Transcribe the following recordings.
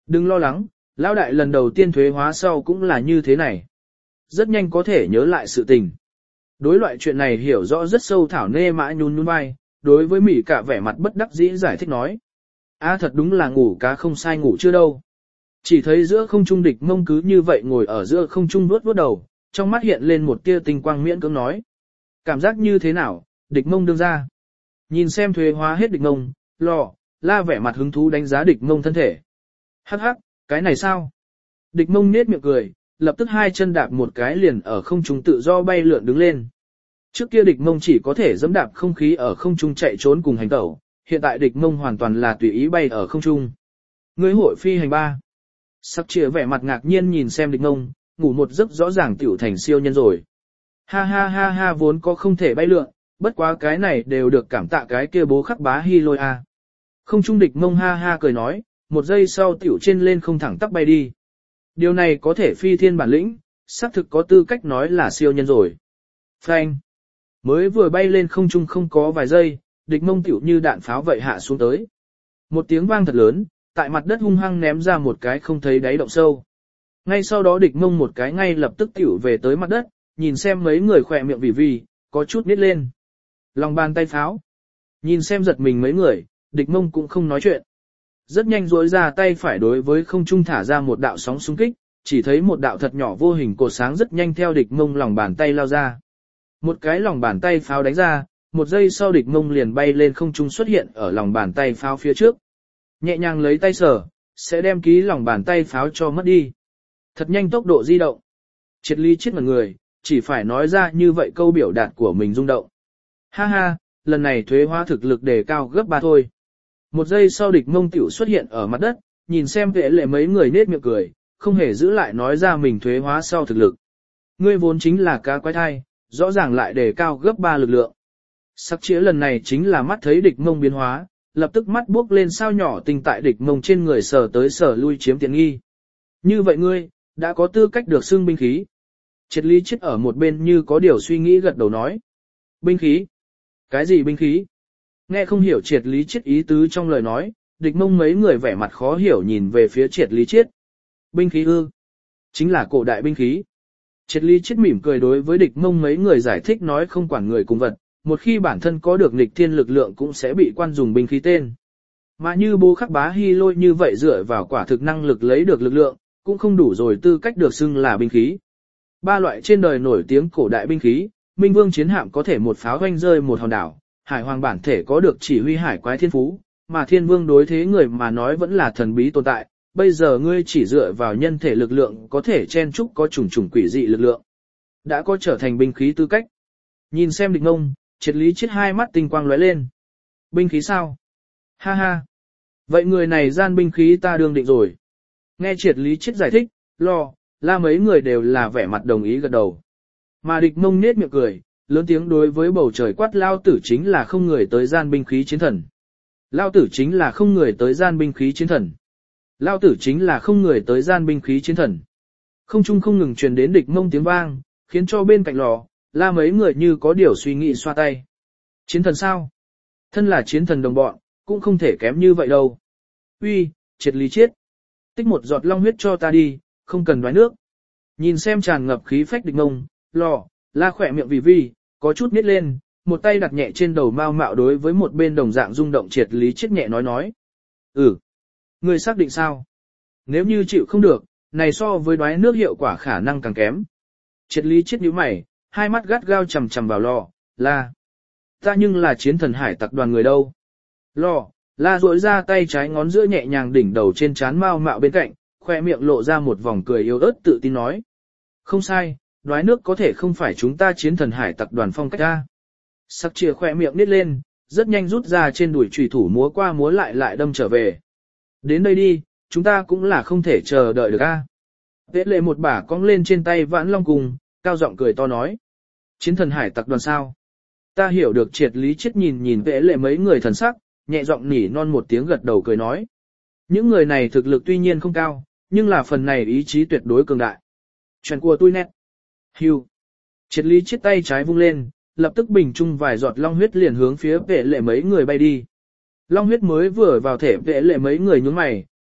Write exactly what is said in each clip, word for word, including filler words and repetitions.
Đừng lo lắng, lão đại lần đầu tiên thuế hóa sau cũng là như thế này. Rất nhanh có thể nhớ lại sự tình. Đối loại chuyện này hiểu rõ rất sâu Thảo Nê Mã nhún nhún vai, đối với Mỹ cả vẻ mặt bất đắc dĩ giải thích nói. A thật đúng là ngủ cá không sai ngủ chưa đâu. Chỉ thấy giữa không trung Địch Mông cứ như vậy ngồi ở giữa không trung vuốt vuốt đầu, trong mắt hiện lên một tia tinh quang miễn cưỡng nói. Cảm giác như thế nào, Địch Mông đương ra. Nhìn xem thuế hóa hết Địch Mông, lò, la vẻ mặt hứng thú đánh giá Địch Mông thân thể. Hắc hắc, cái này sao? Địch Mông nết miệng cười, lập tức hai chân đạp một cái liền ở không trung tự do bay lượn đứng lên. Trước kia Địch Mông chỉ có thể dẫm đạp không khí ở không trung chạy trốn cùng hành tẩu, hiện tại Địch Mông hoàn toàn là tùy ý bay ở không trung. Ngươi hội phi hành ba. Sắc Chĩa vẻ mặt ngạc nhiên nhìn xem Địch Mông, ngủ một giấc rõ ràng tiểu thành siêu nhân rồi. Ha ha ha ha vốn có không thể bay lượn, bất quá cái này đều được cảm tạ cái kia bố khắc bá hy lôi a. Không trung Địch Mông ha ha cười nói, một giây sau tiểu trên lên không thẳng tắp bay đi. Điều này có thể phi thiên bản lĩnh, xác thực có tư cách nói là siêu nhân rồi. Phanh. Mới vừa bay lên không trung không có vài giây, Địch Mông tiểu như đạn pháo vậy hạ xuống tới. Một tiếng vang thật lớn, tại mặt đất hung hăng ném ra một cái không thấy đáy động sâu. Ngay sau đó Địch Mông một cái ngay lập tức tiểu về tới mặt đất, nhìn xem mấy người khỏe miệng vì vì, có chút nít lên. Lòng bàn tay pháo. Nhìn xem giật mình mấy người, Địch Mông cũng không nói chuyện. Rất nhanh duỗi ra tay phải đối với không trung thả ra một đạo sóng xung kích, chỉ thấy một đạo thật nhỏ vô hình cột sáng rất nhanh theo Địch Mông lòng bàn tay lao ra. Một cái lòng bàn tay pháo đánh ra, một giây sau Địch Mông liền bay lên không trung xuất hiện ở lòng bàn tay pháo phía trước. Nhẹ nhàng lấy tay sờ, sẽ đem ký lòng bàn tay pháo cho mất đi. Thật nhanh tốc độ di động. Triệt Lý chết một người, chỉ phải nói ra như vậy câu biểu đạt của mình rung động. Ha ha, lần này thuế hóa thực lực đề cao gấp ba thôi. Một giây sau Địch Mông tiểu xuất hiện ở mặt đất, nhìn xem vệ lệ mấy người nết miệng cười, không hề giữ lại nói ra mình thuế hóa sau thực lực. Ngươi vốn chính là cá quái thai, rõ ràng lại đề cao gấp ba lực lượng. Sắc Chĩa lần này chính là mắt thấy Địch Mông biến hóa, lập tức mắt buốc lên sao nhỏ tinh tại Địch Mông trên người sờ tới sờ lui chiếm tiện nghi. Như vậy ngươi, đã có tư cách được xưng binh khí. Triệt Lý chết ở một bên như có điều suy nghĩ gật đầu nói. Binh khí? Cái gì binh khí? Nghe không hiểu Triệt Lý chết ý tứ trong lời nói, Địch Mông mấy người vẻ mặt khó hiểu nhìn về phía Triệt Lý chết. Binh khí ư? Chính là cổ đại binh khí. Triệt Lý chết mỉm cười đối với Địch Mông mấy người giải thích nói không quản người cùng vật, một khi bản thân có được nghịch thiên lực lượng cũng sẽ bị quan dùng binh khí tên. Mà như bố khắc bá hy lôi như vậy dựa vào quả thực năng lực lấy được lực lượng, cũng không đủ rồi tư cách được xưng là binh khí. Ba loại trên đời nổi tiếng cổ đại binh khí, Minh Vương chiến hạm có thể một pháo hoanh rơi một hòn đảo, Hải Hoàng bản thể có được chỉ huy hải quái thiên phú, mà Thiên Vương đối thế người mà nói vẫn là thần bí tồn tại, bây giờ ngươi chỉ dựa vào nhân thể lực lượng có thể chen chúc có chủng chủng quỷ dị lực lượng. Đã có trở thành binh khí tư cách. Nhìn xem Địch Mông, Triệt Lý chết hai mắt tinh quang lóe lên. Binh khí sao? Ha ha. Vậy người này gian binh khí ta đương định rồi. Nghe Triệt Lý chết giải thích, lo, la mấy người đều là vẻ mặt đồng ý gật đầu. Mà Địch Mông nết miệng cười, lớn tiếng đối với bầu trời quát lao tử chính là không người tới gian binh khí chiến thần. Lao tử chính là không người tới gian binh khí chiến thần. Lao tử chính là không người tới gian binh khí chiến thần. Không trung không ngừng truyền đến Địch Mông tiếng vang, khiến cho bên cạnh lò, la mấy người như có điều suy nghĩ xoa tay. Chiến thần sao? Thân là chiến thần đồng bọn, cũng không thể kém như vậy đâu. Uy, Triệt Lý chết. Tích một giọt long huyết cho ta đi, không cần đoái nước. Nhìn xem tràn ngập khí phách Địch Mông, lò, la khỏe miệng vì vi, có chút nít lên, một tay đặt nhẹ trên đầu mao mạo đối với một bên đồng dạng rung động Triệt Lý chết nhẹ nói nói. Ừ. Ngươi xác định sao? Nếu như chịu không được, này so với đoái nước hiệu quả khả năng càng kém. Triệt Lý chết nhíu mày, hai mắt gắt gao chằm chằm vào lò, la. Ta nhưng là chiến thần hải tặc đoàn người đâu. Lò, la duỗi ra tay trái ngón giữa nhẹ nhàng đỉnh đầu trên trán mao mạo bên cạnh, khoe miệng lộ ra một vòng cười yếu ớt tự tin nói. Không sai, đoái nước có thể không phải chúng ta chiến thần hải tặc đoàn phong cách ta. Sắc Chĩa khoe miệng nít lên, rất nhanh rút ra trên đùi chùy thủ múa qua múa lại lại đâm trở về. Đến đây đi, chúng ta cũng là không thể chờ đợi được a. Vệ lệ một bả cong lên trên tay vãn long cùng, cao giọng cười to nói. Chiến thần hải tặc đoàn sao? Ta hiểu được. Triệt Lý chết nhìn nhìn vệ lệ mấy người thần sắc, nhẹ giọng nỉ non một tiếng gật đầu cười nói. Những người này thực lực tuy nhiên không cao, nhưng là phần này ý chí tuyệt đối cường đại. Chuyện của tôi nét. Hưu. Triệt Lý chết tay trái vung lên, lập tức bình trung vài giọt long huyết liền hướng phía vệ lệ mấy người bay đi. Long huyết mới vừa vào thể vệ lệ mấy người nhướng mày,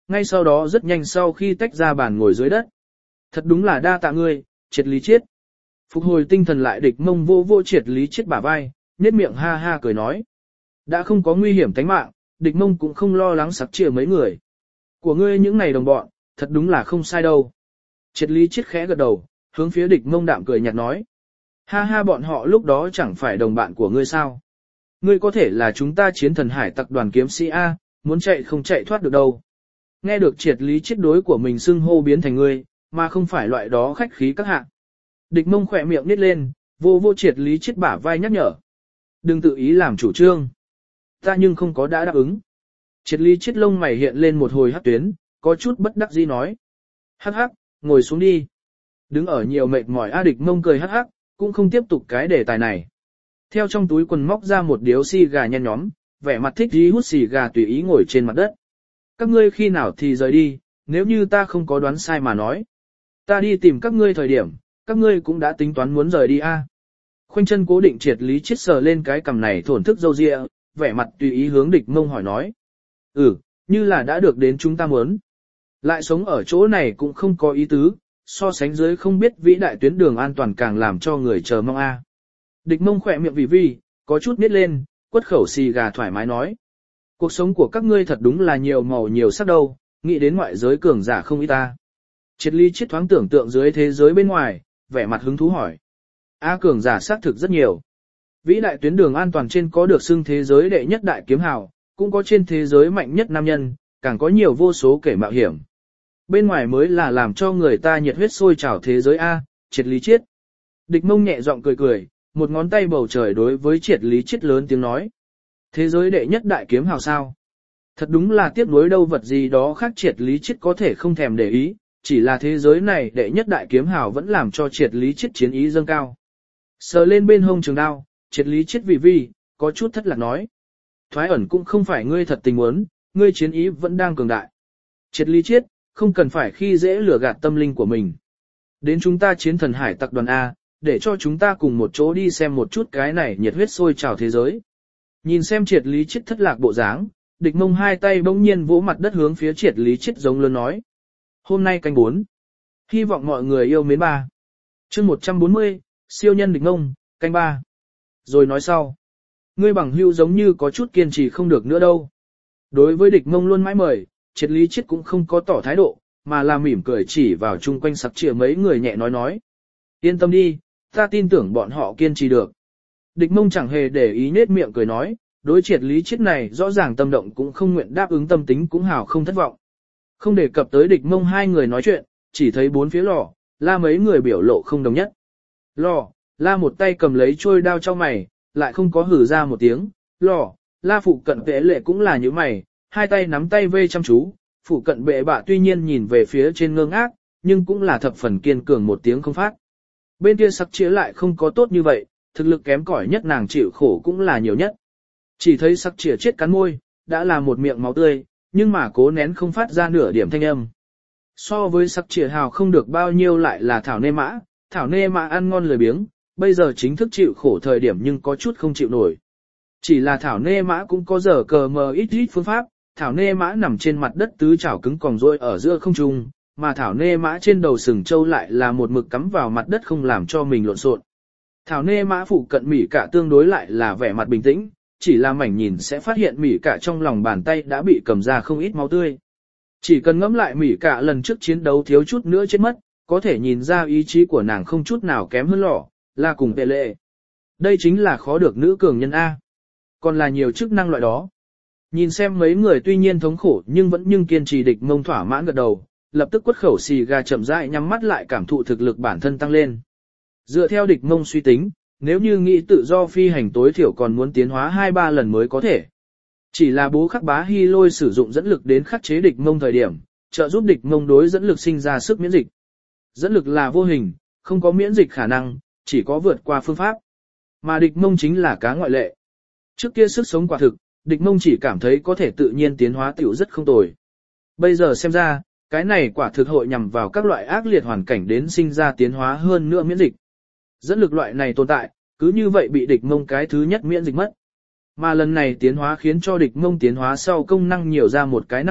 ngay sau đó rất nhanh sau khi tách ra bàn ngồi dưới đất. Thật đúng là đa tạ ngươi, Triệt Lý Chiết. Phục hồi tinh thần lại Địch Mông vô vô Triệt Lý Chiết bả vai, nhếch miệng ha ha cười nói. Đã không có nguy hiểm tính mạng, Địch Mông cũng không lo lắng sặc chìa mấy người. Của ngươi những này đồng bọn, thật đúng là không sai đâu. Triệt Lý Chiết khẽ gật đầu, hướng phía Địch Mông đạm cười nhạt nói. Ha ha, bọn họ lúc đó chẳng phải đồng bạn của ngươi sao. Ngươi có thể là chúng ta Chiến Thần Hải Tặc đoàn kiếm sĩ A, muốn chạy không chạy thoát được đâu. Nghe được Triệt Lý Chiết đối của mình xưng hô biến thành ngươi, mà không phải loại đó khách khí các hạ. Địch Mông khỏe miệng nít lên, vô vô Triệt Lý Chiết bả vai nhắc nhở. Đừng tự ý làm chủ trương. Ta nhưng không có đã đáp ứng. Triệt Lý Chiết lông mày hiện lên một hồi hắc tuyến, có chút bất đắc dĩ nói. Hắc hắc, ngồi xuống đi. Đứng ở nhiều mệt mỏi A. Địch Mông cười hắc hắc, cũng không tiếp tục cái đề tài này. Theo trong túi quần móc ra một điếu xì gà nhen nhóm, vẻ mặt thích dí hút xì gà tùy ý ngồi trên mặt đất. Các ngươi khi nào thì rời đi, nếu như ta không có đoán sai mà nói. Ta đi tìm các ngươi thời điểm, các ngươi cũng đã tính toán muốn rời đi a. Khoanh chân cố định Triệt Lý Chiết sờ lên cái cằm này thổn thức râu ria, vẻ mặt tùy ý hướng Địch Mông hỏi nói. Ừ, như là đã được đến chúng ta muốn. Lại sống ở chỗ này cũng không có ý tứ, so sánh dưới không biết vĩ đại tuyến đường an toàn càng làm cho người chờ mong a. Địch Mông khỏe miệng vì vi, có chút nít lên, quất khẩu xì gà thoải mái nói. Cuộc sống của các ngươi thật đúng là nhiều màu nhiều sắc đâu, nghĩ đến ngoại giới cường giả không ít ta. Triệt Lý Chiết thoáng tưởng tượng dưới thế giới bên ngoài, vẻ mặt hứng thú hỏi. A cường giả xác thực rất nhiều. Vĩ đại tuyến đường an toàn trên có được xưng thế giới đệ nhất đại kiếm hào, cũng có trên thế giới mạnh nhất nam nhân, càng có nhiều vô số kẻ mạo hiểm. Bên ngoài mới là làm cho người ta nhiệt huyết sôi trào thế giới A, Triệt Lý Chiết. Địch Mông nhẹ giọng cười cười, một ngón tay bầu trời đối với Triệt Lý Chiết lớn tiếng nói. Thế giới đệ nhất đại kiếm hào sao? Thật đúng là tiếc nuối đâu vật gì đó khác Triệt Lý Chiết có thể không thèm để ý, chỉ là thế giới này đệ nhất đại kiếm hào vẫn làm cho Triệt Lý Chiết chiến ý dâng cao. Sờ lên bên hông trường đao, Triệt Lý Chiết vì vi, có chút thất lạc nói. Thoái ẩn cũng không phải ngươi thật tình muốn, ngươi chiến ý vẫn đang cường đại. Triệt Lý Chiết, không cần phải khi dễ lừa gạt tâm linh của mình. Đến chúng ta Chiến Thần Hải Tặc đoàn A, để cho chúng ta cùng một chỗ đi xem một chút cái này nhiệt huyết sôi trào thế giới. Nhìn xem Triệt Lý Chiết thất lạc bộ dáng, Địch Mông hai tay bỗng nhiên vỗ mặt đất hướng phía Triệt Lý Chiết giống lớn nói. Hôm nay canh bốn. Hy vọng mọi người yêu mến ba. Chương một trăm bốn mươi, siêu nhân Địch Mông, canh ba. Rồi nói sau. Ngươi bằng hữu giống như có chút kiên trì không được nữa đâu. Đối với Địch Mông luôn mãi mời, Triệt Lý Chiết cũng không có tỏ thái độ, mà là mỉm cười chỉ vào chung quanh sặc chìa mấy người nhẹ nói nói. Yên tâm đi, ta tin tưởng bọn họ kiên trì được. Địch Mông chẳng hề để ý nết miệng cười nói, đối Triệt Lý Chiết này rõ ràng tâm động cũng không nguyện đáp ứng tâm tính cũng hào không thất vọng. Không đề cập tới Địch Mông hai người nói chuyện, chỉ thấy bốn phía lò, la mấy người biểu lộ không đồng nhất. Lò, la một tay cầm lấy trôi đao trong mày, lại không có hử ra một tiếng. Lò, la phụ cận vệ lệ cũng là như mày, hai tay nắm tay vê chăm chú, phụ cận bệ bạ tuy nhiên nhìn về phía trên ngơ ngác, nhưng cũng là thập phần kiên cường một tiếng không phát. Bên kia sặc chĩa lại không có tốt như vậy, thực lực kém cỏi nhất nàng chịu khổ cũng là nhiều nhất. Chỉ thấy sặc chĩa chết cắn môi, đã là một miệng máu tươi, nhưng mà cố nén không phát ra nửa điểm thanh âm. So với sặc chĩa hào không được bao nhiêu lại là thảo nê mã, thảo nê mã ăn ngon lười biếng, bây giờ chính thức chịu khổ thời điểm nhưng có chút không chịu nổi. Chỉ là thảo nê mã cũng có giờ cờ mờ ít ít phương pháp, thảo nê mã nằm trên mặt đất tứ chảo cứng còng rôi ở giữa không trung, mà thảo nê mã trên đầu sừng trâu lại là một mực cắm vào mặt đất không làm cho mình lộn xộn. Thảo nê mã phụ cận mỉ cả tương đối lại là vẻ mặt bình tĩnh, chỉ là mảnh nhìn sẽ phát hiện mỉ cả trong lòng bàn tay đã bị cầm ra không ít máu tươi. Chỉ cần ngẫm lại mỉ cả lần trước chiến đấu thiếu chút nữa chết mất, có thể nhìn ra ý chí của nàng không chút nào kém hơn lọ, là cùng tệ lệ. Đây chính là khó được nữ cường nhân A. Còn là nhiều chức năng loại đó. Nhìn xem mấy người tuy nhiên thống khổ nhưng vẫn nhưng kiên trì Địch Mông thỏa mãn gật đầu, lập tức quất khẩu xì gà chậm rãi nhắm mắt lại cảm thụ thực lực bản thân tăng lên. Dựa theo Địch Mông suy tính, nếu như nghĩ tự do phi hành tối thiểu còn muốn tiến hóa hai ba lần mới có thể. Chỉ là bố khắc bá hy lôi sử dụng dẫn lực đến khắc chế Địch Mông thời điểm, trợ giúp Địch Mông đối dẫn lực sinh ra sức miễn dịch. Dẫn lực là vô hình, không có miễn dịch khả năng, chỉ có vượt qua phương pháp. Mà Địch Mông chính là cá ngoại lệ. Trước kia sức sống quả thực, Địch Mông chỉ cảm thấy có thể tự nhiên tiến hóa tiểu rất không tồi. Bây giờ xem ra, cái này quả thực hội nhằm vào các loại ác liệt hoàn cảnh đến sinh ra tiến hóa hơn nữa miễn dịch. Dẫn lực loại này tồn tại, cứ như vậy bị Địch Mông cái thứ nhất miễn dịch mất. Mà lần này tiến hóa khiến cho Địch Mông tiến hóa sau công năng nhiều ra một cái năng lực,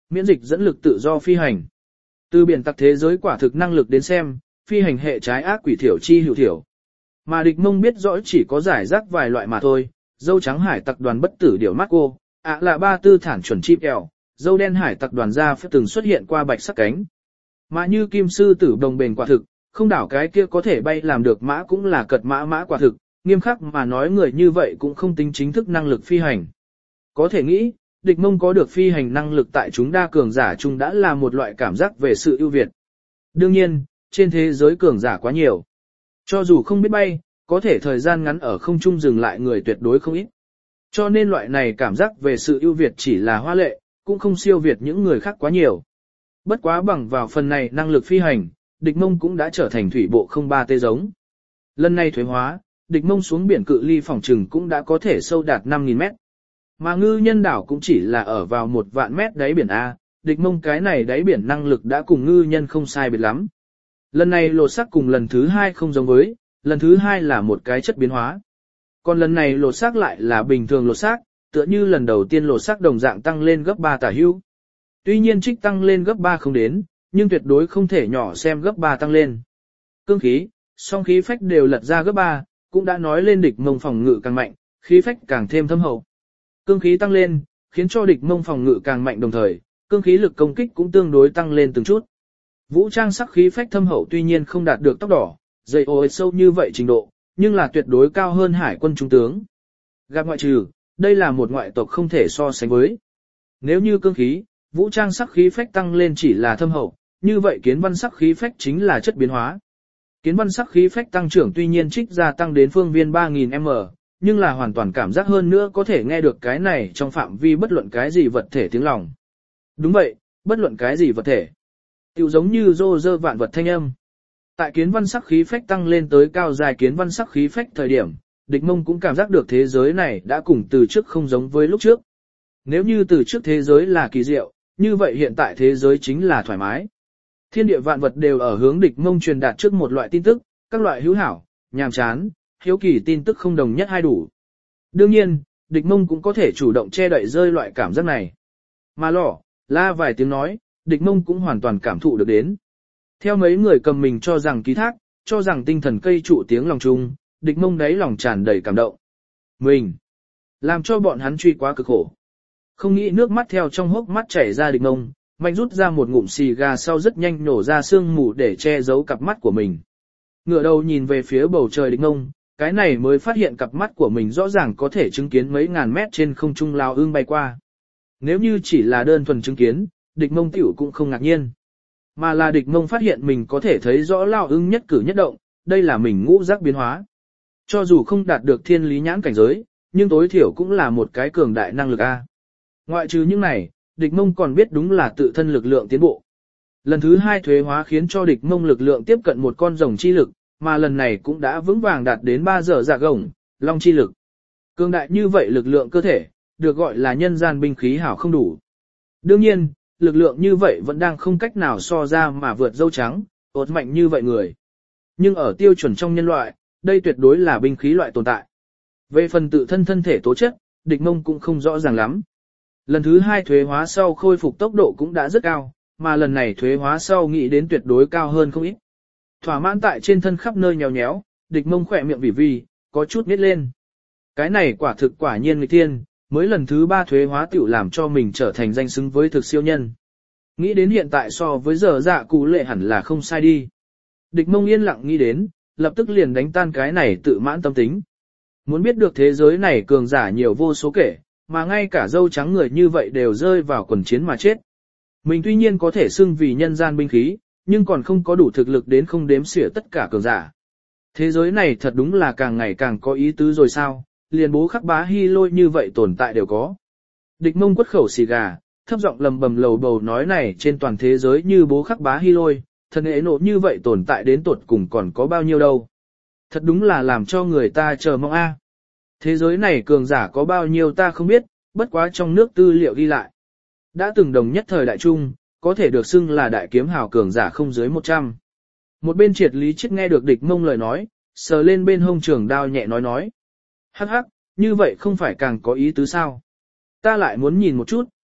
miễn dịch dẫn lực tự do phi hành. Từ biển tặc thế giới quả thực năng lực đến xem, phi hành hệ trái ác quỷ thiểu chi hữu thiểu. Mà địch mông biết rõ chỉ có giải rác vài loại mà thôi, dâu trắng hải tặc đoàn bất tử điểu mắt cô, ạ là ba tư thản chuẩn chim kèo, dâu đen hải tặc đoàn ra phép từng xuất hiện qua bạch sắc cánh. Mà như kim sư tử đồng bền quả thực, không đảo cái kia có thể bay làm được mã cũng là cật mã mã quả thực, nghiêm khắc mà nói người như vậy cũng không tính chính thức năng lực phi hành. Có thể nghĩ, địch mông có được phi hành năng lực tại chúng đa cường giả chung đã là một loại cảm giác về sự ưu việt. Đương nhiên, trên thế giới cường giả quá nhiều. Cho dù không biết bay, có thể thời gian ngắn ở không trung dừng lại người tuyệt đối không ít. Cho nên loại này cảm giác về sự ưu việt chỉ là hoa lệ, cũng không siêu việt những người khác quá nhiều. Bất quá bằng vào phần này năng lực phi hành, địch mông cũng đã trở thành thủy bộ không ba tê giống. Lần này thuế hóa, địch mông xuống biển cự ly phòng trừng cũng đã có thể sâu đạt năm nghìn mét. Mà ngư nhân đảo cũng chỉ là ở vào một vạn mét đáy biển A, địch mông cái này đáy biển năng lực đã cùng ngư nhân không sai biệt lắm. Lần này lột xác cùng lần thứ hai không giống với, lần thứ hai là một cái chất biến hóa. Còn lần này lột xác lại là bình thường lột xác, tựa như lần đầu tiên lột xác đồng dạng tăng lên gấp ba tả hữu. Tuy nhiên trích tăng lên gấp ba không đến, nhưng tuyệt đối không thể nhỏ xem gấp ba tăng lên. Cương khí, song khí phách đều lật ra gấp ba, cũng đã nói lên địch mông phòng ngự càng mạnh, khí phách càng thêm thâm hậu. Cương khí tăng lên, khiến cho địch mông phòng ngự càng mạnh đồng thời, cương khí lực công kích cũng tương đối tăng lên từng chút. Vũ trang sắc khí phách thâm hậu tuy nhiên không đạt được tóc đỏ, dày ôi sâu như vậy trình độ, nhưng là tuyệt đối cao hơn hải quân trung tướng. Gặp ngoại trừ, đây là một ngoại tộc không thể so sánh với. Nếu như cương khí, vũ trang sắc khí phách tăng lên chỉ là thâm hậu, như vậy kiến văn sắc khí phách chính là chất biến hóa. Kiến văn sắc khí phách tăng trưởng tuy nhiên trích gia tăng đến phương viên ba nghìn mét, nhưng là hoàn toàn cảm giác hơn nữa có thể nghe được cái này trong phạm vi bất luận cái gì vật thể tiếng lòng. Đúng vậy, bất luận cái gì vật thể. Tiểu giống như rô rơ vạn vật thanh âm. Tại kiến văn sắc khí phách tăng lên tới cao dài kiến văn sắc khí phách thời điểm, địch mông cũng cảm giác được thế giới này đã cùng từ trước không giống với lúc trước. Nếu như từ trước thế giới là kỳ diệu, như vậy hiện tại thế giới chính là thoải mái. Thiên địa vạn vật đều ở hướng địch mông truyền đạt trước một loại tin tức, các loại hữu hảo, nhàm chán, hiếu kỳ tin tức không đồng nhất hai đủ. Đương nhiên, địch mông cũng có thể chủ động che đậy rơi loại cảm giác này. Mà lỏ, la vài tiếng nói, địch mông cũng hoàn toàn cảm thụ được đến. Theo mấy người cầm mình cho rằng ký thác, cho rằng tinh thần cây trụ tiếng lòng chung, địch mông đáy lòng tràn đầy cảm động. Mình, làm cho bọn hắn truy quá cực khổ. Không nghĩ nước mắt theo trong hốc mắt chảy ra địch mông, mạnh rút ra một ngụm xì gà sau rất nhanh nổ ra sương mù để che giấu cặp mắt của mình. Ngửa đầu nhìn về phía bầu trời địch mông, cái này mới phát hiện cặp mắt của mình rõ ràng có thể chứng kiến mấy ngàn mét trên không trung lao ương bay qua. Nếu như chỉ là đơn thuần chứng kiến, địch mông tiểu cũng không ngạc nhiên. Mà là địch mông phát hiện mình có thể thấy rõ lao ưng nhất cử nhất động, đây là mình ngũ giác biến hóa. Cho dù không đạt được thiên lý nhãn cảnh giới, nhưng tối thiểu cũng là một cái cường đại năng lực A. Ngoại trừ những này, địch mông còn biết đúng là tự thân lực lượng tiến bộ. Lần thứ hai thuế hóa khiến cho địch mông lực lượng tiếp cận một con rồng chi lực, mà lần này cũng đã vững vàng đạt đến ba giờ dạ gồng, long chi lực. Cường đại như vậy lực lượng cơ thể, được gọi là nhân gian binh khí hảo không đủ. Đương nhiên, lực lượng như vậy vẫn đang không cách nào so ra mà vượt dâu trắng, ột mạnh như vậy người. Nhưng ở tiêu chuẩn trong nhân loại, đây tuyệt đối là binh khí loại tồn tại. Về phần tự thân thân thể tố chất, địch mông cũng không rõ ràng lắm. Lần thứ hai thuế hóa sau khôi phục tốc độ cũng đã rất cao, mà lần này thuế hóa sau nghĩ đến tuyệt đối cao hơn không ít. Thỏa mãn tại trên thân khắp nơi nhéo nhéo, địch mông khỏe miệng vì vì, có chút nít lên. Cái này quả thực quả nhiên nghịch thiên, mới lần thứ ba thuế hóa tiểu làm cho mình trở thành danh xứng với thực siêu nhân. Nghĩ đến hiện tại so với giờ dạ cụ lệ hẳn là không sai đi. Địch mông yên lặng nghĩ đến, lập tức liền đánh tan cái này tự mãn tâm tính. Muốn biết được thế giới này cường giả nhiều vô số kể, mà ngay cả dâu trắng người như vậy đều rơi vào quần chiến mà chết. Mình tuy nhiên có thể xưng vì nhân gian binh khí, nhưng còn không có đủ thực lực đến không đếm xỉa tất cả cường giả. Thế giới này thật đúng là càng ngày càng có ý tứ rồi sao, liền bố khắc bá hy lôi như vậy tồn tại đều có. Địch mông quất khẩu xì gà, thấp giọng lầm bầm lầu bầu nói này trên toàn thế giới như bố khắc bá hy lôi, thần ế nộ như vậy tồn tại đến tột cùng còn có bao nhiêu đâu. Thật đúng là làm cho người ta chờ mong a. Thế giới này cường giả có bao nhiêu ta không biết, bất quá trong nước tư liệu ghi lại. Đã từng đồng nhất thời đại trung, có thể được xưng là đại kiếm hào cường giả không dưới một trăm. Một bên triệt lý chết nghe được địch mông lời nói, sờ lên bên hông trường đao nhẹ nói nói. Hắc hắc, như vậy không phải càng có ý tứ sao. Ta lại muốn nhìn một chút,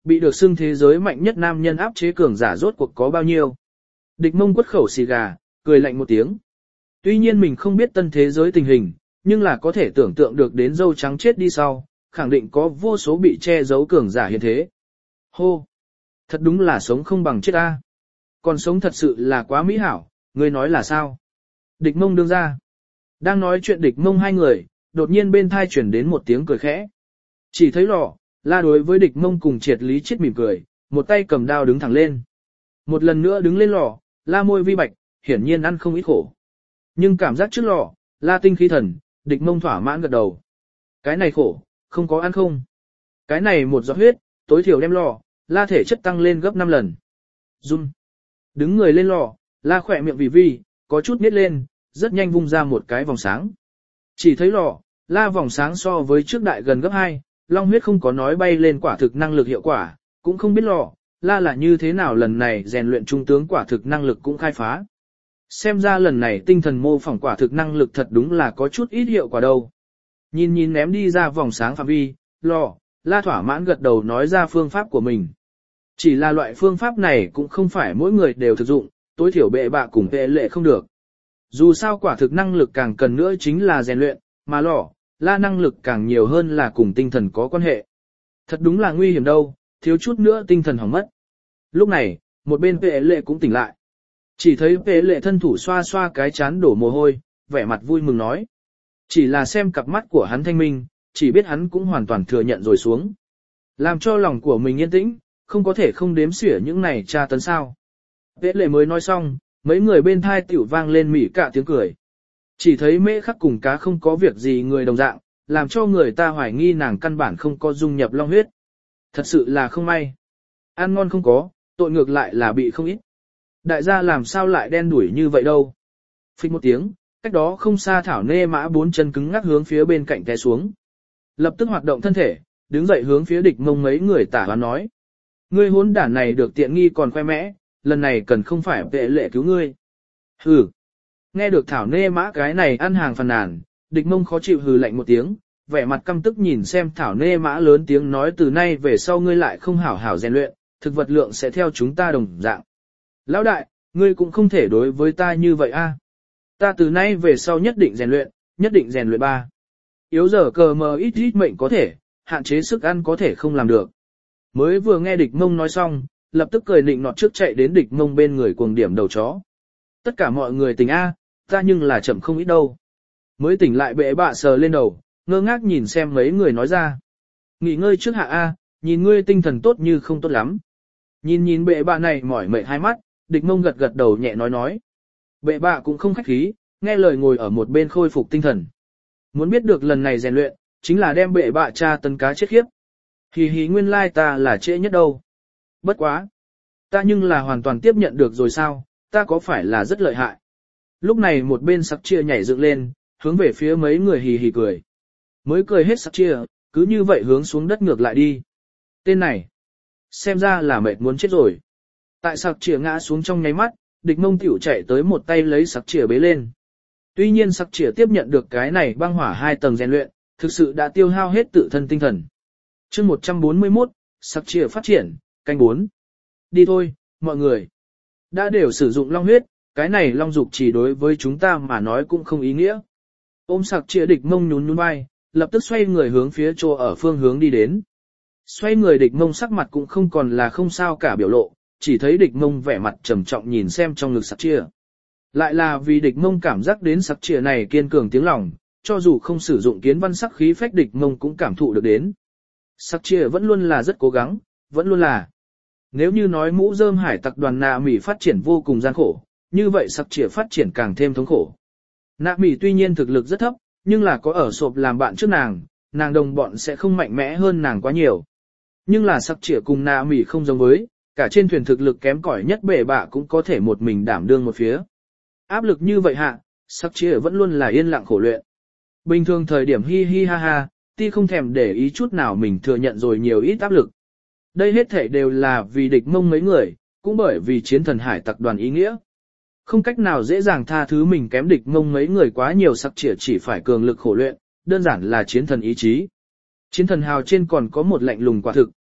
bị được xưng thế giới mạnh nhất nam nhân áp chế cường giả rốt cuộc có bao nhiêu. Địch Mông quất khẩu xì gà, cười lạnh một tiếng. Tuy nhiên mình không biết tân thế giới tình hình, nhưng là có thể tưởng tượng được đến dâu trắng chết đi sau, khẳng định có vô số bị che giấu cường giả hiện thế. Hô! Thật đúng là sống không bằng chết ta. Còn sống thật sự là quá mỹ hảo, ngươi nói là sao? Địch Mông đương ra. Đang nói chuyện Địch Mông hai người, đột nhiên bên thai chuyển đến một tiếng cười khẽ. Chỉ thấy lò, La đối với Địch Mông cùng Triệt Lý Chiết mỉm cười, một tay cầm đao đứng thẳng lên. Một lần nữa đứng lên lò, La môi vi bạch, hiển nhiên ăn không ít khổ. Nhưng cảm giác trước lò, La tinh khí thần, Địch Mông thỏa mãn gật đầu. Cái này khổ, không có ăn không. Cái này một giọt huyết, tối thiểu đem lò, La thể chất tăng lên gấp năm lần. Run. Đứng người lên lò, La khỏe miệng vì vi, có chút nít lên, rất nhanh vung ra một cái vòng sáng. Chỉ thấy lò, La vòng sáng so với trước đại gần gấp hai, long huyết không có nói bay lên quả thực năng lực hiệu quả, cũng không biết lò, La là như thế nào lần này rèn luyện trung tướng quả thực năng lực cũng khai phá. Xem ra lần này tinh thần mô phỏng quả thực năng lực thật đúng là có chút ít hiệu quả đâu. Nhìn nhìn ném đi ra vòng sáng phạm vi, lò, La thỏa mãn gật đầu nói ra phương pháp của mình. Chỉ là loại phương pháp này cũng không phải mỗi người đều thực dụng, tối thiểu bệ bạ cùng vệ lệ không được. Dù sao quả thực năng lực càng cần nữa chính là rèn luyện, mà lò, La năng lực càng nhiều hơn là cùng tinh thần có quan hệ. Thật đúng là nguy hiểm đâu, thiếu chút nữa tinh thần hỏng mất. Lúc này, một bên vệ lệ cũng tỉnh lại. Chỉ thấy vệ lệ thân thủ xoa xoa cái chán đổ mồ hôi, vẻ mặt vui mừng nói. Chỉ là xem cặp mắt của hắn thanh minh, chỉ biết hắn cũng hoàn toàn thừa nhận rồi xuống. Làm cho lòng của mình yên tĩnh, không có thể không đếm xỉa những này tra tấn sao. Vệ lệ mới nói xong, mấy người bên thai tiểu vang lên mỉ cả tiếng cười. Chỉ thấy mễ khắc cùng cá không có việc gì người đồng dạng, làm cho người ta hoài nghi nàng căn bản không có dung nhập long huyết. Thật sự là không may. Ăn ngon không có, tội ngược lại là bị không ít. Đại gia làm sao lại đen đuổi như vậy đâu. Phích một tiếng, cách đó không xa thảo nê mã bốn chân cứng ngắc hướng phía bên cạnh té xuống. Lập tức hoạt động thân thể, đứng dậy hướng phía Địch Mông mấy người tả hoán nói. Ngươi hỗn đản này được tiện nghi còn khoe mẽ, lần này cần không phải vệ lệ cứu ngươi. Hừ. Nghe được thảo nê mã cái này ăn hàng phàn nàn, Địch Mông khó chịu hừ lạnh một tiếng, vẻ mặt căm tức nhìn xem thảo nê mã lớn tiếng nói từ nay về sau ngươi lại không hảo hảo rèn luyện, thực vật lượng sẽ theo chúng ta đồng dạng. Lão đại, ngươi cũng không thể đối với ta như vậy a. Ta từ nay về sau nhất định rèn luyện, nhất định rèn luyện ba. Yếu giờ cờ mờ ít ít mệnh có thể, hạn chế sức ăn có thể không làm được. Mới vừa nghe Địch Mông nói xong, lập tức cười nịnh nọt trước chạy đến Địch Mông bên người cuồng điểm đầu chó. Tất cả mọi người tỉnh a, ta nhưng là chậm không ít đâu. Mới tỉnh lại bệ bạ sờ lên đầu, ngơ ngác nhìn xem mấy người nói ra. Nghỉ ngơi trước hạ a, nhìn ngươi tinh thần tốt như không tốt lắm. Nhìn nhìn bệ bạ này mỏi mệt hai mắt, Địch Mông gật gật đầu nhẹ nói nói. Bệ bạ cũng không khách khí, nghe lời ngồi ở một bên khôi phục tinh thần. Muốn biết được lần này rèn luyện, chính là đem bệ bạ tra tấn cá chết khiếp. Hì hì nguyên lai ta là trễ nhất đâu. Bất quá. Ta nhưng là hoàn toàn tiếp nhận được rồi sao, ta có phải là rất lợi hại. Lúc này một bên sắc chia nhảy dựng lên, hướng về phía mấy người hì hì cười. Mới cười hết sắc chia, cứ như vậy hướng xuống đất ngược lại đi. Tên này. Xem ra là mệt muốn chết rồi. Tại sặc chìa ngã xuống trong nháy mắt, Địch Mông tiểu chạy tới một tay lấy sặc chìa bế lên. Tuy nhiên sặc chìa tiếp nhận được cái này băng hỏa hai tầng rèn luyện, thực sự đã tiêu hao hết tự thân tinh thần. Chương một trăm bốn mươi mốt, sặc chìa phát triển, canh bốn. Đi thôi, mọi người. Đã đều sử dụng long huyết, cái này long dục chỉ đối với chúng ta mà nói cũng không ý nghĩa. Ôm sặc chìa Địch Mông nhún nhún vai, lập tức xoay người hướng phía chỗ ở phương hướng đi đến. Xoay người Địch Mông sắc mặt cũng không còn là không sao cả biểu lộ, chỉ thấy Địch Mông vẻ mặt trầm trọng nhìn xem trong ngực sặc chìa. Lại là vì Địch Mông cảm giác đến sặc chìa này kiên cường tiếng lòng, cho dù không sử dụng kiến văn sắc khí phách Địch Mông cũng cảm thụ được đến. Sặc chìa vẫn luôn là rất cố gắng, vẫn luôn là. Nếu như nói mũ rơm hải tặc đoàn nạ mỉ phát triển vô cùng gian khổ, như vậy sặc chìa phát triển càng thêm thống khổ. Nạ mỉ tuy nhiên thực lực rất thấp, nhưng là có ở sộp làm bạn trước nàng, nàng đồng bọn sẽ không mạnh mẽ hơn nàng quá nhiều. Nhưng là sặc chìa cùng nạ mỉ không giống với, cả trên thuyền thực lực kém cỏi nhất bệ bạ cũng có thể một mình đảm đương một phía. Áp lực như vậy hạ, sặc chìa vẫn luôn là yên lặng khổ luyện. Bình thường thời điểm hi hi ha ha, ti không thèm để ý chút nào mình thừa nhận rồi nhiều ít áp lực. Đây hết thể đều là vì Địch Mông mấy người, cũng bởi vì chiến thần hải tặc đoàn ý nghĩa. Không cách nào dễ dàng tha thứ mình kém Địch Mông mấy người quá nhiều sặc chìa chỉ phải cường lực khổ luyện, đơn giản là chiến thần ý chí. Chiến thần hào trên còn có một lạnh lùng quả thực,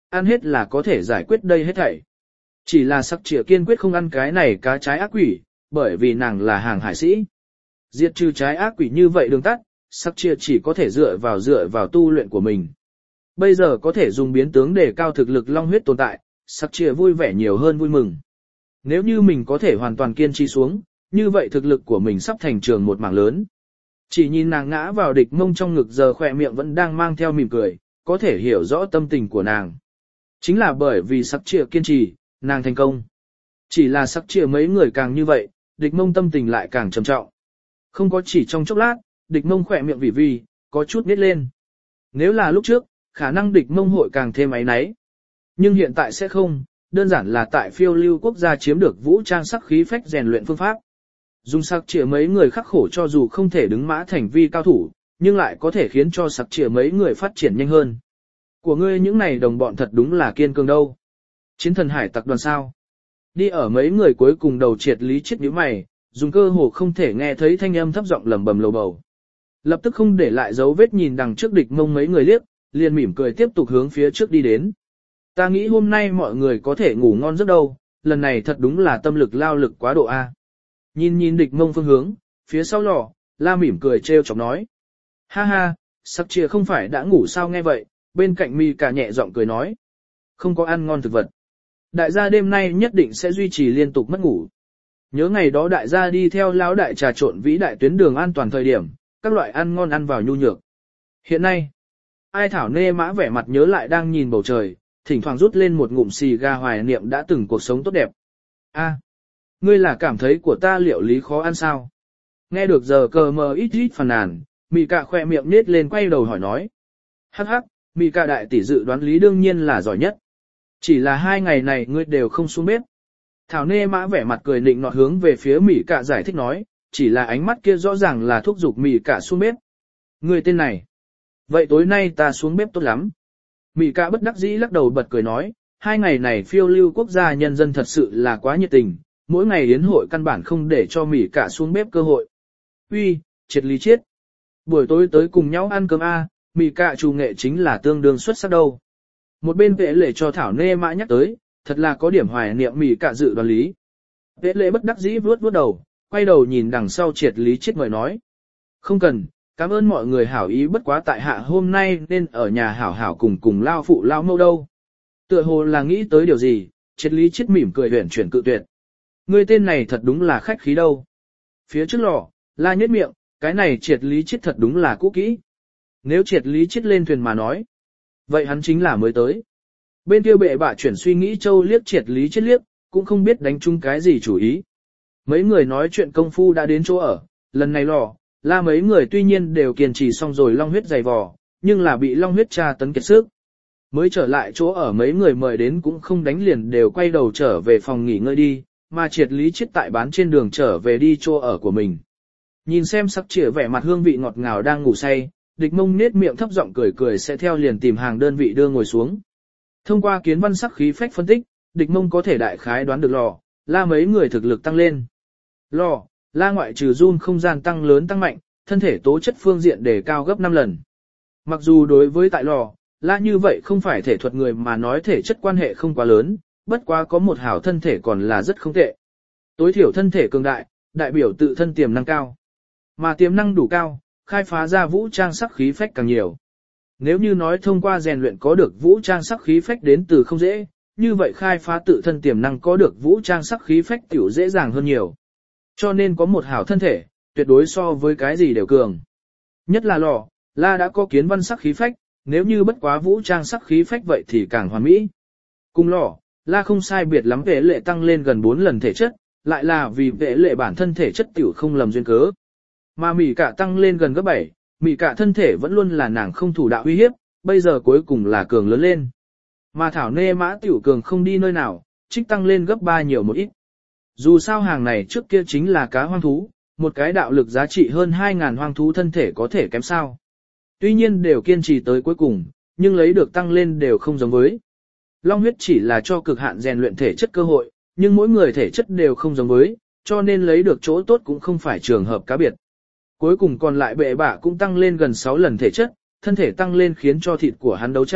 ăn hết là có thể giải quyết đây hết thảy. Chỉ là sắc trịa kiên quyết không ăn cái này cá trái ác quỷ, bởi vì nàng là hàng hải sĩ. Diệt trừ trái ác quỷ như vậy đường tắt, sắc trịa chỉ có thể dựa vào dựa vào tu luyện của mình. Bây giờ có thể dùng biến tướng để cao thực lực long huyết tồn tại, sắc trịa vui vẻ nhiều hơn vui mừng. Nếu như mình có thể hoàn toàn kiên trì xuống, như vậy thực lực của mình sắp thành trường một mảng lớn. Chỉ nhìn nàng ngã vào địch mông trong ngực giờ khỏe miệng vẫn đang mang theo mỉm cười, có thể hiểu rõ tâm tình của nàng. Chính là bởi vì sắc trịa kiên trì, nàng thành công. Chỉ là sắc trịa mấy người càng như vậy, địch mông tâm tình lại càng trầm trọng. Không có chỉ trong chốc lát, địch mông khỏe miệng vì vì, có chút nít lên. Nếu là lúc trước, khả năng địch mông hội càng thêm áy náy. Nhưng hiện tại sẽ không, đơn giản là tại phiêu lưu quốc gia chiếm được vũ trang sắc khí phách rèn luyện phương pháp. Dùng sắc trịa mấy người khắc khổ cho dù không thể đứng mã thành vi cao thủ, nhưng lại có thể khiến cho sắc trịa mấy người phát triển nhanh hơn. Của ngươi những này đồng bọn thật đúng là kiên cường đâu. Chiến thần hải tặc đoàn sao. Đi ở mấy người cuối cùng đầu triệt lý chết nhíu mày, dùng cơ hồ không thể nghe thấy thanh âm thấp giọng lẩm bẩm lầu bầu. Lập tức không để lại dấu vết nhìn đằng trước địch mông mấy người liếc, liền mỉm cười tiếp tục hướng phía trước đi đến. Ta nghĩ hôm nay mọi người có thể ngủ ngon giấc đâu, lần này thật đúng là tâm lực lao lực quá độ a. Nhìn nhìn địch mông phương hướng, phía sau lò, la mỉm cười trêu chọc nói. Ha ha, sắc chia không phải đã ngủ sao nghe vậy, bên cạnh mi cả nhẹ giọng cười nói. Không có ăn ngon thực vật. Đại gia đêm nay nhất định sẽ duy trì liên tục mất ngủ. Nhớ ngày đó đại gia đi theo lão đại trà trộn vĩ đại tuyến đường an toàn thời điểm, các loại ăn ngon ăn vào nhu nhược. Hiện nay, ai thảo nê mã vẻ mặt nhớ lại đang nhìn bầu trời, thỉnh thoảng rút lên một ngụm xì gà hoài niệm đã từng cuộc sống tốt đẹp. A, ngươi là cảm thấy của ta liệu lý khó ăn sao? Nghe được giờ cờ mờ ít ít phàn nàn, mị cạ khoe miệng nết lên quay đầu hỏi nói. Hắc hắc, mị cạ đại tỷ dự đoán lý đương nhiên là giỏi nhất. Chỉ là hai ngày này ngươi đều không xuống bếp. Thảo nê mã vẻ mặt cười nịnh nọt hướng về phía mị cạ giải thích nói, chỉ là ánh mắt kia rõ ràng là thúc giục mị cạ xuống bếp. Ngươi tên này. Vậy tối nay ta xuống bếp tốt lắm. Mị cạ bất đắc dĩ lắc đầu bật cười nói, hai ngày này phiêu lưu quốc gia nhân dân thật sự là quá nhiệt tình, mỗi ngày yến hội căn bản không để cho mị cạ xuống bếp cơ hội. Uy, triệt lý chết. Buổi tối tới cùng nhau ăn cơm a, mị cạ chủ nghệ chính là tương đương xuất sắc đâu. Một bên vệ lệ cho Thảo nê mã nhắc tới, thật là có điểm hoài niệm mị cạ dự đoán lý. Vệ lệ bất đắc dĩ vuốt vuốt đầu, quay đầu nhìn đằng sau triệt lý chết mời nói. Không cần, cảm ơn mọi người hảo ý bất quá tại hạ hôm nay nên ở nhà hảo hảo cùng cùng lao phụ lao mâu đâu. Tựa hồ là nghĩ tới điều gì, triệt lý chết mỉm cười huyển chuyển cự tuyệt. Người tên này thật đúng là khách khí đâu. Phía trước lò, la nhếch miệng, cái này triệt lý chết thật đúng là cũ kỹ. Nếu triệt lý chết lên thuyền mà nói, vậy hắn chính là mới tới. Bên kia bệ bạ chuyển suy nghĩ châu liếc triệt lý chết liếc, cũng không biết đánh chung cái gì chủ ý. Mấy người nói chuyện công phu đã đến chỗ ở, lần này lò, la mấy người tuy nhiên đều kiên trì xong rồi long huyết dày vò, nhưng là bị long huyết tra tấn kiệt sức. Mới trở lại chỗ ở mấy người mời đến cũng không đánh liền đều quay đầu trở về phòng nghỉ ngơi đi, mà triệt lý chết tại bán trên đường trở về đi chỗ ở của mình. Nhìn xem sắc chĩa vẻ mặt hương vị ngọt ngào đang ngủ say, địch mông nết miệng thấp giọng cười cười sẽ theo liền tìm hàng đơn vị đưa ngồi xuống. Thông qua kiến văn sắc khí phách phân tích, địch mông có thể đại khái đoán được lò, la mấy người thực lực tăng lên. Lò, la ngoại trừ run không gian tăng lớn tăng mạnh, thân thể tố chất phương diện đề cao gấp năm lần. Mặc dù đối với tại lò, la như vậy không phải thể thuật người mà nói thể chất quan hệ không quá lớn, bất quá có một hảo thân thể còn là rất không tệ. Tối thiểu thân thể cường đại, đại biểu tự thân tiềm năng cao. Mà tiềm năng đủ cao, khai phá ra vũ trang sắc khí phách càng nhiều. Nếu như nói thông qua rèn luyện có được vũ trang sắc khí phách đến từ không dễ, như vậy khai phá tự thân tiềm năng có được vũ trang sắc khí phách tiểu dễ dàng hơn nhiều. Cho nên có một hảo thân thể, tuyệt đối so với cái gì đều cường. Nhất là lò, la đã có kiến văn sắc khí phách, nếu như bất quá vũ trang sắc khí phách vậy thì càng hoàn mỹ. Cùng lò, la không sai biệt lắm vệ lệ tăng lên gần bốn lần thể chất, lại là vì vệ lệ bản thân thể chất tiểu không lầm duyên cớ. Mà mỉ cả tăng lên gần gấp bảy, mỉ cả thân thể vẫn luôn là nàng không thủ đạo uy hiếp, bây giờ cuối cùng là cường lớn lên. Mà thảo nê mã tiểu cường không đi nơi nào, trích tăng lên gấp ba nhiều một ít. Dù sao hàng này trước kia chính là cá hoang thú, một cái đạo lực giá trị hơn hai ngàn hoang thú thân thể có thể kém sao. Tuy nhiên đều kiên trì tới cuối cùng, nhưng lấy được tăng lên đều không giống với. Long huyết chỉ là cho cực hạn rèn luyện thể chất cơ hội, nhưng mỗi người thể chất đều không giống với, cho nên lấy được chỗ tốt cũng không phải trường hợp cá biệt. Cuối cùng còn lại bệ bạ cũng tăng lên gần sáu lần thể chất, thân thể tăng lên khiến cho thịt của hắn đấu tranh,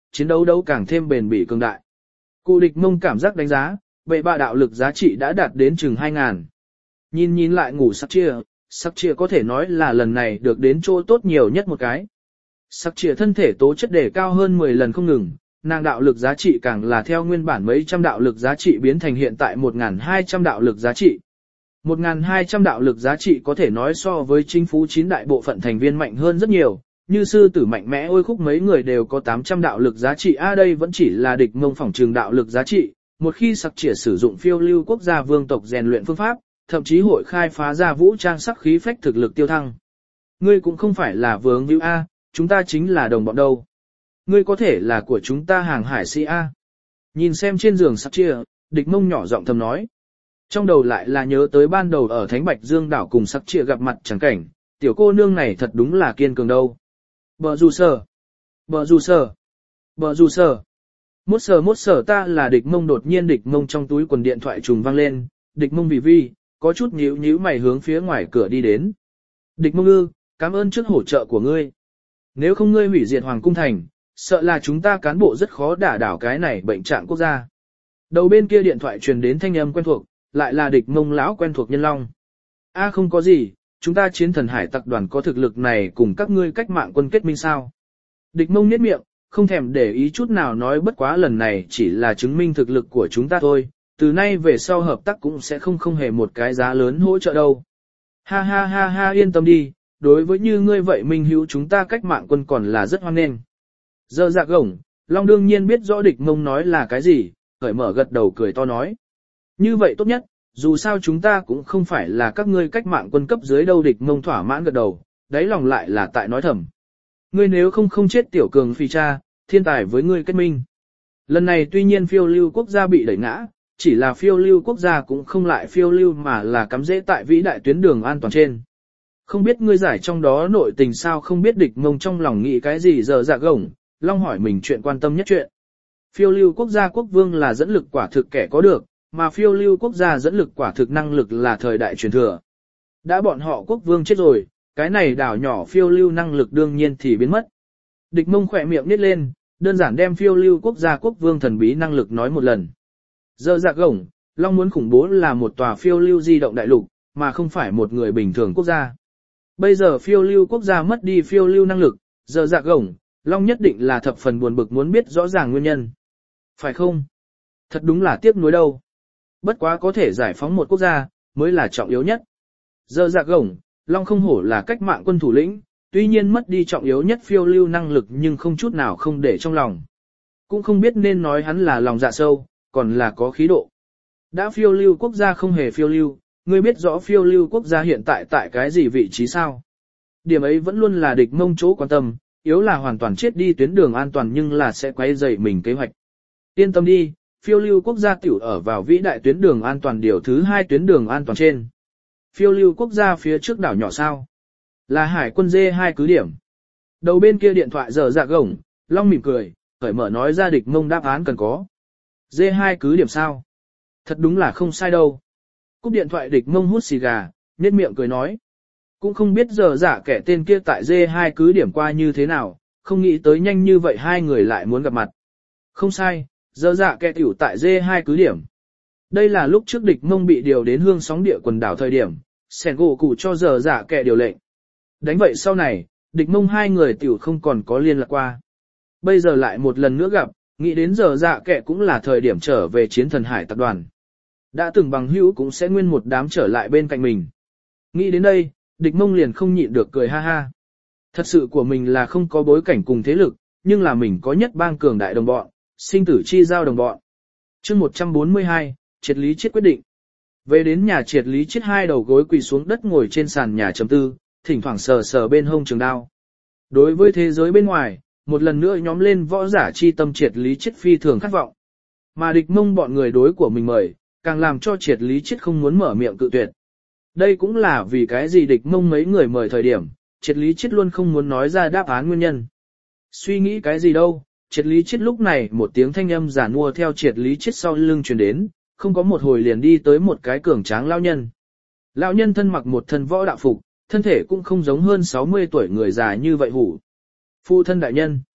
chiến đấu đấu càng thêm bền bỉ cường đại. Cụ địch mông cảm giác đánh giá, bệ bạ đạo lực giá trị đã đạt đến chừng hai ngàn. Nhìn nhìn lại ngủ sắc chia, sắc chia có thể nói là lần này được đến chỗ tốt nhiều nhất một cái. Sắc chia thân thể tố chất đề cao hơn mười lần không ngừng, nàng đạo lực giá trị càng là theo nguyên bản mấy trăm đạo lực giá trị biến thành hiện tại một nghìn hai trăm đạo lực giá trị. một nghìn hai trăm đạo lực giá trị có thể nói so với chính phủ chín đại bộ phận thành viên mạnh hơn rất nhiều, như sư tử mạnh mẽ ôi khúc mấy người đều có tám trăm đạo lực giá trị. A đây vẫn chỉ là địch mông phỏng trường đạo lực giá trị, một khi sặc chĩa sử dụng phiêu lưu quốc gia vương tộc rèn luyện phương pháp, thậm chí hội khai phá ra vũ trang sắc khí phách thực lực tiêu thăng. Ngươi cũng không phải là vướng víu A, chúng ta chính là đồng bọn đâu. Ngươi có thể là của chúng ta hàng hải sĩ A. Nhìn xem trên giường sặc chĩa, địch mông nhỏ giọng thầm nói. Trong đầu lại là nhớ tới ban đầu ở Thánh Bạch Dương đảo cùng sặc chĩa gặp mặt chẳng cảnh, tiểu cô nương này thật đúng là kiên cường đâu. Bờ dù sở, bờ dù sở, bờ dù sở. Mốt sở mốt sở ta là địch mông. Đột nhiên địch mông trong túi quần điện thoại trùng vang lên, địch mông vì vi, có chút nhíu nhíu mày hướng phía ngoài cửa đi đến. Địch mông ư, cảm ơn trước hỗ trợ của ngươi. Nếu không ngươi hủy diệt Hoàng Cung Thành, sợ là chúng ta cán bộ rất khó đả đảo cái này bệnh trạng quốc gia. Đầu bên kia điện thoại truyền đến thanh âm quen thuộc, lại là địch mông lão quen thuộc Nhân Long. A không có gì, chúng ta chiến thần hải tặc đoàn có thực lực này cùng các ngươi cách mạng quân kết minh sao. Địch mông nhếch miệng, không thèm để ý chút nào nói bất quá lần này chỉ là chứng minh thực lực của chúng ta thôi, từ nay về sau hợp tác cũng sẽ không không hề một cái giá lớn hỗ trợ đâu. Ha ha ha ha yên tâm đi, đối với như ngươi vậy minh hữu chúng ta cách mạng quân còn là rất hoan nghênh. Giờ dạ gổng, Long đương nhiên biết rõ địch mông nói là cái gì, khởi mở gật đầu cười to nói. Như vậy tốt nhất, dù sao chúng ta cũng không phải là các ngươi cách mạng quân cấp dưới đâu. Địch mông thỏa mãn gật đầu, đáy lòng lại là tại nói thầm. Ngươi nếu không không chết tiểu cường phi cha, thiên tài với ngươi kết minh. Lần này tuy nhiên phiêu lưu quốc gia bị đẩy ngã, chỉ là phiêu lưu quốc gia cũng không lại phiêu lưu mà là cắm rễ tại vĩ đại tuyến đường an toàn trên. Không biết ngươi giải trong đó nội tình sao, không biết địch mông trong lòng nghĩ cái gì. Giờ dạ gổng, Long hỏi mình chuyện quan tâm nhất chuyện. Phiêu lưu quốc gia quốc vương là dẫn lực quả thực kẻ có được, mà phiêu lưu quốc gia dẫn lực quả thực năng lực là thời đại truyền thừa. Đã bọn họ quốc vương chết rồi, cái này đảo nhỏ phiêu lưu năng lực đương nhiên thì biến mất. Địch mông khỏe miệng nít lên, đơn giản đem phiêu lưu quốc gia quốc vương thần bí năng lực nói một lần. Giờ dạ gổng, Long muốn khủng bố là một tòa phiêu lưu di động đại lục, mà không phải một người bình thường quốc gia. Bây giờ phiêu lưu quốc gia mất đi phiêu lưu năng lực, giờ dạ gổng, Long nhất định là thập phần buồn bực muốn biết rõ ràng nguyên nhân. Phải không? Thật đúng là tiếc nuối đâu. Bất quá có thể giải phóng một quốc gia, mới là trọng yếu nhất. Giờ dạ gổng, Long không hổ là cách mạng quân thủ lĩnh, tuy nhiên mất đi trọng yếu nhất phiêu lưu năng lực nhưng không chút nào không để trong lòng. Cũng không biết nên nói hắn là lòng dạ sâu, còn là có khí độ. Đã phiêu lưu quốc gia không hề phiêu lưu, ngươi biết rõ phiêu lưu quốc gia hiện tại tại cái gì vị trí sao? Điểm ấy vẫn luôn là địch mông chỗ quan tâm, yếu là hoàn toàn chết đi tuyến đường an toàn nhưng là sẽ quay dậy mình kế hoạch. Yên tâm đi, phiêu lưu quốc gia tiểu ở vào vĩ đại tuyến đường an toàn điều thứ hai tuyến đường an toàn trên. Phiêu lưu quốc gia phía trước đảo nhỏ sao? Là hải quân dê hai cứ điểm. Đầu bên kia điện thoại giờ dạ gổng, Long mỉm cười, khởi mở nói ra địch mông đáp án cần có. dê hai cứ điểm sao? Thật đúng là không sai đâu. Cúp điện thoại địch mông hút xì gà, nhếch miệng cười nói. Cũng không biết giờ dạ kẻ tên kia tại dê hai cứ điểm qua như thế nào, không nghĩ tới nhanh như vậy hai người lại muốn gặp mặt. Không sai, giờ dạ kẻ tiểu tại dê hai cứ điểm. Đây là lúc trước địch mông bị điều đến hương sóng địa quần đảo thời điểm, sẻn gỗ cụ cho giờ dạ kẻ điều lệnh. Đánh vậy sau này, địch mông hai người tiểu không còn có liên lạc qua. Bây giờ lại một lần nữa gặp, nghĩ đến giờ dạ kẻ cũng là thời điểm trở về chiến thần hải tập đoàn. Đã từng bằng hữu cũng sẽ nguyên một đám trở lại bên cạnh mình. Nghĩ đến đây, địch mông liền không nhịn được cười ha ha. Thật sự của mình là không có bối cảnh cùng thế lực, nhưng là mình có nhất bang cường đại đồng bọn, sinh tử chi giao đồng bọn. Chương một trăm bốn mươi hai, triệt lý chết quyết định. Về đến nhà triệt lý chết hai đầu gối quỳ xuống đất ngồi trên sàn nhà chấm tư, thỉnh thoảng sờ sờ bên hông trường đao. Đối với thế giới bên ngoài, một lần nữa nhóm lên võ giả chi tâm triệt lý chết phi thường khát vọng. Mà địch mông bọn người đối của mình mời, càng làm cho triệt lý chết không muốn mở miệng cự tuyệt. Đây cũng là vì cái gì địch mông mấy người mời thời điểm, triệt lý chết luôn không muốn nói ra đáp án nguyên nhân. Suy nghĩ cái gì đâu, triệt lý chết lúc này một tiếng thanh âm giả nua theo triệt lý chết sau lưng truyền đến, không có một hồi liền đi tới một cái cường tráng lão nhân. Lão nhân thân mặc một thân võ đạo phục, thân thể cũng không giống hơn sáu mươi tuổi người già như vậy hủ. Phụ thân đại nhân.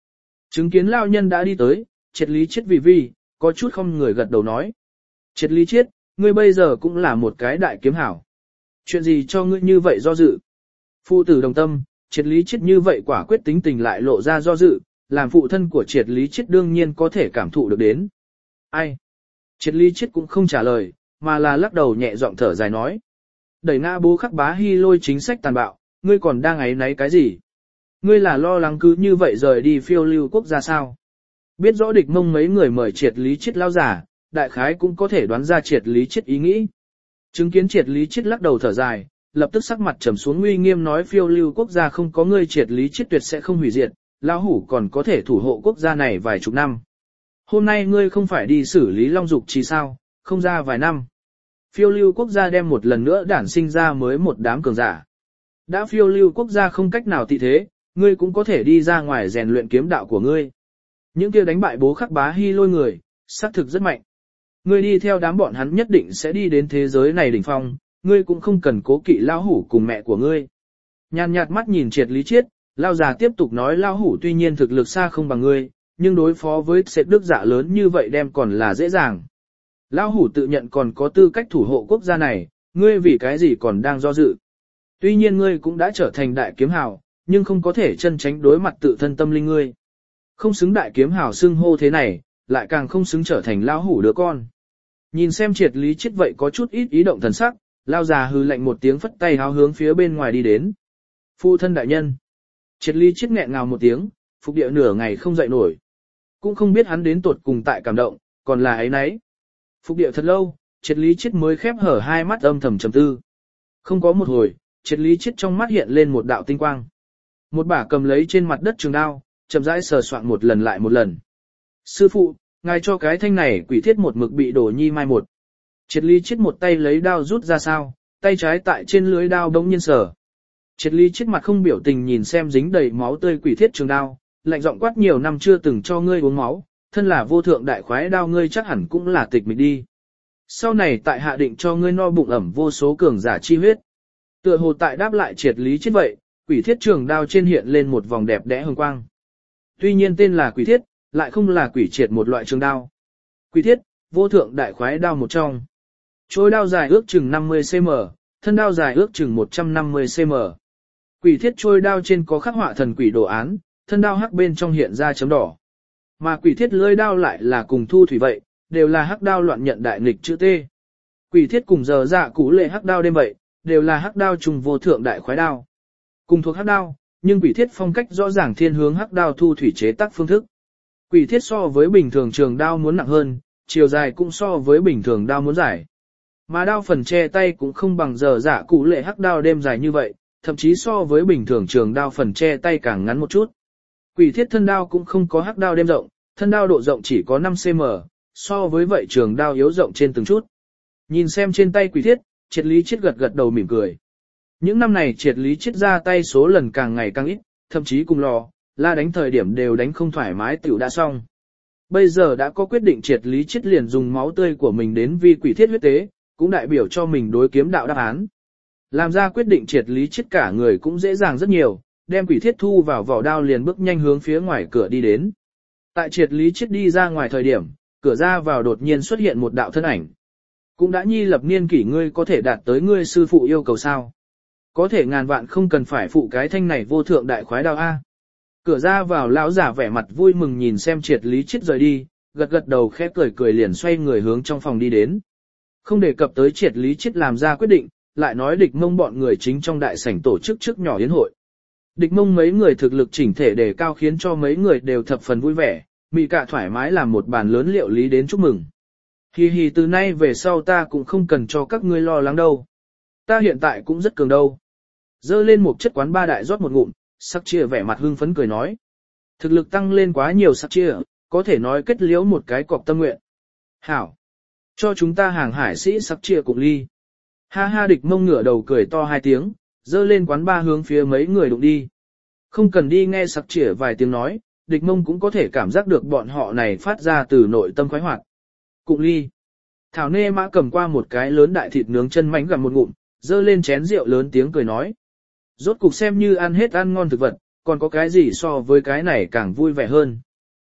Chứng kiến lao nhân đã đi tới, triệt lý chết vì vi, có chút không người gật đầu nói. Triệt lý chết, ngươi bây giờ cũng là một cái đại kiếm hảo. Chuyện gì cho ngươi như vậy do dự? Phụ tử đồng tâm, triệt lý chết như vậy quả quyết tính tình lại lộ ra do dự, làm phụ thân của triệt lý chết đương nhiên có thể cảm thụ được đến. Ai? Triệt lý chết cũng không trả lời, mà là lắc đầu nhẹ giọng thở dài nói. Đẩy ngã bố khắc bá hy lôi chính sách tàn bạo, ngươi còn đang ấy náy cái gì? Ngươi là lo lắng cứ như vậy rời đi phiêu lưu quốc gia sao? Biết rõ địch mông mấy người mời triệt lý chết lao giả, đại khái cũng có thể đoán ra triệt lý chết ý nghĩ. Chứng kiến triệt lý chết lắc đầu thở dài, lập tức sắc mặt trầm xuống uy nghiêm nói phiêu lưu quốc gia không có ngươi triệt lý chết tuyệt sẽ không hủy diệt, lão hủ còn có thể thủ hộ quốc gia này vài chục năm. Hôm nay ngươi không phải đi xử lý long dục chỉ sao, không ra vài năm. Phiêu lưu quốc gia đem một lần nữa đản sinh ra mới một đám cường giả. Đã phiêu lưu quốc gia không cách nào tị thế, ngươi cũng có thể đi ra ngoài rèn luyện kiếm đạo của ngươi. Những kia đánh bại bố khắc bá hy lôi người, xác thực rất mạnh. Ngươi đi theo đám bọn hắn nhất định sẽ đi đến thế giới này đỉnh phong, ngươi cũng không cần cố kỵ lão hủ cùng mẹ của ngươi. Nhàn nhạt mắt nhìn triệt lý chiết, lao già tiếp tục nói lão hủ tuy nhiên thực lực xa không bằng ngươi, nhưng đối phó với sệt đức dạ lớn như vậy đem còn là dễ dàng. Lão hủ tự nhận còn có tư cách thủ hộ quốc gia này, ngươi vì cái gì còn đang do dự. Tuy nhiên ngươi cũng đã trở thành đại kiếm hào, nhưng không có thể chân tránh đối mặt tự thân tâm linh ngươi. Không xứng đại kiếm hào xưng hô thế này, lại càng không xứng trở thành lão hủ đứa con. Nhìn xem triệt lý chết vậy có chút ít ý động thần sắc, lao già hư lạnh một tiếng phất tay háo hướng phía bên ngoài đi đến. Phụ thân đại nhân. Triệt lý chết nghẹn ngào một tiếng, phục địa nửa ngày không dậy nổi. Cũng không biết hắn đến tuột cùng tại cảm động, còn là ấy nấy. Phục địa thật lâu, triệt lý chết mới khép hở hai mắt âm thầm trầm tư. Không có một hồi, triệt lý chết trong mắt hiện lên một đạo tinh quang. Một bả cầm lấy trên mặt đất trường đao, chậm rãi sờ soạn một lần lại một lần. Sư phụ, ngài cho cái thanh này quỷ thiết một mực bị đổ nhi mai một. Triệt lý chết một tay lấy đao rút ra sao, tay trái tại trên lưới đao đống nhiên sờ. Triệt lý chết mặt không biểu tình nhìn xem dính đầy máu tươi quỷ thiết trường đao, lạnh giọng quát nhiều năm chưa từng cho ngươi uống máu, thân là vô thượng đại khoái đao ngươi chắc hẳn cũng là tịch mịch đi. Sau này tại hạ định cho ngươi no bụng ẩm vô số cường giả chi huyết. Tựa hồ tại đáp lại triệt lý chết vậy, quỷ thiết trường đao trên hiện lên một vòng đẹp đẽ hồng quang. Tuy nhiên tên là quỷ thiết, lại không là quỷ triệt một loại trường đao. Quỷ thiết, vô thượng đại khoái đao một trong. Trôi đao dài ước chừng năm mươi xăng-ti-mét, thân đao dài ước chừng một trăm năm mươi xăng-ti-mét. Quỷ thiết trôi đao trên có khắc họa thần quỷ đồ án, thân đao hắc bên trong hiện ra chấm đỏ. Mà quỷ thiết lưỡi đao lại là cùng thu thủy vậy, đều là hắc đao loạn nhận đại nghịch chữ T. Quỷ thiết cùng giờ dạ cũ lệ hắc đao đêm vậy, đều là hắc đao trùng vô thượng đại khoái đao. Cùng thuộc hắc đao, nhưng quỷ thiết phong cách rõ ràng thiên hướng hắc đao thu thủy chế tác phương thức. Quỷ thiết so với bình thường trường đao muốn nặng hơn, chiều dài cũng so với bình thường đao muốn dài. Mà đao phần che tay cũng không bằng giờ dạ cũ lệ hắc đao đêm dài như vậy, thậm chí so với bình thường trường đao phần che tay càng ngắn một chút. Quỷ thiết thân đao cũng không có hắc đao đêm rộng, thân đao độ rộng chỉ có năm xăng-ti-mét, so với vậy trường đao yếu rộng trên từng chút. Nhìn xem trên tay quỷ thiết, triệt lý chết gật gật đầu mỉm cười. Những năm này triệt lý chết ra tay số lần càng ngày càng ít, thậm chí cùng lò, la đánh thời điểm đều đánh không thoải mái tiểu đã xong. Bây giờ đã có quyết định triệt lý chết liền dùng máu tươi của mình đến vi quỷ thiết huyết tế, cũng đại biểu cho mình đối kiếm đạo đáp án. Làm ra quyết định triệt lý chết cả người cũng dễ dàng rất nhiều, đem quỷ thiết thu vào vỏ đao liền bước nhanh hướng phía ngoài cửa đi đến. Tại triệt lý chết đi ra ngoài thời điểm, cửa ra vào đột nhiên xuất hiện một đạo thân ảnh. Cũng đã nhi lập niên kỷ ngươi có thể đạt tới ngươi sư phụ yêu cầu sao? Có thể ngàn vạn không cần phải phụ cái thanh này vô thượng đại khoái đao a. Cửa ra vào lão giả vẻ mặt vui mừng nhìn xem triệt lý chết rời đi, gật gật đầu khẽ cười cười liền xoay người hướng trong phòng đi đến. Không đề cập tới triệt lý chết làm ra quyết định, lại nói địch mông bọn người chính trong đại sảnh tổ chức trước nhỏ yến hội. Địch mông mấy người thực lực chỉnh thể đề cao khiến cho mấy người đều thập phần vui vẻ, mị cả thoải mái làm một bàn lớn liệu lý đến chúc mừng. Hi hi từ nay về sau ta cũng không cần cho các ngươi lo lắng đâu. Ta hiện tại cũng rất cường đâu. Dơ lên một chất quán ba đại rót một ngụm, sắc chia vẻ mặt hưng phấn cười nói. Thực lực tăng lên quá nhiều sắc chia, có thể nói kết liễu một cái cọc tâm nguyện. Hảo! Cho chúng ta hàng hải sĩ sắc chia cùng ly. Ha ha địch mông ngửa đầu cười to hai tiếng, dơ lên quán ba hướng phía mấy người đụng đi. Không cần đi nghe sắc chia vài tiếng nói, địch mông cũng có thể cảm giác được bọn họ này phát ra từ nội tâm khoái hoạt. Cụng ly. Thảo nê mã cầm qua một cái lớn đại thịt nướng chân mánh gặm một ngụm, dơ lên chén rượu lớn tiếng cười nói. Rốt cục xem như ăn hết ăn ngon thực vật, còn có cái gì so với cái này càng vui vẻ hơn.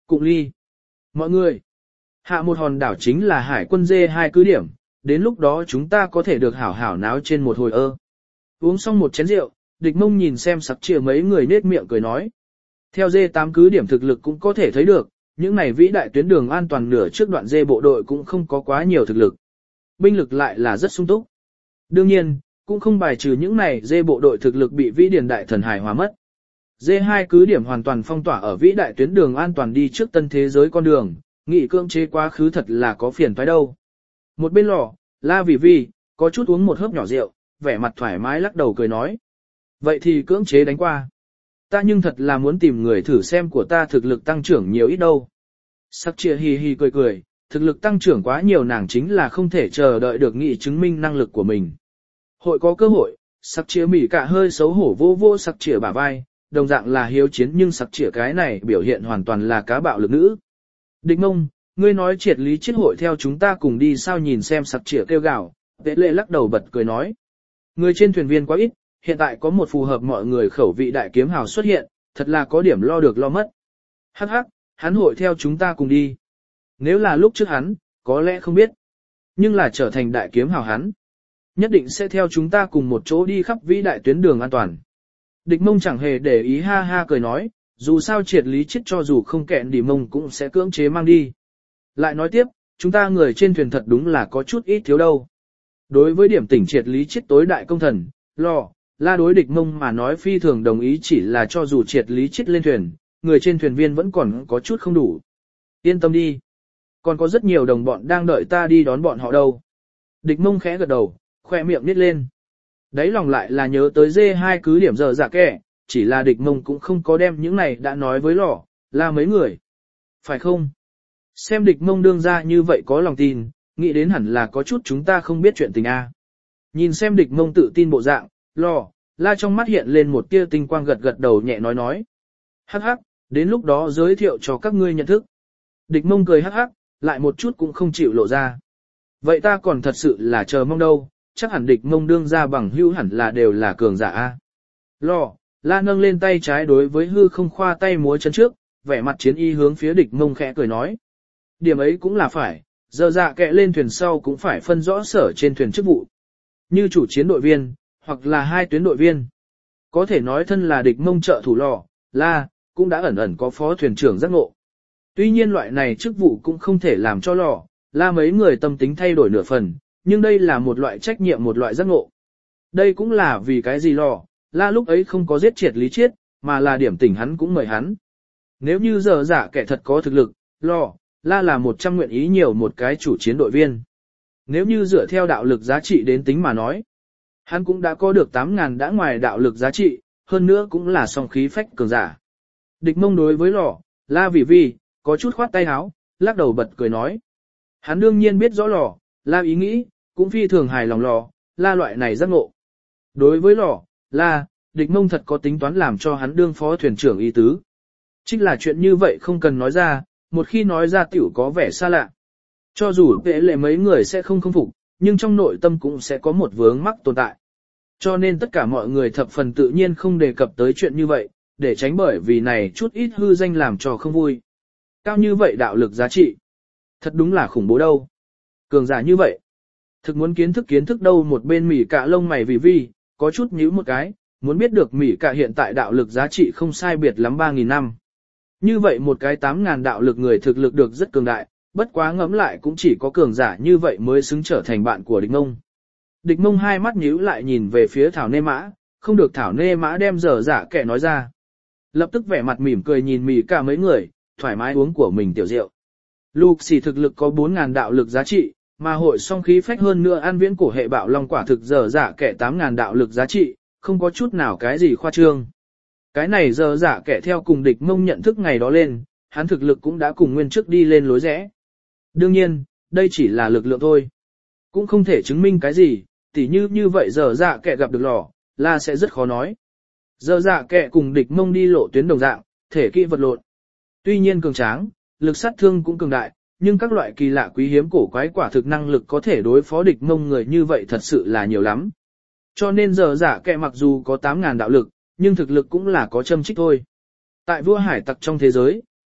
Cụng ly. Mọi người, hạ một hòn đảo chính là hải quân dê hai cứ điểm, đến lúc đó chúng ta có thể được hảo hảo náo trên một hồi ơ. Uống xong một chén rượu, địch mông nhìn xem sặc chìa mấy người nết miệng cười nói. Theo dê tám cứ điểm thực lực cũng có thể thấy được, những này vĩ đại tuyến đường an toàn nửa trước đoạn dê bộ đội cũng không có quá nhiều thực lực. Binh lực lại là rất sung túc. Đương nhiên, cũng không bài trừ những này dê bộ đội thực lực bị vĩ điền đại thần hài hòa mất. dê hai cứ điểm hoàn toàn phong tỏa ở vĩ đại tuyến đường an toàn đi trước tân thế giới con đường, nghị cưỡng chế quá khứ thật là có phiền toái đâu. Một bên lò, La Vì Vi, có chút uống một hớp nhỏ rượu, vẻ mặt thoải mái lắc đầu cười nói. Vậy thì cưỡng chế đánh qua. Ta nhưng thật là muốn tìm người thử xem của ta thực lực tăng trưởng nhiều ít đâu. Sắc chia hì hì cười cười, thực lực tăng trưởng quá nhiều nàng chính là không thể chờ đợi được nghị chứng minh năng lực của mình. Hội có cơ hội, sắc chia mỉ cả hơi xấu hổ vô vô sắc chia bả vai, đồng dạng là hiếu chiến nhưng sắc chia cái này biểu hiện hoàn toàn là cá bạo lực nữ. Địch Mông, ngươi nói triệt lý triết hội theo chúng ta cùng đi sao nhìn xem sắc chia kêu gào, Tế Lệ lắc đầu bật cười nói. Người trên thuyền viên quá ít, hiện tại có một phù hợp mọi người khẩu vị đại kiếm hào xuất hiện, thật là có điểm lo được lo mất. Hắc hắc, hắn hội theo chúng ta cùng đi. Nếu là lúc trước hắn, có lẽ không biết. Nhưng là trở thành đại kiếm hào hắn. Nhất định sẽ theo chúng ta cùng một chỗ đi khắp vĩ đại tuyến đường an toàn. Địch Mông chẳng hề để ý ha ha cười nói, dù sao triệt lý chết cho dù không kẹn đi mông cũng sẽ cưỡng chế mang đi. Lại nói tiếp, chúng ta người trên thuyền thật đúng là có chút ít thiếu đâu. Đối với điểm tỉnh triệt lý chết tối đại công thần, lò, La đối Địch Mông mà nói phi thường đồng ý chỉ là cho dù triệt lý chết lên thuyền, người trên thuyền viên vẫn còn có chút không đủ. Yên tâm đi. Còn có rất nhiều đồng bọn đang đợi ta đi đón bọn họ đâu. Địch Mông khẽ gật đầu, khoe miệng nít lên. Đấy lòng lại là nhớ tới dê hai cứ điểm giờ dạ kẻ, chỉ là Địch Mông cũng không có đem những này đã nói với lò, là mấy người. Phải không? Xem Địch Mông đương ra như vậy có lòng tin, nghĩ đến hẳn là có chút chúng ta không biết chuyện tình a. Nhìn xem Địch Mông tự tin bộ dạng, lò, la trong mắt hiện lên một tia tinh quang gật gật đầu nhẹ nói nói. Hắc hắc, đến lúc đó giới thiệu cho các ngươi nhận thức. Địch Mông cười hắc hắc, lại một chút cũng không chịu lộ ra. Vậy ta còn thật sự là chờ mong đâu, chắc hẳn Địch Mông đương ra bằng hữu hẳn là đều là cường giả a. Lò, la nâng lên tay trái đối với hư không khoa tay múa chân trước, vẻ mặt chiến y hướng phía Địch Mông khẽ cười nói. Điểm ấy cũng là phải, giờ dạ kệ lên thuyền sau cũng phải phân rõ sở trên thuyền chức vụ. Như chủ chiến đội viên, hoặc là hai tuyến đội viên. Có thể nói thân là Địch Mông trợ thủ lò, la, cũng đã ẩn ẩn có phó thuyền trưởng giác ngộ. Tuy nhiên loại này chức vụ cũng không thể làm cho lò, la mấy người tâm tính thay đổi nửa phần, nhưng đây là một loại trách nhiệm một loại giác ngộ. Đây cũng là vì cái gì lò, la lúc ấy không có giết triệt lý triết, mà là điểm tỉnh hắn cũng mời hắn. Nếu như giờ giả kẻ thật có thực lực, lò, la là một trăm nguyện ý nhiều một cái chủ chiến đội viên. Nếu như dựa theo đạo lực giá trị đến tính mà nói, hắn cũng đã có được tám ngàn đã ngoài đạo lực giá trị, hơn nữa cũng là song khí phách cường giả. Địch Mông đối với lò, la vì vi, có chút khoát tay áo, lắc đầu bật cười nói. Hắn đương nhiên biết rõ lò, la ý nghĩ, cũng phi thường hài lòng lò, la loại này giác ngộ. Đối với lò, la, Địch Mông thật có tính toán làm cho hắn đương phó thuyền trưởng ý tứ. Chính là chuyện như vậy không cần nói ra, một khi nói ra tiểu có vẻ xa lạ. Cho dù vệ lệ mấy người sẽ không không phục, nhưng trong nội tâm cũng sẽ có một vướng mắc tồn tại. Cho nên tất cả mọi người thập phần tự nhiên không đề cập tới chuyện như vậy, để tránh bởi vì này chút ít hư danh làm cho không vui. Cao như vậy đạo lực giá trị. Thật đúng là khủng bố đâu. Cường giả như vậy. Thực muốn kiến thức kiến thức đâu một bên mỉ cả lông mày vì vi, có chút nhíu một cái, muốn biết được mỉ cả hiện tại đạo lực giá trị không sai biệt lắm ba nghìn năm. Như vậy một cái tám ngàn đạo lực người thực lực được rất cường đại, bất quá ngẫm lại cũng chỉ có cường giả như vậy mới xứng trở thành bạn của Địch Mông. Địch Mông hai mắt nhíu lại nhìn về phía Thảo Nê Mã, không được Thảo Nê Mã đem dở giả kẻ nói ra. Lập tức vẻ mặt mỉm cười nhìn mỉ cả mấy người, thoải mái uống của mình tiểu rượu. Lục xỉ thực lực có bốn ngàn đạo lực giá trị, mà hội song khí phách hơn nữa an viễn cổ hệ bạo long quả thực dở giả kẻ tám ngàn đạo lực giá trị, không có chút nào cái gì khoa trương. Cái này dở giả kẻ theo cùng Địch Mông nhận thức ngày đó lên, hắn thực lực cũng đã cùng nguyên trước đi lên lối rẽ. Đương nhiên, đây chỉ là lực lượng thôi. Cũng không thể chứng minh cái gì, tỉ như như vậy dở dạ kẻ gặp được lò, là sẽ rất khó nói. Dở dạ kẻ cùng Địch Mông đi lộ tuyến đồng dạng, thể kỹ vật lộn. Tuy nhiên cường tráng, lực sát thương cũng cường đại, nhưng các loại kỳ lạ quý hiếm cổ quái quả thực năng lực có thể đối phó Địch Mông người như vậy thật sự là nhiều lắm. Cho nên dở dạ kẻ mặc dù có tám ngàn đạo lực, nhưng thực lực cũng là có châm trích thôi. Tại vua hải tặc trong thế giới,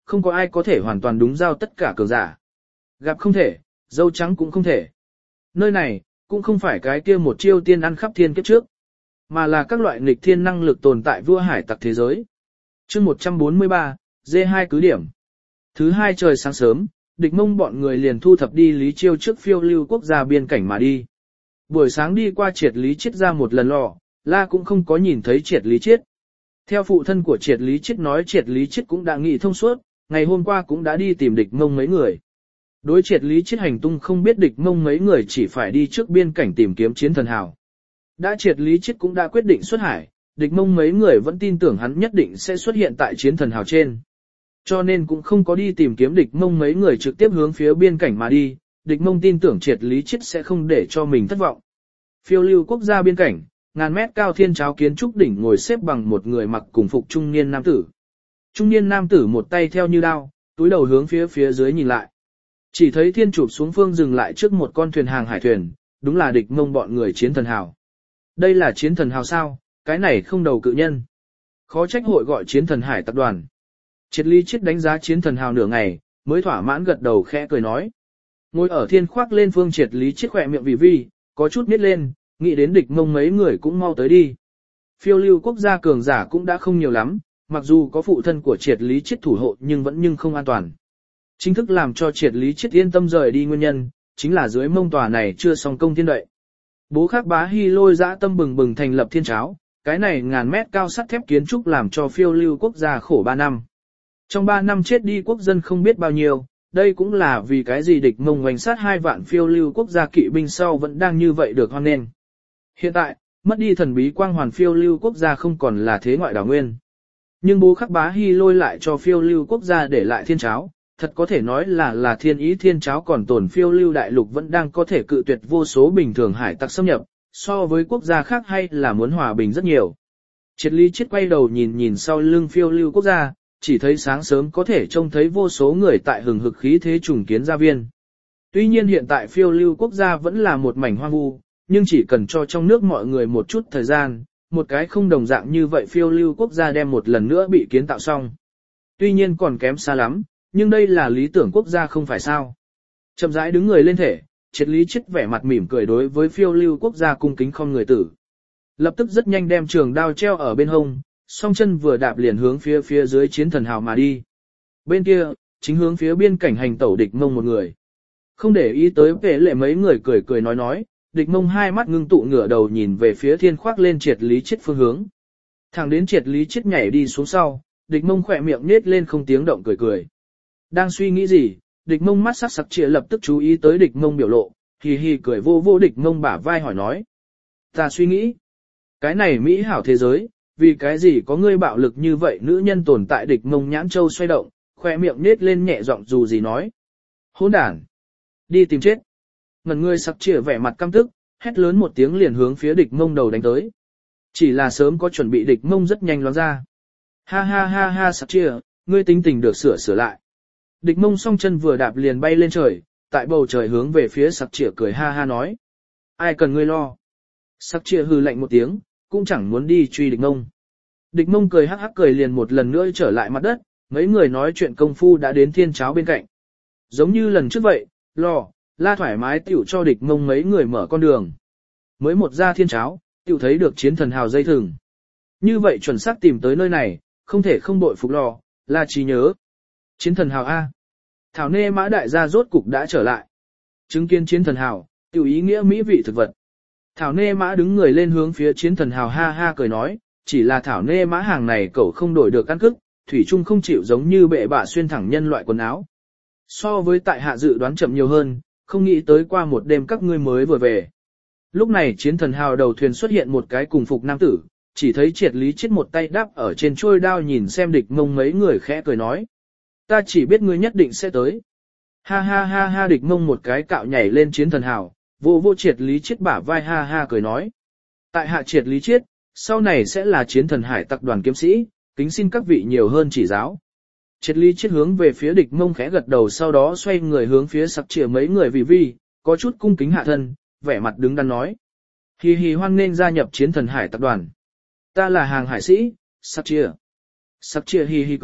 không có ai có thể hoàn toàn đúng giao tất cả cường giả. Gặp không thể, dâu trắng cũng không thể. Nơi này, cũng không phải cái kia một chiêu tiên ăn khắp thiên kiếp trước, mà là các loại nghịch thiên năng lực tồn tại vua hải tặc thế giới. chương một trăm bốn mươi ba, dê hai cứ điểm. Thứ hai trời sáng sớm, địch mông bọn người liền thu thập đi Lý Chiêu trước phiêu lưu quốc gia biên cảnh mà đi. Buổi sáng đi qua Triệt Lý Chiết ra một lần lò, La cũng không có nhìn thấy Triệt Lý Chiết. Theo phụ thân của Triệt Lý Chiết nói Triệt Lý Chiết cũng đã nghĩ thông suốt, ngày hôm qua cũng đã đi tìm địch mông mấy người. Đối Triệt Lý Chiết hành tung không biết địch mông mấy người chỉ phải đi trước biên cảnh tìm kiếm chiến thần hào. Đã Triệt Lý Chiết cũng đã quyết định xuất hải, địch mông mấy người vẫn tin tưởng hắn nhất định sẽ xuất hiện tại chiến thần hào trên. Cho nên cũng không có đi tìm kiếm địch mông mấy người trực tiếp hướng phía biên cảnh mà đi, địch mông tin tưởng Triệt Lý Chiết sẽ không để cho mình thất vọng. Phiêu lưu quốc gia biên cảnh, ngàn mét cao thiên cháo kiến trúc đỉnh ngồi xếp bằng một người mặc cùng phục trung niên nam tử. Trung niên nam tử một tay theo như đao, túi đầu hướng phía phía dưới nhìn lại. Chỉ thấy thiên chụp xuống phương dừng lại trước một con thuyền hàng hải thuyền, đúng là địch mông bọn người chiến thần hào. Đây là chiến thần hào sao, cái này không đầu cự nhân. Khó trách hội gọi chiến thần hải tập đoàn. Triệt Lý Chiết đánh giá chiến thần hào nửa ngày, mới thỏa mãn gật đầu khẽ cười nói. Ngồi ở thiên khoác lên phương Triệt Lý Chiết khỏe miệng vì vi, có chút biết lên, nghĩ đến địch mông mấy người cũng mau tới đi. Phiêu lưu quốc gia cường giả cũng đã không nhiều lắm, mặc dù có phụ thân của Triệt Lý Chiết thủ hộ nhưng vẫn nhưng không an toàn. Chính thức làm cho Triệt Lý Chiết yên tâm rời đi nguyên nhân, chính là dưới mông tòa này chưa xong công thiên đậy. Bố Khắc Bá Hy lôi dã tâm bừng bừng thành lập thiên cháo, cái này ngàn mét cao sắt thép kiến trúc làm cho phiêu lưu quốc gia khổ ba năm. Trong ba năm chết đi quốc dân không biết bao nhiêu, đây cũng là vì cái gì địch mông hoành sát hai vạn phiêu lưu quốc gia kỵ binh sau vẫn đang như vậy được hoan nghênh. Hiện tại, mất đi thần bí quang hoàn phiêu lưu quốc gia không còn là thế ngoại đảo nguyên. Nhưng Bố Khắc Bá Hy lôi lại cho phiêu lưu quốc gia để lại thiên cháo, thật có thể nói là là thiên ý thiên cháo còn tồn phiêu lưu đại lục vẫn đang có thể cự tuyệt vô số bình thường hải tặc xâm nhập, so với quốc gia khác hay là muốn hòa bình rất nhiều. Triệt Lý Chiết quay đầu nhìn nhìn sau lưng phiêu lưu quốc gia, chỉ thấy sáng sớm có thể trông thấy vô số người tại hừng hực khí thế trùng kiến gia viên. Tuy nhiên hiện tại phiêu lưu quốc gia vẫn là một mảnh hoang vu, nhưng chỉ cần cho trong nước mọi người một chút thời gian, một cái không đồng dạng như vậy phiêu lưu quốc gia đem một lần nữa bị kiến tạo xong. Tuy nhiên còn kém xa lắm, nhưng đây là lý tưởng quốc gia không phải sao. Chậm rãi đứng người lên thể, Triệt Lý Chiết vẻ mặt mỉm cười đối với phiêu lưu quốc gia cung kính không người tử. Lập tức rất nhanh đem trường đao treo ở bên hông, song chân vừa đạp liền hướng phía phía dưới chiến thần hào mà đi. Bên kia, chính hướng phía biên cảnh hành tẩu địch mông một người. Không để ý tới vệ lệ mấy người cười cười nói nói, địch mông hai mắt ngưng tụ ngửa đầu nhìn về phía thiên khoác lên Triệt Lý Chiết phương hướng. Thẳng đến Triệt Lý Chiết nhảy đi xuống sau, địch mông khỏe miệng nết lên không tiếng động cười cười. Đang suy nghĩ gì, địch mông mắt sắc sắc trịa lập tức chú ý tới địch mông biểu lộ, hì hì cười vô vô địch mông bả vai hỏi nói. Ta suy nghĩ, cái này mỹ hảo thế giới, vì cái gì có ngươi bạo lực như vậy nữ nhân tồn tại địch mông nhãn châu xoay động, khoe miệng nết lên nhẹ giọng dù gì nói. Hỗn đản, đi tìm chết. Ngần ngươi sắc trịa vẻ mặt căm tức, hét lớn một tiếng liền hướng phía địch mông đầu đánh tới. Chỉ là sớm có chuẩn bị địch mông rất nhanh loáng ra. Ha ha ha ha sắc trịa, ngươi tính tình được sửa sửa lại. Địch mông song chân vừa đạp liền bay lên trời, tại bầu trời hướng về phía sặc trịa cười ha ha nói. Ai cần ngươi lo. Sặc trịa hừ lạnh một tiếng, cũng chẳng muốn đi truy địch mông. Địch mông cười hắc hắc cười liền một lần nữa trở lại mặt đất, mấy người nói chuyện công phu đã đến thiên cháo bên cạnh. Giống như lần trước vậy, lo, la thoải mái tiểu cho địch mông mấy người mở con đường. Mới một ra thiên cháo, tiểu thấy được chiến thần hào dây thừng. Như vậy chuẩn xác tìm tới nơi này, không thể không bội phục lo, là trí nhớ. Chiến thần hào A. Thảo nê mã đại gia rốt cục đã trở lại. Chứng kiến chiến thần hào, tiểu ý nghĩa mỹ vị thực vật. Thảo nê mã đứng người lên hướng phía chiến thần hào ha ha cười nói, chỉ là thảo nê mã hàng này cậu không đổi được căn cức, thủy chung không chịu giống như bệ bạ xuyên thẳng nhân loại quần áo. So với tại hạ dự đoán chậm nhiều hơn, không nghĩ tới qua một đêm các ngươi mới vừa về. Lúc này chiến thần hào đầu thuyền xuất hiện một cái cùng phục nam tử, chỉ thấy Triệt Lý Chiết một tay đáp ở trên trôi đao nhìn xem địch mông mấy người khẽ cười nói. Ta chỉ biết ngươi nhất định sẽ tới. Ha ha ha ha địch mông một cái cạo nhảy lên chiến thần hào, vô vô Triệt Lý Chiết bả vai ha ha cười nói. Tại hạ Triệt Lý Chiết, sau này sẽ là chiến thần hải tặc đoàn kiếm sĩ, kính xin các vị nhiều hơn chỉ giáo. Triệt Lý Chiết hướng về phía địch mông khẽ gật đầu sau đó xoay người hướng phía sặc trịa mấy người vì vi, có chút cung kính hạ thân, vẻ mặt đứng đắn nói. Hì hì hoan nên gia nhập chiến thần hải tặc đoàn. Ta là hàng hải sĩ, sặc trịa. Sặc trịa hì hì cười,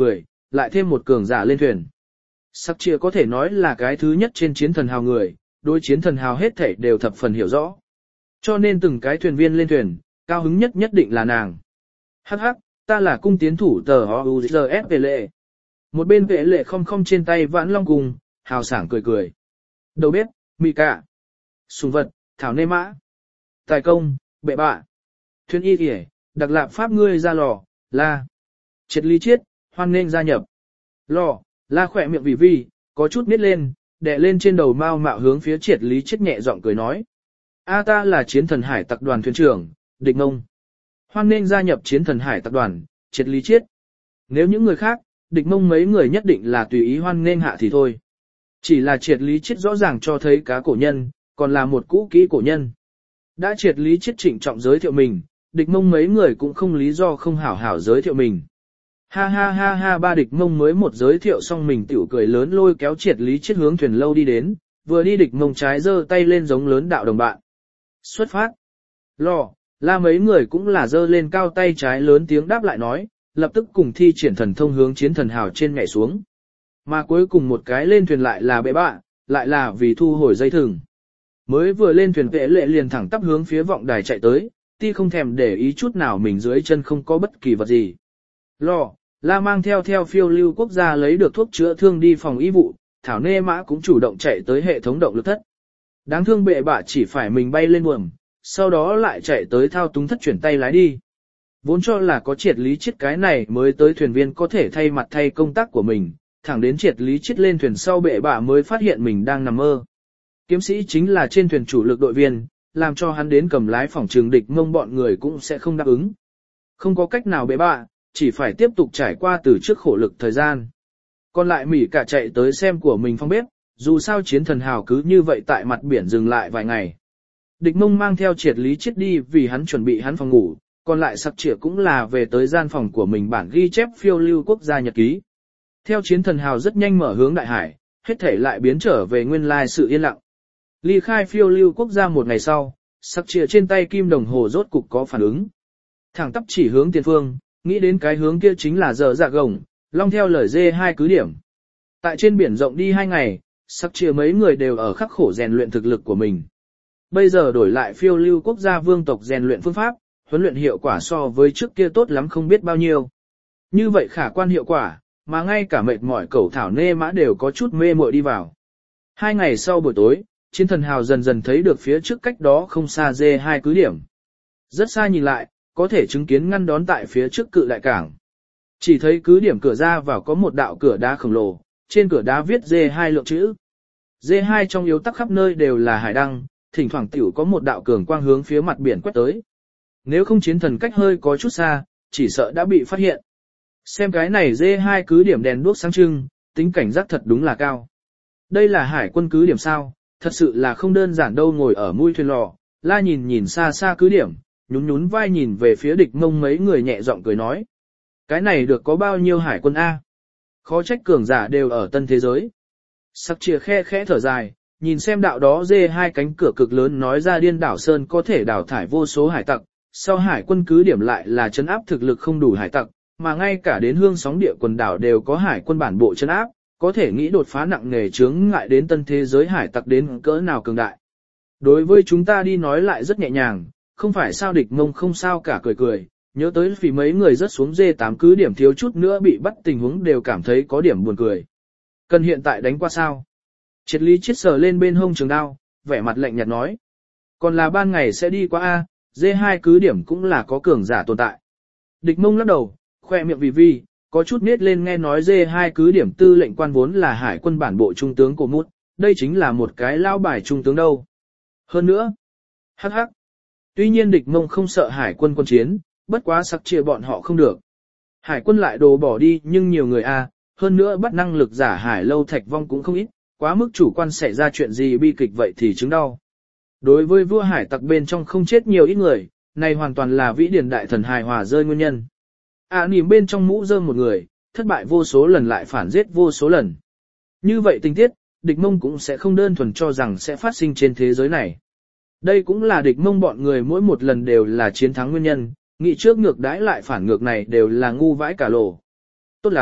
lại thêm một cường giả lên thuyền. Sắc chia có thể nói là cái thứ nhất trên chiến thần hào người, đối chiến thần hào hết thảy đều thập phần hiểu rõ. Cho nên từng cái thuyền viên lên thuyền, cao hứng nhất nhất định là nàng. Hắc hắc, ta là cung tiến thủ tờ o u giê ép vệ lệ. Một bên vệ lệ không không trên tay vãn long cùng, hào sảng cười cười. Đầu bếp, mì cả. Sùng vật, thảo nê mã. Tài công, bệ bạ. Thuyền y kìa, đặc lạp pháp ngươi ra lò, la. Triệt lý chiết, hoan nên gia nhập. Lò, la khỏe miệng vì vi, có chút nít lên, đè lên trên đầu mao mạo hướng phía triệt lý chiết nhẹ giọng cười nói. A ta là chiến thần hải tặc đoàn thuyền trưởng, địch ngông. Hoan nên gia nhập chiến thần hải tặc đoàn, triệt lý chiết. Nếu những người khác, địch mông mấy người nhất định là tùy ý hoan nên hạ thì thôi. Chỉ là triệt lý chiết rõ ràng cho thấy cá cổ nhân, còn là một cũ kỹ cổ nhân. Đã triệt lý chiết trịnh trọng giới thiệu mình, địch mông mấy người cũng không lý do không hảo hảo giới thiệu mình. Ha ha ha ha ba địch mông mới một giới thiệu xong mình tiểu cười lớn lôi kéo triệt lý chiết hướng thuyền lâu đi đến, vừa đi địch mông trái giơ tay lên giống lớn đạo đồng bạn. Xuất phát. Lò, la mấy người cũng là giơ lên cao tay trái lớn tiếng đáp lại nói, lập tức cùng thi triển thần thông hướng chiến thần hào trên nhảy xuống. Mà cuối cùng một cái lên thuyền lại là bệ bạ, lại là vì thu hồi dây thừng. Mới vừa lên thuyền vệ lệ liền thẳng tắp hướng phía vọng đài chạy tới, ti không thèm để ý chút nào mình dưới chân không có bất kỳ vật gì. Lò, la mang theo theo phiêu lưu quốc gia lấy được thuốc chữa thương đi phòng y vụ, thảo nê mã cũng chủ động chạy tới hệ thống động lực thất. Đáng thương bệ bạ chỉ phải mình bay lên buồm, sau đó lại chạy tới thao túng thất chuyển tay lái đi. Vốn cho là có triệt lý chiết cái này mới tới thuyền viên có thể thay mặt thay công tác của mình, thẳng đến triệt lý chiết lên thuyền sau bệ bạ mới phát hiện mình đang nằm mơ. Kiếm sĩ chính là trên thuyền chủ lực đội viên, làm cho hắn đến cầm lái phòng trường địch mông bọn người cũng sẽ không đáp ứng. Không có cách nào bệ bạ, chỉ phải tiếp tục trải qua từ trước khổ lực thời gian. Còn lại mỉ cả chạy tới xem của mình phong bếp, dù sao chiến thần hào cứ như vậy tại mặt biển dừng lại vài ngày. Địch mông mang theo triệt lý chiết đi vì hắn chuẩn bị hắn phòng ngủ, còn lại sặc trịa cũng là về tới gian phòng của mình bản ghi chép phiêu lưu quốc gia nhật ký. Theo chiến thần hào rất nhanh mở hướng đại hải, hết thể lại biến trở về nguyên lai sự yên lặng. Ly khai phiêu lưu quốc gia một ngày sau, sặc trịa trên tay kim đồng hồ rốt cục có phản ứng. Thẳng tắp chỉ hướng tiền phương, nghĩ đến cái hướng kia chính là giờ dạ gồng, long theo lời dê hai cứ điểm. Tại trên biển rộng đi hai ngày, sặc trịa mấy người đều ở khắc khổ rèn luyện thực lực của mình. Bây giờ đổi lại phiêu lưu quốc gia vương tộc rèn luyện phương pháp, huấn luyện hiệu quả so với trước kia tốt lắm không biết bao nhiêu. Như vậy khả quan hiệu quả, mà ngay cả mệt mỏi cẩu thảo nê mã đều có chút mê muội đi vào. Hai ngày sau buổi tối, chiến thần hào dần dần thấy được phía trước cách đó không xa dê hai cứ điểm. Rất xa nhìn lại, có thể chứng kiến ngăn đón tại phía trước cự đại cảng. Chỉ thấy cứ điểm cửa ra vào có một đạo cửa đá khổng lồ, trên cửa đá viết dê hai lượng chữ. dê hai trong yếu tắc khắp nơi đều là hải đăng, thỉnh thoảng tiểu có một đạo cường quang hướng phía mặt biển quét tới. Nếu không chiến thần cách hơi có chút xa, chỉ sợ đã bị phát hiện. Xem cái này dê hai cứ điểm đèn đuốc sáng trưng, tính cảnh giác thật đúng là cao. Đây là hải quân cứ điểm sao, thật sự là không đơn giản đâu. Ngồi ở mũi thuyền lò, la nhìn nhìn xa xa cứ điểm, nhún nhún vai nhìn về phía địch mông mấy người nhẹ giọng cười nói. Cái này được có bao nhiêu hải quân A? Khó trách cường giả đều ở tân thế giới. Sắc chìa khe khẽ thở dài, nhìn xem đạo đó dê hai cánh cửa cực lớn nói ra điên đảo sơn có thể đào thải vô số hải tặc, sau hải quân cứ điểm lại là trấn áp thực lực không đủ hải tặc, mà ngay cả đến hương sóng địa quần đảo đều có hải quân bản bộ trấn áp, có thể nghĩ đột phá nặng nề chướng ngại đến tân thế giới hải tặc đến cỡ nào cường đại. Đối với chúng ta đi nói lại rất nhẹ nhàng, không phải sao địch mông không sao cả cười cười, nhớ tới vì mấy người rớt xuống dê tám cứ điểm thiếu chút nữa bị bắt tình huống đều cảm thấy có điểm buồn cười. Cần hiện tại đánh qua sao? Triệt lý chiết sờ lên bên hông trường đao, vẻ mặt lạnh nhạt nói. Còn là ban ngày sẽ đi qua A, dê hai cứ điểm cũng là có cường giả tồn tại. Địch mông lắc đầu, khoe miệng vì vi, có chút nết lên nghe nói dê hai cứ điểm tư lệnh quan vốn là hải quân bản bộ trung tướng của Mút, đây chính là một cái lao bài trung tướng đâu. Hơn nữa, hắc hắc. Tuy nhiên địch mông không sợ hải quân quân chiến, bất quá sắc chia bọn họ không được. Hải quân lại đồ bỏ đi nhưng nhiều người A, hơn nữa bắt năng lực giả hải lâu thạch vong cũng không ít, quá mức chủ quan xảy ra chuyện gì bi kịch vậy thì chứng đau. Đối với vua hải tặc bên trong không chết nhiều ít người, này hoàn toàn là vĩ điển đại thần hài hòa rơi nguyên nhân. À nìm bên trong mũ rơm một người, thất bại vô số lần lại phản giết vô số lần. Như vậy tình tiết, địch mông cũng sẽ không đơn thuần cho rằng sẽ phát sinh trên thế giới này. Đây cũng là địch mông bọn người mỗi một lần đều là chiến thắng nguyên nhân, nghĩ trước ngược đãi lại phản ngược này đều là ngu vãi cả lồ. Tốt lắm,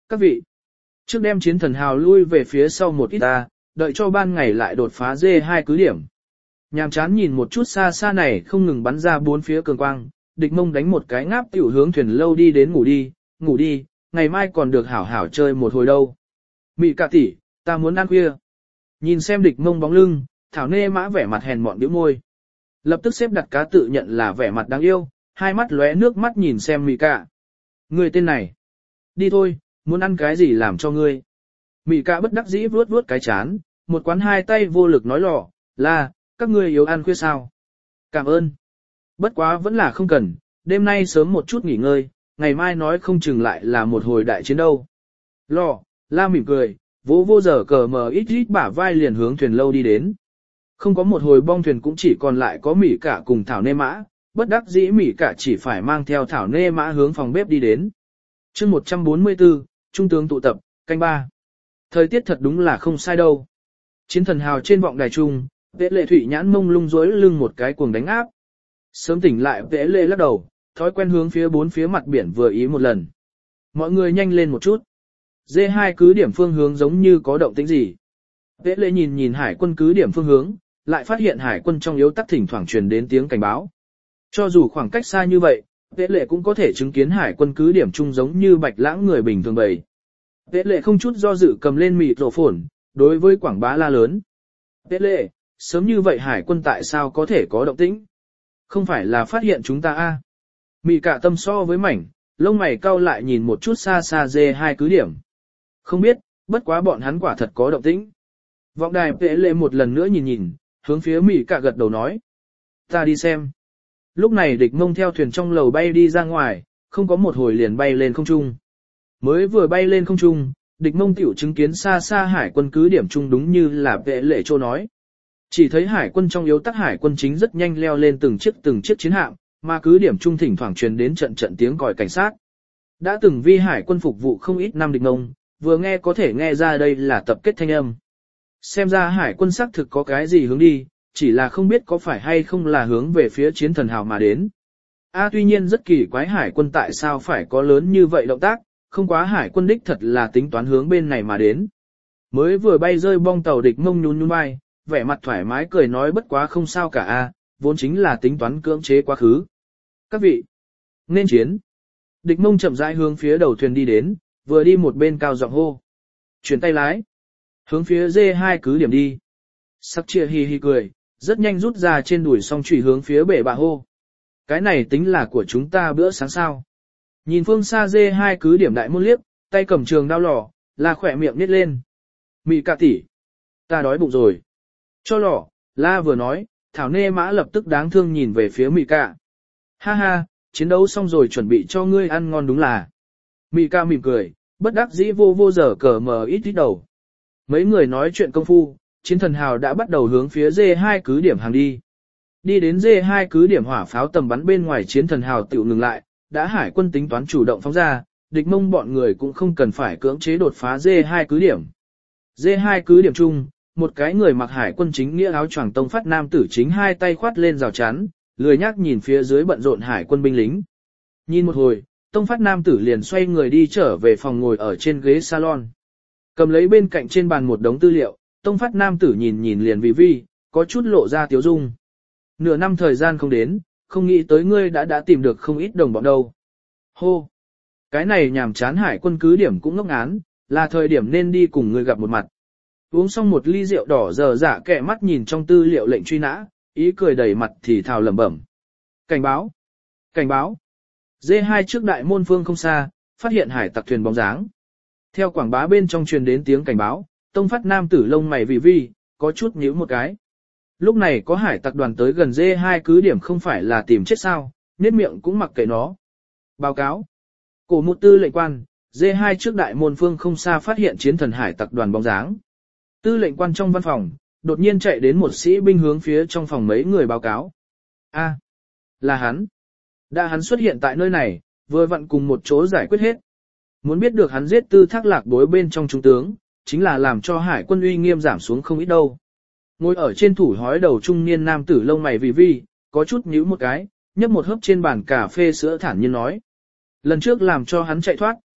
các vị. Trước đem chiến thần hào lui về phía sau một ít ta, đợi cho ban ngày lại đột phá dê hai cứ điểm. Nhàm chán nhìn một chút xa xa này không ngừng bắn ra bốn phía cường quang, địch mông đánh một cái ngáp tiểu hướng thuyền lâu đi đến ngủ đi, ngủ đi, ngày mai còn được hảo hảo chơi một hồi đâu. Mị cả tỷ, ta muốn ăn khuya. Nhìn xem địch mông bóng lưng, Thảo Nê Mã vẻ mặt hèn mọn bĩu môi. Lập tức xếp đặt cá tự nhận là vẻ mặt đáng yêu, hai mắt lóe nước mắt nhìn xem Mị cả. Người tên này. Đi thôi, muốn ăn cái gì làm cho ngươi. Mị cả bất đắc dĩ vuốt vuốt cái chán, một quán hai tay vô lực nói lỏ, là, các ngươi yếu ăn khuya sao. Cảm ơn. Bất quá vẫn là không cần, đêm nay sớm một chút nghỉ ngơi, ngày mai nói không chừng lại là một hồi đại chiến đâu. Lò, la mỉm cười, vỗ vô giờ cờ mờ ít ít bả vai liền hướng thuyền lâu đi đến. Không có một hồi bong thuyền cũng chỉ còn lại có Mị cả cùng Thảo Nê Mã, bất đắc dĩ Mị cả chỉ phải mang theo Thảo Nê Mã hướng phòng bếp đi đến. chương một trăm bốn mươi tư, Trung tướng tụ tập, canh ba. Thời tiết thật đúng là không sai đâu. Chiến thần hào trên vọng đài trung, Vệ Lệ Thụy nhãn mông lung rối lưng một cái cuồng đánh áp. Sớm tỉnh lại Vệ Lệ lắc đầu, thói quen hướng phía bốn phía mặt biển vừa ý một lần. Mọi người nhanh lên một chút. dê hai cứ điểm phương hướng giống như có động tĩnh gì. Vệ Lệ nhìn nhìn hải quân cứ điểm phương hướng, lại phát hiện hải quân trong yếu tắc thỉnh thoảng truyền đến tiếng cảnh báo. Cho dù khoảng cách xa như vậy, Vệ Lệ cũng có thể chứng kiến hải quân cứ điểm chung giống như bạch lãng người bình thường bầy. Vệ Lệ không chút do dự cầm lên mịt rổ phồn, đối với quảng bá la lớn. Vệ Lệ, sớm như vậy hải quân tại sao có thể có động tĩnh? Không phải là phát hiện chúng ta a? À? Mị cả tâm so với mảnh, lông mày cau lại nhìn một chút xa xa dê hai cứ điểm. Không biết, bất quá bọn hắn quả thật có động tĩnh. Vọng đài Vệ Lệ một lần nữa nhìn nhìn, hướng phía Mị cả gật đầu nói. Ta đi xem. Lúc này địch mông theo thuyền trong lầu bay đi ra ngoài, không có một hồi liền bay lên không trung. Mới vừa bay lên không trung, địch mông tiểu chứng kiến xa xa hải quân cứ điểm chung đúng như là Vệ Lệ Trô nói. Chỉ thấy hải quân trong yếu tắc hải quân chính rất nhanh leo lên từng chiếc từng chiếc chiến hạm, mà cứ điểm trung thỉnh thoảng truyền đến trận trận tiếng còi cảnh sát. Đã từng vi hải quân phục vụ không ít năm địch mông, vừa nghe có thể nghe ra đây là tập kết thanh âm. Xem ra hải quân xác thực có cái gì hướng đi, chỉ là không biết có phải hay không là hướng về phía chiến thần hào mà đến. A tuy nhiên rất kỳ quái hải quân tại sao phải có lớn như vậy động tác, không quá hải quân đích thật là tính toán hướng bên này mà đến. Mới vừa bay rơi bong tàu địch mông nhún nhún vai, vẻ mặt thoải mái cười nói bất quá không sao cả a, vốn chính là tính toán cưỡng chế quá khứ. Các vị, nên chiến. Địch mông chậm rãi hướng phía đầu thuyền đi đến, vừa đi một bên cao giọng hô. Chuyển tay lái. Hướng phía dê hai cứ điểm đi. Sắc chia hi hi cười, rất nhanh rút ra trên đùi song chủy hướng phía bể bạ hô. Cái này tính là của chúng ta bữa sáng sao. Nhìn phương xa dê hai cứ điểm đại môn liếc, tay cầm trường đao lò, là khỏe miệng nít lên. Mị cả tỷ, ta đói bụng rồi. Cho lò, la vừa nói, Thảo Nê Mã lập tức đáng thương nhìn về phía Mị cả. Ha ha, chiến đấu xong rồi chuẩn bị cho ngươi ăn ngon đúng là. Mị cả mỉm cười, bất đắc dĩ vô vô giờ cờ mờ ít ít đầu. Mấy người nói chuyện công phu, chiến thần hào đã bắt đầu hướng phía dê hai cứ điểm hàng đi. Đi đến dê hai cứ điểm hỏa pháo tầm bắn bên ngoài chiến thần hào tiểu ngừng lại, đã hải quân tính toán chủ động phóng ra, địch mông bọn người cũng không cần phải cưỡng chế đột phá dê hai cứ điểm. dê hai cứ điểm chung, một cái người mặc hải quân chính nghĩa áo choàng tông phát nam tử chính hai tay khoát lên rào chắn, lười nhác nhìn phía dưới bận rộn hải quân binh lính. Nhìn một hồi, tông phát nam tử liền xoay người đi trở về phòng ngồi ở trên ghế salon. Cầm lấy bên cạnh trên bàn một đống tư liệu, tông phát nam tử nhìn nhìn liền vì vi, có chút lộ ra tiếu dung. Nửa năm thời gian không đến, không nghĩ tới ngươi đã đã tìm được không ít đồng bọn đâu. Hô! Cái này nhàm chán hải quân cứ điểm cũng ngốc ngán, là thời điểm nên đi cùng ngươi gặp một mặt. Uống xong một ly rượu đỏ giờ giả kẹ mắt nhìn trong tư liệu lệnh truy nã, ý cười đầy mặt thì thào lẩm bẩm. Cảnh báo! Cảnh báo! dê hai trước đại môn phương không xa, phát hiện hải tặc thuyền bóng dáng. Theo quảng bá bên trong truyền đến tiếng cảnh báo, tông phát nam tử lông mày vì vi, có chút nhíu một cái. Lúc này có hải tặc đoàn tới gần dê hai cứ điểm không phải là tìm chết sao, nết miệng cũng mặc kệ nó. Báo cáo. Cổ một tư lệnh quan, dê hai trước đại môn phương không xa phát hiện chiến thần hải tặc đoàn bóng dáng. Tư lệnh quan trong văn phòng, đột nhiên chạy đến một sĩ binh hướng phía trong phòng mấy người báo cáo. A, là hắn. Đã hắn xuất hiện tại nơi này, vừa vặn cùng một chỗ giải quyết hết. Muốn biết được hắn giết tư thác lạc đối bên trong trung tướng, chính là làm cho hải quân uy nghiêm giảm xuống không ít đâu. Ngồi ở trên thủ hói đầu trung niên nam tử lông mày vì vi, có chút nhíu một cái, nhấp một hớp trên bàn cà phê sữa thản nhiên nói. Lần trước làm cho hắn chạy thoát,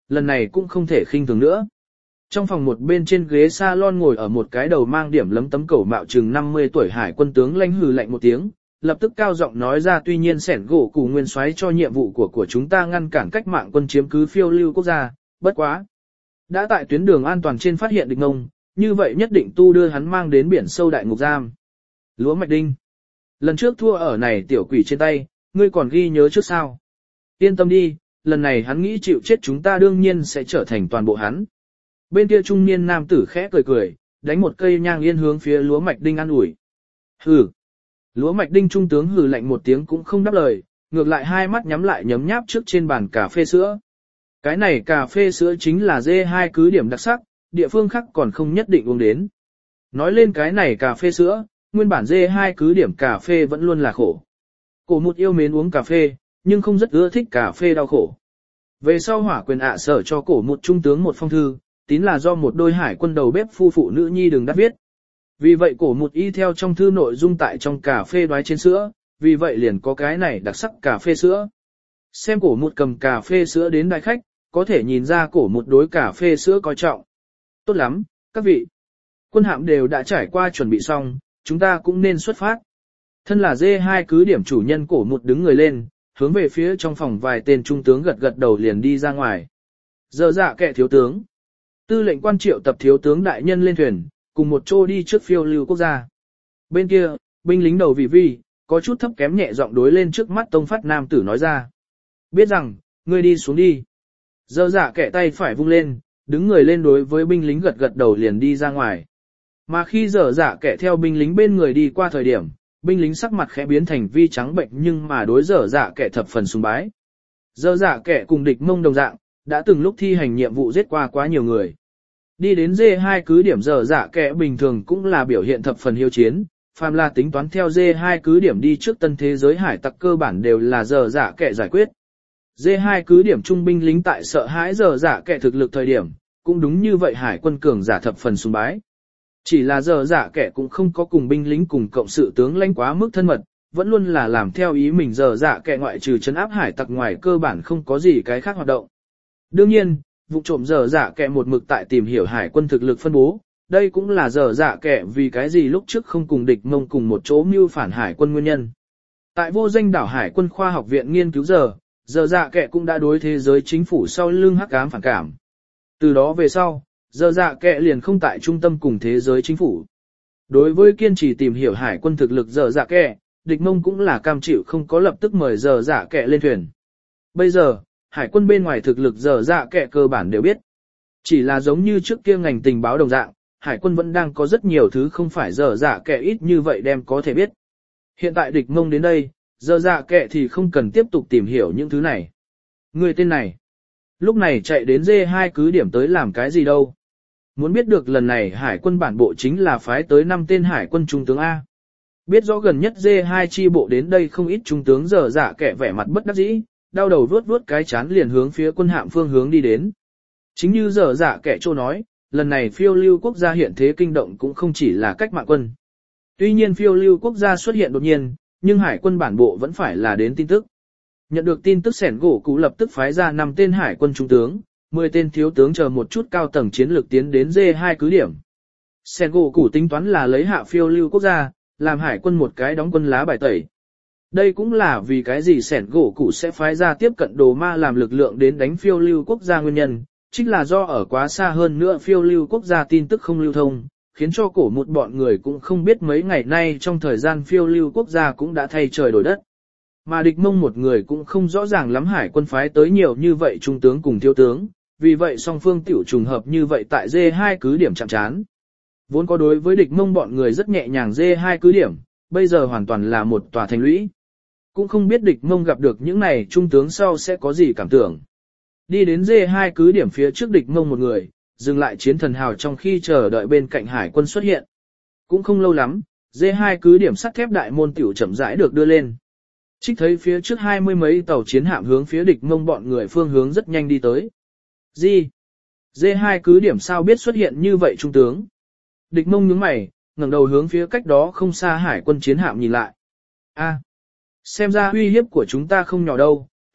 lần này cũng không thể khinh thường nữa. Trong phòng một bên trên ghế salon ngồi ở một cái đầu mang điểm lấm tấm cẩu mạo chừng năm mươi tuổi hải quân tướng lãnh hừ lạnh một tiếng, lập tức cao giọng nói ra tuy nhiên sẻn gỗ củ nguyên soái cho nhiệm vụ của của chúng ta ngăn cản cách mạng quân chiếm cứ phiêu lưu quốc gia, bất quá. Đã tại tuyến đường an toàn trên phát hiện địch ngông, như vậy nhất định tu đưa hắn mang đến biển sâu đại ngục giam. Lúa mạch đinh. Lần trước thua ở này tiểu quỷ trên tay, ngươi còn ghi nhớ trước sao? Yên tâm đi, lần này hắn nghĩ chịu chết chúng ta đương nhiên sẽ trở thành toàn bộ hắn. Bên kia trung niên nam tử khẽ cười cười, đánh một cây nhang yên hướng phía lúa mạch đinh an ủi. Hừ. Lúa mạch đinh trung tướng hừ lạnh một tiếng cũng không đáp lời, ngược lại hai mắt nhắm lại nhấm nháp trước trên bàn cà phê sữa. Cái này cà phê sữa chính là dê hai cứ điểm đặc sắc, địa phương khác còn không nhất định uống đến. Nói lên cái này cà phê sữa, nguyên bản dê hai cứ điểm cà phê vẫn luôn là khổ. Cổ một yêu mến uống cà phê, nhưng không rất ưa thích cà phê đau khổ. Về sau hỏa quyền ạ sở cho cổ một trung tướng một phong thư, tín là do một đôi hải quân đầu bếp phu phụ nữ nhi đừng đắt viết. Vì vậy cổ một y theo trong thư nội dung tại trong cà phê đoái trên sữa, vì vậy liền có cái này đặc sắc cà phê sữa. Xem cổ một cầm cà phê sữa đến đại khách, có thể nhìn ra cổ một đối cà phê sữa coi trọng. Tốt lắm, các vị. Quân hạm đều đã trải qua chuẩn bị xong, chúng ta cũng nên xuất phát. Thân là dê hai cứ điểm chủ nhân cổ một đứng người lên, hướng về phía trong phòng vài tên trung tướng gật gật đầu liền đi ra ngoài. Giờ dạ kệ thiếu tướng. Tư lệnh quan triệu tập thiếu tướng đại nhân lên thuyền, cùng một chỗ đi trước phiêu lưu quốc gia. Bên kia, binh lính đầu vì vi, có chút thấp kém nhẹ giọng đối lên trước mắt tông phát nam tử nói ra. Biết rằng, ngươi đi xuống đi. Giờ dạ kệ tay phải vung lên, đứng người lên đối với binh lính gật gật đầu liền đi ra ngoài. Mà khi giờ dạ kệ theo binh lính bên người đi qua thời điểm, binh lính sắc mặt khẽ biến thành vi trắng bệnh nhưng mà đối giờ dạ kệ thập phần sùng bái. Giờ dạ kệ cùng địch mông đồng dạng, đã từng lúc thi hành nhiệm vụ giết qua quá nhiều người. Đi đến dê hai cứ điểm giờ dạ kệ bình thường cũng là biểu hiện thập phần hiếu chiến, phàm là tính toán theo dê hai cứ điểm đi trước tân thế giới hải tặc cơ bản đều là giờ dạ kệ giải quyết. dê hai cứ điểm trung binh lính tại sợ hãi giờ dạ kệ thực lực thời điểm, cũng đúng như vậy hải quân cường giả thập phần sùng bái. Chỉ là giờ dạ kệ cũng không có cùng binh lính cùng cộng sự tướng lãnh quá mức thân mật, vẫn luôn là làm theo ý mình giờ dạ kệ ngoại trừ trấn áp hải tặc ngoài cơ bản không có gì cái khác hoạt động. Đương nhiên, vụ trộm giờ dạ kệ một mực tại tìm hiểu hải quân thực lực phân bố, đây cũng là giờ dạ kệ vì cái gì lúc trước không cùng địch mông cùng một chỗ mưu phản hải quân nguyên nhân. Tại vô danh đảo hải quân khoa học viện nghiên cứu giờ, giờ dạ kệ cũng đã đối thế giới chính phủ sau lưng hắc ám phản cảm. Từ đó về sau, giờ dạ kệ liền không tại trung tâm cùng thế giới chính phủ. Đối với kiên trì tìm hiểu hải quân thực lực giờ dạ kệ, địch mông cũng là cam chịu không có lập tức mời giờ dạ kệ lên thuyền. Bây giờ, hải quân bên ngoài thực lực giờ dạ kệ cơ bản đều biết. Chỉ là giống như trước kia ngành tình báo đồng dạng, hải quân vẫn đang có rất nhiều thứ không phải giờ dạ kệ ít như vậy đem có thể biết. Hiện tại địch mông đến đây, giờ dạ kệ thì không cần tiếp tục tìm hiểu những thứ này. Người tên này, lúc này chạy đến dê hai cứ điểm tới làm cái gì đâu. Muốn biết được lần này hải quân bản bộ chính là phái tới năm tên hải quân trung tướng A. Biết rõ gần nhất dê hai chi bộ đến đây không ít trung tướng giờ dạ kệ vẻ mặt bất đắc dĩ, đau đầu vuốt vuốt cái chán liền hướng phía quân hạm phương hướng đi đến. Chính như giờ dạ kệ trô nói, lần này phiêu lưu quốc gia hiện thế kinh động cũng không chỉ là cách mạng quân. Tuy nhiên phiêu lưu quốc gia xuất hiện đột nhiên, nhưng hải quân bản bộ vẫn phải là đến tin tức. Nhận được tin tức sẻn gỗ cũ lập tức phái ra năm tên hải quân trung tướng, mười tên thiếu tướng chờ một chút cao tầng chiến lược tiến đến dê hai cứ điểm. Sẻn gỗ cũ tính toán là lấy hạ phiêu lưu quốc gia, làm hải quân một cái đóng quân lá bài tẩy. Đây cũng là vì cái gì sẻn gỗ cũ sẽ phái ra tiếp cận đồ ma làm lực lượng đến đánh phiêu lưu quốc gia nguyên nhân, chính là do ở quá xa hơn nữa phiêu lưu quốc gia tin tức không lưu thông, khiến cho cổ một bọn người cũng không biết mấy ngày nay trong thời gian phiêu lưu quốc gia cũng đã thay trời đổi đất. Mà địch mông một người cũng không rõ ràng lắm hải quân phái tới nhiều như vậy trung tướng cùng thiếu tướng, vì vậy song phương tiểu trùng hợp như vậy tại dê hai cứ điểm chạm chán. Vốn có đối với địch mông bọn người rất nhẹ nhàng dê hai cứ điểm, bây giờ hoàn toàn là một tòa thành lũy. Cũng không biết địch mông gặp được những này trung tướng sau sẽ có gì cảm tưởng. Đi đến dê hai cứ điểm phía trước địch mông một người, dừng lại chiến thần hào trong khi chờ đợi bên cạnh hải quân xuất hiện. Cũng không lâu lắm, dê hai cứ điểm sắt thép đại môn tiểu chậm rãi được đưa lên. Trích thấy phía trước hai mươi mấy tàu chiến hạm hướng phía địch mông bọn người phương hướng rất nhanh đi tới. Gì? dê hai cứ điểm sao biết xuất hiện như vậy trung tướng? Địch mông nhướng mày, ngẩng đầu hướng phía cách đó không xa hải quân chiến hạm nhìn lại. A, xem ra uy hiếp của chúng ta không nhỏ đâu,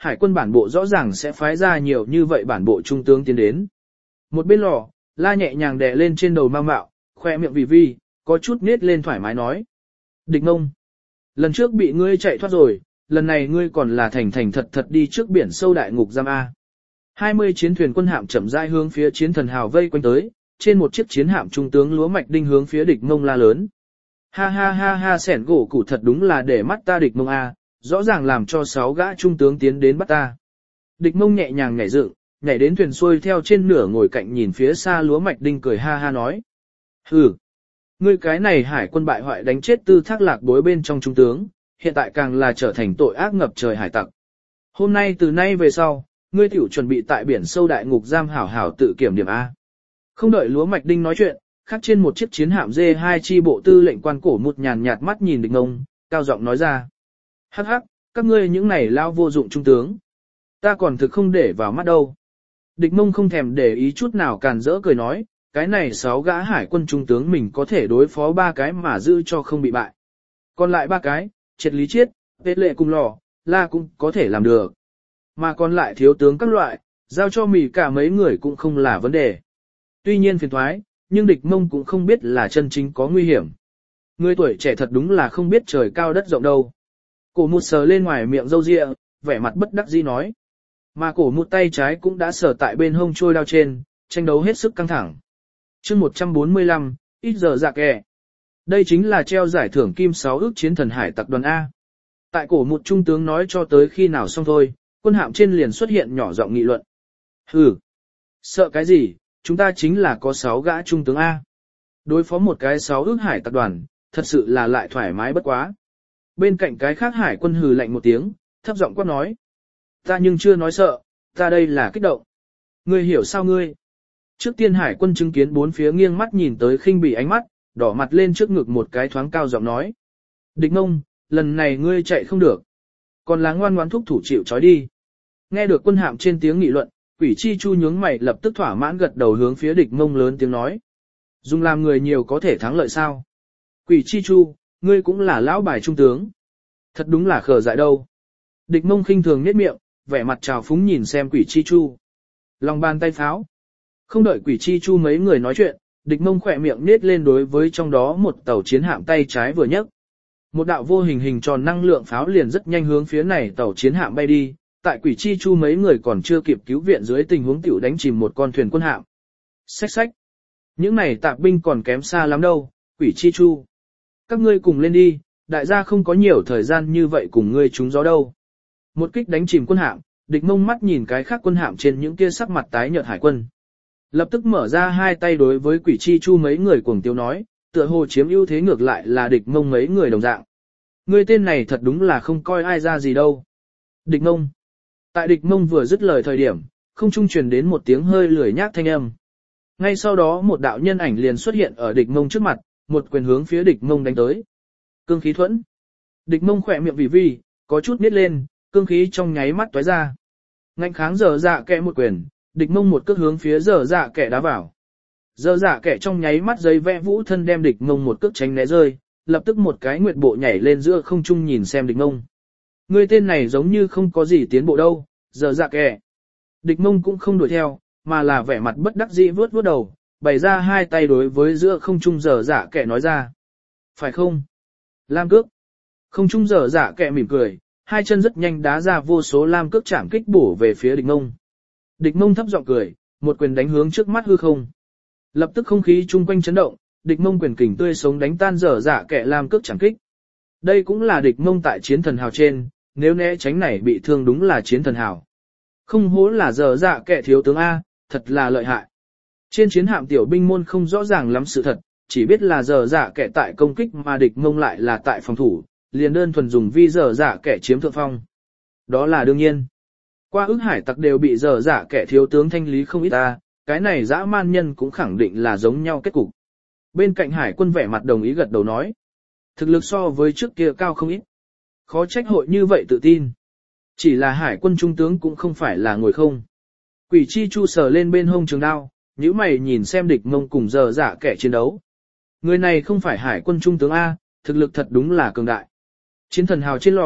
hải quân bản bộ rõ ràng sẽ phái ra nhiều như vậy bản bộ trung tướng tiến đến. Một bên lò, la nhẹ nhàng đè lên trên đầu Mao Mạo, khoe miệng vì vi, có chút nết lên thoải mái nói. Địch Mông, lần trước bị ngươi chạy thoát rồi, lần này ngươi còn là thành thành thật thật đi trước biển sâu đại ngục giam A. hai mươi chiến thuyền quân hạm chậm rãi hướng phía chiến thần hào vây quanh tới, trên một chiếc chiến hạm trung tướng Lúa Mạch Đinh hướng phía Địch Mông la lớn. Ha ha ha ha, sẻn gỗ củ thật đúng là để mắt ta Địch Mông A, rõ ràng làm cho sáu gã trung tướng tiến đến bắt ta. Địch Mông nhẹ nhàng nhảy dựng, nhảy đến thuyền xuôi theo trên nửa ngồi cạnh nhìn phía xa Lúa Mạch Đinh cười ha ha nói. Hừ, ngươi cái này hải quân bại hoại đánh chết Tư Thác Lạc Bối bên trong trung tướng, hiện tại càng là trở thành tội ác ngập trời hải tặc. Hôm nay từ nay về sau, ngươi tiểu chuẩn bị tại biển sâu đại ngục giam hảo hảo tự kiểm điểm A. Không đợi Lúa Mạch Đinh nói chuyện, khác trên một chiếc chiến hạm dê hai chi bộ tư lệnh quan cổ một nhàn nhạt mắt nhìn Địch Mông, cao giọng nói ra. Hắc hắc, các ngươi những này lao vô dụng trung tướng. Ta còn thực không để vào mắt đâu. Địch Mông không thèm để ý chút nào càn rỡ cười nói, cái này sáu gã hải quân trung tướng mình có thể đối phó ba cái mà giữ cho không bị bại. Còn lại ba cái, Triệt Lý Chiết, Vệ Lệ cùng Lò, La cũng có thể làm được. Mà còn lại thiếu tướng các loại, giao cho mì cả mấy người cũng không là vấn đề. Tuy nhiên phiền thoái, nhưng Địch Mông cũng không biết là chân chính có nguy hiểm. Người tuổi trẻ thật đúng là không biết trời cao đất rộng đâu. Cổ một sờ lên ngoài miệng râu ria, vẻ mặt bất đắc dĩ nói. Mà cổ một tay trái cũng đã sờ tại bên hông trôi đao trên, tranh đấu hết sức căng thẳng. chương một trăm bốn mươi lăm, ít giờ dạ kẻ. Đây chính là treo giải thưởng kim sáu ước chiến thần hải tặc đoàn A. Tại cổ một trung tướng nói cho tới khi nào xong thôi, quân hạm trên liền xuất hiện nhỏ giọng nghị luận. Hừ, sợ cái gì, chúng ta chính là có sáu gã trung tướng A. Đối phó một cái sáu ước hải tặc đoàn, thật sự là lại thoải mái bất quá. Bên cạnh cái khác hải quân hừ lạnh một tiếng, thấp giọng quát nói. Ta nhưng chưa nói sợ, ta đây là kích động. Ngươi hiểu sao ngươi? Trước tiên hải quân chứng kiến bốn phía nghiêng mắt nhìn tới khinh bỉ ánh mắt, đỏ mặt lên trước ngực một cái thoáng cao giọng nói. Địch Mông, lần này ngươi chạy không được. Còn là ngoan ngoãn thúc thủ chịu trói đi. Nghe được quân hạm trên tiếng nghị luận, Quỷ Chi Chu nhướng mày lập tức thỏa mãn gật đầu hướng phía Địch Mông lớn tiếng nói. Dùng làm người nhiều có thể thắng lợi sao? Quỷ Chi Chu, ngươi cũng là lão bài trung tướng. Thật đúng là khờ dại đâu. Địch Mông khinh thường nhếch miệng, vẻ mặt trào phúng nhìn xem Quỷ Chi Chu. Lòng bàn tay pháo. Không đợi Quỷ Chi Chu mấy người nói chuyện, Địch Mông khỏe miệng nết lên đối với trong đó một tàu chiến hạm tay trái vừa nhấc. Một đạo vô hình hình tròn năng lượng pháo liền rất nhanh hướng phía này tàu chiến hạm bay đi, tại Quỷ Chi Chu mấy người còn chưa kịp cứu viện dưới tình huống tiểu đánh chìm một con thuyền quân hạm. Xách xách. Những này tạp binh còn kém xa lắm đâu, Quỷ Chi Chu. Các ngươi cùng lên đi, đại gia không có nhiều thời gian như vậy cùng ngươi trúng gió đâu. Một kích đánh chìm quân hạm, Địch Mông mắt nhìn cái khác quân hạm trên những kia sắc mặt tái nhợt hải quân. Lập tức mở ra hai tay đối với Quỷ Chi Chu mấy người cuồng tiêu nói, tựa hồ chiếm ưu thế ngược lại là Địch Mông mấy người đồng dạng. Ngươi tên này thật đúng là không coi ai ra gì đâu. Địch Mông. Tại Địch Mông vừa dứt lời thời điểm, không trung truyền đến một tiếng hơi lười nhác thanh âm. Ngay sau đó một đạo nhân ảnh liền xuất hiện ở Địch Mông trước mặt, một quyền hướng phía Địch Mông đánh tới. Cương khí thuẫn. Địch Mông khỏe miệng vì vi, có chút nít lên, cương khí trong nháy mắt tóe ra. Ngạnh kháng dở dạ kẻ một quyền, Địch Mông một cước hướng phía dở dạ kẻ đá vào. Dở dạ kẻ trong nháy mắt giấy vẽ vũ thân đem Địch Mông một cước tránh né rơi, lập tức một cái nguyệt bộ nhảy lên giữa không trung nhìn xem Địch Mông. Người tên này giống như không có gì tiến bộ đâu, dở dạ kẻ. Địch Mông cũng không đuổi theo, mà là vẻ mặt bất đắc dĩ vướt vướt đầu, bày ra hai tay đối với giữa không trung dở dạ kẻ nói ra. Phải không? Lam cước. Không trung dở dạ kẻ mỉm cười, hai chân rất nhanh đá ra vô số lam cước chạm kích bổ về phía Địch Mông. Địch Mông thấp giọng cười, một quyền đánh hướng trước mắt hư không. Lập tức không khí chung quanh chấn động, Địch Mông quyền kình tươi sống đánh tan dở dạ kẻ lam cước chạm kích. Đây cũng là Địch Mông tại chiến thần hào trên, nếu né tránh này bị thương đúng là chiến thần hào. Không hố là dở dạ kẻ thiếu tướng A, thật là lợi hại. Trên chiến hạm tiểu binh môn không rõ ràng lắm sự thật, chỉ biết là dở dạ kẻ tại công kích mà Địch Mông lại là tại phòng thủ, liền đơn thuần dùng vi dở dạ kẻ chiếm thượng phong. Đó là đương nhiên. Qua ức hải tặc đều bị dở dạ kẻ thiếu tướng thanh lý không ít ta, cái này dã man nhân cũng khẳng định là giống nhau kết cục. Bên cạnh hải quân vẻ mặt đồng ý gật đầu nói. Thực lực so với trước kia cao không ít. Khó trách hội như vậy tự tin. Chỉ là hải quân trung tướng cũng không phải là ngồi không. Quỷ Chi Chu sờ lên bên hông trường đao, nhíu mày nhìn xem Địch Mông cùng dở dạ kẻ chiến đấu. Người này không phải hải quân trung tướng A, thực lực thật đúng là cường đại. Chiến thần hào trên lò,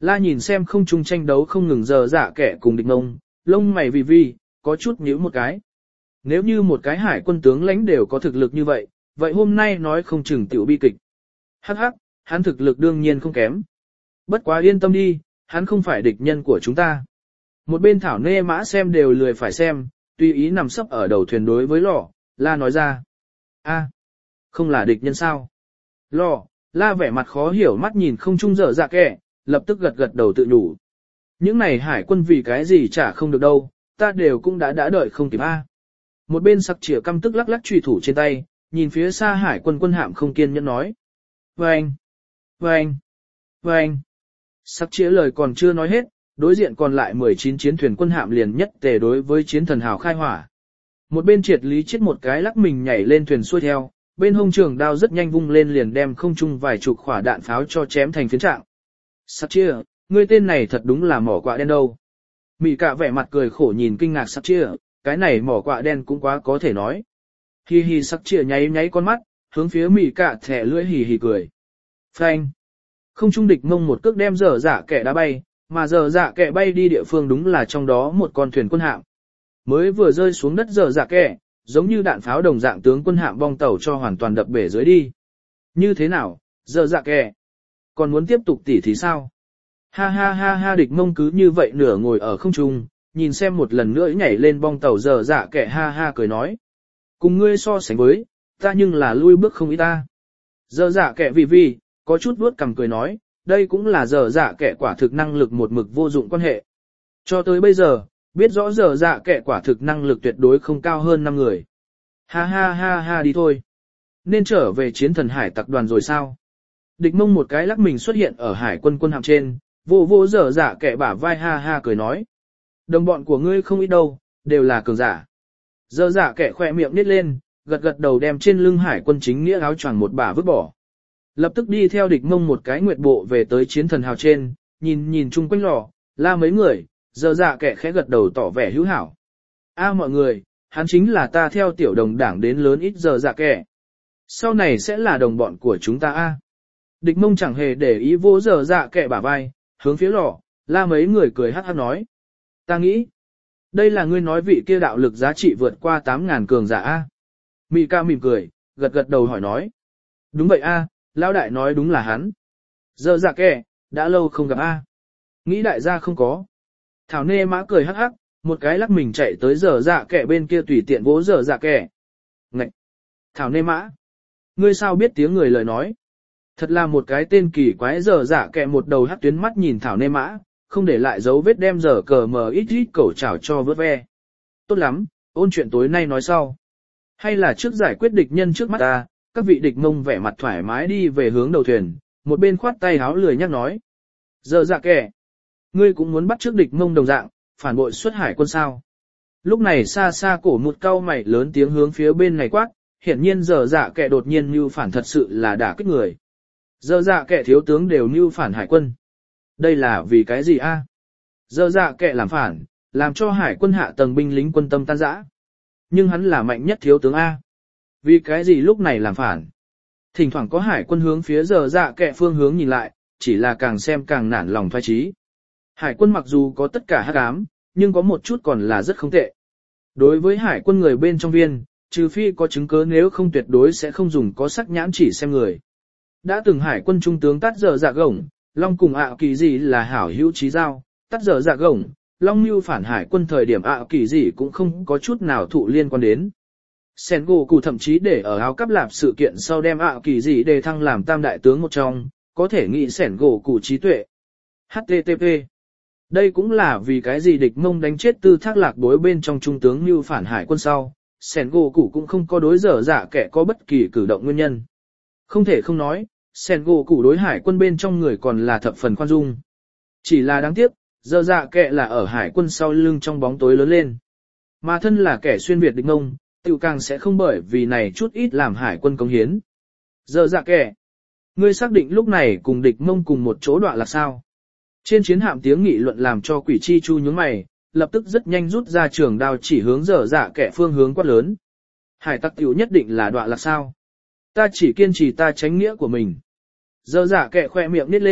La nhìn xem không trung tranh đấu không ngừng giờ dạ kẻ cùng địch mông, lông mày vì vi, có chút nhíu một cái. Nếu như một cái hải quân tướng lãnh đều có thực lực như vậy, vậy hôm nay nói không chừng tiểu bi kịch. Hắc hắc, hắn thực lực đương nhiên không kém. Bất quá yên tâm đi, hắn không phải địch nhân của chúng ta. Một bên thảo nê mã xem đều lười phải xem, tùy ý nằm sấp ở đầu thuyền đối với lò, La nói ra. a không là địch nhân sao? Lò, La vẻ mặt khó hiểu mắt nhìn không trung dở dạ kẻ, lập tức gật gật đầu tự nhủ. Những này hải quân vì cái gì chả không được đâu, ta đều cũng đã đã đợi không kịp a. Một bên sặc chĩa căm tức lắc lắc chùy thủ trên tay, nhìn phía xa hải quân quân hạm không kiên nhẫn nói. Vâng! Vâng! Vâng! Sặc chĩa lời còn chưa nói hết, đối diện còn lại mười chín chiến thuyền quân hạm liền nhất tề đối với chiến thần hào khai hỏa. Một bên triệt lý chết một cái lắc mình nhảy lên thuyền xuôi theo, bên hông trường đao rất nhanh vung lên liền đem không trung vài chục quả đạn pháo cho chém thành phiến trạng. Sặc chĩa, ngươi tên này thật đúng là mỏ quạ đen đâu. Mị cả vẻ mặt cười khổ nhìn kinh ngạc sặc chĩa, cái này mỏ quạ đen cũng quá có thể nói. Hi hi sặc chĩa nháy nháy con mắt, hướng phía mị cả thẻ lưỡi hì hì cười. Phanh! Không trung địch mông một cước đem dở dạ kẻ đá bay, mà dở dạ kẻ bay đi địa phương đúng là trong đó một con thuyền quân hạm. Mới vừa rơi xuống đất dở dạ kẻ, giống như đạn pháo đồng dạng tướng quân hạm bong tàu cho hoàn toàn đập bể dưới đi. Như thế nào, dở dạ kẻ? Còn muốn tiếp tục tỉ thì sao? Ha ha ha ha địch mông cứ như vậy nửa ngồi ở không trung, nhìn xem một lần nữa nhảy lên bong tàu dở dạ kẻ ha ha cười nói. Cùng ngươi so sánh với, ta nhưng là lui bước không ít ta. Dở dạ kẻ vì vì, có chút vuốt cằm cười nói, đây cũng là dở dạ kẻ quả thực năng lực một mực vô dụng quan hệ. Cho tới bây giờ, biết rõ dở dạ kẻ quả thực năng lực tuyệt đối không cao hơn năm người. Ha ha ha ha đi thôi. Nên trở về chiến thần hải tặc đoàn rồi sao? Địch mông một cái lắc mình xuất hiện ở hải quân quân hạm trên, vô vô dở dạ kẻ bả vai ha ha cười nói. Đồng bọn của ngươi không ít đâu, đều là cường giả. Dở dạ kẻ khỏe miệng nít lên, gật gật đầu đem trên lưng hải quân chính nghĩa áo choàng một bả vứt bỏ. Lập tức đi theo địch mông một cái nguyệt bộ về tới chiến thần hào trên, nhìn nhìn chung quanh lò, La mấy người, dở dạ kẻ khẽ gật đầu tỏ vẻ hữu hảo. A mọi người, hắn chính là ta theo tiểu đồng đảng đến lớn ít dở dạ kẻ. Sau này sẽ là đồng bọn của chúng ta a. Địch mông chẳng hề để ý vô dở dạ kẻ bả vai, hướng phía lò, La mấy người cười hát hát nói. Ta nghĩ, đây là ngươi nói vị kia đạo lực giá trị vượt qua tám ngàn cường giả a. Mị ca mỉm cười, gật gật đầu hỏi nói. Đúng vậy a, lão đại nói đúng là hắn. Dở dạ kẻ, đã lâu không gặp a. Nghĩ đại gia không có. Thảo nê mã cười hắc hắc, một cái lắc mình chạy tới dở dạ kẻ bên kia tùy tiện vỗ dở dạ kẻ. Ngậy! Thảo nê mã! Ngươi sao biết tiếng người lời nói? Thật là một cái tên kỳ quái dở dạ kẻ một đầu hắc tuyến mắt nhìn thảo nê mã, không để lại dấu vết đem dở cờ mờ ít ít cẩu chảo cho vớt ve. Tốt lắm, ôn chuyện tối nay nói sau. Hay là trước giải quyết địch nhân trước mắt ta, các vị địch mông vẻ mặt thoải mái đi về hướng đầu thuyền, một bên khoát tay háo lười nhắc nói. Dở dạ kẻ! Ngươi cũng muốn bắt trước địch mông đồng dạng, phản bội xuất hải quân sao. Lúc này xa xa cổ một cao mày lớn tiếng hướng phía bên này quát, hiển nhiên dở dạ kẻ đột nhiên mưu phản thật sự là đả kích người. Dở dạ kẻ thiếu tướng đều mưu phản hải quân. Đây là vì cái gì a? Dở dạ kẻ làm phản, làm cho hải quân hạ tầng binh lính quân tâm tan rã. Nhưng hắn là mạnh nhất thiếu tướng A. Vì cái gì lúc này làm phản? Thỉnh thoảng có hải quân hướng phía dở dạ kẻ phương hướng nhìn lại, chỉ là càng xem càng nản lòng thoái chí. Hải quân mặc dù có tất cả hắc ám, nhưng có một chút còn là rất không tệ. Đối với hải quân người bên trong viên, trừ phi có chứng cứ nếu không tuyệt đối sẽ không dùng có sắc nhãn chỉ xem người. Đã từng hải quân trung tướng tát dở dạ gổng, Long cùng ạ kỳ gì là hảo hữu trí giao, tát dở dạ gổng, Long mưu phản hải quân thời điểm ạ kỳ gì cũng không có chút nào thụ liên quan đến. Sengoku thậm chí để ở áo cắp lạp sự kiện sau đem ạ kỳ gì đề thăng làm tam đại tướng một trong, có thể nghĩ Sengoku trí tuệ. hát tê tê pê Đây cũng là vì cái gì địch mông đánh chết tư thác lạc đối bên trong trung tướng như phản hải quân sau, Sengoku cũng không có đối dở dạ kẻ có bất kỳ cử động nguyên nhân. Không thể không nói, Sengoku đối hải quân bên trong người còn là thập phần khoan dung. Chỉ là đáng tiếc, dở dạ kẻ là ở hải quân sau lưng trong bóng tối lớn lên. Mà thân là kẻ xuyên Việt địch mông, tiểu càng sẽ không bởi vì này chút ít làm hải quân cống hiến. Dở dạ kẻ, ngươi xác định lúc này cùng địch mông cùng một chỗ đoạn là sao? Trên chiến hạm tiếng nghị luận làm cho quỷ chi chu nhướng mày, lập tức rất nhanh rút ra trường đao chỉ hướng dở dạ kẻ phương hướng quát lớn. Hải tặc tiểu nhất định là đoạn là sao? Ta chỉ kiên trì ta tránh nghĩa của mình. Dở dạ kẻ khoe miệng nít lên,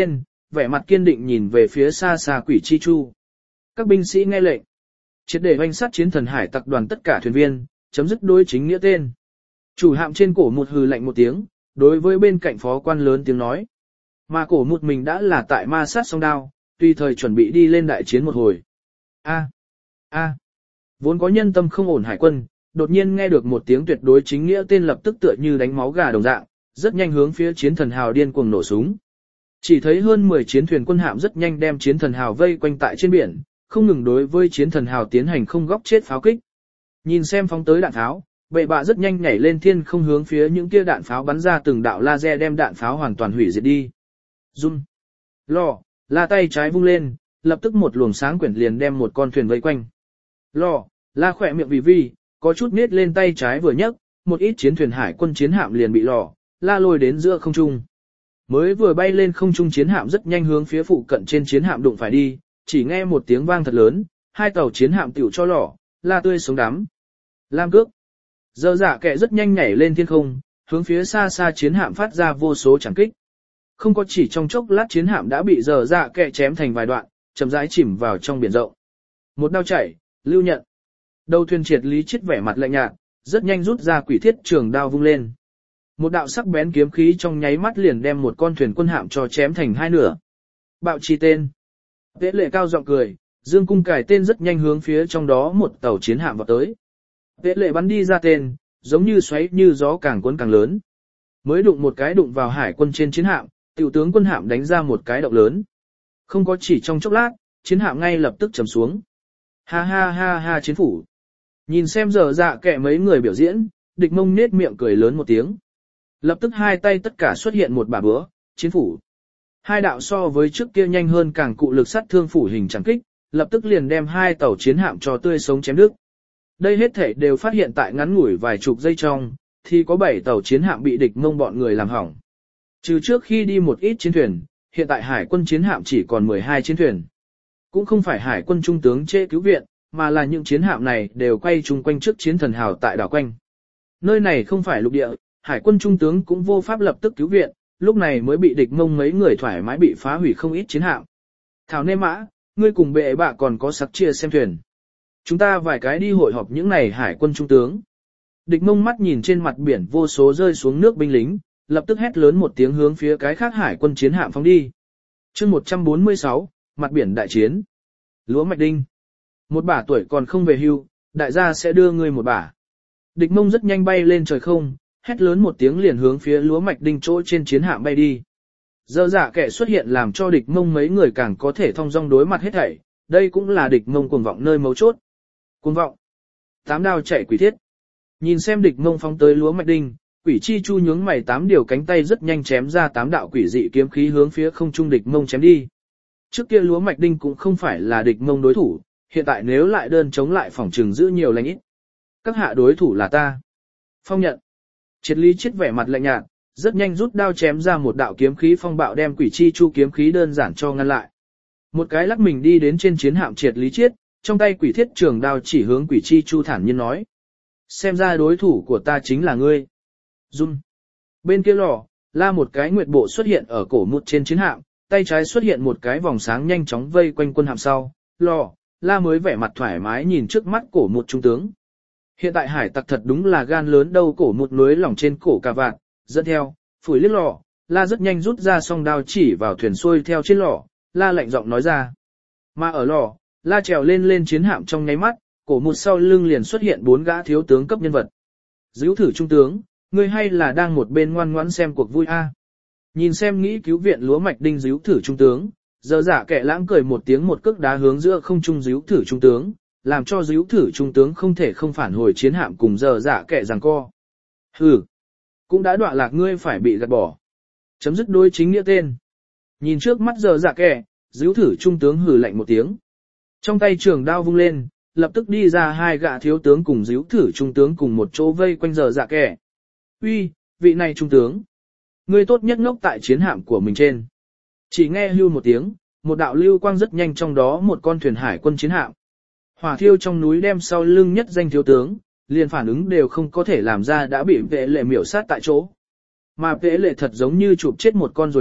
vẻ mặt kiên định nhìn về phía xa xa Quỷ Chi Chu. Các binh sĩ nghe lệnh, triệt để hoành sát chiến thần hải tặc đoàn tất cả thuyền viên, chấm dứt đối chính nghĩa tên. Chủ hạm trên cổ một hừ lạnh một tiếng, đối với bên cạnh phó quan lớn tiếng nói. Mà cổ một mình đã là tại ma sát song đao, tùy thời chuẩn bị đi lên đại chiến một hồi. A, a, vốn có nhân tâm không ổn hải quân, đột nhiên nghe được một tiếng tuyệt đối chính nghĩa tên lập tức tựa như đánh máu gà đồng dạng, rất nhanh hướng phía chiến thần hào điên cuồng nổ súng. Chỉ thấy hơn mười chiến thuyền quân hạm rất nhanh đem chiến thần hào vây quanh tại trên biển, không ngừng đối với chiến thần hào tiến hành không góc chết pháo kích. Nhìn xem phóng tới đạn pháo, bệ bạ rất nhanh nhảy lên thiên không hướng phía những kia đạn pháo bắn ra từng đạo laser đem đạn pháo hoàn toàn hủy diệt đi. Run. Lò, la tay trái vung lên, lập tức một luồng sáng quyển liền đem một con thuyền vây quanh. Lò, la khỏe miệng vì vi, có chút nết lên tay trái vừa nhấc, một ít chiến thuyền hải quân chiến hạm liền bị lò, la lôi đến giữa không trung. Mới vừa bay lên không trung chiến hạm rất nhanh hướng phía phụ cận trên chiến hạm đụng phải đi, chỉ nghe một tiếng vang thật lớn, hai tàu chiến hạm tiểu cho lò, la tươi sống đắm. Lam cước. Giờ dạ kệ rất nhanh nhảy lên thiên không, hướng phía xa xa chiến hạm phát ra vô số chẳng kích. Không có chỉ trong chốc lát chiến hạm đã bị giờ dạ kệ chém thành vài đoạn, chậm rãi chìm vào trong biển rộng. Một đao chảy, lưu nhận. Đầu thuyền triệt lý chết vẻ mặt lạnh nhạt, rất nhanh rút ra quỷ thiết trường đao vung lên. Một đạo sắc bén kiếm khí trong nháy mắt liền đem một con thuyền quân hạm cho chém thành hai nửa. Bạo chi tên. Tế lệ cao giọng cười, dương cung cài tên rất nhanh hướng phía trong đó một tàu chiến hạm vào tới. Tế lệ bắn đi ra tên, giống như xoáy như gió càng cuốn càng lớn. Mới đụng một cái đụng vào hải quân trên chiến hạm, tiểu tướng quân hạm đánh ra một cái động lớn. Không có chỉ trong chốc lát, chiến hạm ngay lập tức trầm xuống. Ha ha ha ha chiến phủ. Nhìn xem giờ dạ kệ mấy người biểu diễn, địch mông nết miệng cười lớn một tiếng. Lập tức hai tay tất cả xuất hiện một bà búa, chiến phủ. Hai đạo so với trước kia nhanh hơn càng cụ lực sát thương phủ hình chẳng kích, lập tức liền đem hai tàu chiến hạm cho tươi sống chém đứt. Đây hết thể đều phát hiện tại ngắn ngủi vài chục giây trong, thì có bảy tàu chiến hạm bị địch mông bọn người làm hỏng. Trừ trước khi đi một ít chiến thuyền, hiện tại hải quân chiến hạm chỉ còn mười hai chiến thuyền. Cũng không phải hải quân trung tướng trễ cứu viện, mà là những chiến hạm này đều quay chung quanh trước chiến thần hào tại đảo quanh. Nơi này không phải lục địa, hải quân trung tướng cũng vô pháp lập tức cứu viện, lúc này mới bị địch mông mấy người thoải mái bị phá hủy không ít chiến hạm. Thảo nê mã, ngươi cùng bệ bạ còn có sặc chia xem thuyền. Chúng ta vài cái đi hội họp những này hải quân trung tướng. Địch mông mắt nhìn trên mặt biển vô số rơi xuống nước binh lính, lập tức hét lớn một tiếng hướng phía cái khác hải quân chiến hạm phóng đi. chương một trăm bốn mươi sáu, mặt biển đại chiến. Lúa mạch đinh. Một bả tuổi còn không về hưu, đại gia sẽ đưa ngươi một bả. Địch mông rất nhanh bay lên trời không, hét lớn một tiếng liền hướng phía lúa mạch đinh chỗ trên chiến hạm bay đi. Giờ dạ kẻ xuất hiện làm cho địch mông mấy người càng có thể thông dong đối mặt hết thảy, đây cũng là địch mông cuồng vọng nơi mấu chốt. Cuồng vọng. Tám đao chạy quỷ thiết. Nhìn xem địch mông phóng tới lúa mạch đinh, quỷ chi chu nhướng mày tám điều cánh tay rất nhanh chém ra tám đạo quỷ dị kiếm khí hướng phía không trung địch mông chém đi. Trước kia lúa mạch đinh cũng không phải là địch mông đối thủ, hiện tại nếu lại đơn chống lại phòng trừng giữ nhiều lành ít. Các hạ đối thủ là ta. Phong nhận. Triệt lý chết vẻ mặt lạnh nhạt, rất nhanh rút đao chém ra một đạo kiếm khí phong bạo đem quỷ chi chu kiếm khí đơn giản cho ngăn lại. Một cái lắc mình đi đến trên chiến hạm triệt lý chết, trong tay quỷ thiết trường đao chỉ hướng quỷ chi chu thản nhiên nói. Xem ra đối thủ của ta chính là ngươi. Run. Bên kia lò, la một cái nguyệt bộ xuất hiện ở cổ một trên chiến hạm, tay trái xuất hiện một cái vòng sáng nhanh chóng vây quanh quân hạm sau. Lò, la mới vẻ mặt thoải mái nhìn trước mắt cổ một trung tướng. Hiện tại hải tặc thật đúng là gan lớn đâu, cổ một núi lỏng trên cổ cà vạt, dẫn theo, phủi liếc lò, la rất nhanh rút ra song đao chỉ vào thuyền xuôi theo trên lò, la lạnh giọng nói ra. Mà ở lò, la trèo lên lên chiến hạm trong nháy mắt, cổ một sau lưng liền xuất hiện bốn gã thiếu tướng cấp nhân vật. Dữu thử trung tướng, ngươi hay là đang một bên ngoan ngoãn xem cuộc vui a? Nhìn xem nghĩ cứu viện lúa mạch đinh dữu thử trung tướng, giờ giả kẻ lãng cười một tiếng một cước đá hướng giữa không trung dữu thử trung tướng, làm cho dữu thử trung tướng không thể không phản hồi chiến hạm cùng giờ giả kẻ giằng co. Hừ, cũng đã đọa lạc ngươi phải bị gạt bỏ. Chấm dứt đối chính nghĩa tên. Nhìn trước mắt giờ giả kẻ, dữu thử trung tướng hừ lạnh một tiếng. Trong tay trường đao vung lên, lập tức đi ra hai gã thiếu tướng cùng dữu thử trung tướng cùng một chỗ vây quanh giờ giả kẻ. Uy, vị này trung tướng, ngươi tốt nhất ngốc tại chiến hạm của mình trên. Chỉ nghe hưu một tiếng, một đạo lưu quang rất nhanh trong đó một con thuyền hải quân chiến hạm. Hỏa thiêu trong núi đem sau lưng nhất danh thiếu tướng, liền phản ứng đều không có thể làm ra đã bị vệ lệ miểu sát tại chỗ. Mà vệ lệ thật giống như chụp chết một con rồi vậy,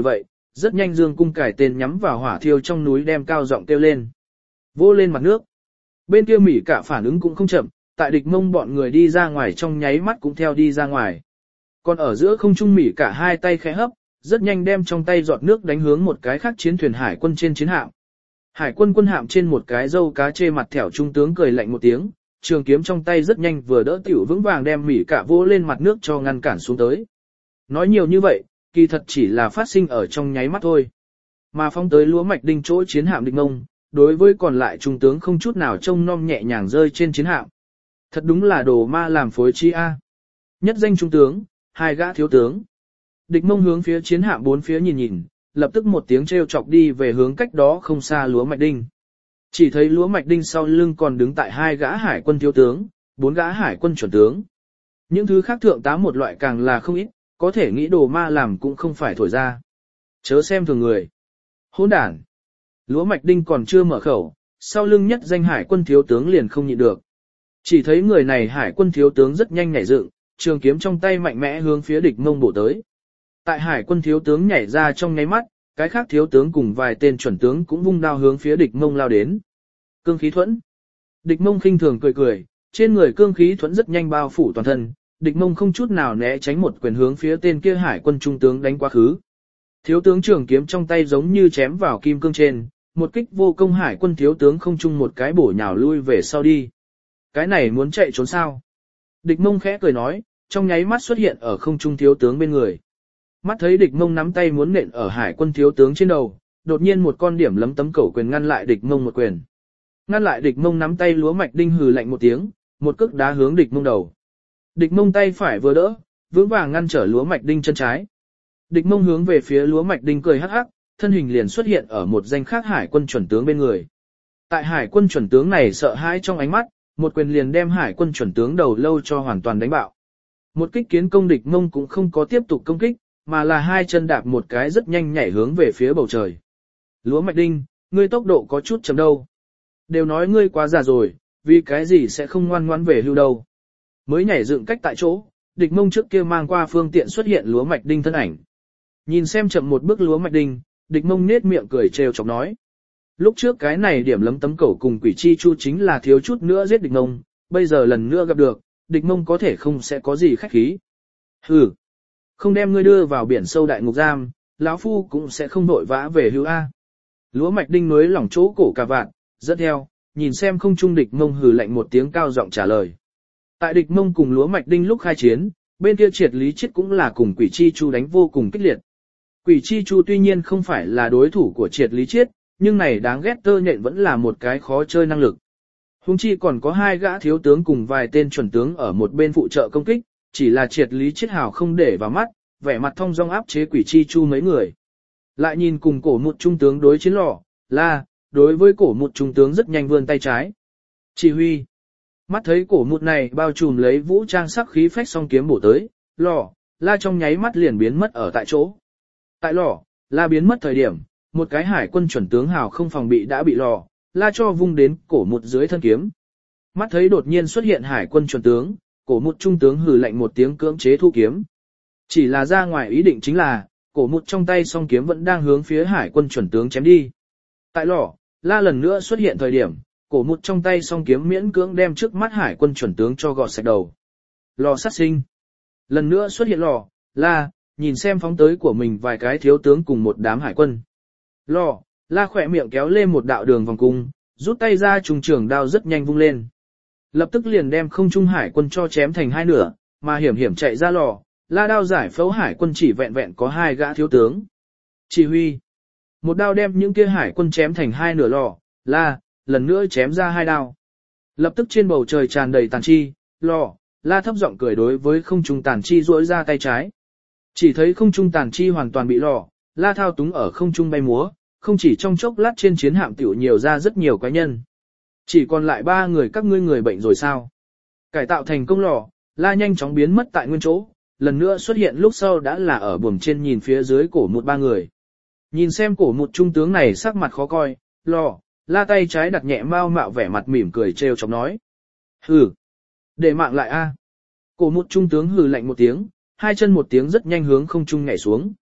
rất nhanh dương cung cải tên nhắm vào hỏa thiêu trong núi đem cao giọng kêu lên. Vô lên mặt nước. Bên kia Mỹ cả phản ứng cũng không chậm, tại địch mông bọn người đi ra ngoài trong nháy mắt cũng theo đi ra ngoài. Còn ở giữa không trung Mỹ cả hai tay khẽ hấp, rất nhanh đem trong tay giọt nước đánh hướng một cái khác chiến thuyền hải quân trên chiến hạm. Hải quân quân hạm trên một cái dâu cá chê mặt thẻo trung tướng cười lạnh một tiếng, trường kiếm trong tay rất nhanh vừa đỡ tiểu vững vàng đem Mỹ cả vô lên mặt nước cho ngăn cản xuống tới. Nói nhiều như vậy, kỳ thật chỉ là phát sinh ở trong nháy mắt thôi. Mà phóng tới lúa mạch đinh chỗ chiến hạm địch mông, đối với còn lại trung tướng không chút nào trông nom nhẹ nhàng rơi trên chiến hạm. Thật đúng là đồ ma làm phối chi a. Nhất danh trung tướng, hai gã thiếu tướng. Địch mông hướng phía chiến hạm bốn phía nhìn nhìn, lập tức một tiếng trêu chọc đi về hướng cách đó không xa lúa mạch đinh. Chỉ thấy lúa mạch đinh sau lưng còn đứng tại hai gã hải quân thiếu tướng, bốn gã hải quân chuẩn tướng. Những thứ khác thượng tá một loại càng là không ít, có thể nghĩ đồ ma làm cũng không phải thổi ra. Chớ xem thường người. Hỗn đản. Lúa mạch đinh còn chưa mở khẩu, sau lưng nhất danh hải quân thiếu tướng liền không nhịn được. Chỉ thấy người này hải quân thiếu tướng rất nhanh nhảy dựng, trường kiếm trong tay mạnh mẽ hướng phía địch mông bổ tới. Tại hải quân thiếu tướng nhảy ra trong nháy mắt, cái khác thiếu tướng cùng vài tên chuẩn tướng cũng vung đao hướng phía địch mông lao đến. Cương khí thuẫn. Địch mông khinh thường cười cười, trên người cương khí thuẫn rất nhanh bao phủ toàn thân, địch mông không chút nào né tránh một quyền hướng phía tên kia hải quân trung tướng đánh quá khứ. Thiếu tướng trường kiếm trong tay giống như chém vào kim cương trên, một kích vô công hải quân thiếu tướng không chung một cái bổ nhào lui về sau đi. Cái này muốn chạy trốn sao? Địch mông khẽ cười nói, trong nháy mắt xuất hiện ở không trung thiếu tướng bên người. Mắt thấy địch mông nắm tay muốn nện ở hải quân thiếu tướng trên đầu, đột nhiên một con điểm lấm tấm cẩu quyền ngăn lại địch mông một quyền. Ngăn lại địch mông nắm tay lúa mạch đinh hừ lạnh một tiếng, một cước đá hướng địch mông đầu. Địch mông tay phải vừa đỡ, vững vàng ngăn trở lúa mạch đinh chân trái. Địch mông hướng về phía lúa mạch đinh cười hắc hắc, thân hình liền xuất hiện ở một danh khác hải quân chuẩn tướng bên người. Tại hải quân chuẩn tướng này sợ hãi trong ánh mắt, một quyền liền đem hải quân chuẩn tướng đầu lâu cho hoàn toàn đánh bạo. Một kích kiến công địch mông cũng không có tiếp tục công kích, mà là hai chân đạp một cái rất nhanh nhảy hướng về phía bầu trời. Lúa mạch đinh, ngươi tốc độ có chút chậm đâu. Đều nói ngươi quá già rồi, vì cái gì sẽ không ngoan ngoãn về hưu đâu. Mới nhảy dựng cách tại chỗ, địch mông trước kia mang qua phương tiện xuất hiện lúa mạch đinh thân ảnh. Nhìn xem chậm một bước lúa mạch đinh, địch mông nết miệng cười trêu chọc nói. Lúc trước cái này điểm lấm tấm cẩu cùng quỷ chi chu chính là thiếu chút nữa giết địch mông, bây giờ lần nữa gặp được, địch mông có thể không sẽ có gì khách khí. Hừ, không đem ngươi đưa vào biển sâu đại ngục giam, lão phu cũng sẽ không vội vã về hưu A. Lúa mạch đinh nối lỏng chỗ cổ cà vạt, rất theo, nhìn xem không trung địch mông hừ lạnh một tiếng cao giọng trả lời. Tại địch mông cùng lúa mạch đinh lúc khai chiến, bên kia triệt lý chết cũng là cùng quỷ chi chu đánh vô cùng kích liệt. Quỷ chi chu tuy nhiên không phải là đối thủ của triệt lý chết, nhưng này đáng ghét tơ nhện vẫn là một cái khó chơi năng lực. Hùng chi còn có hai gã thiếu tướng cùng vài tên chuẩn tướng ở một bên phụ trợ công kích, chỉ là triệt lý chết hào không để vào mắt, vẻ mặt thông dong áp chế quỷ chi chu mấy người. Lại nhìn cùng cổ một trung tướng đối chiến lò, la, đối với cổ một trung tướng rất nhanh vươn tay trái. Chỉ huy. Mắt thấy cổ một này bao trùm lấy vũ trang sắc khí phách song kiếm bổ tới, lò, la trong nháy mắt liền biến mất ở tại chỗ. Tại lò, la biến mất thời điểm, một cái hải quân chuẩn tướng hào không phòng bị đã bị lò, la cho vung đến cổ một dưới thân kiếm. Mắt thấy đột nhiên xuất hiện hải quân chuẩn tướng, cổ một trung tướng hừ lạnh một tiếng cưỡng chế thu kiếm. Chỉ là ra ngoài ý định chính là, cổ một trong tay song kiếm vẫn đang hướng phía hải quân chuẩn tướng chém đi. Tại lò, la lần nữa xuất hiện thời điểm, cổ một trong tay song kiếm miễn cưỡng đem trước mắt hải quân chuẩn tướng cho gọt sạch đầu. Lò sát sinh. Lần nữa xuất hiện lò, la, nhìn xem phóng tới của mình vài cái thiếu tướng cùng một đám hải quân. Lò, la khỏe miệng kéo lên một đạo đường vòng cung, rút tay ra trùng trường đao rất nhanh vung lên. Lập tức liền đem không trung hải quân cho chém thành hai nửa, mà hiểm hiểm chạy ra lò, la đao giải phẫu hải quân chỉ vẹn vẹn có hai gã thiếu tướng. Chỉ huy. Một đao đem những kia hải quân chém thành hai nửa lò, la, lần nữa chém ra hai đao. Lập tức trên bầu trời tràn đầy tàn chi, lò, la thấp giọng cười đối với không trung tàn chi duỗi ra tay trái. Chỉ thấy không trung tàn chi hoàn toàn bị lò, la thao túng ở không trung bay múa, không chỉ trong chốc lát trên chiến hạm tiểu nhiều ra rất nhiều quái nhân. Chỉ còn lại ba người các ngươi người bệnh rồi sao? Cải tạo thành công lò, la nhanh chóng biến mất tại nguyên chỗ, lần nữa xuất hiện lúc sau đã là ở buồm trên nhìn phía dưới cổ một ba người. Nhìn xem cổ một trung tướng này sắc mặt khó coi, lò, la tay trái đặt nhẹ mau mạo vẻ mặt mỉm cười trêu chọc nói. Hừ, để mạng lại a. Cổ một trung tướng hừ lạnh một tiếng, hai chân một tiếng rất nhanh hướng không trung nhảy xuống.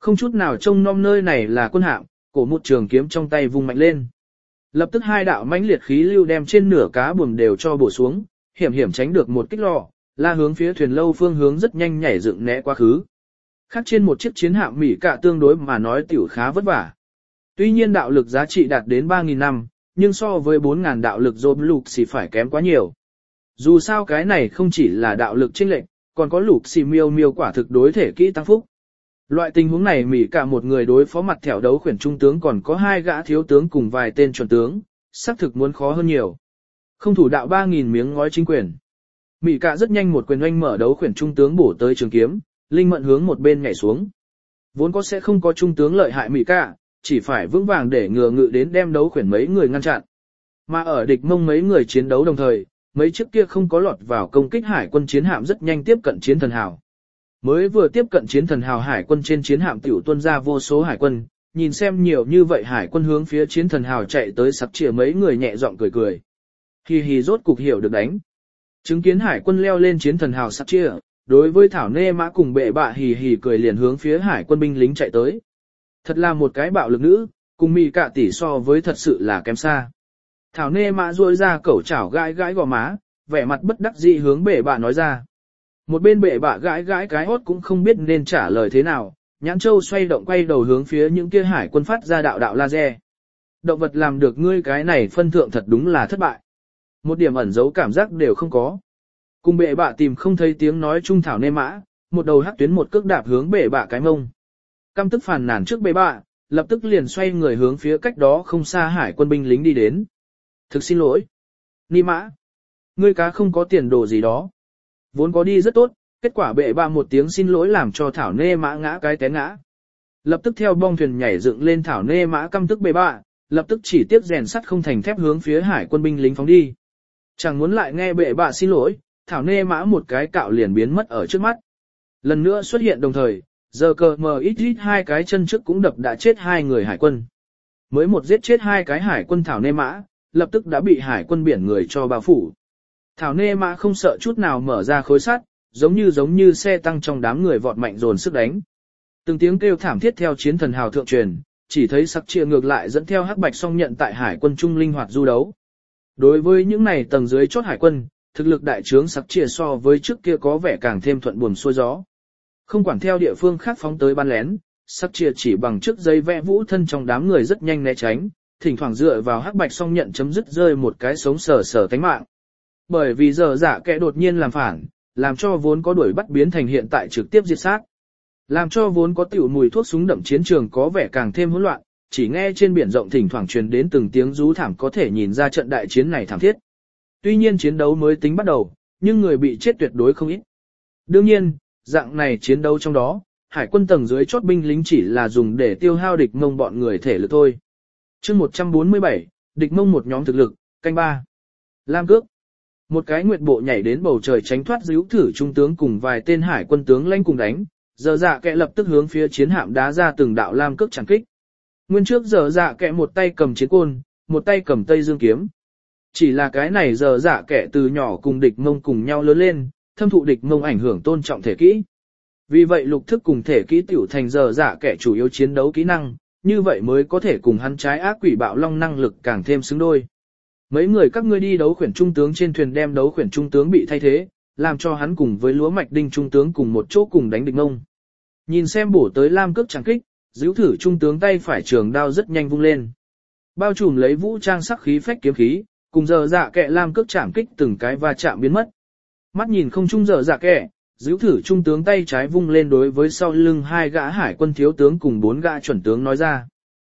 Không chút nào trông nom nơi này là quân hạm, cổ một trường kiếm trong tay vung mạnh lên. Lập tức hai đạo mãnh liệt khí lưu đem trên nửa cá buồm đều cho bổ xuống, hiểm hiểm tránh được một kích lò, la hướng phía thuyền lâu phương hướng rất nhanh nhảy dựng né quá khứ. Khác trên một chiếc chiến hạm Mỹ Cạ tương đối mà nói tiểu khá vất vả. Tuy nhiên đạo lực giá trị đạt đến ba nghìn năm, nhưng so với bốn nghìn đạo lực dồn lục xì phải kém quá nhiều. Dù sao cái này không chỉ là đạo lực chênh lệch, còn có lục xì miêu miêu quả thực đối thể kỹ tăng phúc. Loại tình huống này Mỹ Cạ một người đối phó mặt thẻo đấu khuyển trung tướng còn có hai gã thiếu tướng cùng vài tên chuẩn tướng, xác thực muốn khó hơn nhiều. Không thủ đạo ba nghìn miếng ngói chính quyền. Mỹ Cạ rất nhanh một quyền oanh mở đấu khuyển trung tướng bổ tới trường kiếm, linh mẫn hướng một bên nhảy xuống. Vốn có sẽ không có trung tướng lợi hại Mỹ Cạ, chỉ phải vững vàng để ngừa ngự đến đem đấu khuyển mấy người ngăn chặn. Mà ở địch mông mấy người chiến đấu đồng thời, mấy chiếc kia không có lọt vào công kích hải quân chiến hạm rất nhanh tiếp cận chiến thần hào. Mới vừa tiếp cận chiến thần hào hải quân trên chiến hạm tiểu tuân ra vô số hải quân, nhìn xem nhiều như vậy hải quân hướng phía chiến thần hào chạy tới sặc chìa mấy người nhẹ giọng cười cười. Hì hì rốt cục hiểu được đánh. Chứng kiến hải quân leo lên chiến thần hào sặc chìa, đối với Thảo Nê Mã cùng bệ bạ hì hì cười liền hướng phía hải quân binh lính chạy tới. Thật là một cái bạo lực nữ, cùng Mỹ Cạ tỷ so với thật sự là kém xa. Thảo Nê Mã duỗi ra cẩu chảo gãi gãi gò má, vẻ mặt bất đắc dĩ hướng bệ bạ nói ra. Một bên bệ bạ gãi gãi cái hốt cũng không biết nên trả lời thế nào, nhãn châu xoay động quay đầu hướng phía những kia hải quân phát ra đạo đạo laser. Động vật làm được ngươi cái này phân thượng thật đúng là thất bại. Một điểm ẩn giấu cảm giác đều không có. Cùng bệ bạ tìm không thấy tiếng nói chung Thảo Nê Mã, một đầu hắc tuyến một cước đạp hướng bệ bạ cái mông. Căm tức phàn nàn trước bệ bạ, lập tức liền xoay người hướng phía cách đó không xa hải quân binh lính đi đến. Thực xin lỗi. Ni Mã. Ngươi cá không có tiền đồ gì đó. Vốn có đi rất tốt, kết quả bệ bạ một tiếng xin lỗi làm cho Thảo Nê Mã ngã cái té ngã. Lập tức theo bong thuyền nhảy dựng lên Thảo Nê Mã căm tức bệ bạ, lập tức chỉ tiếp rèn sắt không thành thép hướng phía hải quân binh lính phóng đi. Chẳng muốn lại nghe bệ bạ xin lỗi, Thảo Nê Mã một cái cạo liền biến mất ở trước mắt. Lần nữa xuất hiện đồng thời, giờ cờ mờ ít ít hai cái chân trước cũng đập đã chết hai người hải quân. Mới một giết chết hai cái hải quân Thảo Nê Mã, lập tức đã bị hải quân biển người cho bao phủ. Thảo Nê Mã không sợ chút nào mở ra khối sắt, giống như giống như xe tăng trong đám người vọt mạnh dồn sức đánh. Từng tiếng kêu thảm thiết theo chiến thần hào thượng truyền, chỉ thấy sắc chia ngược lại dẫn theo hắc bạch song nhận tại hải quân trung linh hoạt du đấu. Đối với những này tầng dưới chốt hải quân, thực lực đại trướng sắc chia so với trước kia có vẻ càng thêm thuận buồm xuôi gió. Không quản theo địa phương khác phóng tới ban lén, sắc chia chỉ bằng trước dây vẽ vũ thân trong đám người rất nhanh né tránh, thỉnh thoảng dựa vào hắc bạch song nhận chấm dứt rơi một cái sống sờ sờ tánh mạng. Bởi vì giờ giả kẻ đột nhiên làm phản, làm cho vốn có đuổi bắt biến thành hiện tại trực tiếp diệt sát. Làm cho vốn có tiểu mùi thuốc súng đậm chiến trường có vẻ càng thêm hỗn loạn, chỉ nghe trên biển rộng thỉnh thoảng truyền đến từng tiếng rú thảm có thể nhìn ra trận đại chiến này thảm thiết. Tuy nhiên chiến đấu mới tính bắt đầu, nhưng người bị chết tuyệt đối không ít. Đương nhiên, dạng này chiến đấu trong đó, hải quân tầng dưới chốt binh lính chỉ là dùng để tiêu hao địch mông bọn người thể lực thôi. Chương một trăm bốn mươi bảy, địch mông một nhóm thực lực, canh ba. Lam cước. Một cái nguyệt bộ nhảy đến bầu trời tránh thoát díu thử trung tướng cùng vài tên hải quân tướng lãnh cùng đánh, giờ dạ kẹ lập tức hướng phía chiến hạm đá ra từng đạo lam cước chẳng kích. Nguyên trước giờ dạ kẹ một tay cầm chiến côn, một tay cầm tây dương kiếm. Chỉ là cái này giờ dạ kẹ từ nhỏ cùng địch mông cùng nhau lớn lên, thâm thụ địch mông ảnh hưởng tôn trọng thể kỹ. Vì vậy lục thức cùng thể kỹ tiểu thành giờ dạ kẹ chủ yếu chiến đấu kỹ năng, như vậy mới có thể cùng hắn trái ác quỷ bạo long năng lực càng thêm xứng đôi. Mấy người các ngươi đi đấu khuyển trung tướng trên thuyền đem đấu khuyển trung tướng bị thay thế, làm cho hắn cùng với lúa mạch đinh trung tướng cùng một chỗ cùng đánh địch mông. Nhìn xem bổ tới lam cước chẳng kích, díu thử trung tướng tay phải trường đao rất nhanh vung lên. Bao trùm lấy vũ trang sắc khí phách kiếm khí, cùng giờ dạ kẹ lam cước chạm kích từng cái va chạm biến mất. Mắt nhìn không trung giờ dạ kẹ, díu thử trung tướng tay trái vung lên đối với sau lưng hai gã hải quân thiếu tướng cùng bốn gã chuẩn tướng nói ra.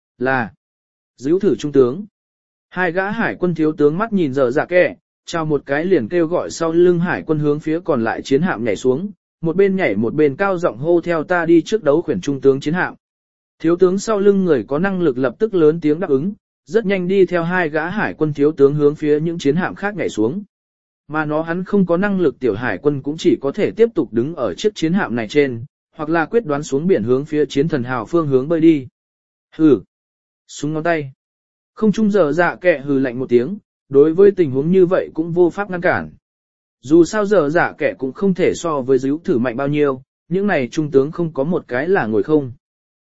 Là díu thử trung tướng. Hai gã hải quân thiếu tướng mắt nhìn giờ dạ kẹ, chào một cái liền kêu gọi sau lưng hải quân hướng phía còn lại chiến hạm nhảy xuống, một bên nhảy một bên cao giọng hô theo ta đi trước đấu khuyển trung tướng chiến hạm. Thiếu tướng sau lưng người có năng lực lập tức lớn tiếng đáp ứng, rất nhanh đi theo hai gã hải quân thiếu tướng hướng phía những chiến hạm khác nhảy xuống. Mà nó hắn không có năng lực tiểu hải quân cũng chỉ có thể tiếp tục đứng ở chiếc chiến hạm này trên, hoặc là quyết đoán xuống biển hướng phía chiến thần hào phương hướng bơi đi. Hừ. Súng ngón tay. Không trung giờ dạ kẹ hừ lạnh một tiếng, đối với tình huống như vậy cũng vô pháp ngăn cản. Dù sao giờ dạ kẹ cũng không thể so với díu thử mạnh bao nhiêu, những này trung tướng không có một cái là ngồi không.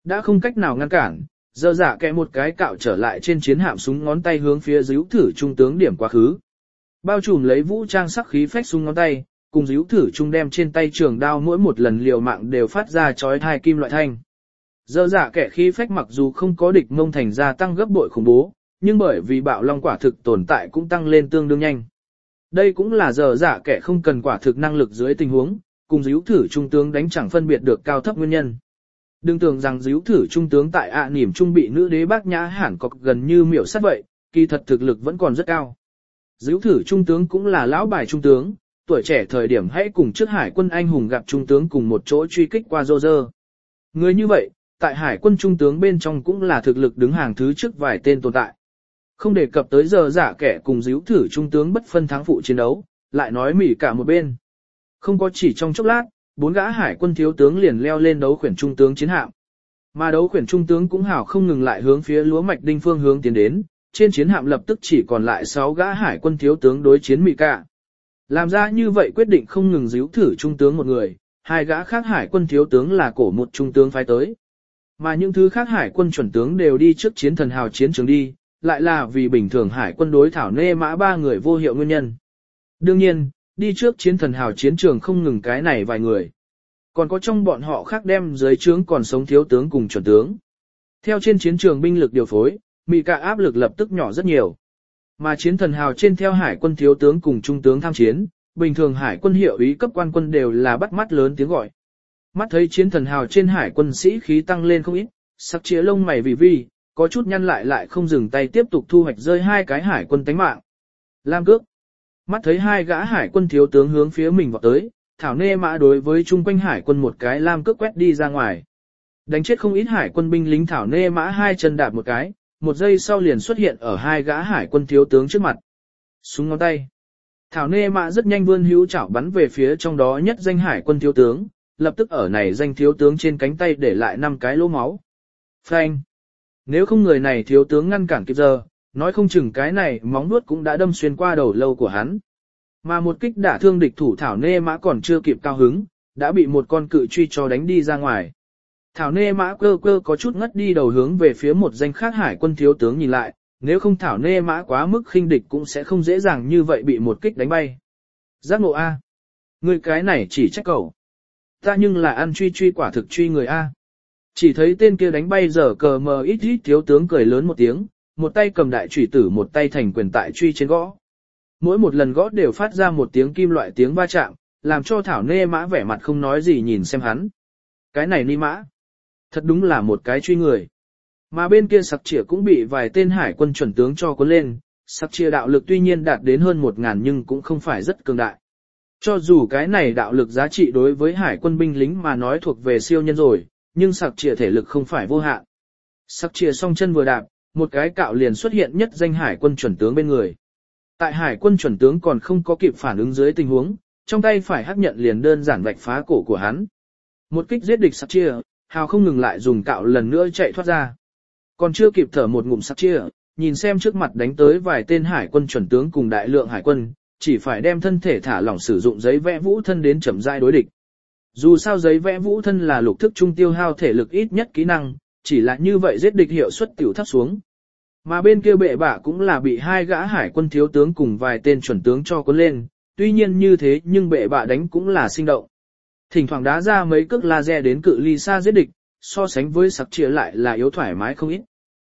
Đã không cách nào ngăn cản, giờ giả kẹ một cái cạo trở lại trên chiến hạm súng ngón tay hướng phía díu thử trung tướng điểm quá khứ. Bao trùm lấy vũ trang sắc khí phách súng ngón tay, cùng díu thử trung đem trên tay trường đao mỗi một lần liều mạng đều phát ra chói tai kim loại thanh. Giờ giả kẻ khí phách mặc dù không có địch mông thành gia tăng gấp bội khủng bố, nhưng bởi vì bạo long quả thực tồn tại cũng tăng lên tương đương nhanh. Đây cũng là giờ giả kẻ không cần quả thực năng lực dưới tình huống, cùng díu thử trung tướng đánh chẳng phân biệt được cao thấp nguyên nhân. Đừng tưởng rằng díu thử trung tướng tại ạ à niềm trung bị nữ đế bác nhã hẳn cọc gần như miểu sát vậy, kỳ thật thực lực vẫn còn rất cao. Díu thử trung tướng cũng là lão bài trung tướng, tuổi trẻ thời điểm hãy cùng trước hải quân anh hùng gặp trung tướng cùng một chỗ truy kích qua rô rơ. Người như vậy, tại hải quân trung tướng bên trong cũng là thực lực đứng hàng thứ trước vài tên tồn tại. Không đề cập tới giờ giả kẻ cùng díu thử trung tướng bất phân thắng phụ chiến đấu, lại nói mỉ cả một bên. Không có chỉ trong chốc lát, bốn gã hải quân thiếu tướng liền leo lên đấu khuyển trung tướng chiến hạm. Mà đấu khuyển trung tướng cũng hảo không ngừng lại hướng phía lúa mạch đinh phương hướng tiến đến, trên chiến hạm lập tức chỉ còn lại sáu gã hải quân thiếu tướng đối chiến mỉ cả. Làm ra như vậy quyết định không ngừng díu thử trung tướng một người, hai gã khác hải quân thiếu tướng là cổ một trung tướng phái tới. Mà những thứ khác hải quân chuẩn tướng đều đi trước chiến thần hào chiến trường đi, lại là vì bình thường hải quân đối thảo nê mã ba người vô hiệu nguyên nhân. Đương nhiên, đi trước chiến thần hào chiến trường không ngừng cái này vài người. Còn có trong bọn họ khác đem dưới trướng còn sống thiếu tướng cùng chuẩn tướng. Theo trên chiến trường binh lực điều phối, mị cả áp lực lập tức nhỏ rất nhiều. Mà chiến thần hào trên theo hải quân thiếu tướng cùng trung tướng tham chiến, bình thường hải quân hiệu ý cấp quan quân đều là bắt mắt lớn tiếng gọi. Mắt thấy chiến thần hào trên hải quân sĩ khí tăng lên không ít, sắc chĩa lông mày vì vi, có chút nhăn lại lại không dừng tay tiếp tục thu hoạch rơi hai cái hải quân tánh mạng. Lam cước. Mắt thấy hai gã hải quân thiếu tướng hướng phía mình vọt tới, thảo nê mã đối với chung quanh hải quân một cái lam cước quét đi ra ngoài. Đánh chết không ít hải quân binh lính thảo nê mã hai chân đạp một cái, một giây sau liền xuất hiện ở hai gã hải quân thiếu tướng trước mặt. Súng ngón tay. Thảo nê mã rất nhanh vươn hữu chảo bắn về phía trong đó nhất danh hải quân thiếu tướng, lập tức ở này danh thiếu tướng trên cánh tay để lại năm cái lỗ máu. Phanh. Nếu không người này thiếu tướng ngăn cản kịp giờ, nói không chừng cái này móng vuốt cũng đã đâm xuyên qua đầu lâu của hắn. Mà một kích đả thương địch thủ Thảo Nê Mã còn chưa kịp cao hứng, đã bị một con cự truy cho đánh đi ra ngoài. Thảo Nê Mã cơ cơ có chút ngất đi đầu hướng về phía một danh khác hải quân thiếu tướng nhìn lại, nếu không Thảo Nê Mã quá mức khinh địch cũng sẽ không dễ dàng như vậy bị một kích đánh bay. Giác ngộ A. Người cái này chỉ trách cậu. Ta nhưng là ăn truy truy quả thực truy người A. Chỉ thấy tên kia đánh bay giờ cờ mờ ít ít thiếu tướng cười lớn một tiếng, một tay cầm đại chủy tử một tay thành quyền tại truy trên gõ. Mỗi một lần gõ đều phát ra một tiếng kim loại tiếng va chạm, làm cho Thảo Nê Mã vẻ mặt không nói gì nhìn xem hắn. Cái này ni mã. Thật đúng là một cái truy người. Mà bên kia sặc chĩa cũng bị vài tên hải quân chuẩn tướng cho cuốn lên, sặc chĩa đạo lực tuy nhiên đạt đến hơn một ngàn nhưng cũng không phải rất cường đại. Cho dù cái này đạo lực giá trị đối với hải quân binh lính mà nói thuộc về siêu nhân rồi, nhưng sặc chĩa thể lực không phải vô hạn. Sặc chĩa song chân vừa đạp, một cái cạo liền xuất hiện nhất danh hải quân chuẩn tướng bên người. Tại hải quân chuẩn tướng còn không có kịp phản ứng dưới tình huống, trong tay phải hắc nhận liền đơn giản vạch phá cổ của hắn. Một kích giết địch sặc chĩa, hào không ngừng lại dùng cạo lần nữa chạy thoát ra. Còn chưa kịp thở một ngụm sặc chĩa, nhìn xem trước mặt đánh tới vài tên hải quân chuẩn tướng cùng đại lượng hải quân, chỉ phải đem thân thể thả lỏng sử dụng giấy vẽ vũ thân đến chậm rãi đối địch. Dù sao giấy vẽ vũ thân là lục thức trung tiêu hao thể lực ít nhất kỹ năng, chỉ là như vậy giết địch hiệu suất tiểu thấp xuống. Mà bên kia bệ bạ cũng là bị hai gã hải quân thiếu tướng cùng vài tên chuẩn tướng cho cuốn lên, tuy nhiên như thế nhưng bệ bạ đánh cũng là sinh động. Thỉnh thoảng đá ra mấy cước laser đến cự ly xa giết địch, so sánh với sặc chĩa lại là yếu thoải mái không ít.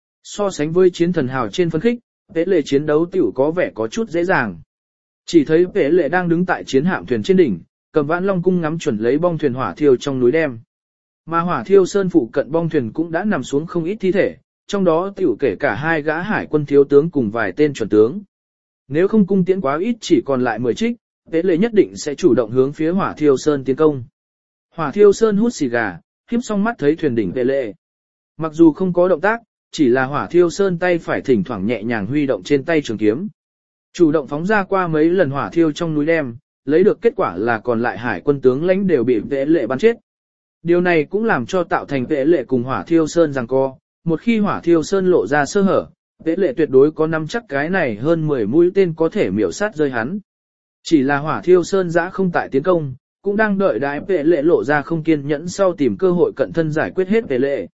So sánh với chiến thần hào trên phân khích, tế lệ chiến đấu tiểu có vẻ có chút dễ dàng. Chỉ thấy tế lệ đang đứng tại chiến hạm thuyền trên đỉnh, cầm vãn long cung ngắm chuẩn lấy bong thuyền hỏa thiêu trong núi đem. Mà hỏa thiêu sơn phụ cận bong thuyền cũng đã nằm xuống không ít thi thể, trong đó tiểu kể cả hai gã hải quân thiếu tướng cùng vài tên chuẩn tướng. Nếu không cung tiễn quá ít chỉ còn lại mười trích, tế lệ nhất định sẽ chủ động hướng phía hỏa thiêu sơn tiến công. Hỏa thiêu sơn hút xì gà, khiếp song mắt thấy thuyền đỉnh tế lệ. Mặc dù không có động tác, chỉ là hỏa thiêu sơn tay phải thỉnh thoảng nhẹ nhàng huy động trên tay trường kiếm. Chủ động phóng ra qua mấy lần hỏa thiêu trong núi đem, lấy được kết quả là còn lại hải quân tướng lãnh đều bị tế lệ bắn chết. Điều này cũng làm cho tạo thành tế lệ cùng hỏa thiêu sơn giằng co, một khi hỏa thiêu sơn lộ ra sơ hở, tế lệ tuyệt đối có nắm chắc cái này hơn mười mũi tên có thể miểu sát rơi hắn. Chỉ là hỏa thiêu sơn dã không tại tiến công, cũng đang đợi đại tế lệ lộ ra không kiên nhẫn sau tìm cơ hội cận thân giải quyết hết tế lệ.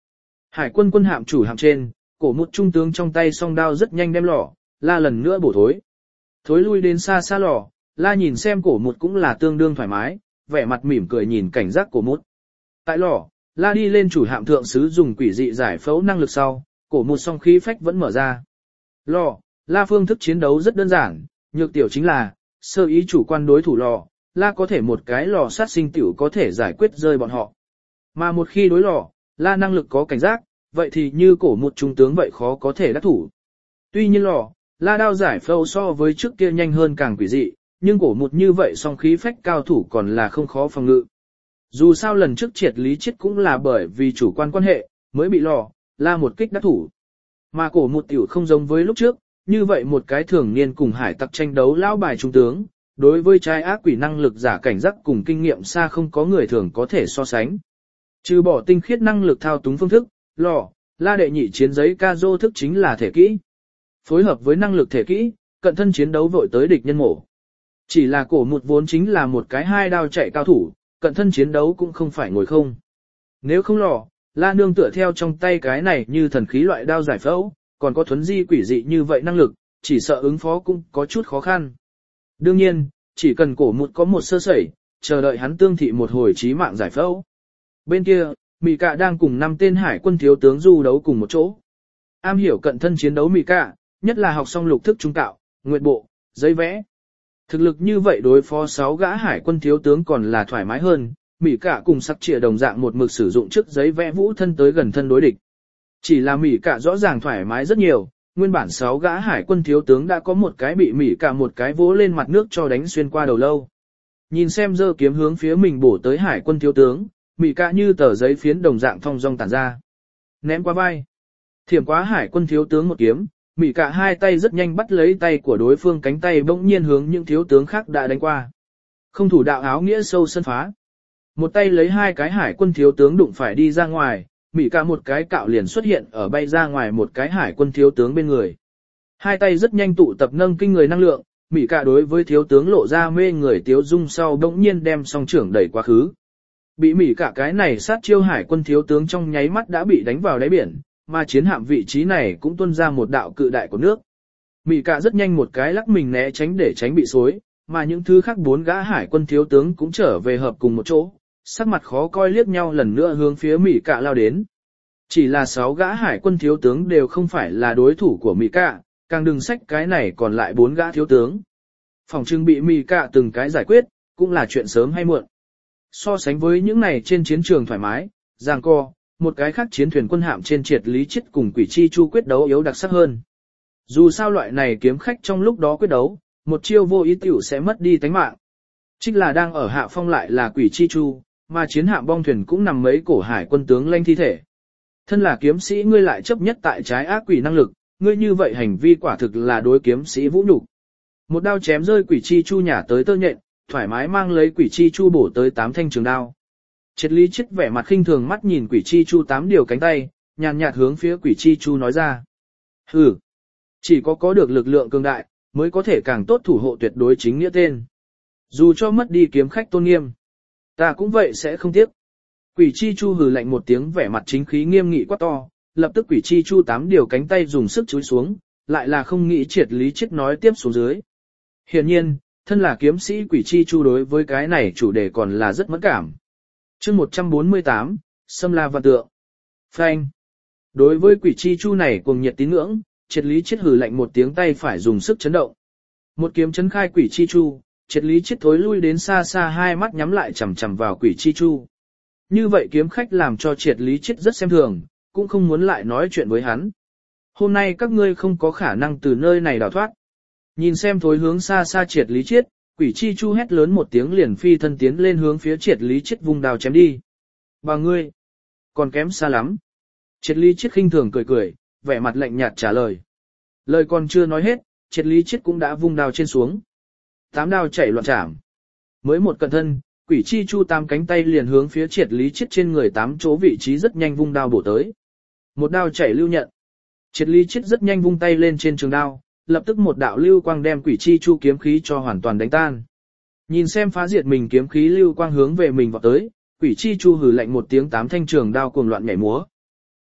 Hải quân quân hạm chủ hạm trên, cổ một trung tướng trong tay song đao rất nhanh đem lò, la lần nữa bổ thối. Thối lui đến xa xa lò, la nhìn xem cổ một cũng là tương đương thoải mái, vẻ mặt mỉm cười nhìn cảnh giác cổ một. Tại lò, la đi lên chủ hạm thượng sứ dùng quỷ dị giải phẫu năng lực sau, cổ một song khí phách vẫn mở ra. Lò, la phương thức chiến đấu rất đơn giản, nhược tiểu chính là, sơ ý chủ quan đối thủ lò, la có thể một cái lò sát sinh tiểu có thể giải quyết rơi bọn họ. Mà một khi đối lò, la năng lực có cảnh giác, vậy thì như cổ một trung tướng vậy khó có thể đắc thủ. Tuy nhiên lò, la đao giải phẫu so với trước kia nhanh hơn càng quỷ dị, nhưng cổ một như vậy song khí phách cao thủ còn là không khó phòng ngự. Dù sao lần trước triệt lý chết cũng là bởi vì chủ quan quan hệ, mới bị lò, la một kích đắc thủ. Mà cổ một tiểu không giống với lúc trước, như vậy một cái thường niên cùng hải tặc tranh đấu lao bài trung tướng, đối với trái ác quỷ năng lực giả cảnh giác cùng kinh nghiệm xa không có người thường có thể so sánh. Trừ bỏ tinh khiết năng lực thao túng phương thức, lò, la đệ nhị chiến giấy ca dô thức chính là thể kỹ. Phối hợp với năng lực thể kỹ, cận thân chiến đấu vội tới địch nhân mổ. Chỉ là cổ một vốn chính là một cái hai đao chạy cao thủ, cận thân chiến đấu cũng không phải ngồi không. Nếu không lò, la nương tựa theo trong tay cái này như thần khí loại đao giải phẫu, còn có thuấn di quỷ dị như vậy năng lực, chỉ sợ ứng phó cũng có chút khó khăn. Đương nhiên, chỉ cần cổ một có một sơ sẩy, chờ đợi hắn tương thị một hồi chí mạng giải phẫu. Bên kia, Mị Cạ đang cùng năm tên hải quân thiếu tướng du đấu cùng một chỗ. Am hiểu cận thân chiến đấu Mị Cạ, nhất là học xong lục thức trung cạo, nguyệt bộ, giấy vẽ. Thực lực như vậy đối phó sáu gã hải quân thiếu tướng còn là thoải mái hơn, Mị Cạ cùng sắc trịa đồng dạng một mực sử dụng trước giấy vẽ vũ thân tới gần thân đối địch. Chỉ là Mị Cạ rõ ràng thoải mái rất nhiều, nguyên bản sáu gã hải quân thiếu tướng đã có một cái bị Mị Cạ một cái vỗ lên mặt nước cho đánh xuyên qua đầu lâu. Nhìn xem giơ kiếm hướng phía mình bổ tới hải quân thiếu tướng, Mị Cạ như tờ giấy phiến đồng dạng thong dong tản ra. Ném qua vai. Thiểm quá hải quân thiếu tướng một kiếm, Mị Cạ hai tay rất nhanh bắt lấy tay của đối phương cánh tay bỗng nhiên hướng những thiếu tướng khác đã đánh qua. Không thủ đạo áo nghĩa sâu sân phá. Một tay lấy hai cái hải quân thiếu tướng đụng phải đi ra ngoài, Mị Cạ một cái cạo liền xuất hiện ở bay ra ngoài một cái hải quân thiếu tướng bên người. Hai tay rất nhanh tụ tập nâng kinh người năng lượng, Mị Cạ đối với thiếu tướng lộ ra mê người tiếu dung sau bỗng nhiên đem song trưởng đẩy quá khứ. Bị Mị Cạ cái này sát chiêu hải quân thiếu tướng trong nháy mắt đã bị đánh vào đáy biển, mà chiến hạm vị trí này cũng tuôn ra một đạo cự đại của nước. Mị Cạ rất nhanh một cái lắc mình né tránh để tránh bị xối, mà những thứ khác bốn gã hải quân thiếu tướng cũng trở về hợp cùng một chỗ, sắc mặt khó coi liếc nhau lần nữa hướng phía Mị Cạ lao đến. Chỉ là sáu gã hải quân thiếu tướng đều không phải là đối thủ của Mị Cạ, càng đừng sách cái này còn lại bốn gã thiếu tướng. Phòng trưng bị Mị Cạ từng cái giải quyết, cũng là chuyện sớm hay muộn. So sánh với những này trên chiến trường thoải mái, giằng co, một cái khác chiến thuyền quân hạm trên triệt lý chết cùng quỷ chi chu quyết đấu yếu đặc sắc hơn. Dù sao loại này kiếm khách trong lúc đó quyết đấu, một chiêu vô ý tiểu sẽ mất đi tánh mạng. Trích là đang ở hạ phong lại là quỷ chi chu, mà chiến hạm bong thuyền cũng nằm mấy cổ hải quân tướng lanh thi thể. Thân là kiếm sĩ ngươi lại chấp nhất tại trái ác quỷ năng lực, ngươi như vậy hành vi quả thực là đối kiếm sĩ vũ nhục. Một đao chém rơi quỷ chi chu nhả tới tơ nhện, thoải mái mang lấy quỷ chi chu bổ tới tám thanh trường đao. Triệt lý chết vẻ mặt khinh thường mắt nhìn quỷ chi chu tám điều cánh tay, nhàn nhạt hướng phía quỷ chi chu nói ra. Hừ, chỉ có có được lực lượng cường đại, mới có thể càng tốt thủ hộ tuyệt đối chính nghĩa tên. Dù cho mất đi kiếm khách tôn nghiêm, ta cũng vậy sẽ không tiếc. Quỷ chi chu hừ lạnh một tiếng vẻ mặt chính khí nghiêm nghị quát to, lập tức quỷ chi chu tám điều cánh tay dùng sức chúi xuống, lại là không nghĩ triệt lý chết nói tiếp xuống dưới. Hiển nhiên, thân là kiếm sĩ quỷ chi chu đối với cái này chủ đề còn là rất mẫn cảm. Chương một trăm bốn mươi tám, Xâm La Văn Tượng. Phanh. Đối với quỷ chi chu này cuồng nhiệt tín ngưỡng, triệt lý chết hừ lạnh một tiếng tay phải dùng sức chấn động. Một kiếm chấn khai quỷ chi chu, triệt lý chết thối lui đến xa xa hai mắt nhắm lại chằm chằm vào quỷ chi chu. Như vậy kiếm khách làm cho triệt lý chết rất xem thường, cũng không muốn lại nói chuyện với hắn. Hôm nay các ngươi không có khả năng từ nơi này đào thoát. Nhìn xem thối hướng xa xa triệt lý chết, quỷ chi chu hét lớn một tiếng liền phi thân tiến lên hướng phía triệt lý chết vùng đào chém đi. Bà ngươi, còn kém xa lắm. Triệt lý chết khinh thường cười cười, vẻ mặt lạnh nhạt trả lời. Lời còn chưa nói hết, triệt lý chết cũng đã vung đao trên xuống. Tám đao chảy loạn chạm. Mới một cận thân, quỷ chi chu tám cánh tay liền hướng phía triệt lý chết trên người tám chỗ vị trí rất nhanh vung đao bổ tới. Một đao chảy lưu nhận. Triệt lý chết rất nhanh vung tay lên trên trường đao, lập tức một đạo lưu quang đem quỷ chi chu kiếm khí cho hoàn toàn đánh tan. Nhìn xem phá diệt mình kiếm khí lưu quang hướng về mình vọt tới, quỷ chi chu hừ lạnh một tiếng tám thanh trường đao cuồng loạn nhảy múa.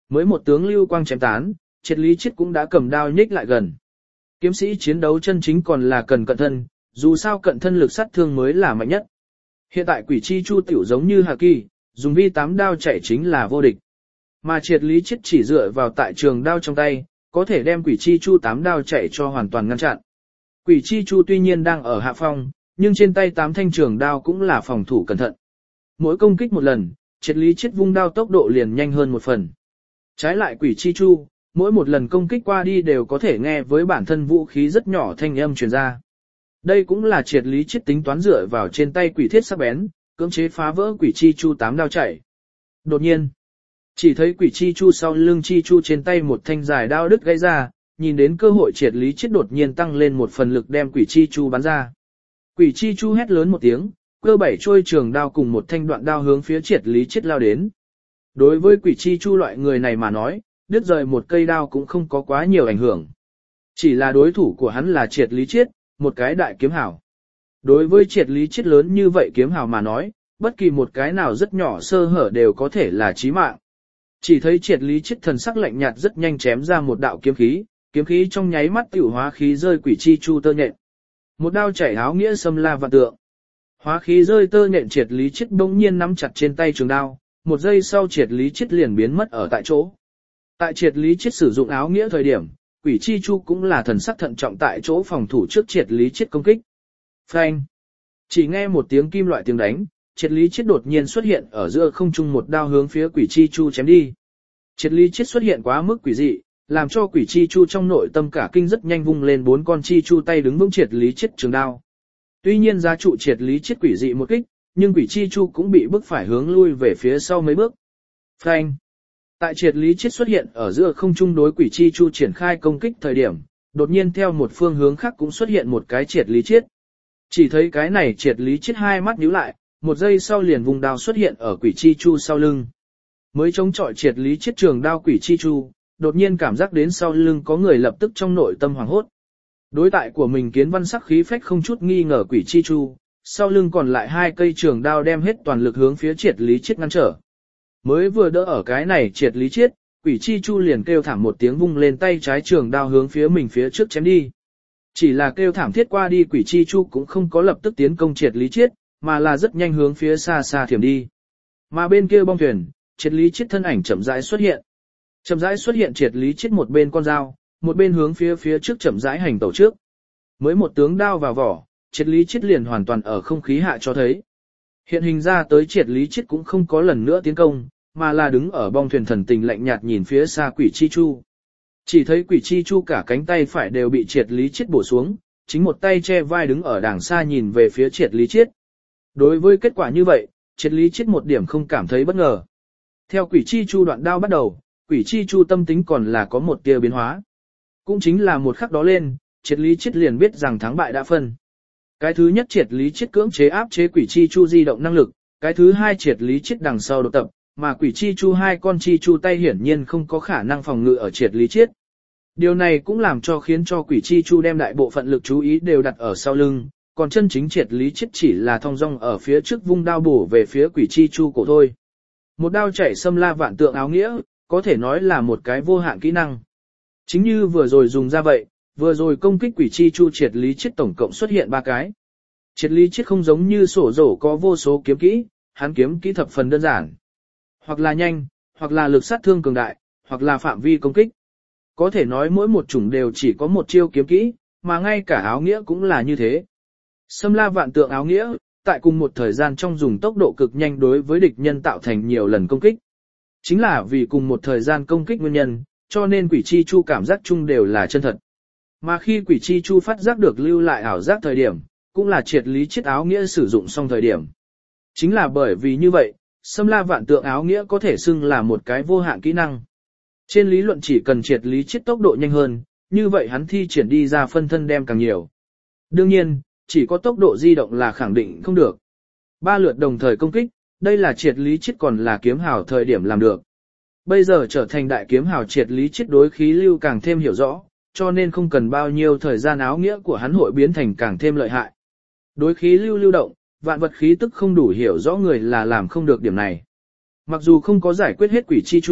Mới một tướng lưu quang chém tán, triệt lý chết cũng đã cầm đao nhích lại gần. Kiếm sĩ chiến đấu chân chính còn là cần cận thân, dù sao cận thân lực sát thương mới là mạnh nhất. Hiện tại quỷ chi chu tiểu giống như Hà Kỳ, dùng vi tám đao chạy chính là vô địch. Mà triệt lý chết chỉ dựa vào tại trường đao trong tay, có thể đem quỷ chi chu tám đao chạy cho hoàn toàn ngăn chặn. Quỷ chi chu tuy nhiên đang ở hạ phong, nhưng trên tay tám thanh trường đao cũng là phòng thủ cẩn thận. Mỗi công kích một lần, triệt lý chết vung đao tốc độ liền nhanh hơn một phần. Trái lại quỷ chi chu, mỗi một lần công kích qua đi đều có thể nghe với bản thân vũ khí rất nhỏ thanh âm truyền ra. Đây cũng là triệt lý chết tính toán dựa vào trên tay quỷ thiết sắc bén, cưỡng chế phá vỡ quỷ chi chu tám đao chạy. Đột nhiên, chỉ thấy quỷ chi chu sau lưng chi chu trên tay một thanh dài đao đứt gãy ra, nhìn đến cơ hội triệt lý chết đột nhiên tăng lên một phần lực đem quỷ chi chu bắn ra. Quỷ chi chu hét lớn một tiếng, cơ bảy trôi trường đao cùng một thanh đoạn đao hướng phía triệt lý chết lao đến. Đối với quỷ chi chu loại người này mà nói, đứt rời một cây đao cũng không có quá nhiều ảnh hưởng. Chỉ là đối thủ của hắn là triệt lý chết, một cái đại kiếm hảo. Đối với triệt lý chết lớn như vậy kiếm hảo mà nói, bất kỳ một cái nào rất nhỏ sơ hở đều có thể là chí mạng. Chỉ thấy triệt lý chết thần sắc lạnh nhạt rất nhanh chém ra một đạo kiếm khí, kiếm khí trong nháy mắt tiểu hóa khí rơi quỷ chi chu tơ nhện. Một đao chảy áo nghĩa xâm la vạn tượng. Hóa khí rơi tơ nhện triệt lý chết bỗng nhiên nắm chặt trên tay trường đao, một giây sau triệt lý chết liền biến mất ở tại chỗ. Tại triệt lý chết sử dụng áo nghĩa thời điểm, quỷ chi chu cũng là thần sắc thận trọng tại chỗ phòng thủ trước triệt lý chết công kích. Phanh! Chỉ nghe một tiếng kim loại tiếng đánh, triệt lý chết đột nhiên xuất hiện ở giữa không trung một đao hướng phía quỷ chi chu chém đi. Triệt lý chết xuất hiện quá mức quỷ dị, làm cho quỷ chi chu trong nội tâm cả kinh rất nhanh vung lên bốn con chi chu tay đứng vững triệt lý chết trường đao. Tuy nhiên giá trụ triệt lý chết quỷ dị một kích, nhưng quỷ chi chu cũng bị bức phải hướng lui về phía sau mấy bước. Phanh! Tại triệt lý chết xuất hiện ở giữa không trung đối quỷ chi chu triển khai công kích thời điểm, đột nhiên theo một phương hướng khác cũng xuất hiện một cái triệt lý chết. Chỉ thấy cái này triệt lý chết hai mắt nhíu lại, một giây sau liền vùng đao xuất hiện ở quỷ chi chu sau lưng. Mới chống chọi triệt lý chết trường đao quỷ chi chu, đột nhiên cảm giác đến sau lưng có người lập tức trong nội tâm hoảng hốt. Đối tại của mình kiến văn sắc khí phách không chút nghi ngờ quỷ chi chu, sau lưng còn lại hai cây trường đao đem hết toàn lực hướng phía triệt lý chết ngăn trở. Mới vừa đỡ ở cái này triệt lý chết, quỷ chi chu liền kêu thảm một tiếng vung lên tay trái trường đao hướng phía mình phía trước chém đi. Chỉ là kêu thảm thiết qua đi quỷ chi chu cũng không có lập tức tiến công triệt lý chết, mà là rất nhanh hướng phía xa xa thiểm đi. Mà bên kia bong thuyền, triệt lý chết thân ảnh chậm rãi xuất hiện. Chậm rãi xuất hiện triệt lý chết một bên con dao, một bên hướng phía phía trước chậm rãi hành tẩu trước. Mới một tướng đao vào vỏ, triệt lý chết liền hoàn toàn ở không khí hạ cho thấy. Hiện hình ra tới triệt lý chết cũng không có lần nữa tiến công, mà là đứng ở bong thuyền thần tình lạnh nhạt nhìn phía xa quỷ chi chu. Chỉ thấy quỷ chi chu cả cánh tay phải đều bị triệt lý chết bổ xuống, chính một tay che vai đứng ở đàng xa nhìn về phía triệt lý chết. Đối với kết quả như vậy, triệt lý chết một điểm không cảm thấy bất ngờ. Theo quỷ chi chu đoạn đao bắt đầu, quỷ chi chu tâm tính còn là có một tia biến hóa. Cũng chính là một khắc đó lên, triệt lý chết liền biết rằng thắng bại đã phân. Cái thứ nhất triệt lý chết cưỡng chế áp chế quỷ chi chu di động năng lực, cái thứ hai triệt lý chết đằng sau đột tập, mà quỷ chi chu hai con chi chu tay hiển nhiên không có khả năng phòng ngự ở triệt lý chết. Điều này cũng làm cho khiến cho quỷ chi chu đem đại bộ phận lực chú ý đều đặt ở sau lưng, còn chân chính triệt lý chết chỉ là thong dong ở phía trước vung đao bổ về phía quỷ chi chu cổ thôi. Một đao chảy xâm la vạn tượng áo nghĩa, có thể nói là một cái vô hạn kỹ năng. Chính như vừa rồi dùng ra vậy, vừa rồi công kích quỷ chi chu triệt lý chết tổng cộng xuất hiện ba cái. Triệt lý chết không giống như sổ rổ có vô số kiếm kỹ, hắn kiếm kỹ thập phần đơn giản. Hoặc là nhanh, hoặc là lực sát thương cường đại, hoặc là phạm vi công kích. Có thể nói mỗi một chủng đều chỉ có một chiêu kiếm kỹ, mà ngay cả áo nghĩa cũng là như thế. Xâm la vạn tượng áo nghĩa, tại cùng một thời gian trong dùng tốc độ cực nhanh đối với địch nhân tạo thành nhiều lần công kích. Chính là vì cùng một thời gian công kích nguyên nhân, cho nên quỷ chi chu cảm giác chung đều là chân thật. Mà khi quỷ chi chu phát giác được lưu lại ảo giác thời điểm, cũng là triệt lý chết áo nghĩa sử dụng xong thời điểm. Chính là bởi vì như vậy, xâm la vạn tượng áo nghĩa có thể xưng là một cái vô hạn kỹ năng. Trên lý luận chỉ cần triệt lý chết tốc độ nhanh hơn, như vậy hắn thi triển đi ra phân thân đem càng nhiều. Đương nhiên, chỉ có tốc độ di động là khẳng định không được. Ba lượt đồng thời công kích, đây là triệt lý chết còn là kiếm hào thời điểm làm được. Bây giờ trở thành đại kiếm hào triệt lý chết đối khí lưu càng thêm hiểu rõ, cho nên không cần bao nhiêu thời gian áo nghĩa của hắn hội biến thành càng thêm lợi hại. Đối khí lưu lưu động, vạn vật khí tức không đủ hiểu rõ người là làm không được điểm này. Mặc dù không có giải quyết hết quỷ chi chu,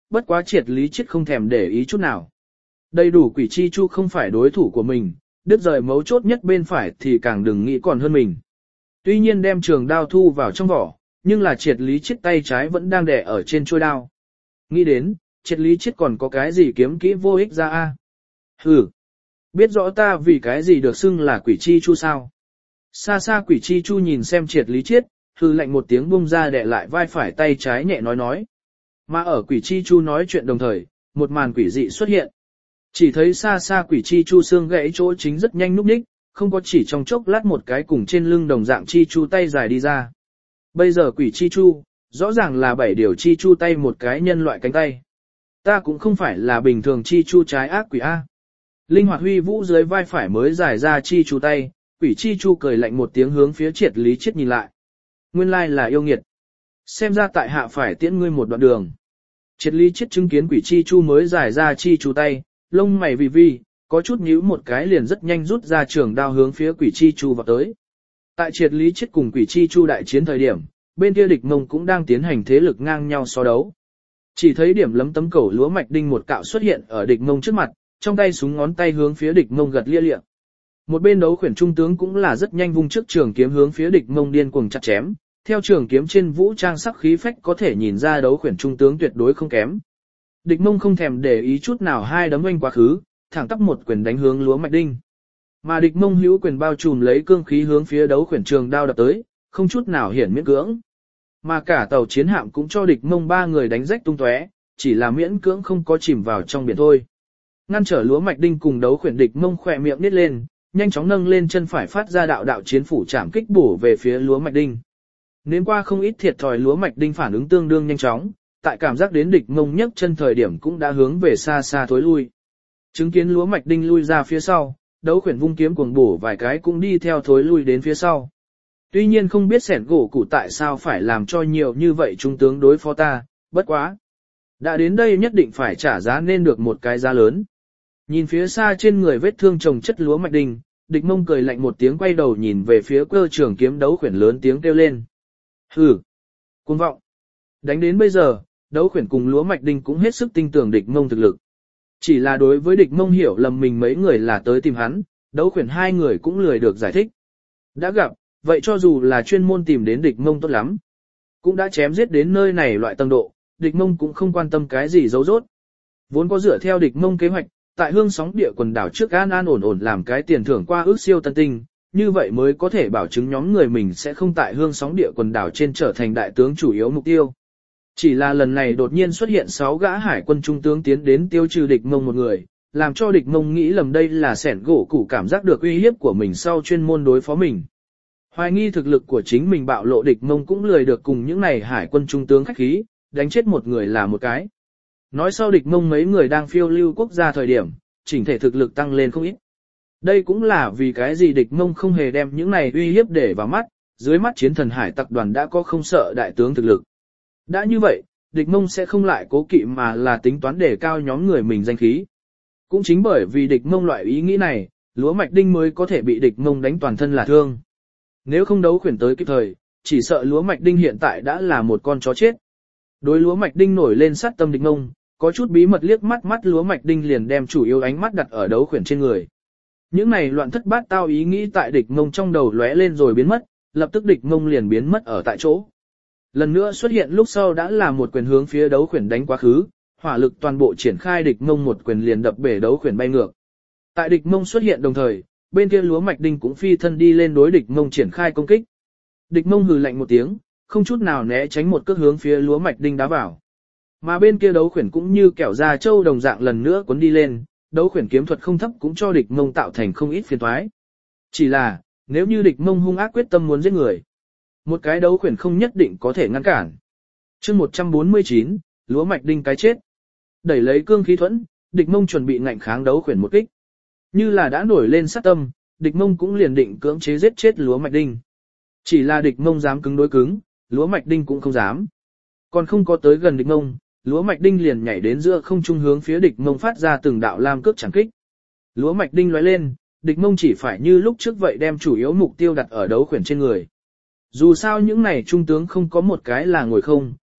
bất quá triệt lý chết không thèm để ý chút nào. Đầy đủ quỷ chi chu không phải đối thủ của mình, đứt rời mấu chốt nhất bên phải thì càng đừng nghĩ còn hơn mình. Tuy nhiên đem trường đao thu vào trong vỏ, nhưng là triệt lý chết tay trái vẫn đang đè ở trên chuôi đao. Nghĩ đến, triệt lý chết còn có cái gì kiếm kỹ vô ích ra a? Hừ, biết rõ ta vì cái gì được xưng là quỷ chi chu sao? Xa xa quỷ chi chu nhìn xem triệt lý chết, hừ lạnh một tiếng bung ra đè lại vai phải tay trái nhẹ nói nói. Mà ở quỷ chi chu nói chuyện đồng thời, một màn quỷ dị xuất hiện. Chỉ thấy xa xa quỷ chi chu xương gãy chỗ chính rất nhanh núp ních, không có chỉ trong chốc lát một cái cùng trên lưng đồng dạng chi chu tay dài đi ra. Bây giờ quỷ chi chu, rõ ràng là bảy điều chi chu tay một cái nhân loại cánh tay. Ta cũng không phải là bình thường chi chu trái ác quỷ A. Linh hoạt huy vũ dưới vai phải mới giải ra chi chu tay, quỷ chi chu cười lạnh một tiếng hướng phía triệt lý chết nhìn lại. Nguyên lai là yêu nghiệt. Xem ra tại hạ phải tiễn ngươi một đoạn đường. Triệt lý chết chứng kiến quỷ chi chu mới giải ra chi chu tay, lông mày vì vi, có chút nhíu một cái liền rất nhanh rút ra trường đao hướng phía quỷ chi chu vào tới. Tại triệt lý chết cùng quỷ chi chu đại chiến thời điểm, bên kia địch mông cũng đang tiến hành thế lực ngang nhau so đấu. Chỉ thấy điểm lấm tấm cẩu lúa mạch đinh một cạo xuất hiện ở địch mông trước mặt, trong tay súng ngón tay hướng phía địch mông gật lia lịa. Một bên đấu khuyển trung tướng cũng là rất nhanh vung trước trường kiếm hướng phía địch mông điên cuồng chặt chém, theo trường kiếm trên vũ trang sắc khí phách có thể nhìn ra đấu khuyển trung tướng tuyệt đối không kém. Địch mông không thèm để ý chút nào hai đấm oanh quá khứ, thẳng tắp một quyền đánh hướng lúa mạch đinh. Mà địch mông hữu quyền bao trùm lấy cương khí hướng phía đấu khuyển trường đao đập tới, không chút nào hiển miễn cưỡng. Mà cả tàu chiến hạm cũng cho địch mông ba người đánh rách tung tóe, chỉ là miễn cưỡng không có chìm vào trong biển thôi. Ngăn trở lúa mạch đinh cùng đấu khuyển địch mông khỏe miệng nít lên, nhanh chóng nâng lên chân phải phát ra đạo đạo chiến phủ chạm kích bổ về phía lúa mạch đinh. Nếm qua không ít thiệt thòi lúa mạch đinh phản ứng tương đương nhanh chóng, tại cảm giác đến địch mông nhấc chân thời điểm cũng đã hướng về xa xa thối lui. Chứng kiến lúa mạch đinh lui ra phía sau, đấu khuyển vung kiếm cuồng bổ vài cái cũng đi theo thối lui đến phía sau. Tuy nhiên không biết sẻn gỗ cụ tại sao phải làm cho nhiều như vậy trung tướng đối phó ta, bất quá. Đã đến đây nhất định phải trả giá nên được một cái giá lớn. Nhìn phía xa trên người vết thương chồng chất lúa mạch đinh, địch mông cười lạnh một tiếng quay đầu nhìn về phía cơ trường kiếm đấu khuyển lớn tiếng kêu lên. Hừ, cuồng vọng. Đánh đến bây giờ, đấu khuyển cùng lúa mạch đinh cũng hết sức tin tưởng địch mông thực lực. Chỉ là đối với địch mông hiểu lầm mình mấy người là tới tìm hắn, đấu khuyển hai người cũng lười được giải thích. Đã gặp, vậy cho dù là chuyên môn tìm đến địch mông tốt lắm. Cũng đã chém giết đến nơi này loại tầng độ, địch mông cũng không quan tâm cái gì giấu rốt. Vốn có dựa theo địch mông kế hoạch, tại hương sóng địa quần đảo trước an an ổn ổn làm cái tiền thưởng qua ước siêu tân tinh, như vậy mới có thể bảo chứng nhóm người mình sẽ không tại hương sóng địa quần đảo trên trở thành đại tướng chủ yếu mục tiêu. Chỉ là lần này đột nhiên xuất hiện sáu gã hải quân trung tướng tiến đến tiêu trừ địch mông một người, làm cho địch mông nghĩ lầm đây là sẻn gỗ củ cảm giác được uy hiếp của mình sau chuyên môn đối phó mình. Hoài nghi thực lực của chính mình bạo lộ địch mông cũng lười được cùng những này hải quân trung tướng khách khí, đánh chết một người là một cái. Nói sau địch mông mấy người đang phiêu lưu quốc gia thời điểm, chỉnh thể thực lực tăng lên không ít. Đây cũng là vì cái gì địch mông không hề đem những này uy hiếp để vào mắt, dưới mắt chiến thần hải tặc đoàn đã có không sợ đại tướng thực lực. Đã như vậy, địch mông sẽ không lại cố kỵ mà là tính toán để cao nhóm người mình danh khí. Cũng chính bởi vì địch mông loại ý nghĩ này, lúa mạch đinh mới có thể bị địch mông đánh toàn thân là thương. Nếu không đấu khuyển tới kịp thời, chỉ sợ lúa mạch đinh hiện tại đã là một con chó chết. Đối lúa mạch đinh nổi lên sát tâm địch mông, có chút bí mật liếc mắt mắt lúa mạch đinh liền đem chủ yếu ánh mắt đặt ở đấu khuyển trên người. Những này loạn thất bát tao ý nghĩ tại địch mông trong đầu lóe lên rồi biến mất, lập tức địch mông liền biến mất ở tại chỗ. Lần nữa xuất hiện lúc sau đã là một quyền hướng phía đấu khuyển đánh quá khứ, hỏa lực toàn bộ triển khai địch mông một quyền liền đập bể đấu khuyển bay ngược. Tại địch mông xuất hiện đồng thời, bên kia lúa mạch đinh cũng phi thân đi lên đối địch mông triển khai công kích. Địch mông hừ lạnh một tiếng, không chút nào né tránh một cước hướng phía lúa mạch đinh đá vào. Mà bên kia đấu khuyển cũng như kẻo da trâu đồng dạng lần nữa cuốn đi lên, đấu khuyển kiếm thuật không thấp cũng cho địch mông tạo thành không ít phiền toái. Chỉ là, nếu như địch mông hung ác quyết tâm muốn giết người, một cái đấu khuyển không nhất định có thể ngăn cản. Chương một trăm bốn mươi chín, lúa mạch đinh cái chết. Đẩy lấy cương khí thuẫn, địch mông chuẩn bị ngạnh kháng đấu khuyển một kích. Như là đã nổi lên sát tâm, địch mông cũng liền định cưỡng chế giết chết lúa mạch đinh. Chỉ là địch mông dám cứng đối cứng, lúa mạch đinh cũng không dám. Còn không có tới gần địch mông, lúa mạch đinh liền nhảy đến giữa không trung hướng phía địch mông phát ra từng đạo lam cước chẳng kích. Lúa mạch đinh lóe lên, địch mông chỉ phải như lúc trước vậy đem chủ yếu mục tiêu đặt ở đấu khuyển trên người. Dù sao những này trung tướng không có một cái là ngồi không,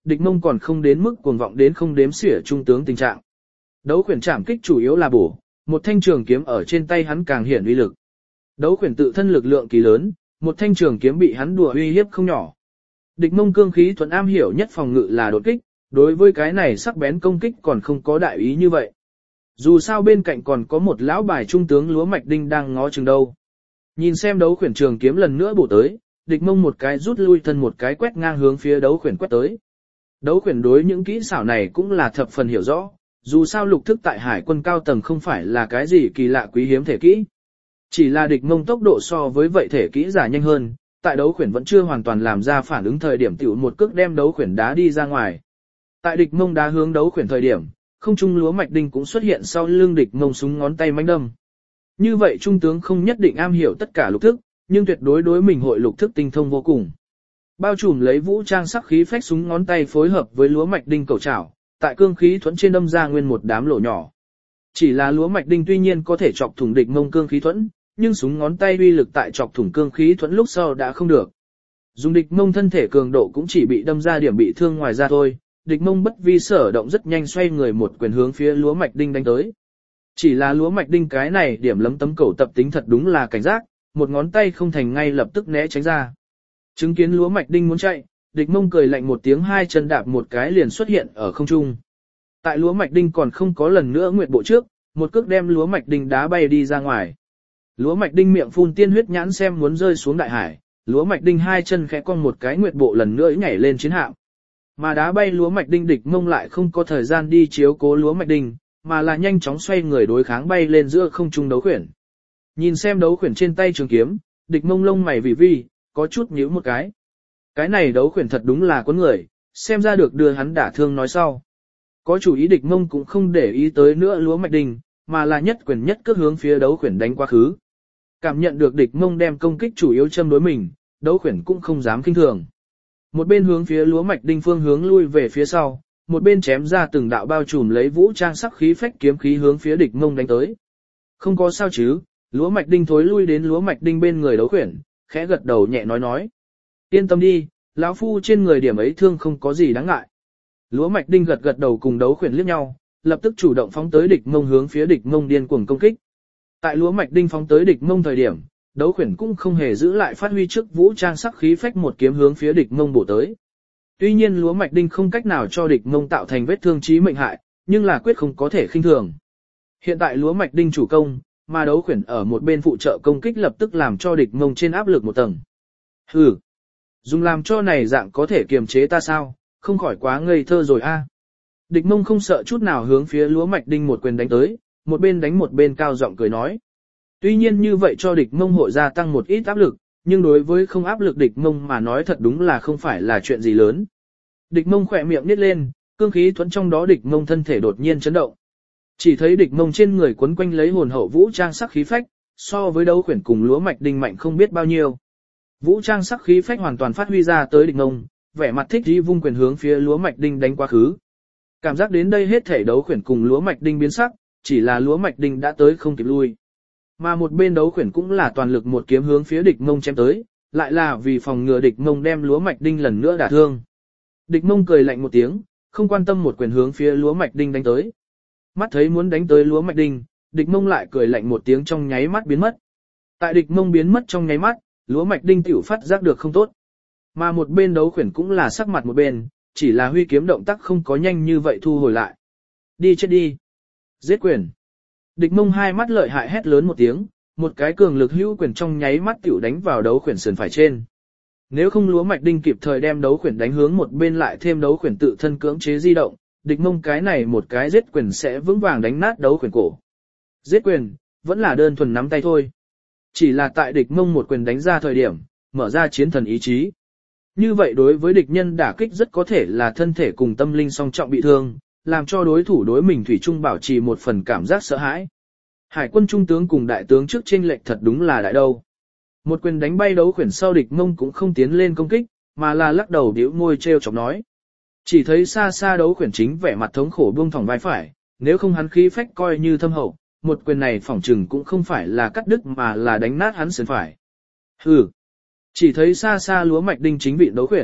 địch mông còn không đến mức cuồng vọng đến không đếm xỉa trung tướng tình trạng. Đấu khuyển chạm kích chủ yếu là bổ, một thanh trường kiếm ở trên tay hắn càng hiển uy lực. Đấu khuyển tự thân lực lượng kỳ lớn, một thanh trường kiếm bị hắn đùa uy hiếp không nhỏ. Địch mông cương khí thuận am hiểu nhất phòng ngự là đột kích, đối với cái này sắc bén công kích còn không có đại ý như vậy. Dù sao bên cạnh còn có một lão bài trung tướng Lúa Mạch Đinh đang ngó chừng đâu. Nhìn xem đấu khuyển trường kiếm lần nữa bổ tới, địch mông một cái rút lui thân một cái quét ngang hướng phía đấu khuyển quét tới. Đấu khuyển đối những kỹ xảo này cũng là thập phần hiểu rõ, dù sao lục thức tại hải quân cao tầng không phải là cái gì kỳ lạ quý hiếm thể kỹ. Chỉ là địch mông tốc độ so với vậy thể kỹ giả nhanh hơn, tại đấu khuyển vẫn chưa hoàn toàn làm ra phản ứng thời điểm tiểu một cước đem đấu khuyển đá đi ra ngoài. Tại địch mông đá hướng đấu khuyển thời điểm, không trung Lúa Mạch Đinh cũng xuất hiện sau lưng địch mông súng ngón tay mánh đâm. Như vậy trung tướng không nhất định am hiểu tất cả lục thức, nhưng tuyệt đối đối mình hội lục thức tinh thông vô cùng. Bao trùm lấy vũ trang sắc khí phách súng ngón tay phối hợp với Lúa Mạch Đinh cầu chảo, tại cương khí thuẫn trên đâm ra nguyên một đám lỗ nhỏ. Chỉ là Lúa Mạch Đinh tuy nhiên có thể chọc thủng địch mông cương khí thuẫn, nhưng súng ngón tay uy lực tại chọc thủng cương khí thuẫn lúc sau đã không được. Dùng địch mông thân thể cường độ cũng chỉ bị đâm ra điểm bị thương ngoài ra thôi, địch mông bất vi sở động rất nhanh xoay người một quyền hướng phía Lúa Mạch Đinh đánh tới. Chỉ là Lúa Mạch Đinh cái này điểm lấm tấm cầu tập tính thật đúng là cảnh giác, một ngón tay không thành ngay lập tức né tránh ra. Chứng kiến Lúa Mạch Đinh muốn chạy, địch mông cười lạnh một tiếng hai chân đạp một cái liền xuất hiện ở không trung. Tại Lúa Mạch Đinh còn không có lần nữa nguyệt bộ trước, một cước đem Lúa Mạch Đinh đá bay đi ra ngoài. Lúa Mạch Đinh miệng phun tiên huyết nhãn xem muốn rơi xuống đại hải, Lúa Mạch Đinh hai chân khẽ cong một cái nguyệt bộ lần nữa nhảy lên chiến hạm. Mà đá bay Lúa Mạch Đinh địch mông lại không có thời gian đi chiếu cố Lúa Mạch Đinh, mà là nhanh chóng xoay người đối kháng bay lên giữa không trung đấu khuyển. Nhìn xem đấu khuyển trên tay trường kiếm, địch mông lông mày vì vi, có chút nhíu một cái. Cái này đấu khuyển thật đúng là con người, xem ra được đưa hắn đả thương nói sau. Có chủ ý địch mông cũng không để ý tới nữa Lúa Mạch Đinh, mà là nhất quyền nhất cước hướng phía đấu khuyển đánh quá khứ. Cảm nhận được địch mông đem công kích chủ yếu châm đối mình, đấu khuyển cũng không dám khinh thường. Một bên hướng phía Lúa Mạch Đinh phương hướng lui về phía sau, một bên chém ra từng đạo bao trùm lấy vũ trang sắc khí phách kiếm khí hướng phía địch mông đánh tới. Không có sao chứ, Lúa Mạch Đinh thối lui đến Lúa Mạch Đinh bên người đấu khuyển, khẽ gật đầu nhẹ nói nói. Yên tâm đi, lão phu trên người điểm ấy thương không có gì đáng ngại. Lúa Mạch Đinh gật gật đầu cùng đấu khuyển liếc nhau, lập tức chủ động phóng tới địch mông hướng phía địch mông điên cuồng công kích. Tại Lúa Mạch Đinh phóng tới địch mông thời điểm, đấu khuyển cũng không hề giữ lại phát huy trước vũ trang sắc khí phách một kiếm hướng phía địch mông bổ tới. Tuy nhiên Lúa Mạch Đinh không cách nào cho địch mông tạo thành vết thương chí mệnh hại, nhưng là quyết không có thể khinh thường. Hiện tại Lúa Mạch Đinh chủ công, mà đấu khuyển ở một bên phụ trợ công kích lập tức làm cho địch mông trên áp lực một tầng. Hừ, dùng làm cho này dạng có thể kiềm chế ta sao, không khỏi quá ngây thơ rồi a. Địch mông không sợ chút nào hướng phía Lúa Mạch Đinh một quyền đánh tới, một bên đánh một bên cao giọng cười nói. Tuy nhiên như vậy cho địch mông hội gia tăng một ít áp lực, nhưng đối với không áp lực địch mông mà nói thật đúng là không phải là chuyện gì lớn. Địch mông khỏe miệng nít lên, cương khí thuẫn trong đó địch mông thân thể đột nhiên chấn động. Chỉ thấy địch mông trên người quấn quanh lấy hồn hậu vũ trang sắc khí phách, so với đấu khuyển cùng Lúa Mạch Đinh mạnh không biết bao nhiêu. Vũ trang sắc khí phách hoàn toàn phát huy ra tới địch mông, vẻ mặt thích đi vung quyền hướng phía Lúa Mạch Đinh đánh quá khứ. Cảm giác đến đây hết thể đấu khuyển cùng Lúa Mạch Đinh biến sắc, chỉ là Lúa Mạch Đinh đã tới không kịp lui. Mà một bên đấu khuyển cũng là toàn lực một kiếm hướng phía địch mông chém tới, lại là vì phòng ngừa địch mông đem Lúa Mạch Đinh lần nữa đả thương. Địch mông cười lạnh một tiếng, không quan tâm một quyền hướng phía Lúa Mạch Đinh đánh tới. Mắt thấy muốn đánh tới Lúa Mạch Đinh, địch mông lại cười lạnh một tiếng trong nháy mắt biến mất. Tại địch mông biến mất trong nháy mắt, Lúa Mạch Đinh tiểu phát giác được không tốt. Mà một bên đấu khuyển cũng là sắc mặt một bên, chỉ là huy kiếm động tác không có nhanh như vậy thu hồi lại. Đi chết đi. Giết quyền. Địch mông hai mắt lợi hại hét lớn một tiếng, một cái cường lực hữu quyền trong nháy mắt tiểu đánh vào đấu khuyển sườn phải trên. Nếu không Lúa Mạch Đinh kịp thời đem đấu khuyển đánh hướng một bên lại thêm đấu khuyển tự thân cưỡng chế di động, địch mông cái này một cái giết quyền sẽ vững vàng đánh nát đấu khuyển cổ. Giết quyền, vẫn là đơn thuần nắm tay thôi. Chỉ là tại địch mông một quyền đánh ra thời điểm, mở ra chiến thần ý chí. Như vậy đối với địch nhân đả kích rất có thể là thân thể cùng tâm linh song trọng bị thương, làm cho đối thủ đối mình thủy chung bảo trì một phần cảm giác sợ hãi. Hải quân trung tướng cùng đại tướng trước chênh lệch thật đúng là đại đâu. Một quyền đánh bay đấu khuyển sau địch mông cũng không tiến lên công kích, mà là lắc đầu điếu môi treo chọc nói. Chỉ thấy xa xa đấu khuyển chính vẻ mặt thống khổ buông thòng vai phải, nếu không hắn khí phách coi như thâm hậu, một quyền này phỏng chừng cũng không phải là cắt đứt mà là đánh nát hắn sườn phải. Hừ. Chỉ thấy xa xa Lúa Mạch Đinh chính vị đấu khuyển,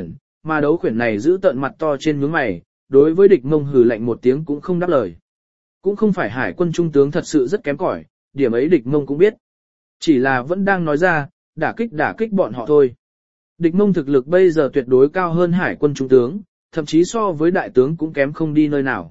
mà đấu khuyển này giữ tận mặt to trên nhướng mày, đối với địch mông hừ lạnh một tiếng cũng không đáp lời. Cũng không phải hải quân trung tướng thật sự rất kém cỏi, điểm ấy địch mông cũng biết. Chỉ là vẫn đang nói ra, đả kích đả kích bọn họ thôi. Địch mông thực lực bây giờ tuyệt đối cao hơn hải quân trung tướng, thậm chí so với đại tướng cũng kém không đi nơi nào.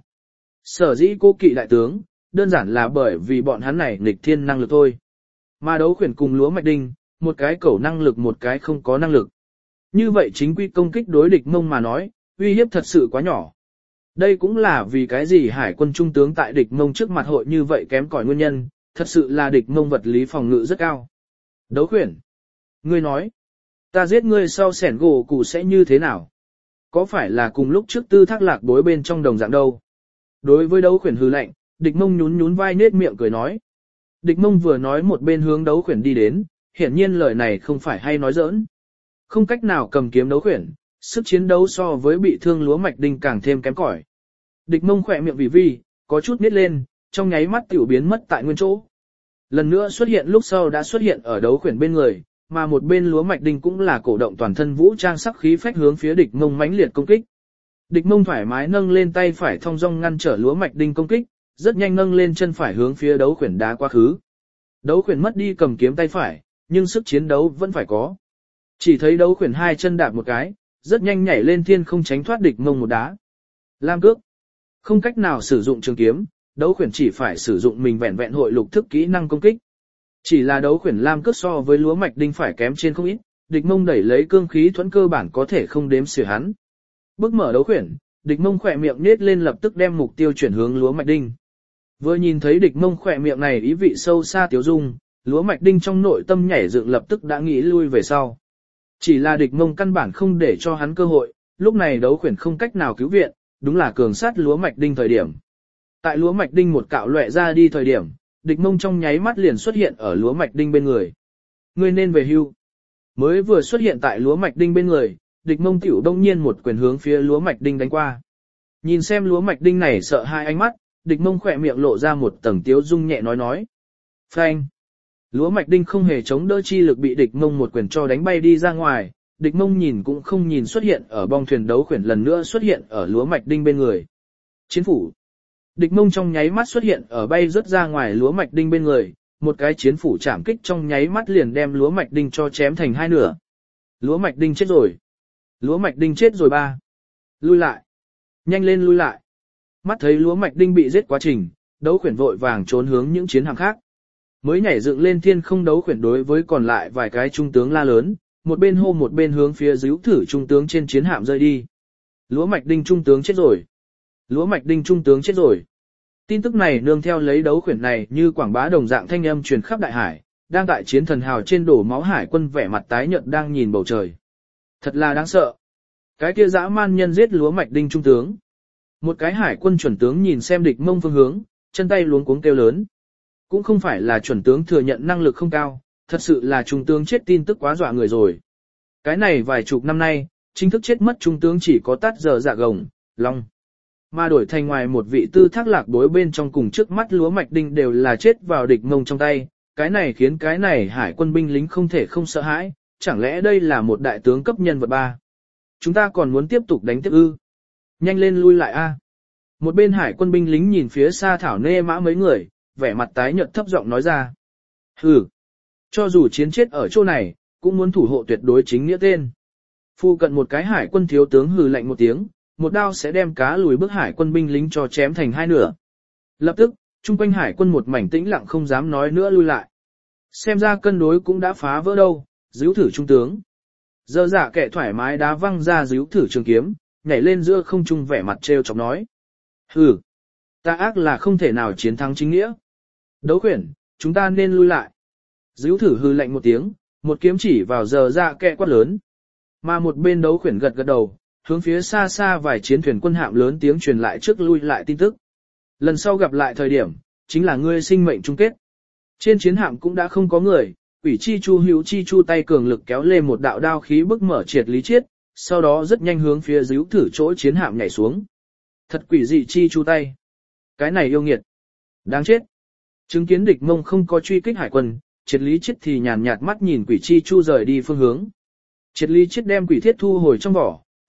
Sở dĩ cô kỵ đại tướng, đơn giản là bởi vì bọn hắn này nghịch thiên năng lực thôi. Mà đấu khuyển cùng lúa mạch đinh, một cái cẩu năng lực một cái không có năng lực. Như vậy chính quy công kích đối địch mông mà nói, uy hiếp thật sự quá nhỏ. Đây cũng là vì cái gì hải quân trung tướng tại địch mông trước mặt hội như vậy kém cỏi nguyên nhân, thật sự là địch mông vật lý phòng ngự rất cao. Đấu khuyển. Ngươi nói, ta giết ngươi sau sẻn gỗ cụ sẽ như thế nào? Có phải là cùng lúc trước tư thác lạc đối bên trong đồng dạng đâu? Đối với đấu khuyển hư lạnh, địch mông nhún nhún vai nết miệng cười nói. Địch mông vừa nói một bên hướng đấu khuyển đi đến, hiển nhiên lời này không phải hay nói giỡn. Không cách nào cầm kiếm đấu khuyển, sức chiến đấu so với bị thương lúa mạch đinh càng thêm kém cỏi. Địch mông khỏe miệng vì vi, có chút nít lên, trong nháy mắt tiểu biến mất tại nguyên chỗ. Lần nữa xuất hiện lúc sau đã xuất hiện ở đấu khuyển bên người, mà một bên lúa mạch đinh cũng là cổ động toàn thân vũ trang sắc khí phách hướng phía địch mông mãnh liệt công kích. Địch mông thoải mái nâng lên tay phải thong dong ngăn trở lúa mạch đinh công kích, rất nhanh nâng lên chân phải hướng phía đấu khuyển đá quá khứ. Đấu khuyển mất đi cầm kiếm tay phải, nhưng sức chiến đấu vẫn phải có. Chỉ thấy đấu khuyển hai chân đạp một cái, rất nhanh nhảy lên thiên không tránh thoát địch mông một đá. Lam cước. Không cách nào sử dụng trường kiếm, đấu khuyển chỉ phải sử dụng mình vẹn vẹn hội lục thức kỹ năng công kích. Chỉ là đấu khuyển lam cước so với lúa mạch đinh phải kém trên không ít, địch mông đẩy lấy cương khí thuẫn cơ bản có thể không đếm xỉa hắn. Bước mở đấu khuyển, địch mông khỏe miệng nết lên lập tức đem mục tiêu chuyển hướng lúa mạch đinh. Vừa nhìn thấy địch mông khỏe miệng này ý vị sâu xa tiếu dung, lúa mạch đinh trong nội tâm nhảy dựng lập tức đã nghĩ lui về sau. Chỉ là địch mông căn bản không để cho hắn cơ hội, lúc này đấu khuyển không cách nào cứu viện, đúng là cường sát lúa mạch đinh thời điểm. Tại lúa mạch đinh một cạo loẹ ra đi thời điểm, địch mông trong nháy mắt liền xuất hiện ở lúa mạch đinh bên người. Ngươi nên về hưu. Mới vừa xuất hiện tại lúa mạch đinh bên người, địch mông tiểu đông nhiên một quyền hướng phía lúa mạch đinh đánh qua. Nhìn xem lúa mạch đinh này sợ hai ánh mắt, địch mông khỏe miệng lộ ra một tầng tiếu dung nhẹ nói nói. Phanh. Lúa mạch đinh không hề chống đỡ chi lực bị địch mông một quyền cho đánh bay đi ra ngoài, địch mông nhìn cũng không nhìn xuất hiện ở bong thuyền đấu khuyển lần nữa xuất hiện ở lúa mạch đinh bên người. Chiến phủ. Địch mông trong nháy mắt xuất hiện ở bay rớt ra ngoài lúa mạch đinh bên người, một cái chiến phủ chạm kích trong nháy mắt liền đem lúa mạch đinh cho chém thành hai nửa. Lúa mạch đinh chết rồi. Lúa mạch đinh chết rồi ba. Lui lại. Nhanh lên lui lại. Mắt thấy lúa mạch đinh bị giết quá trình, đấu khuyển vội vàng trốn hướng những chiến hạm khác. Mới nhảy dựng lên thiên không đấu khuyển đối với còn lại vài cái trung tướng la lớn, một bên hô một bên hướng phía díu thử trung tướng trên chiến hạm rơi đi. Lúa mạch đinh trung tướng chết rồi. Lúa mạch đinh trung tướng chết rồi. Tin tức này nương theo lấy đấu khuyển này như quảng bá đồng dạng thanh âm truyền khắp đại hải, đang tại chiến thần hào trên đổ máu hải quân vẻ mặt tái nhợt đang nhìn bầu trời. Thật là đáng sợ. Cái kia dã man nhân giết lúa mạch đinh trung tướng. Một cái hải quân chuẩn tướng nhìn xem địch mông phương hướng, chân tay luống cuống kêu lớn. Cũng không phải là chuẩn tướng thừa nhận năng lực không cao, thật sự là trung tướng chết tin tức quá dọa người rồi. Cái này vài chục năm nay, chính thức chết mất trung tướng chỉ có Tát Giờ Dạ Gồng, Long. Mà đổi thành ngoài một vị tư thác lạc đối bên trong cùng trước mắt lúa mạch đinh đều là chết vào địch mông trong tay, cái này khiến cái này hải quân binh lính không thể không sợ hãi, chẳng lẽ đây là một đại tướng cấp nhân vật ba. Chúng ta còn muốn tiếp tục đánh tiếp ư. Nhanh lên lui lại a. Một bên hải quân binh lính nhìn phía xa thảo nê mã mấy người, vẻ mặt tái nhợt thấp giọng nói ra. Hừ, cho dù chiến chết ở chỗ này, cũng muốn thủ hộ tuyệt đối chính nghĩa tên. Phu cận một cái hải quân thiếu tướng hừ lạnh một tiếng, một đao sẽ đem cá lùi bước hải quân binh lính cho chém thành hai nửa. Lập tức, chung quanh hải quân một mảnh tĩnh lặng không dám nói nữa lui lại. Xem ra cân đối cũng đã phá vỡ đâu, díu thử trung tướng. Dơ dạ kẻ thoải mái đá văng ra díu thử trường kiếm, nhảy lên giữa không trung vẻ mặt trêu chọc nói. Hừ, ta ác là không thể nào chiến thắng chính nghĩa. Đấu khuyển, chúng ta nên lui lại. Díu thử hừ lạnh một tiếng, một kiếm chỉ vào giờ dạ kẻ quát lớn. Mà một bên đấu khuyển gật gật đầu, hướng phía xa xa vài chiến thuyền quân hạm lớn tiếng truyền lại trước lui lại tin tức. Lần sau gặp lại thời điểm, chính là ngươi sinh mệnh chung kết. Trên chiến hạm cũng đã không có người, Quỷ Chi Chu hữu Chi Chu tay cường lực kéo lên một đạo đao khí bức mở triệt lý chiết, sau đó rất nhanh hướng phía díu thử chỗ chiến hạm nhảy xuống. Thật quỷ dị Chi Chu tay. Cái này yêu nghiệt. Đáng chết. Chứng kiến địch mông không có truy kích hải quân, triệt lý chiết thì nhàn nhạt mắt nhìn Quỷ Chi Chu rời đi phương hướng. Triệt lý chiết đem quỷ thiết thu hồi trong vỏ,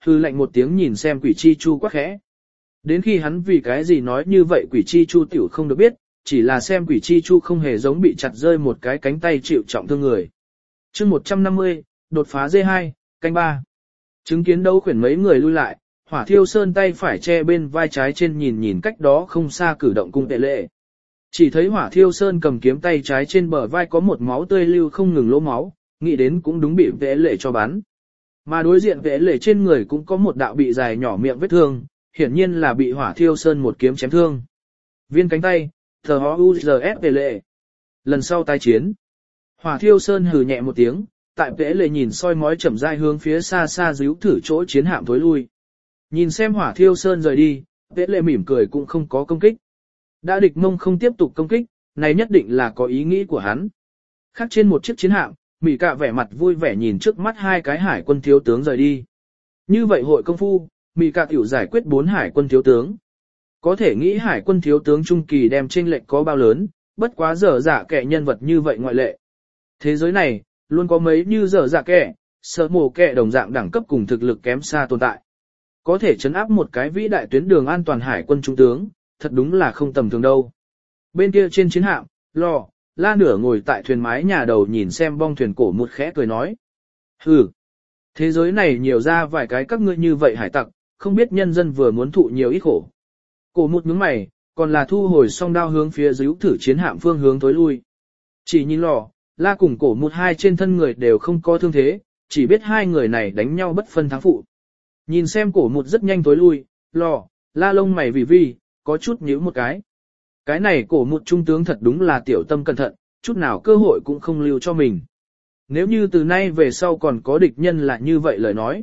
hư lạnh một tiếng nhìn xem quỷ chi chu quá khẽ. Đến khi hắn vì cái gì nói như vậy quỷ chi chu tiểu không được biết, chỉ là xem quỷ chi chu không hề giống bị chặt rơi một cái cánh tay chịu trọng thương người. chương một trăm năm mươi, đột phá dê hai, canh ba. Chứng kiến đấu khuyển mấy người lui lại, Hỏa Thiêu Sơn tay phải che bên vai trái trên nhìn nhìn cách đó không xa cử động cung tệ lệ. Chỉ thấy Hỏa Thiêu Sơn cầm kiếm tay trái trên bờ vai có một máu tươi lưu không ngừng lỗ máu, nghĩ đến cũng đúng bị vẽ lệ cho bắn. Mà đối diện vẽ lệ trên người cũng có một đạo bị dài nhỏ miệng vết thương, hiển nhiên là bị Hỏa Thiêu Sơn một kiếm chém thương. Viên cánh tay, thờ ho u giờ ép vẽ lệ. Lần sau tái chiến, Hỏa Thiêu Sơn hừ nhẹ một tiếng, tại vẽ lệ nhìn soi mói chậm rãi hướng phía xa xa díu thử chỗ chiến hạm tối lui. Nhìn xem Hỏa Thiêu Sơn rời đi, vẽ lệ mỉm cười cũng không có công kích. Đã địch mông không tiếp tục công kích, này nhất định là có ý nghĩ của hắn. Khác trên một chiếc chiến hạm, Mị Cạ vẻ mặt vui vẻ nhìn trước mắt hai cái hải quân thiếu tướng rời đi. Như vậy hội công phu, Mị Cạ tiểu giải quyết bốn hải quân thiếu tướng. Có thể nghĩ hải quân thiếu tướng trung kỳ đem chênh lệch có bao lớn, bất quá dở dạ kẻ nhân vật như vậy ngoại lệ. Thế giới này, luôn có mấy như dở dạ kẻ, sợ mồ kẻ đồng dạng đẳng cấp cùng thực lực kém xa tồn tại. Có thể chấn áp một cái vĩ đại tuyến đường an toàn hải quân trung tướng, thật đúng là không tầm thường đâu. Bên kia trên chiến hạm, lò, la nửa ngồi tại thuyền mái nhà đầu nhìn xem bong thuyền cổ một khẽ cười nói. Hừ, thế giới này nhiều ra vài cái các ngươi như vậy hải tặc, không biết nhân dân vừa muốn thụ nhiều ít khổ. Cổ một nhướng mày, còn là thu hồi song đao hướng phía díu thử chiến hạm phương hướng tối lui. Chỉ nhìn lò, la cùng cổ một hai trên thân người đều không có thương thế, chỉ biết hai người này đánh nhau bất phân thắng phụ. Nhìn xem cổ một rất nhanh tối lui, lò, la lông mày vì vi, có chút nhíu một cái. Cái này cổ một trung tướng thật đúng là tiểu tâm cẩn thận, chút nào cơ hội cũng không lưu cho mình. Nếu như từ nay về sau còn có địch nhân là như vậy lời nói.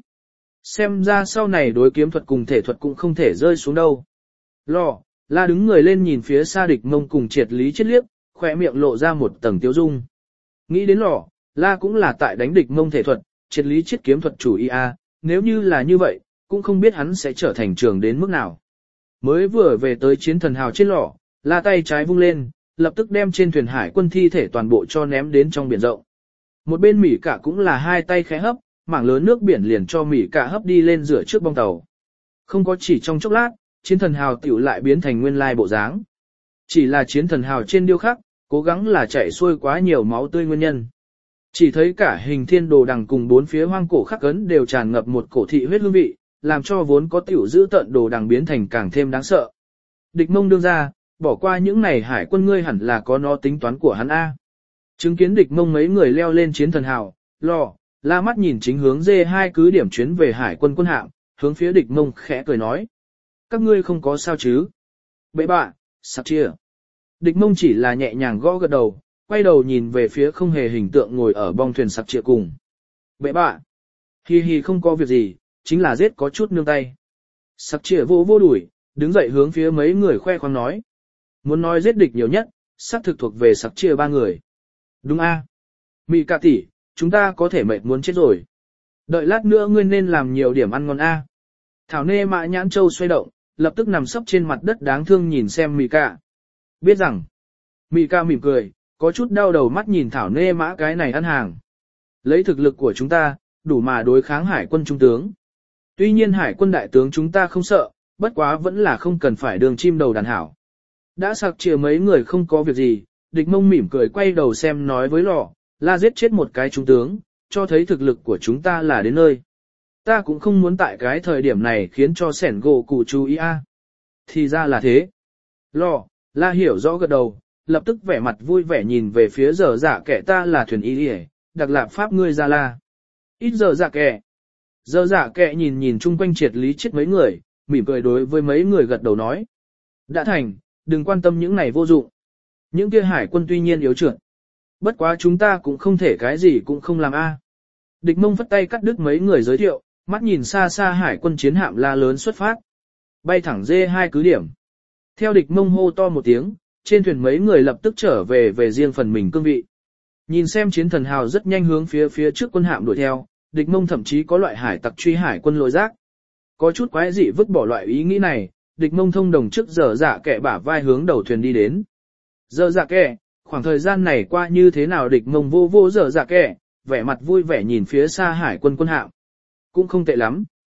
Xem ra sau này đối kiếm thuật cùng thể thuật cũng không thể rơi xuống đâu. Lò, la đứng người lên nhìn phía xa địch mông cùng triệt lý chết liếc, khỏe miệng lộ ra một tầng tiêu dung. Nghĩ đến lò, la cũng là tại đánh địch mông thể thuật, triệt lý chết kiếm thuật chủ ý a, nếu như là như vậy, cũng không biết hắn sẽ trở thành trường đến mức nào. Mới vừa về tới chiến thần hào trên lò, la tay trái vung lên, lập tức đem trên thuyền hải quân thi thể toàn bộ cho ném đến trong biển rộng. Một bên Mỉ Cả cũng là hai tay khẽ hấp, mảng lớn nước biển liền cho Mỉ Cả hấp đi lên rửa trước bong tàu. Không có chỉ trong chốc lát, chiến thần hào tiểu lại biến thành nguyên lai bộ dáng. Chỉ là chiến thần hào trên điêu khắc, cố gắng là chảy xuôi quá nhiều máu tươi nguyên nhân. Chỉ thấy cả hình thiên đồ đằng cùng bốn phía hoang cổ khắc ấn đều tràn ngập một cổ thị huyết hương vị, làm cho vốn có tiểu giữ tận đồ đằng biến thành càng thêm đáng sợ. Địch mông đương ra, bỏ qua những này hải quân ngươi hẳn là có nó tính toán của hắn A. Chứng kiến địch mông mấy người leo lên chiến thần hào, lò, la mắt nhìn chính hướng dê hai cứ điểm chuyến về hải quân quân hạm, hướng phía địch mông khẽ cười nói. Các ngươi không có sao chứ? Bệ bạ, sạc chia. Địch mông chỉ là nhẹ nhàng gõ gật đầu, quay đầu nhìn về phía không hề hình tượng ngồi ở bong thuyền sạc chia cùng. Bệ bạ, hi hi không có việc gì, chính là giết có chút nương tay. Sạc chia vô vô đuổi, đứng dậy hướng phía mấy người khoe khoang nói. Muốn nói giết địch nhiều nhất, xác thực thuộc về sạc chia ba người. Đúng a, Mị Cạ tỷ, chúng ta có thể mệt muốn chết rồi. Đợi lát nữa ngươi nên làm nhiều điểm ăn ngon a. Thảo Nê Mã nhãn châu xoay động, lập tức nằm sấp trên mặt đất đáng thương nhìn xem Mị Cạ. Biết rằng, Mị Cạ mỉm cười, có chút đau đầu mắt nhìn Thảo Nê Mã cái này ăn hàng. Lấy thực lực của chúng ta, đủ mà đối kháng hải quân trung tướng. Tuy nhiên hải quân đại tướng chúng ta không sợ, bất quá vẫn là không cần phải đường chim đầu đàn hảo. Đã sạc chìa mấy người không có việc gì, địch mông mỉm cười quay đầu xem nói với lò, la giết chết một cái trung tướng, cho thấy thực lực của chúng ta là đến nơi. Ta cũng không muốn tại cái thời điểm này khiến cho sẻn gỗ cụ chú ý a. Thì ra là thế. Lò, la hiểu rõ gật đầu, lập tức vẻ mặt vui vẻ nhìn về phía giờ dạ kẻ ta là thuyền y đi đặc lạp pháp ngươi ra la. Ít giờ dạ kẻ. Giờ dạ kẻ nhìn nhìn chung quanh triệt lý chết mấy người, mỉm cười đối với mấy người gật đầu nói. Đã thành, đừng quan tâm những này vô dụng. Những kia hải quân tuy nhiên yếu trượt. Bất quá chúng ta cũng không thể cái gì cũng không làm a. Địch mông phất tay cắt đứt mấy người giới thiệu, mắt nhìn xa xa hải quân chiến hạm la lớn xuất phát. Bay thẳng dê hai cứ điểm. Theo địch mông hô to một tiếng, trên thuyền mấy người lập tức trở về về riêng phần mình cương vị. Nhìn xem chiến thần hào rất nhanh hướng phía phía trước quân hạm đuổi theo, địch mông thậm chí có loại hải tặc truy hải quân lội giác. Có chút quái dị vứt bỏ loại ý nghĩ này, địch mông thông đồng trước giờ dạ kẻ bả vai hướng đầu thuyền đi đến. Giờ dạ kẻ, khoảng thời gian này qua như thế nào địch mông vô vô giờ dạ kẻ, vẻ mặt vui vẻ nhìn phía xa hải quân quân hạm. Cũng không tệ lắm.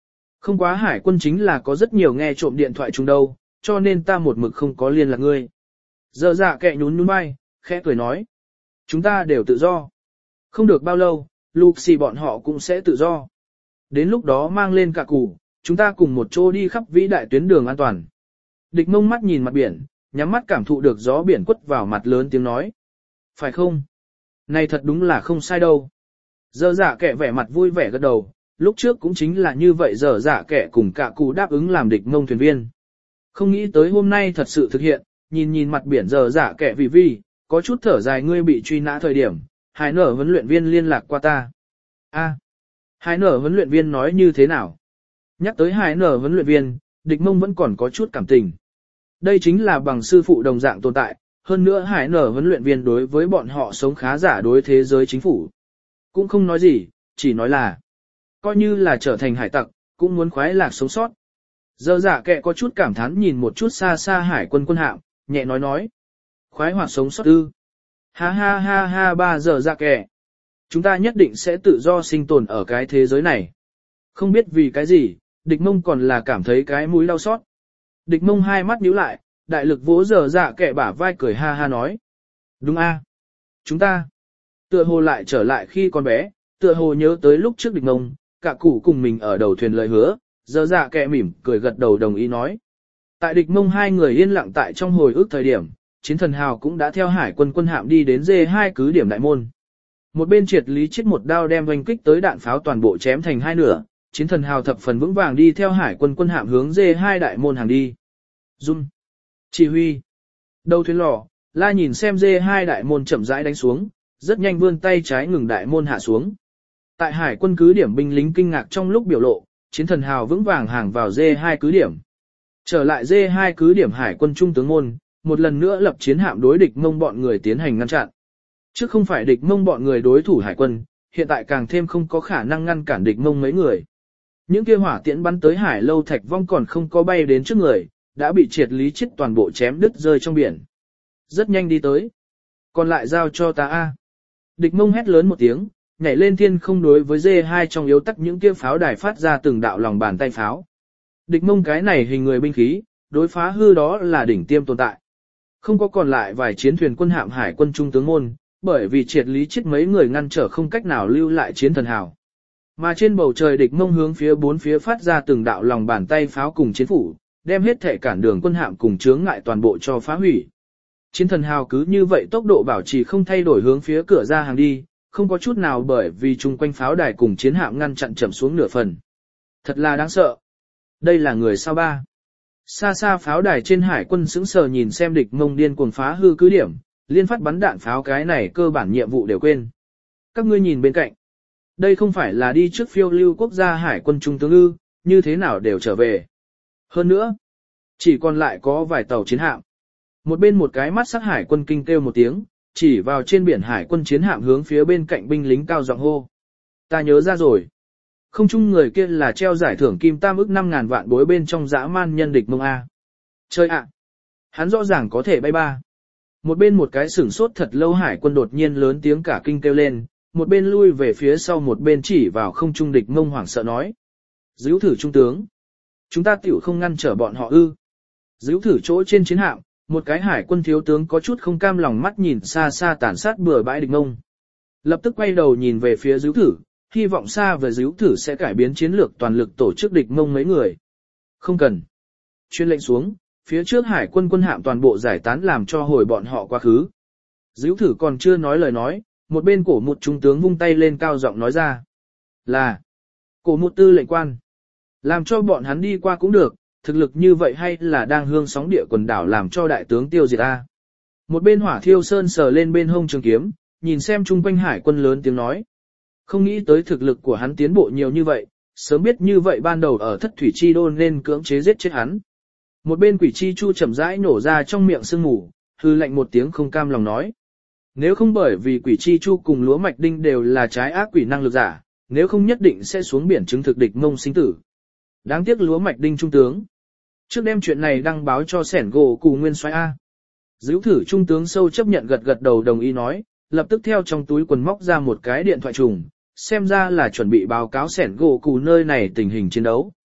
Không quá hải quân chính là có rất nhiều nghe trộm điện thoại chung đâu, cho nên ta một mực không có liên lạc ngươi. Giờ dạ kệ nhún nhún vai, khẽ cười nói. Chúng ta đều tự do. Không được bao lâu, Luxi bọn họ cũng sẽ tự do. Đến lúc đó mang lên cả củ, chúng ta cùng một chỗ đi khắp vĩ đại tuyến đường an toàn. Địch Mông mắt nhìn mặt biển, nhắm mắt cảm thụ được gió biển quất vào mặt lớn tiếng nói. Phải không? Này thật đúng là không sai đâu. Giờ dạ kệ vẻ mặt vui vẻ gật đầu, lúc trước cũng chính là như vậy giờ dạ kệ cùng cả cụ đáp ứng làm Địch Mông thuyền viên. Không nghĩ tới hôm nay thật sự thực hiện, nhìn nhìn mặt biển giờ dạ kệ vì vì, có chút thở dài ngươi bị truy nã thời điểm, Hải nở huấn luyện viên liên lạc qua ta. A, Hải nở huấn luyện viên nói như thế nào? Nhắc tới Hải nở huấn luyện viên, Địch Mông vẫn còn có chút cảm tình. Đây chính là bằng sư phụ đồng dạng tồn tại, hơn nữa Hải nở huấn luyện viên đối với bọn họ sống khá giả đối thế giới chính phủ. Cũng không nói gì, chỉ nói là, coi như là trở thành hải tặc, cũng muốn khoái lạc sống sót. Giờ dạ kệ có chút cảm thán nhìn một chút xa xa hải quân quân hạm, nhẹ nói nói. Khoái hoạt sống sót ư. Ha ha ha ha ba giờ dạ kệ. Chúng ta nhất định sẽ tự do sinh tồn ở cái thế giới này. Không biết vì cái gì, Địch Mông còn là cảm thấy cái mũi đau xót. Địch Mông hai mắt nhíu lại, đại lực vỗ giờ dạ kệ bả vai cười ha ha nói. Đúng a, chúng ta. Tựa hồ lại trở lại khi còn bé, tựa hồ nhớ tới lúc trước Địch Mông, cả cụ cùng mình ở đầu thuyền lời hứa, giờ dạ kệ mỉm cười gật đầu đồng ý nói. Tại Địch Mông hai người yên lặng tại trong hồi ức thời điểm, chiến thần hào cũng đã theo hải quân quân hạm đi đến dê hai cứ điểm đại môn. Một bên triệt lý chết một đao đem oanh kích tới đạn pháo toàn bộ chém thành hai nửa, chiến thần hào thập phần vững vàng đi theo hải quân quân hạm hướng dê hai đại môn hàng đi. Dung. Chỉ huy. Đầu thuyền lò, la nhìn xem dê hai đại môn chậm rãi đánh xuống, rất nhanh vươn tay trái ngừng đại môn hạ xuống. Tại hải quân cứ điểm binh lính kinh ngạc trong lúc biểu lộ, chiến thần hào vững vàng hàng vào dê hai cứ điểm. Trở lại dê hai cứ điểm hải quân trung tướng môn, một lần nữa lập chiến hạm đối địch Mông bọn người tiến hành ngăn chặn. Trước không phải địch Mông bọn người đối thủ hải quân, hiện tại càng thêm không có khả năng ngăn cản địch Mông mấy người. Những kia hỏa tiễn bắn tới hải lâu thạch vong còn không có bay đến trước người, đã bị triệt lý chết toàn bộ chém đứt rơi trong biển. Rất nhanh đi tới. Còn lại giao cho ta a. Địch Mông hét lớn một tiếng, nhảy lên thiên không đối với dê hai trong yếu tắc những kia pháo đài phát ra từng đạo lòng bàn tay pháo. Địch Mông cái này hình người binh khí, đối phá hư đó là đỉnh tiêm tồn tại. Không có còn lại vài chiến thuyền quân hạm hải quân trung tướng môn, bởi vì triệt lý chết mấy người ngăn trở không cách nào lưu lại chiến thần hào. Mà trên bầu trời Địch Mông hướng phía bốn phía phát ra từng đạo lòng bàn tay pháo cùng chiến phủ, đem hết thể cản đường quân hạm cùng chướng ngại toàn bộ cho phá hủy. Chiến thần hào cứ như vậy tốc độ bảo trì không thay đổi hướng phía cửa ra hàng đi, không có chút nào bởi vì chung quanh pháo đài cùng chiến hạm ngăn chặn chậm xuống nửa phần. Thật là đáng sợ. Đây là người sao ba. Xa xa pháo đài trên hải quân sững sờ nhìn xem Địch Mông điên cuồng phá hư cứ điểm, liên phát bắn đạn pháo cái này cơ bản nhiệm vụ đều quên. Các ngươi nhìn bên cạnh. Đây không phải là đi trước phiêu lưu quốc gia hải quân trung tướng ư, như thế nào đều trở về. Hơn nữa, chỉ còn lại có vài tàu chiến hạm. Một bên một cái mắt sắc hải quân kinh kêu một tiếng, chỉ vào trên biển hải quân chiến hạm hướng phía bên cạnh binh lính cao giọng hô. Ta nhớ ra rồi. Không chung người kia là treo giải thưởng kim tam ức năm ngàn vạn bối bên trong dã man nhân Địch Mông A. Chơi ạ. Hắn rõ ràng có thể bay ba. Một bên một cái sửng sốt thật lâu hải quân đột nhiên lớn tiếng cả kinh kêu lên, một bên lui về phía sau một bên chỉ vào không trung Địch Mông hoảng sợ nói. Díu thử trung tướng. Chúng ta tiểu không ngăn trở bọn họ ư. Díu thử chỗ trên chiến hạm, một cái hải quân thiếu tướng có chút không cam lòng mắt nhìn xa xa tàn sát bừa bãi Địch Mông. Lập tức quay đầu nhìn về phía díu thử, hy vọng xa về díu thử sẽ cải biến chiến lược toàn lực tổ chức Địch Mông mấy người. Không cần. Chuyên lệnh xuống, phía trước hải quân quân hạm toàn bộ giải tán làm cho hồi bọn họ quá khứ. Díu thử còn chưa nói lời nói, một bên cổ một trung tướng vung tay lên cao giọng nói ra. Là, cổ một tư lệnh quan. Làm cho bọn hắn đi qua cũng được, thực lực như vậy hay là đang hương sóng địa quần đảo làm cho đại tướng tiêu diệt a. Một bên hỏa thiêu sơn sờ lên bên hông trường kiếm, nhìn xem chung quanh hải quân lớn tiếng nói. Không nghĩ tới thực lực của hắn tiến bộ nhiều như vậy, sớm biết như vậy ban đầu ở thất thủy chi đô nên cưỡng chế giết chết hắn. Một bên quỷ chi chu chậm rãi nổ ra trong miệng sương mù, hư lạnh một tiếng không cam lòng nói. Nếu không bởi vì quỷ chi chu cùng lúa mạch đinh đều là trái ác quỷ năng lực giả, nếu không nhất định sẽ xuống biển chứng thực Địch Mông sinh tử. Đáng tiếc lúa mạch đinh trung tướng. Trước đem chuyện này đăng báo cho sẻn gỗ cù nguyên soái A. Díu thử trung tướng sâu chấp nhận gật gật đầu đồng ý nói, lập tức theo trong túi quần móc ra một cái điện thoại trùng, xem ra là chuẩn bị báo cáo sẻn gỗ cù nơi này tình hình chiến đấu.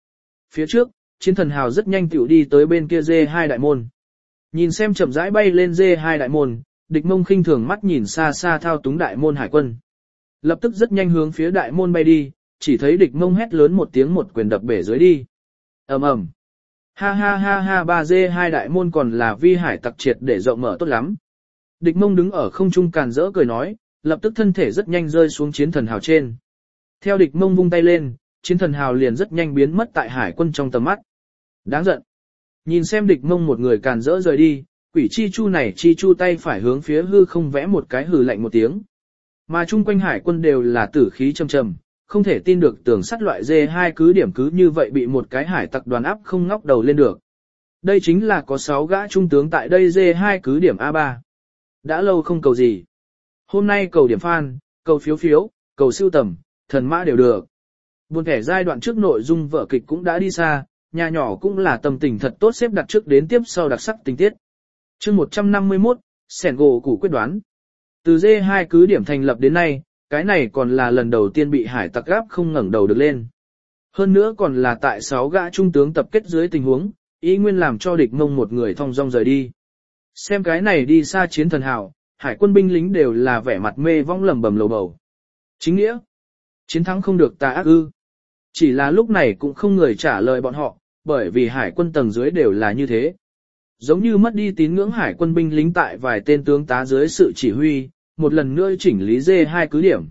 Phía trước, chiến thần hào rất nhanh tiểu đi tới bên kia dê hai đại môn. Nhìn xem chậm rãi bay lên dê hai đại môn, địch mông khinh thường mắt nhìn xa xa thao túng đại môn hải quân. Lập tức rất nhanh hướng phía đại môn bay đi, chỉ thấy địch mông hét lớn một tiếng một quyền đập bể dưới đi. ầm ầm, ha ha ha ha ba dê hai đại môn còn là vi hải tặc triệt để rộng mở tốt lắm. Địch mông đứng ở không trung càn rỡ cười nói, lập tức thân thể rất nhanh rơi xuống chiến thần hào trên. Theo địch mông vung tay lên, chiến thần hào liền rất nhanh biến mất tại hải quân trong tầm mắt. Đáng giận. Nhìn xem địch mông một người càn rỡ rời đi, quỷ chi chu này chi chu tay phải hướng phía hư không vẽ một cái hừ lạnh một tiếng. Mà chung quanh hải quân đều là tử khí trầm trầm, không thể tin được tường sắt loại dê hai cứ điểm cứ như vậy bị một cái hải tặc đoàn áp không ngóc đầu lên được. Đây chính là có sáu gã trung tướng tại đây dê hai cứ điểm A ba. Đã lâu không cầu gì. Hôm nay cầu điểm fan, cầu phiếu phiếu, cầu siêu tầm, thần mã đều được. Buồn kẻ giai đoạn trước nội dung vở kịch cũng đã đi xa, nhà nhỏ cũng là tâm tình thật tốt xếp đặt trước đến tiếp sau đặc sắc tình tiết. Chương một trăm năm mươi mốt, Sẻn gỗ củ quyết đoán. Từ dê hai cứ điểm thành lập đến nay, cái này còn là lần đầu tiên bị hải tặc gáp không ngẩng đầu được lên. Hơn nữa còn là tại sáu gã trung tướng tập kết dưới tình huống, ý nguyên làm cho địch mông một người thong dong rời đi. Xem cái này đi xa chiến thần hào, hải quân binh lính đều là vẻ mặt mê vong lầm bầm lầu bầu. Chính nghĩa, chiến thắng không được tà ác ư. Chỉ là lúc này cũng không người trả lời bọn họ, bởi vì hải quân tầng dưới đều là như thế. Giống như mất đi tín ngưỡng hải quân binh lính tại vài tên tướng tá dưới sự chỉ huy, một lần nữa chỉnh lý dê hai cứ điểm.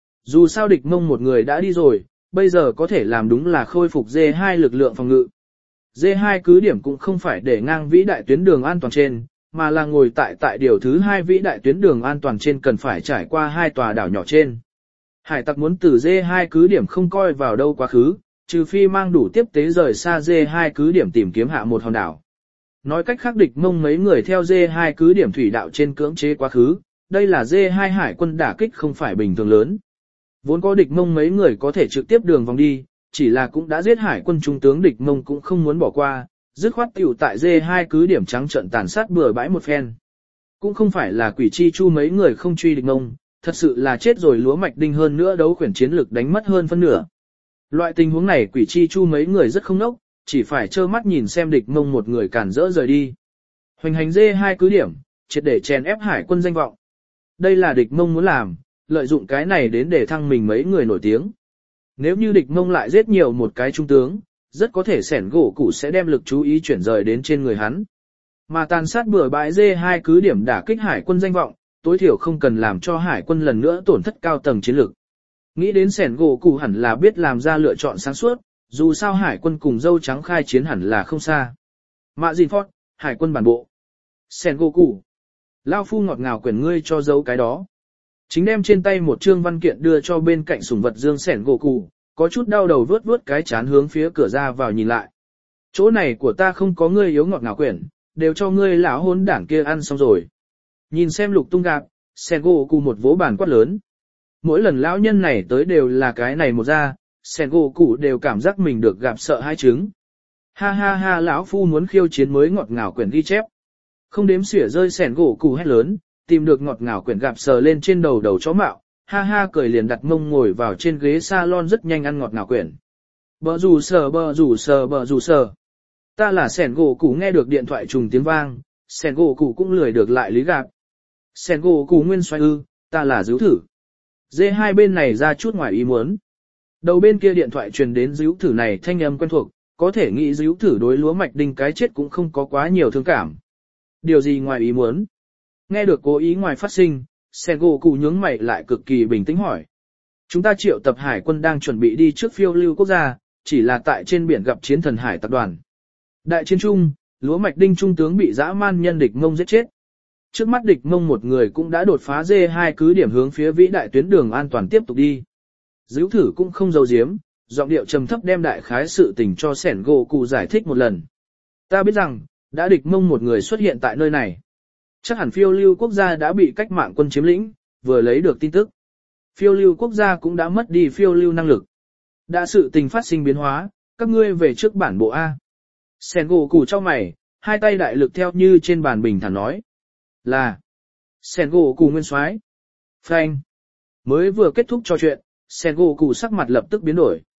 Dù sao địch mông một người đã đi rồi, bây giờ có thể làm đúng là khôi phục dê hai lực lượng phòng ngự. dê hai cứ điểm cũng không phải để ngang vĩ đại tuyến đường an toàn trên, mà là ngồi tại tại điều thứ hai vĩ đại tuyến đường an toàn trên cần phải trải qua hai tòa đảo nhỏ trên. Hải tặc muốn từ dê hai cứ điểm không coi vào đâu quá khứ, trừ phi mang đủ tiếp tế rời xa dê hai cứ điểm tìm kiếm hạ một hòn đảo. Nói cách khác địch mông mấy người theo dê hai cứ điểm thủy đạo trên cưỡng chế quá khứ, đây là dê hai hải quân đả kích không phải bình thường lớn. Vốn có địch mông mấy người có thể trực tiếp đường vòng đi, chỉ là cũng đã giết hải quân trung tướng địch mông cũng không muốn bỏ qua, dứt khoát tiểu tại dê hai cứ điểm trắng trận tàn sát bừa bãi một phen. Cũng không phải là quỷ chi chu mấy người không truy địch mông, thật sự là chết rồi lúa mạch đinh hơn nữa đấu khuyển chiến lực đánh mất hơn phân nửa. Loại tình huống này quỷ chi chu mấy người rất không nốc, chỉ phải trơ mắt nhìn xem địch mông một người cản rỡ rời đi. Hoành hành dê hai cứ điểm, triệt để chèn ép hải quân danh vọng. Đây là địch mông muốn làm, lợi dụng cái này đến để thăng mình mấy người nổi tiếng. Nếu như địch mông lại giết nhiều một cái trung tướng, rất có thể sẻn gỗ củ sẽ đem lực chú ý chuyển rời đến trên người hắn. Mà tàn sát bừa bãi dê hai cứ điểm đả kích hải quân danh vọng, tối thiểu không cần làm cho hải quân lần nữa tổn thất cao tầng chiến lược. Nghĩ đến sẻn gỗ củ hẳn là biết làm ra lựa chọn sáng suốt, dù sao hải quân cùng dâu trắng khai chiến hẳn là không xa. Mạ Dìn Phót, hải quân bản bộ. Sẻn gỗ củ. Lao phu ngọt ngào quyển ngươi cho dấu cái đó. Chính đem trên tay một chương văn kiện đưa cho bên cạnh sủng vật dương sẻn gỗ củ, có chút đau đầu vớt vớt cái chán hướng phía cửa ra vào nhìn lại. Chỗ này của ta không có ngươi yếu ngọt ngào quyển, đều cho ngươi lão hôn đảng kia ăn xong rồi. Nhìn xem lục tung gạp, sẻn gỗ củ một vố bàn quát lớn. Mỗi lần lão nhân này tới đều là cái này một ra, sẻn gỗ củ đều cảm giác mình được gặp sợ hai trứng. Ha ha ha lão phu muốn khiêu chiến mới ngọt ngào quyển ghi chép. Không đếm xỉa rơi sẻn gỗ củ hét lớn, tìm được ngọt ngào quyển gặp sờ lên trên đầu đầu chó mạo, ha ha cười liền đặt mông ngồi vào trên ghế salon rất nhanh ăn ngọt ngào quyển. Bờ rủ sờ bờ rủ sờ bờ rủ sờ. Ta là sẻn gỗ củ nghe được điện thoại trùng tiếng vang, sẻn gỗ củ cũng lười được lại lý gạp. Sẻn gỗ củ nguyên xoay ư, ta là díu thử. Dê hai bên này ra chút ngoài ý muốn. Đầu bên kia điện thoại truyền đến díu thử này thanh âm quen thuộc, có thể nghĩ díu thử đối lúa mạch đinh cái chết cũng không có quá nhiều thương cảm. Điều gì ngoài ý muốn? Nghe được cố ý ngoài phát sinh, sẻn gỗ củ nhướng mày lại cực kỳ bình tĩnh hỏi. Chúng ta triệu tập hải quân đang chuẩn bị đi trước phiêu lưu quốc gia, chỉ là tại trên biển gặp chiến thần hải tập đoàn. Đại chiến trung, lúa mạch đinh trung tướng bị dã man nhân địch Mông giết chết. Trước mắt địch Mông một người cũng đã đột phá dê hai cứ điểm hướng phía vĩ đại tuyến đường an toàn tiếp tục đi. Díu thử cũng không giấu giếm, giọng điệu trầm thấp đem đại khái sự tình cho sẻn gỗ cụ giải thích một lần. Ta biết rằng, đã địch Mông một người xuất hiện tại nơi này. Chắc hẳn phiêu lưu quốc gia đã bị cách mạng quân chiếm lĩnh, vừa lấy được tin tức. Phiêu lưu quốc gia cũng đã mất đi phiêu lưu năng lực. Đã sự tình phát sinh biến hóa, các ngươi về trước bản bộ A. Sẻn gỗ cụ trong mày, hai tay đại lực theo như trên bàn bình thản nói. Là. Sẻn gỗ cụ nguyên soái. Phanh. Mới vừa kết thúc trò chuyện, sẻn gỗ cụ sắc mặt lập tức biến đổi.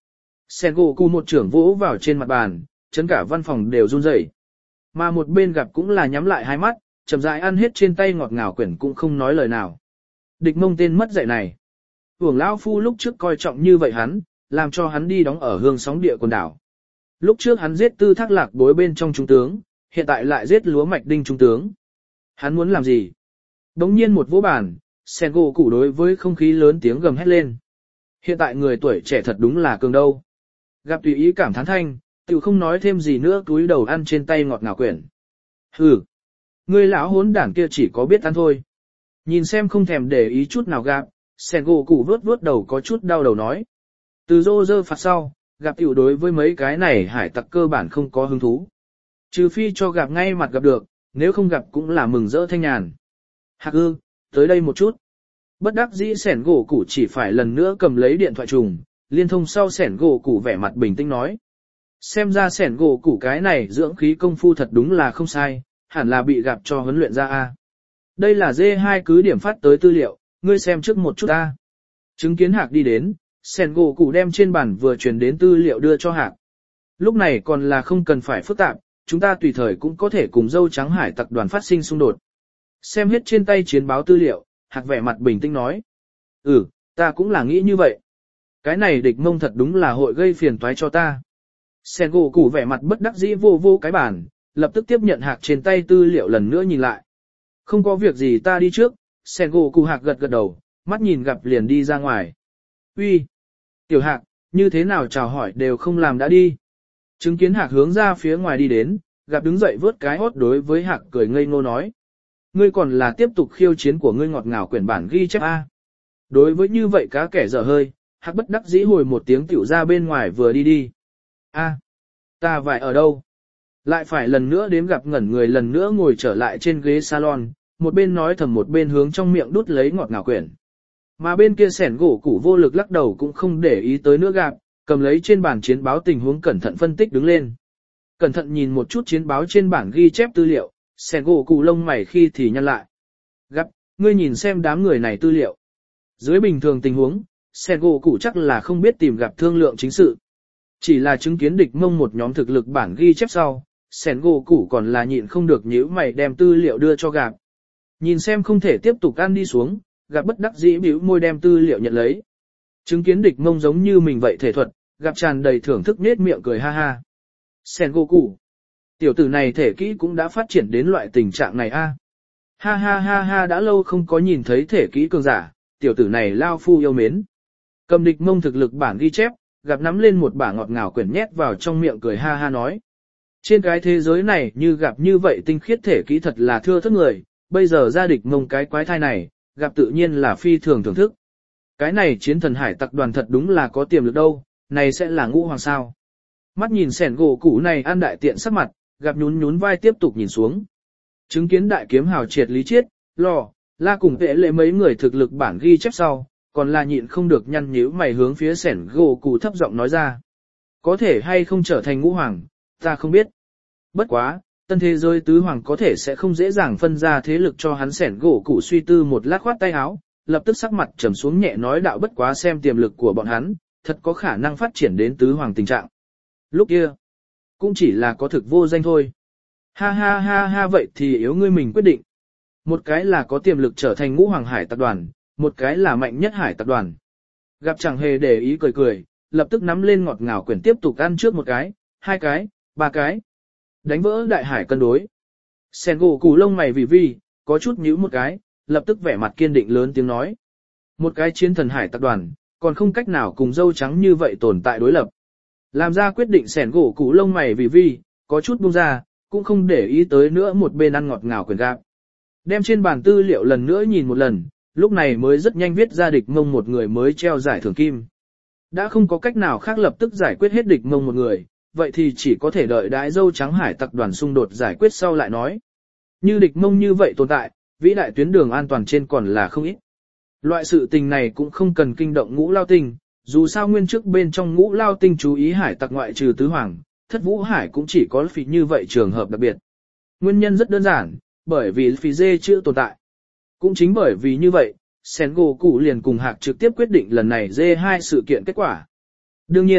Sengoku một trưởng vỗ vào trên mặt bàn, chấn cả văn phòng đều run rẩy. Mà một bên gặp cũng là nhắm lại hai mắt, chậm rãi ăn hết trên tay ngọt ngào quyển cũng không nói lời nào. Địch Mông tên mất dạy này. Hưởng lão phu lúc trước coi trọng như vậy hắn, làm cho hắn đi đóng ở hương sóng địa quần đảo. Lúc trước hắn giết tư thác lạc bối bên trong trung tướng, hiện tại lại giết lúa mạch đinh trung tướng. Hắn muốn làm gì? Đống nhiên một vỗ bàn, Sengoku đối với không khí lớn tiếng gầm hét lên. Hiện tại người tuổi trẻ thật đúng là cường đâu. Gặp tùy ý cảm thán thanh, tự không nói thêm gì nữa, túi đầu ăn trên tay ngọt ngào quyển. Hừ, ngươi lão hốn đảng kia chỉ có biết ăn thôi. Nhìn xem không thèm để ý chút nào gặp, Sengoku vớt vớt đầu có chút đau đầu nói. Từ rô rơ phạt sau, gặp tiểu đối với mấy cái này hải tặc cơ bản không có hứng thú. Trừ phi cho gặp ngay mặt gặp được, nếu không gặp cũng là mừng rỡ thanh nhàn. Hạc ư, tới đây một chút. Bất đắc dĩ sẻn gỗ củ chỉ phải lần nữa cầm lấy điện thoại trùng, liên thông sau sẻn gỗ củ vẻ mặt bình tĩnh nói. Xem ra sẻn gỗ củ cái này dưỡng khí công phu thật đúng là không sai, hẳn là bị gặp cho huấn luyện ra a. Đây là dê hai cứ điểm phát tới tư liệu, ngươi xem trước một chút a. Chứng kiến Hạc đi đến, sẻn gỗ củ đem trên bàn vừa truyền đến tư liệu đưa cho Hạc. Lúc này còn là không cần phải phức tạp, chúng ta tùy thời cũng có thể cùng dâu trắng hải tặc đoàn phát sinh xung đột. Xem hết trên tay chiến báo tư liệu, Hạc vẻ mặt bình tĩnh nói. Ừ, ta cũng là nghĩ như vậy. Cái này Địch Mông thật đúng là hội gây phiền toái cho ta. Sengoku vẻ mặt bất đắc dĩ vô vô cái bàn, lập tức tiếp nhận Hạc trên tay tư liệu lần nữa nhìn lại. Không có việc gì ta đi trước, Sengoku Hạc gật gật đầu, mắt nhìn gặp liền đi ra ngoài. Uy, tiểu Hạc, như thế nào chào hỏi đều không làm đã đi. Chứng kiến Hạc hướng ra phía ngoài đi đến, gặp đứng dậy vớt cái hốt đối với Hạc cười ngây ngô nói. Ngươi còn là tiếp tục khiêu chiến của ngươi ngọt ngào quyển bản ghi chép A. Đối với như vậy cá kẻ dở hơi, Hạc bất đắc dĩ hồi một tiếng tiểu ra bên ngoài vừa đi đi. A, ta vải ở đâu? Lại phải lần nữa đếm gặp ngẩn người lần nữa ngồi trở lại trên ghế salon, một bên nói thầm một bên hướng trong miệng đút lấy ngọt ngào quyển. Mà bên kia sẻn gỗ củ vô lực lắc đầu cũng không để ý tới nữa gặp, cầm lấy trên bản chiến báo tình huống cẩn thận phân tích đứng lên. Cẩn thận nhìn một chút chiến báo trên bản ghi chép tư liệu, sẻn gỗ củ lông mày khi thì nhăn lại. Gặp, ngươi nhìn xem đám người này tư liệu. Dưới bình thường tình huống, sẻn gỗ củ chắc là không biết tìm gặp thương lượng chính sự. Chỉ là chứng kiến Địch Mông một nhóm thực lực bản ghi chép sau, sẻn gỗ củ còn là nhịn không được nhíu mày đem tư liệu đưa cho gặp. Nhìn xem không thể tiếp tục ăn đi xuống, gặp bất đắc dĩ bĩu môi đem tư liệu nhận lấy. Chứng kiến Địch Mông giống như mình vậy thể thuật, gặp tràn đầy thưởng thức nết miệng cười ha ha. Sengoku, tiểu tử này thể kỹ cũng đã phát triển đến loại tình trạng này a. Ha ha ha ha, đã lâu không có nhìn thấy thể kỹ cường giả, tiểu tử này lao phu yêu mến. Cầm Địch Mông thực lực bản ghi chép, gặp nắm lên một bả ngọt ngào quyển nhét vào trong miệng cười ha ha nói. Trên cái thế giới này như gặp như vậy tinh khiết thể kỹ thật là thưa thớt người, bây giờ ra Địch Mông cái quái thai này, gặp tự nhiên là phi thường thưởng thức. Cái này chiến thần hải tặc đoàn thật đúng là có tiềm lực đâu, này sẽ là ngũ hoàng sao. Mắt nhìn sẻn gỗ củ này ăn đại tiện sắc mặt, gặp nhún nhún vai tiếp tục nhìn xuống. Chứng kiến đại kiếm hào triệt lý chiết, lò, la cùng vệ lệ mấy người thực lực bản ghi chép sau, còn là nhịn không được nhăn nhíu mày hướng phía sẻn gỗ củ thấp giọng nói ra. Có thể hay không trở thành ngũ hoàng, ta không biết. Bất quá, tân thế giới tứ hoàng có thể sẽ không dễ dàng phân ra thế lực cho hắn sẻn gỗ củ suy tư một lát khoát tay áo, lập tức sắc mặt trầm xuống nhẹ nói đạo bất quá xem tiềm lực của bọn hắn, thật có khả năng phát triển đến tứ hoàng tình trạng. Lúc kia, cũng chỉ là có thực vô danh thôi. Ha ha ha ha, vậy thì yếu ngươi mình quyết định. Một cái là có tiềm lực trở thành ngũ hoàng hải tập đoàn, một cái là mạnh nhất hải tập đoàn. Gặp chẳng hề để ý cười cười, lập tức nắm lên ngọt ngào quyển tiếp tục ăn trước một cái, hai cái, ba cái. Đánh vỡ đại hải cân đối. Sengoku lông mày vì vi, có chút nhíu một cái, lập tức vẻ mặt kiên định lớn tiếng nói. Một cái chiến thần hải tập đoàn, còn không cách nào cùng dâu trắng như vậy tồn tại đối lập. Làm ra quyết định Sengoku lông mày vì vi, có chút buông ra, cũng không để ý tới nữa một bên ăn ngọt ngào quyển gạp. Đem trên bàn tư liệu lần nữa nhìn một lần, lúc này mới rất nhanh viết ra Địch Mông một người mới treo giải thưởng kim. Đã không có cách nào khác lập tức giải quyết hết Địch Mông một người, vậy thì chỉ có thể đợi đái dâu trắng hải tặc đoàn xung đột giải quyết sau lại nói. Như Địch Mông như vậy tồn tại, vĩ đại tuyến đường an toàn trên còn là không ít. Loại sự tình này cũng không cần kinh động Ngũ Lao Tinh, dù sao nguyên trước bên trong Ngũ Lao Tinh chú ý hải tặc ngoại trừ tứ hoàng, thất vũ hải cũng chỉ có phí như vậy trường hợp đặc biệt. Nguyên nhân rất đơn giản, bởi vì phí dê chưa tồn tại. Cũng chính bởi vì như vậy, Sengoku liền cùng Hạc trực tiếp quyết định lần này dê hai sự kiện kết quả. Đương nhiên,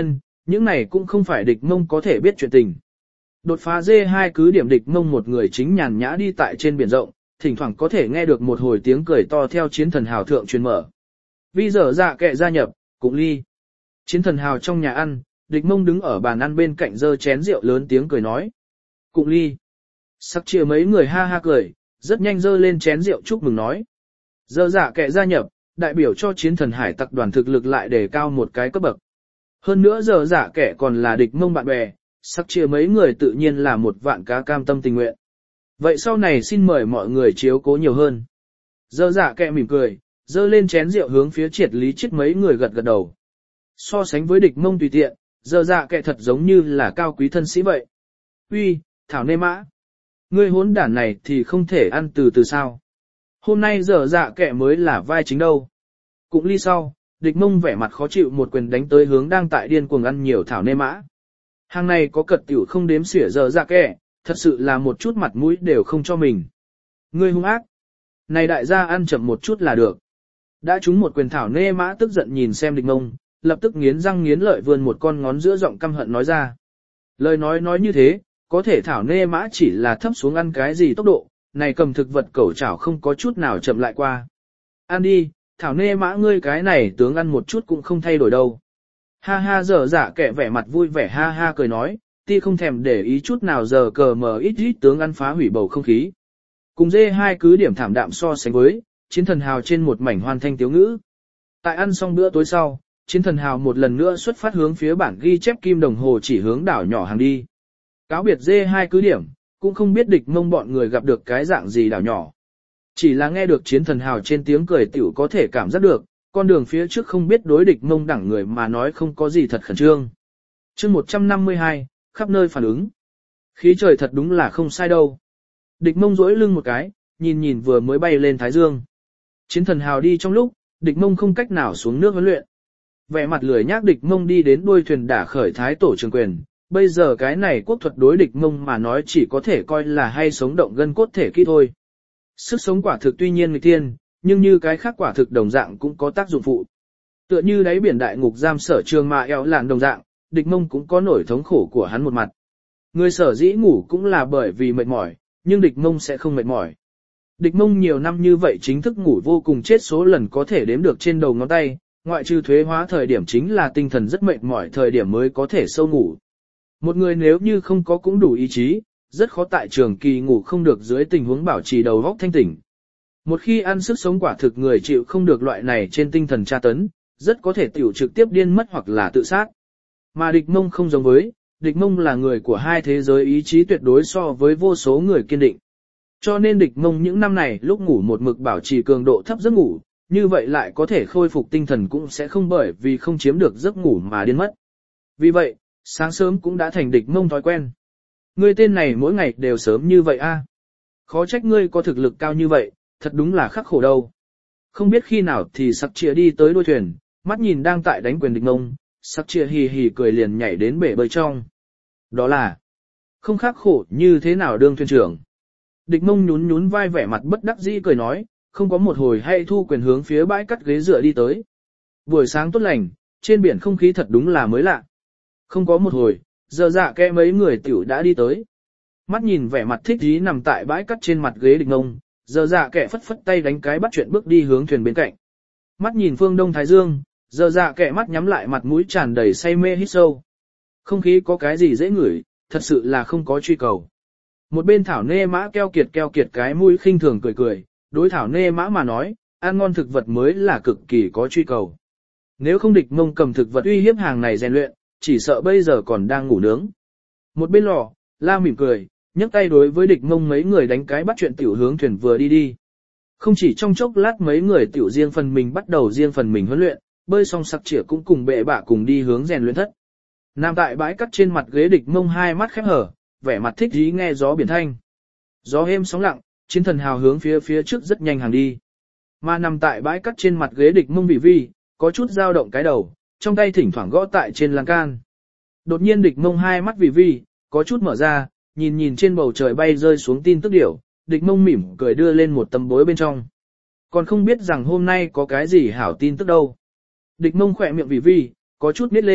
Những này cũng không phải địch mông có thể biết chuyện tình. Đột phá dê hai cứ điểm địch mông một người chính nhàn nhã đi tại trên biển rộng, thỉnh thoảng có thể nghe được một hồi tiếng cười to theo chiến thần hào thượng truyền mở. Vi dở dạ kệ gia nhập, cũng ly. Chiến thần hào trong nhà ăn, địch mông đứng ở bàn ăn bên cạnh giơ chén rượu lớn tiếng cười nói. Cũng ly. Sắc chia mấy người ha ha cười, rất nhanh giơ lên chén rượu chúc mừng nói. Dở dạ kệ gia nhập, đại biểu cho chiến thần hải tặc đoàn thực lực lại đề cao một cái cấp bậc. Hơn nữa dở dạ kệ còn là địch mông bạn bè, sắc chia mấy người tự nhiên là một vạn cá cam tâm tình nguyện. Vậy sau này xin mời mọi người chiếu cố nhiều hơn. Dở dạ kệ mỉm cười, giơ lên chén rượu hướng phía triệt lý chết mấy người gật gật đầu. So sánh với địch mông tùy tiện, dở dạ kệ thật giống như là cao quý thân sĩ vậy. Uy, thảo nê mã. Ngươi hỗn đản này thì không thể ăn từ từ sao. Hôm nay dở dạ kệ mới là vai chính đâu. Cũng ly sau, địch mông vẻ mặt khó chịu một quyền đánh tới hướng đang tại điên cuồng ăn nhiều thảo nê mã. Hàng này có cật tiểu không đếm xỉa dở dạ kệ, thật sự là một chút mặt mũi đều không cho mình. Ngươi hung ác. Này đại gia ăn chậm một chút là được. Đã trúng một quyền thảo nê mã tức giận nhìn xem địch mông, lập tức nghiến răng nghiến lợi vươn một con ngón giữa giọng căm hận nói ra. Lời nói nói như thế, có thể thảo nê mã chỉ là thấp xuống ăn cái gì tốc độ, này cầm thực vật cẩu chảo không có chút nào chậm lại qua. Ăn đi, thảo nê mã ngươi cái này tướng ăn một chút cũng không thay đổi đâu. Ha ha dở dạ kệ vẻ mặt vui vẻ ha ha cười nói, ti không thèm để ý chút nào giờ cờ mờ ít ít tướng ăn phá hủy bầu không khí. Cùng dê hai cứ điểm thảm đạm so sánh với, chiến thần hào trên một mảnh hoan thanh tiếu ngữ. Tại ăn xong bữa tối sau, chiến thần hào một lần nữa xuất phát hướng phía bản ghi chép kim đồng hồ chỉ hướng đảo nhỏ hàng đi. Cáo biệt dê hai cứ điểm, cũng không biết địch mông bọn người gặp được cái dạng gì đảo nhỏ. Chỉ là nghe được chiến thần hào trên tiếng cười tiểu có thể cảm giác được, con đường phía trước không biết đối địch mông đẳng người mà nói không có gì thật khẩn trương. chương một trăm năm mươi hai, khắp nơi phản ứng. Khí trời thật đúng là không sai đâu. Địch mông duỗi lưng một cái, nhìn nhìn vừa mới bay lên thái dương. Chiến thần hào đi trong lúc, địch mông không cách nào xuống nước huấn luyện. Vẻ mặt lười nhác địch mông đi đến đuôi thuyền đả khởi thái tổ trường quyền. Bây giờ cái này quốc thuật đối địch mông mà nói chỉ có thể coi là hay sống động gân cốt thể kỹ thôi. Sức sống quả thực tuy nhiên người tiên, nhưng như cái khác quả thực đồng dạng cũng có tác dụng phụ. Tựa như đáy biển đại ngục giam sở trường mà eo lạn đồng dạng, địch mông cũng có nỗi thống khổ của hắn một mặt. Người sở dĩ ngủ cũng là bởi vì mệt mỏi, nhưng địch mông sẽ không mệt mỏi. Địch mông nhiều năm như vậy chính thức ngủ vô cùng chết số lần có thể đếm được trên đầu ngón tay, ngoại trừ thuế hóa thời điểm chính là tinh thần rất mệt mỏi thời điểm mới có thể sâu ngủ. Một người nếu như không có cũng đủ ý chí, rất khó tại trường kỳ ngủ không được dưới tình huống bảo trì đầu óc thanh tỉnh. Một khi ăn sức sống quả thực người chịu không được loại này trên tinh thần tra tấn, rất có thể tiểu trực tiếp điên mất hoặc là tự sát. Mà địch mông không giống với, địch mông là người của hai thế giới ý chí tuyệt đối so với vô số người kiên định. Cho nên địch mông những năm này lúc ngủ một mực bảo trì cường độ thấp giấc ngủ, như vậy lại có thể khôi phục tinh thần cũng sẽ không bởi vì không chiếm được giấc ngủ mà điên mất. Vì vậy, sáng sớm cũng đã thành địch mông thói quen. Ngươi tên này mỗi ngày đều sớm như vậy a? Khó trách ngươi có thực lực cao như vậy, thật đúng là khắc khổ đâu. Không biết khi nào thì sắc chia đi tới đuôi thuyền, mắt nhìn đang tại đánh quyền địch mông, sắc chia hì hì cười liền nhảy đến bể bơi trong. Đó là, không khắc khổ như thế nào đương thuyền trưởng. Địch mông nhún nhún vai vẻ mặt bất đắc dĩ cười nói, không có một hồi hay thu quyền hướng phía bãi cắt ghế dựa đi tới. Buổi sáng tốt lành, trên biển không khí thật đúng là mới lạ. Không có một hồi, giờ dạ kẽ mấy người tiểu đã đi tới. Mắt nhìn vẻ mặt thích ý nằm tại bãi cắt trên mặt ghế địch mông, giờ dạ kẽ phất phất tay đánh cái bắt chuyện bước đi hướng thuyền bên cạnh. Mắt nhìn phương đông thái dương, giờ dạ kẽ mắt nhắm lại mặt mũi tràn đầy say mê hít sâu. Không khí có cái gì dễ ngửi, thật sự là không có truy cầu. Một bên thảo nê mã keo kiệt keo kiệt cái mũi khinh thường cười cười, đối thảo nê mã mà nói, ăn ngon thực vật mới là cực kỳ có truy cầu. Nếu không địch mông cầm thực vật uy hiếp hàng này rèn luyện, chỉ sợ bây giờ còn đang ngủ nướng. Một bên lò, la mỉm cười, nhấc tay đối với địch mông mấy người đánh cái bắt chuyện tiểu hướng thuyền vừa đi đi. Không chỉ trong chốc lát mấy người tiểu riêng phần mình bắt đầu riêng phần mình huấn luyện, bơi xong sặc chĩa cũng cùng bệ bạ cùng đi hướng rèn luyện thất. Nằm tại bãi cắt trên mặt ghế địch mông hai mắt khép hở, vẻ mặt thích ý nghe gió biển thanh. Gió êm sóng lặng, chiến thần hào hướng phía phía trước rất nhanh hàng đi. Mà nằm tại bãi cắt trên mặt ghế địch mông bị vi, có chút dao động cái đầu, trong tay thỉnh thoảng gõ tại trên lan can. Đột nhiên địch mông hai mắt vì vi, có chút mở ra, nhìn nhìn trên bầu trời bay rơi xuống tin tức điểu, địch mông mỉm cười đưa lên một tấm bối bên trong. Còn không biết rằng hôm nay có cái gì hảo tin tức đâu. Địch mông khỏe miệng vì vi, có chút nít lên,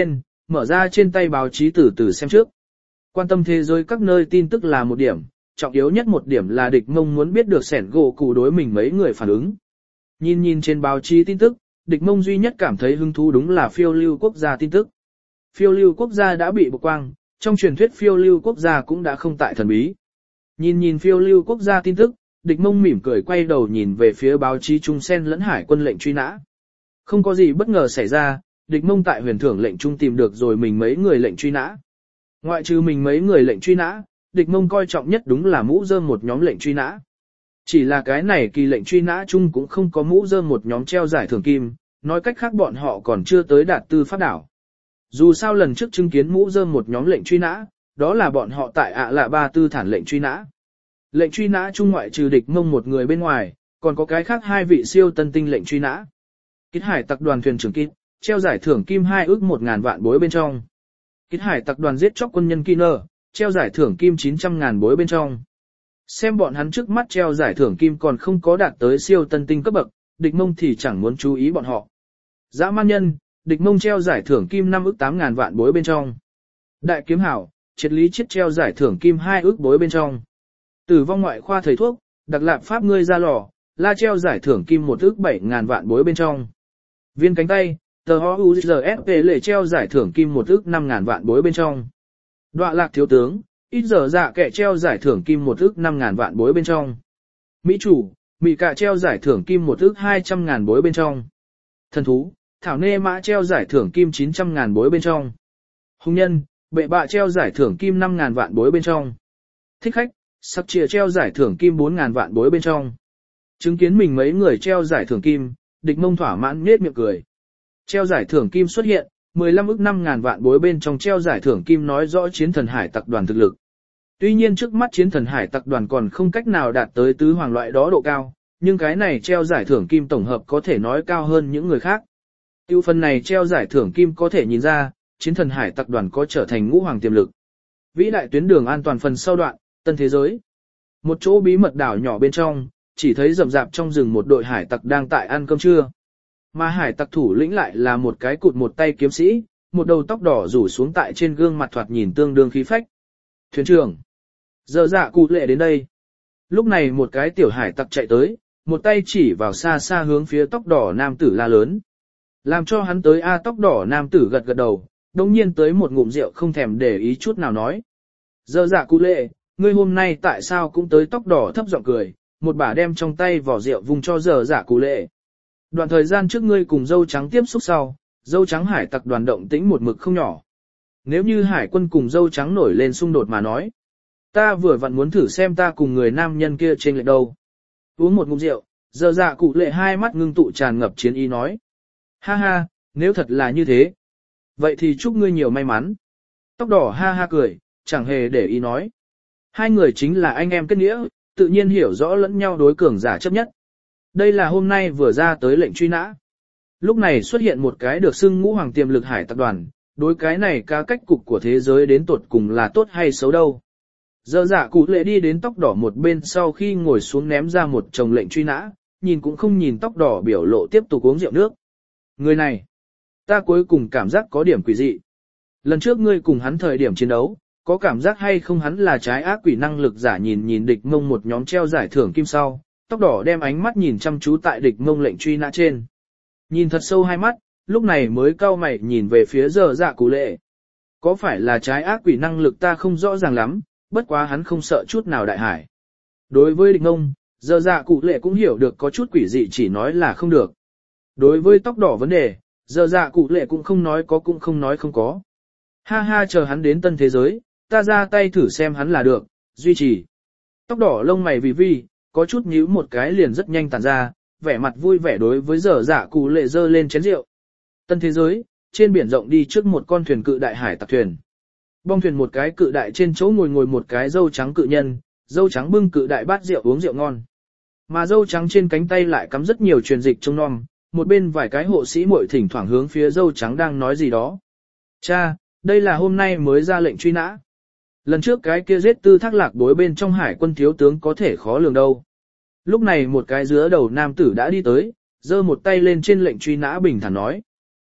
mở ra trên tay báo chí từ từ xem trước. Quan tâm thế giới các nơi tin tức là một điểm, trọng yếu nhất một điểm là địch mông muốn biết được sẻn gỗ cụ đối mình mấy người phản ứng. Nhìn nhìn trên báo chí tin tức, địch mông duy nhất cảm thấy hứng thú đúng là phiêu lưu quốc gia tin tức. Phiêu lưu quốc gia đã bị bộc quang, trong truyền thuyết phiêu lưu quốc gia cũng đã không tại thần bí. Nhìn nhìn phiêu lưu quốc gia tin tức, địch mông mỉm cười quay đầu nhìn về phía báo chí trung sen lẫn hải quân lệnh truy nã. Không có gì bất ngờ xảy ra, địch mông tại huyền thưởng lệnh trung tìm được rồi mình mấy người lệnh truy nã. Ngoại trừ mình mấy người lệnh truy nã, địch mông coi trọng nhất đúng là mũ rơm một nhóm lệnh truy nã. Chỉ là cái này kỳ lệnh truy nã chung cũng không có mũ rơm một nhóm treo giải thưởng kim, nói cách khác bọn họ còn chưa tới đạt tư pháp đảo. Dù sao lần trước chứng kiến mũ rơm một nhóm lệnh truy nã, đó là bọn họ tại ạ lạ ba tư thản lệnh truy nã. Lệnh truy nã chung ngoại trừ địch mông một người bên ngoài, còn có cái khác hai vị siêu tân tinh lệnh truy nã. Kít hải tập đoàn thuyền trưởng Kít, treo giải thưởng kim hai ước một ngàn vạn bối bên trong. Kít hải tập đoàn giết chóc quân nhân Kiner, treo giải thưởng kim chín trăm ngàn bối bên trong. Xem bọn hắn trước mắt treo giải thưởng kim còn không có đạt tới siêu tân tinh cấp bậc, địch mông thì chẳng muốn chú ý bọn họ. Dã man nhân, địch mông treo giải thưởng kim năm ước tám ngàn vạn bối bên trong. Đại kiếm hảo, triết lý chiết treo giải thưởng kim hai ước bối bên trong. Tử vong ngoại khoa thầy thuốc, đặc lạp pháp ngươi ra lò, la treo giải thưởng kim một ước bảy ngàn vạn bối bên trong. Viên cánh tay, tờ ho u giê ép pê lệ treo giải thưởng kim một ước năm ngàn vạn bối bên trong. Đọa lạc thiếu tướng, ít giờ dạ kẻ treo giải thưởng kim một ước năm ngàn vạn bối bên trong. Mỹ chủ, Mỹ cạ treo giải thưởng kim một ước hai trăm ngàn bối bên trong. Thần thú, Thảo nê mã treo giải thưởng kim chín trăm ngàn bối bên trong. Hùng nhân, bệ bạ treo giải thưởng kim năm ngàn vạn bối bên trong. Thích khách, sắc chìa treo giải thưởng kim bốn ngàn vạn bối bên trong. Chứng kiến mình mấy người treo giải thưởng kim, địch mông thỏa mãn nết miệng cười. Treo giải thưởng kim xuất hiện, mười lăm ức năm ngàn vạn bối bên trong treo giải thưởng kim nói rõ chiến thần hải tập đoàn thực lực. Tuy nhiên trước mắt chiến thần hải tập đoàn còn không cách nào đạt tới tứ hoàng loại đó độ cao, nhưng cái này treo giải thưởng kim tổng hợp có thể nói cao hơn những người khác. Tiêu phần này treo giải thưởng kim có thể nhìn ra, chiến thần hải tập đoàn có trở thành ngũ hoàng tiềm lực. Vĩ đại tuyến đường an toàn phần sau đoạn, tân thế giới. Một chỗ bí mật đảo nhỏ bên trong, chỉ thấy rậm rạp trong rừng một đội hải tặc đang tại ăn cơm trưa. Mà hải tặc thủ lĩnh lại là một cái cụt một tay kiếm sĩ, một đầu tóc đỏ rủ xuống tại trên gương mặt thoạt nhìn tương đương khí phách. Thuyền trưởng, giờ dạ cụ lệ đến đây. Lúc này một cái tiểu hải tặc chạy tới, một tay chỉ vào xa xa hướng phía tóc đỏ nam tử la lớn. Làm cho hắn tới a tóc đỏ nam tử gật gật đầu, đồng nhiên tới một ngụm rượu không thèm để ý chút nào nói. Giờ dạ cụ lệ, ngươi hôm nay tại sao cũng tới tóc đỏ thấp giọng cười, một bà đem trong tay vỏ rượu vùng cho giờ dạ cụ lệ. Đoạn thời gian trước ngươi cùng dâu trắng tiếp xúc sau, dâu trắng hải tặc đoàn động tĩnh một mực không nhỏ. Nếu như hải quân cùng dâu trắng nổi lên xung đột mà nói, ta vừa vặn muốn thử xem ta cùng người nam nhân kia trên lệch đâu. Uống một ngụm rượu, giờ dạ cụ lệ hai mắt ngưng tụ tràn ngập chiến ý nói. Ha ha, nếu thật là như thế, vậy thì chúc ngươi nhiều may mắn. Tóc đỏ ha ha cười, chẳng hề để ý nói. Hai người chính là anh em kết nghĩa, tự nhiên hiểu rõ lẫn nhau đối cường giả chấp nhất. Đây là hôm nay vừa ra tới lệnh truy nã. Lúc này xuất hiện một cái được xưng ngũ hoàng tiềm lực hải tập đoàn, đối cái này ca cách cục của thế giới đến tột cùng là tốt hay xấu đâu. Giờ dạ cụ lệ đi đến tóc đỏ một bên sau khi ngồi xuống ném ra một chồng lệnh truy nã, nhìn cũng không nhìn tóc đỏ biểu lộ tiếp tục uống rượu nước. Người này, ta cuối cùng cảm giác có điểm quỷ dị. Lần trước ngươi cùng hắn thời điểm chiến đấu, có cảm giác hay không hắn là trái ác quỷ năng lực giả nhìn nhìn địch mông một nhóm treo giải thưởng kim sau, tóc đỏ đem ánh mắt nhìn chăm chú tại địch mông lệnh truy nã trên. Nhìn thật sâu hai mắt, lúc này mới cau mày nhìn về phía giờ dạ cụ lệ. Có phải là trái ác quỷ năng lực ta không rõ ràng lắm, bất quá hắn không sợ chút nào đại hải. Đối với địch mông, giờ dạ cụ lệ cũng hiểu được có chút quỷ dị chỉ nói là không được. Đối với tóc đỏ vấn đề, giờ dạ cụ lệ cũng không nói có cũng không nói không có. Ha ha chờ hắn đến tân thế giới, ta ra tay thử xem hắn là được, duy trì. Tóc đỏ lông mày vì vi, có chút nhíu một cái liền rất nhanh tàn ra, vẻ mặt vui vẻ đối với giờ dạ cụ lệ dơ lên chén rượu. Tân thế giới, trên biển rộng đi trước một con thuyền cự đại hải tặc thuyền. Bong thuyền một cái cự đại trên chỗ ngồi ngồi một cái dâu trắng cự nhân, dâu trắng bưng cự đại bát rượu uống rượu ngon. Mà dâu trắng trên cánh tay lại cắm rất nhiều truyền dịch trông nom, một bên vài cái hộ sĩ muội thỉnh thoảng hướng phía dâu trắng đang nói gì đó. Cha, đây là hôm nay mới ra lệnh truy nã. Lần trước cái kia giết tư thác lạc đối bên trong hải quân thiếu tướng có thể khó lường đâu. Lúc này một cái giữa đầu nam tử đã đi tới, giơ một tay lên trên lệnh truy nã bình thản nói.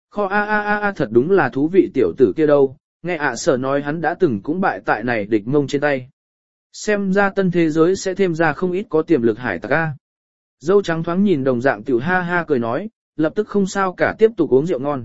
Kho a a a a thật đúng là thú vị tiểu tử kia đâu, nghe ạ sở nói hắn đã từng cũng bại tại này địch mông trên tay. Xem ra tân thế giới sẽ thêm ra không ít có tiềm lực hải tặc a. Dâu trắng thoáng nhìn đồng dạng tiểu ha ha cười nói, lập tức không sao cả tiếp tục uống rượu ngon.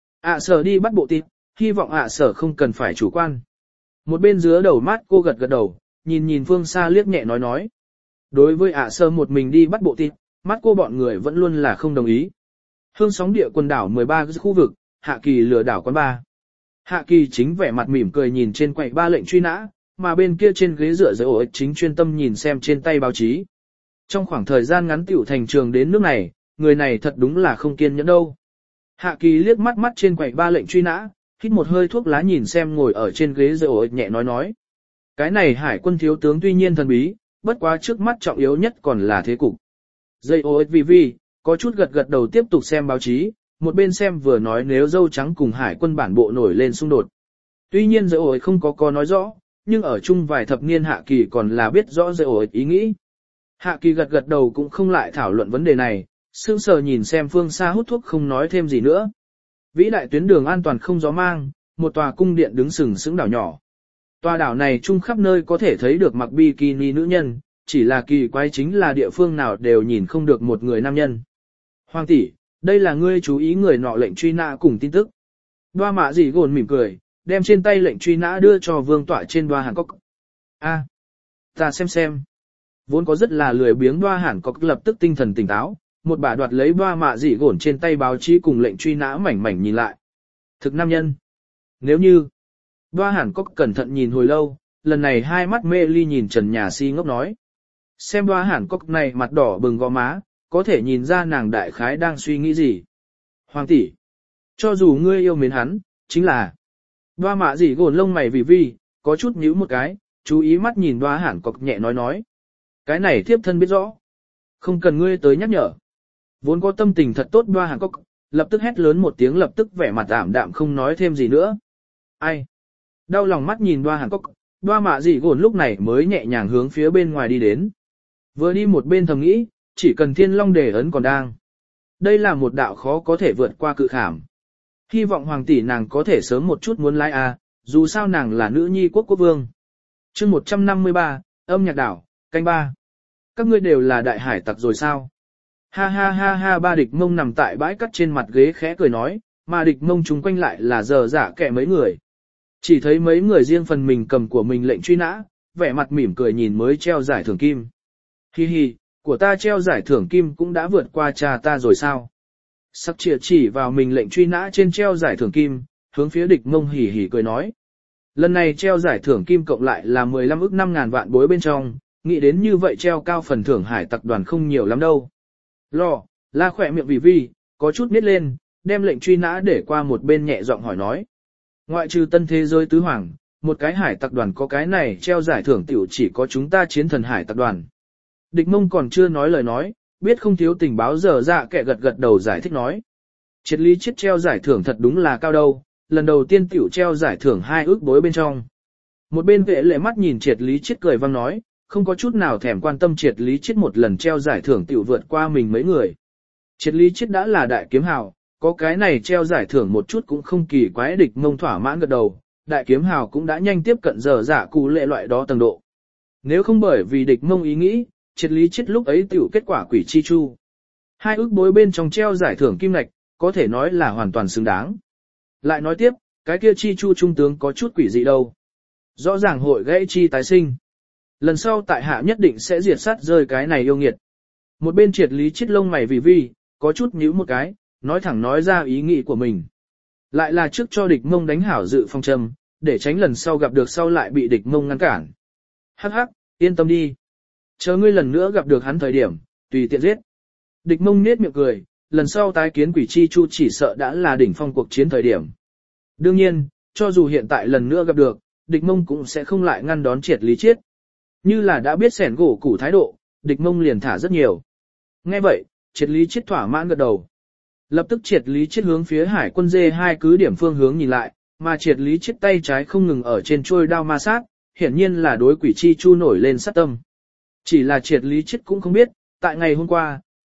ạ sở đi bắt bộ tịp, hy vọng ạ sở không cần phải chủ quan. Một bên dưới đầu mát cô gật gật đầu, nhìn nhìn phương xa liếc nhẹ nói nói. Đối với ạ sở một mình đi bắt bộ tịp, mắt cô bọn người vẫn luôn là không đồng ý. Hương sóng địa quần đảo mười ba khu vực, Hạ Kỳ lừa đảo quán ba. Hạ Kỳ chính vẻ mặt mỉm cười nhìn trên quầy ba lệnh truy nã, mà bên kia trên ghế dựa dưới ổ chính chuyên tâm nhìn xem trên tay báo chí. Trong khoảng thời gian ngắn tiểu thành trường đến nước này, người này thật đúng là không kiên nhẫn đâu. Hạ Kỳ liếc mắt mắt trên quầy ba lệnh truy nã, hít một hơi thuốc lá nhìn xem ngồi ở trên ghế dựa ổ nhẹ nói nói. Cái này hải quân thiếu tướng tuy nhiên thần bí, bất quá trước mắt trọng yếu nhất còn là thế cục. Dây ô vì vì, có chút gật gật đầu tiếp tục xem báo chí, một bên xem vừa nói nếu dâu trắng cùng hải quân bản bộ nổi lên xung đột. Tuy nhiên dây ô không có có nói rõ, nhưng ở chung vài thập niên Hạ Kỳ còn là biết rõ dây ô ý nghĩ. Hạ Kỳ gật gật đầu cũng không lại thảo luận vấn đề này, sững sờ nhìn xem phương xa hút thuốc không nói thêm gì nữa. Vĩ đại tuyến đường an toàn không gió mang, một tòa cung điện đứng sừng sững đảo nhỏ. Tòa đảo này chung khắp nơi có thể thấy được mặc bikini nữ nhân, chỉ là kỳ quái chính là địa phương nào đều nhìn không được một người nam nhân. Hoàng tỷ, đây là ngươi chú ý người nọ lệnh truy nã cùng tin tức. Đoa mạ dì gồn mỉm cười, đem trên tay lệnh truy nã đưa cho vương tọa trên đoa Hàn Cốc. A, ta xem xem. Vốn có rất là lười biếng đoa Hàn Cốc lập tức tinh thần tỉnh táo, một bà đoạt lấy đoa mạ dì gồn trên tay báo chí cùng lệnh truy nã mảnh mảnh nhìn lại. Thực nam nhân. Nếu như, đoa Hàn Cốc cẩn thận nhìn hồi lâu, lần này hai mắt mê ly nhìn trần nhà si ngốc nói. Xem đoa Hàn Cốc này mặt đỏ bừng gò má, có thể nhìn ra nàng đại khái đang suy nghĩ gì. Hoàng tỷ, cho dù ngươi yêu mến hắn, chính là đoa mạ dì gồn lông mày vì vi, có chút nhíu một cái, chú ý mắt nhìn đoa Hàn Cốc nhẹ nói nói. Cái này thiếp thân biết rõ. Không cần ngươi tới nhắc nhở. Vốn có tâm tình thật tốt đoa Hàn Cốc, lập tức hét lớn một tiếng lập tức vẻ mặt ảm đạm không nói thêm gì nữa. Ai? Đau lòng mắt nhìn đoa Hàn Cốc, đoa mạ dì gồn lúc này mới nhẹ nhàng hướng phía bên ngoài đi đến. Vừa đi một bên thầm nghĩ, chỉ cần thiên long đề ấn còn đang. Đây là một đạo khó có thể vượt qua cự khảm. Hy vọng hoàng tỷ nàng có thể sớm một chút muốn lái a, dù sao nàng là nữ nhi quốc quốc vương. Chương một trăm năm mươi ba, âm nhạc đảo, canh ba. Các ngươi đều là đại hải tặc rồi sao? Ha ha ha ha ba địch mông nằm tại bãi cắt trên mặt ghế khẽ cười nói, mà địch mông chúng quanh lại là giờ giả kẻ mấy người. Chỉ thấy mấy người riêng phần mình cầm của mình lệnh truy nã, vẻ mặt mỉm cười nhìn mới treo giải thưởng kim. Hi hi, của ta treo giải thưởng kim cũng đã vượt qua cha ta rồi sao? Sắc chìa chỉ vào mình lệnh truy nã trên treo giải thưởng kim, hướng phía địch mông hỉ hỉ cười nói. Lần này treo giải thưởng kim cộng lại là mười lăm ức năm ngàn vạn bối bên trong, nghĩ đến như vậy treo cao phần thưởng hải tặc đoàn không nhiều lắm đâu. Lò, la khỏe miệng vì vi, có chút nít lên, đem lệnh truy nã để qua một bên nhẹ giọng hỏi nói. Ngoại trừ tân thế giới tứ hoàng, một cái hải tặc đoàn có cái này treo giải thưởng tiểu chỉ có chúng ta chiến thần hải tặc đoàn. Địch mông còn chưa nói lời nói, biết không thiếu tình báo giờ dạ kẻ gật gật đầu giải thích nói. Triết lý chiết treo giải thưởng thật đúng là cao đâu, lần đầu tiên tiểu treo giải thưởng hai ước bối bên trong. Một bên vệ lệ mắt nhìn triết lý chiết cười vang nói, không có chút nào thèm quan tâm triết lý chiết một lần treo giải thưởng tiểu vượt qua mình mấy người. Triết lý chiết đã là đại kiếm hào, có cái này treo giải thưởng một chút cũng không kỳ quái. Địch mông thỏa mãn gật đầu, đại kiếm hào cũng đã nhanh tiếp cận giờ dạ cụ lệ loại đó tầng độ. Nếu không bởi vì địch mông ý nghĩ, triết lý chết lúc ấy tiểu kết quả quỷ chi chu. Hai ước bối bên trong treo giải thưởng kim ngạch, có thể nói là hoàn toàn xứng đáng. Lại nói tiếp, cái kia chi chu trung tướng có chút quỷ gì đâu. Rõ ràng hội gãy chi tái sinh. Lần sau tại hạ nhất định sẽ diệt sát rơi cái này yêu nghiệt. Một bên triết lý chết lông mày vì vi, có chút nhíu một cái, nói thẳng nói ra ý nghĩ của mình. Lại là trước cho địch mông đánh hảo dự phong châm, để tránh lần sau gặp được sau lại bị địch mông ngăn cản. Hắc hắc, yên tâm đi. Chờ ngươi lần nữa gặp được hắn thời điểm, tùy tiện giết. Địch mông nết miệng cười, lần sau tái kiến quỷ chi chu chỉ sợ đã là đỉnh phong cuộc chiến thời điểm. Đương nhiên, cho dù hiện tại lần nữa gặp được, địch mông cũng sẽ không lại ngăn đón triệt lý chiết. Như là đã biết sẻn gỗ củ thái độ, địch mông liền thả rất nhiều. Nghe vậy, triệt lý chiết thỏa mãn gật đầu. Lập tức triệt lý chiết hướng phía hải quân dê hai cứ điểm phương hướng nhìn lại, mà triệt lý chiết tay trái không ngừng ở trên trôi đao ma sát, hiển nhiên là đối quỷ chi chu nổi lên sát tâm. Chỉ là triệt lý chết cũng không biết, tại ngày hôm qua,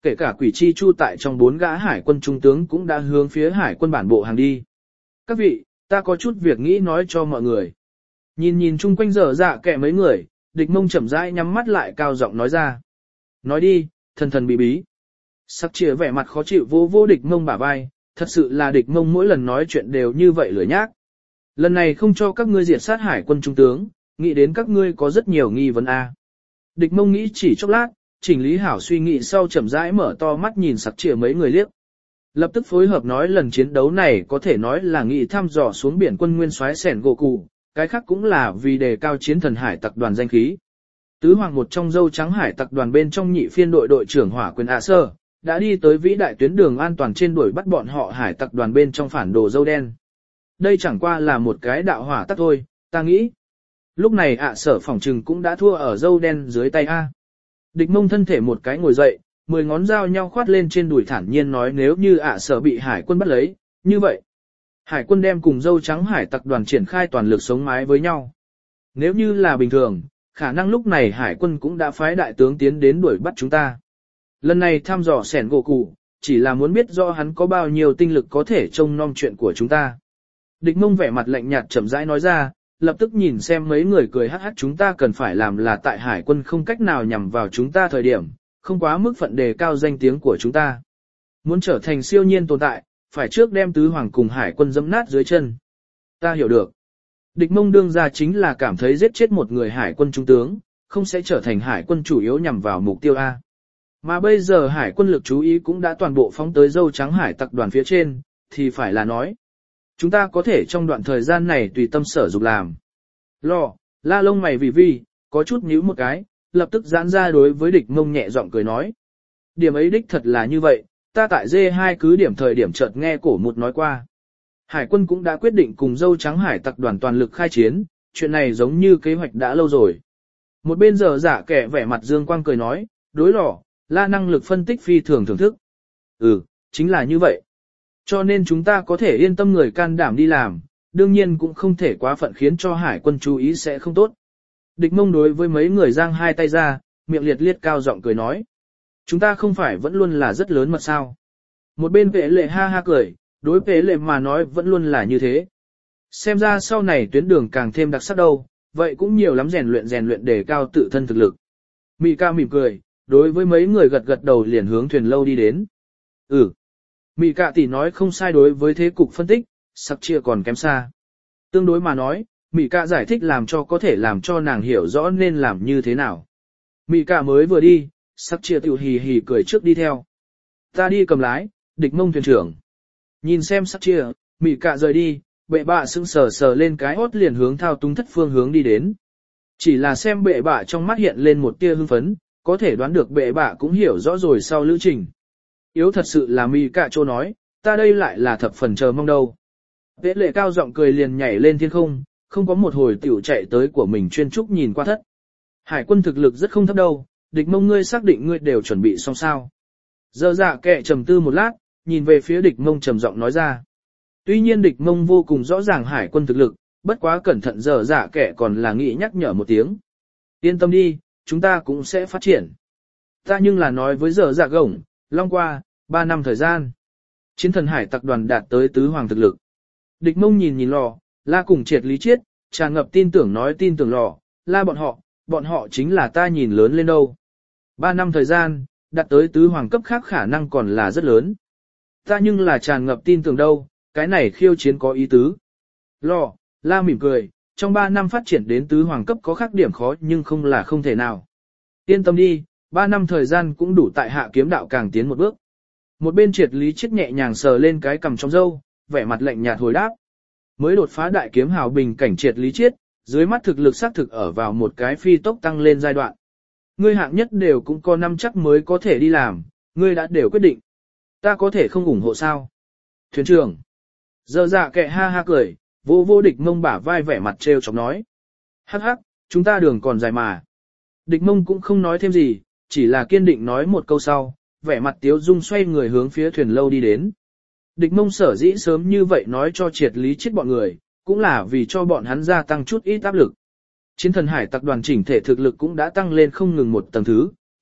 Kể cả quỷ chi chu tại trong bốn gã hải quân trung tướng cũng đã hướng phía hải quân bản bộ hàng đi. Các vị, ta có chút việc nghĩ nói cho mọi người. Nhìn nhìn chung quanh dở dạ kẻ mấy người, địch mông chậm rãi nhắm mắt lại cao giọng nói ra. Nói đi, thần thần bí bí. Sắc chìa vẻ mặt khó chịu vô vô địch mông bả vai, thật sự là địch mông mỗi lần nói chuyện đều như vậy lửa nhác. Lần này không cho các ngươi diệt sát hải quân trung tướng, nghĩ đến các ngươi có rất nhiều nghi vấn a. Địch mông nghĩ chỉ chốc lát, chỉnh lý hảo suy nghĩ sau chậm rãi mở to mắt nhìn sắc chìa mấy người liếc. Lập tức phối hợp nói lần chiến đấu này có thể nói là nghị thăm dò xuống biển quân nguyên soái sẻn gỗ cụ, cái khác cũng là vì đề cao chiến thần hải tặc đoàn danh khí. Tứ hoàng một trong dâu trắng hải tặc đoàn bên trong nhị phiên đội đội trưởng hỏa quyền ạ sơ, đã đi tới vĩ đại tuyến đường an toàn trên đuổi bắt bọn họ hải tặc đoàn bên trong phản đồ dâu đen. Đây chẳng qua là một cái đạo hỏa tắc thôi, ta nghĩ. Lúc này ạ sở phỏng trừng cũng đã thua ở dâu đen dưới tay A. Địch mông thân thể một cái ngồi dậy, mười ngón dao nhau khoát lên trên đùi thản nhiên nói nếu như ạ sở bị hải quân bắt lấy, như vậy. Hải quân đem cùng dâu trắng hải tặc đoàn triển khai toàn lực sống mái với nhau. Nếu như là bình thường, khả năng lúc này hải quân cũng đã phái đại tướng tiến đến đuổi bắt chúng ta. Lần này thăm dò sẻn gỗ cụ, chỉ là muốn biết rõ hắn có bao nhiêu tinh lực có thể trông nom chuyện của chúng ta. Địch mông vẻ mặt lạnh nhạt chậm rãi nói ra, lập tức nhìn xem mấy người cười hắc hắc chúng ta cần phải làm là tại hải quân không cách nào nhằm vào chúng ta thời điểm, không quá mức phận đề cao danh tiếng của chúng ta. Muốn trở thành siêu nhiên tồn tại, phải trước đem tứ hoàng cùng hải quân dẫm nát dưới chân. Ta hiểu được. Địch mông đương ra chính là cảm thấy giết chết một người hải quân trung tướng, không sẽ trở thành hải quân chủ yếu nhằm vào mục tiêu A. Mà bây giờ hải quân lực chú ý cũng đã toàn bộ phóng tới dâu trắng hải tặc đoàn phía trên, thì phải là nói. Chúng ta có thể trong đoạn thời gian này tùy tâm sở dục làm. Lò, la lông mày vì vi, có chút nhíu một cái, lập tức giãn ra đối với địch mông nhẹ giọng cười nói. Điểm ấy đích thật là như vậy, ta tại dê hai cứ điểm thời điểm chợt nghe cổ một nói qua. Hải quân cũng đã quyết định cùng dâu trắng hải tặc đoàn toàn lực khai chiến, chuyện này giống như kế hoạch đã lâu rồi. Một bên giờ giả kẻ vẻ mặt dương quang cười nói, đối lò, la năng lực phân tích phi thường thưởng thức. Ừ, chính là như vậy. Cho nên chúng ta có thể yên tâm người can đảm đi làm, đương nhiên cũng không thể quá phận khiến cho hải quân chú ý sẽ không tốt. Địch mông đối với mấy người giang hai tay ra, miệng liệt liệt cao giọng cười nói. Chúng ta không phải vẫn luôn là rất lớn mật sao. Một bên vệ lệ ha ha cười, đối vệ lệ mà nói vẫn luôn là như thế. Xem ra sau này tuyến đường càng thêm đặc sắc đâu, vậy cũng nhiều lắm rèn luyện rèn luyện để cao tự thân thực lực. Mị ca mỉm cười, đối với mấy người gật gật đầu liền hướng thuyền lâu đi đến. Ừ. Mị ca tỷ nói không sai đối với thế cục phân tích, sắc chia còn kém xa. Tương đối mà nói, Mị ca giải thích làm cho có thể làm cho nàng hiểu rõ nên làm như thế nào. Mị ca mới vừa đi, sắc chia tiểu hì hì cười trước đi theo. Ta đi cầm lái, địch mông thuyền trưởng. Nhìn xem sắc chia, Mị ca rời đi, bệ bạ sững sờ sờ lên cái hốt liền hướng thao túng thất phương hướng đi đến. Chỉ là xem bệ bạ trong mắt hiện lên một tia hưng phấn, có thể đoán được bệ bạ cũng hiểu rõ rồi sau lữ trình. Yếu thật sự là Mị ca trô nói, ta đây lại là thập phần chờ mong đâu. Vệ lệ cao giọng cười liền nhảy lên thiên không, không có một hồi tiểu chạy tới của mình chuyên trúc nhìn qua thất. Hải quân thực lực rất không thấp đâu, địch mông ngươi xác định ngươi đều chuẩn bị xong sao. Giờ dạ kệ trầm tư một lát, nhìn về phía địch mông trầm giọng nói ra. Tuy nhiên địch mông vô cùng rõ ràng hải quân thực lực, bất quá cẩn thận giờ dạ kệ còn là nghĩ nhắc nhở một tiếng. Yên tâm đi, chúng ta cũng sẽ phát triển. Ta nhưng là nói với giờ dạ gổng, long qua, ba năm thời gian. Chiến thần hải tặc đoàn đạt tới tứ hoàng thực lực. Địch mông nhìn nhìn lò, la cùng triệt lý chiết, tràn ngập tin tưởng nói tin tưởng lò, la bọn họ, bọn họ chính là ta nhìn lớn lên đâu. Ba năm thời gian, đạt tới tứ hoàng cấp khác khả năng còn là rất lớn. Ta nhưng là tràn ngập tin tưởng đâu, cái này khiêu chiến có ý tứ. Lò, la mỉm cười, trong ba năm phát triển đến tứ hoàng cấp có khác điểm khó nhưng không là không thể nào. Yên tâm đi, ba năm thời gian cũng đủ tại hạ kiếm đạo càng tiến một bước. Một bên triệt lý chiết nhẹ nhàng sờ lên cái cằm trong râu, vẻ mặt lạnh nhạt hồi đáp. Mới đột phá đại kiếm hào bình cảnh triệt lý chiết, dưới mắt thực lực xác thực ở vào một cái phi tốc tăng lên giai đoạn. Ngươi hạng nhất đều cũng có năm chắc mới có thể đi làm, ngươi đã đều quyết định. Ta có thể không ủng hộ sao? Thuyền trưởng. Giờ dạ kệ ha ha cười, vô vô địch mông bả vai vẻ mặt trêu chọc nói. Hắc hắc, chúng ta đường còn dài mà. Địch mông cũng không nói thêm gì, chỉ là kiên định nói một câu sau, vẻ mặt tiếu dung xoay người hướng phía thuyền lâu đi đến. Địch mông sở dĩ sớm như vậy nói cho triệt lý chết bọn người, cũng là vì cho bọn hắn gia tăng chút ít áp lực. Chiến thần hải tặc đoàn chỉnh thể thực lực cũng đã tăng lên không ngừng một tầng thứ,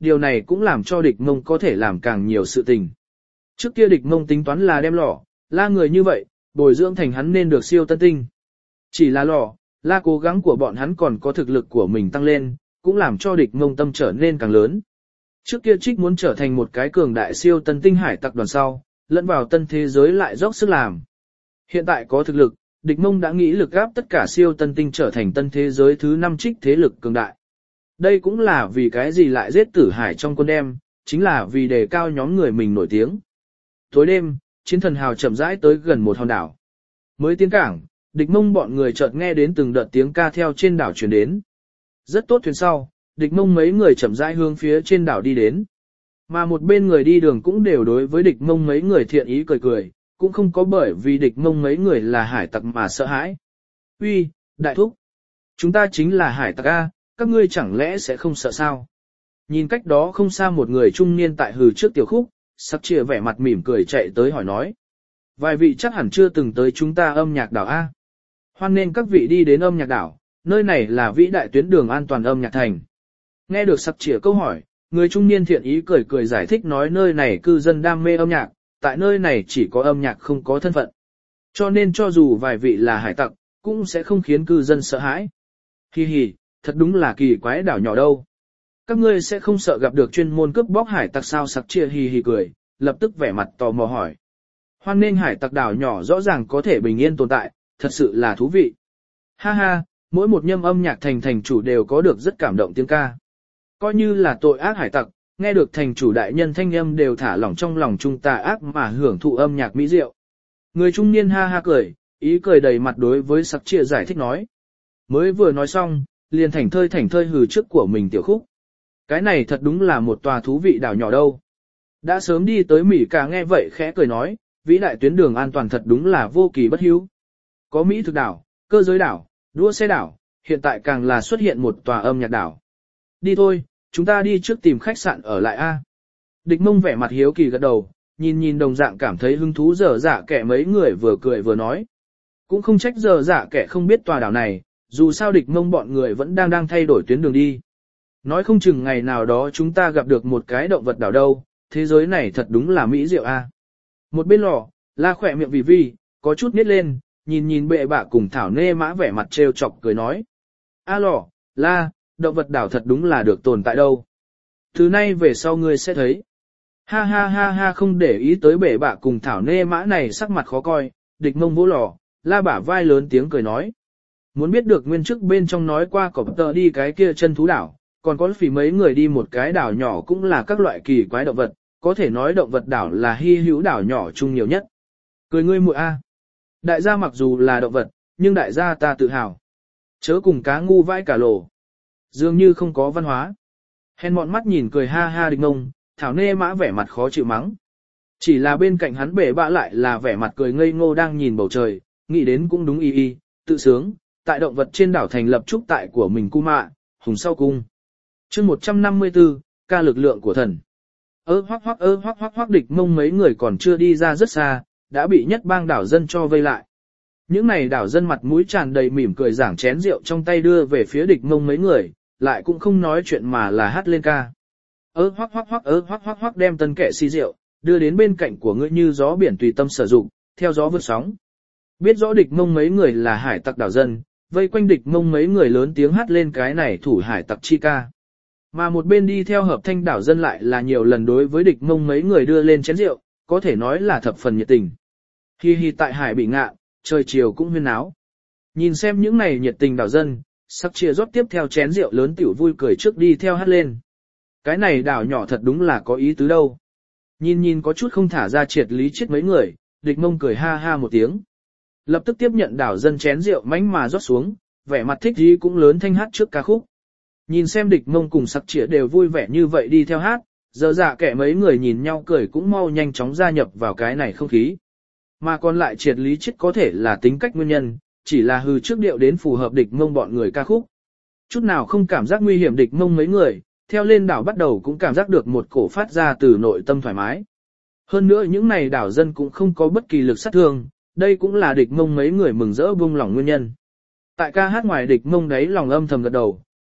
điều này cũng làm cho địch mông có thể làm càng nhiều sự tình. Trước kia địch mông tính toán là đem lò, la người như vậy, bồi dưỡng thành hắn nên được siêu tân tinh. Chỉ là lò, la cố gắng của bọn hắn còn có thực lực của mình tăng lên, cũng làm cho địch mông tâm trở nên càng lớn. Trước kia trích muốn trở thành một cái cường đại siêu tân tinh hải tặc đoàn sau, lẫn vào tân thế giới lại dốc sức làm. Hiện tại có thực lực, địch mông đã nghĩ lực gáp tất cả siêu tân tinh trở thành tân thế giới thứ năm trích thế lực cường đại. Đây cũng là vì cái gì lại giết tử hải trong quân đem, chính là vì đề cao nhóm người mình nổi tiếng. Tối đêm, chiến thần hào chậm rãi tới gần một hòn đảo. Mới tiến cảng, địch mông bọn người chợt nghe đến từng đợt tiếng ca theo trên đảo truyền đến. Rất tốt thuyền sau, địch mông mấy người chậm rãi hướng phía trên đảo đi đến. Mà một bên người đi đường cũng đều đối với địch mông mấy người thiện ý cười cười, cũng không có bởi vì địch mông mấy người là hải tặc mà sợ hãi. Uy, đại thúc, chúng ta chính là hải tặc A, các ngươi chẳng lẽ sẽ không sợ sao? Nhìn cách đó không xa một người trung niên tại hừ trước tiểu khúc, sắc chia vẻ mặt mỉm cười chạy tới hỏi nói. Vài vị chắc hẳn chưa từng tới chúng ta âm nhạc đảo A. Hoan nên các vị đi đến âm nhạc đảo, nơi này là vĩ đại tuyến đường an toàn âm nhạc thành. Nghe được sắc chia câu hỏi, người trung niên thiện ý cười cười giải thích nói nơi này cư dân đam mê âm nhạc, tại nơi này chỉ có âm nhạc không có thân phận. Cho nên cho dù vài vị là hải tặc, cũng sẽ không khiến cư dân sợ hãi. Hi hi, thật đúng là kỳ quái đảo nhỏ đâu. Các ngươi sẽ không sợ gặp được chuyên môn cướp bóc hải tặc sao? Sắc chia hi hi cười, lập tức vẻ mặt tò mò hỏi. Hoan nên hải tặc đảo nhỏ rõ ràng có thể bình yên tồn tại, thật sự là thú vị. Ha ha, mỗi một nhâm âm nhạc thành thành chủ đều có được rất cảm động tiếng ca. Coi như là tội ác hải tặc, nghe được thành chủ đại nhân thanh âm đều thả lỏng trong lòng trung tà ác mà hưởng thụ âm nhạc mỹ diệu. Người trung niên ha ha cười, ý cười đầy mặt đối với sắc chia giải thích nói. Mới vừa nói xong, liền thảnh thơi thảnh thơi hừ trước của mình tiểu khúc. Cái này thật đúng là một tòa thú vị đảo nhỏ đâu. Đã sớm đi tới Mỹ cả nghe vậy khẽ cười nói, vĩ đại tuyến đường an toàn thật đúng là vô kỳ bất hữu. Có Mỹ thực đảo, cơ giới đảo, đua xe đảo, hiện tại càng là xuất hiện một tòa âm nhạc đảo. Đi thôi, chúng ta đi trước tìm khách sạn ở lại a. Địch mông vẻ mặt hiếu kỳ gật đầu, nhìn nhìn đồng dạng cảm thấy hứng thú dở dạ kẻ mấy người vừa cười vừa nói. Cũng không trách dở dạ kẻ không biết tòa đảo này, dù sao địch mông bọn người vẫn đang đang thay đổi tuyến đường đi. Nói không chừng ngày nào đó chúng ta gặp được một cái động vật đảo đâu, thế giới này thật đúng là mỹ diệu a. Một bên lò, la khỏe miệng vì vi, có chút nít lên, nhìn nhìn bệ bạ cùng thảo nê mã vẻ mặt trêu chọc cười nói. A lò, la, động vật đảo thật đúng là được tồn tại đâu. Thứ nay về sau ngươi sẽ thấy. Ha ha ha ha không để ý tới bệ bạ cùng thảo nê mã này sắc mặt khó coi, địch mông vỗ lò, la bả vai lớn tiếng cười nói. Muốn biết được nguyên chức bên trong nói qua cọp tờ đi cái kia chân thú đảo, còn có phỉ mấy người đi một cái đảo nhỏ cũng là các loại kỳ quái động vật, có thể nói động vật đảo là hy hữu đảo nhỏ chung nhiều nhất. Cười ngươi muội a. Đại gia mặc dù là động vật, nhưng đại gia ta tự hào. Chớ cùng cá ngu vãi cả lồ. Dường như không có văn hóa. Hèn mọn mắt nhìn cười ha ha địch ngông, thảo nê mã vẻ mặt khó chịu mắng. Chỉ là bên cạnh hắn bể bạ lại là vẻ mặt cười ngây ngô đang nhìn bầu trời, nghĩ đến cũng đúng y y, tự sướng, tại động vật trên đảo thành lập trúc tại của mình cu mạ, hùng sau cung. chương một trăm năm mươi tư, ca lực lượng của thần. Ơ hoắc hoắc ơ hoắc hoắc hoắc địch mông mấy người còn chưa đi ra rất xa, đã bị nhất bang đảo dân cho vây lại. Những này đảo dân mặt mũi tràn đầy mỉm cười giảng chén rượu trong tay đưa về phía địch mông mấy người, lại cũng không nói chuyện mà là hát lên ca. Ơ hoắc hoắc hoắc ơ hoắc hoắc hoắc đem tân kệ xì rượu, đưa đến bên cạnh của ngươi như gió biển tùy tâm sử dụng, theo gió vượt sóng. Biết rõ địch mông mấy người là hải tặc đảo dân, vây quanh địch mông mấy người lớn tiếng hát lên cái này thủ hải tặc chi ca. Mà một bên đi theo hợp thanh đảo dân lại là nhiều lần đối với địch mông mấy người đưa lên chén rượu, có thể nói là thập phần nhiệt tình. Hi hi tại hải bị ngạ, trời chiều cũng huyên náo. Nhìn xem những này nhiệt tình đảo dân, sắc chia rót tiếp theo chén rượu lớn tiểu vui cười trước đi theo hát lên. Cái này đảo nhỏ thật đúng là có ý tứ đâu. Nhìn nhìn có chút không thả ra triệt lý chết mấy người, địch mông cười ha ha một tiếng. Lập tức tiếp nhận đảo dân chén rượu mánh mà rót xuống, vẻ mặt thích gì cũng lớn thanh hát trước ca khúc. Nhìn xem địch mông cùng sắc chĩa đều vui vẻ như vậy đi theo hát, giờ dạ kẻ mấy người nhìn nhau cười cũng mau nhanh chóng gia nhập vào cái này không khí. Mà còn lại triệt lý chết có thể là tính cách nguyên nhân, chỉ là hư trước điệu đến phù hợp địch mông bọn người ca khúc. Chút nào không cảm giác nguy hiểm địch mông mấy người, theo lên đảo bắt đầu cũng cảm giác được một cổ phát ra từ nội tâm thoải mái. Hơn nữa những này đảo dân cũng không có bất kỳ lực sát thương, đây cũng là địch mông mấy người mừng rỡ buông lòng nguyên nhân. Tại ca hát ngoài địch mông đấy lòng âm thầm gật đầu,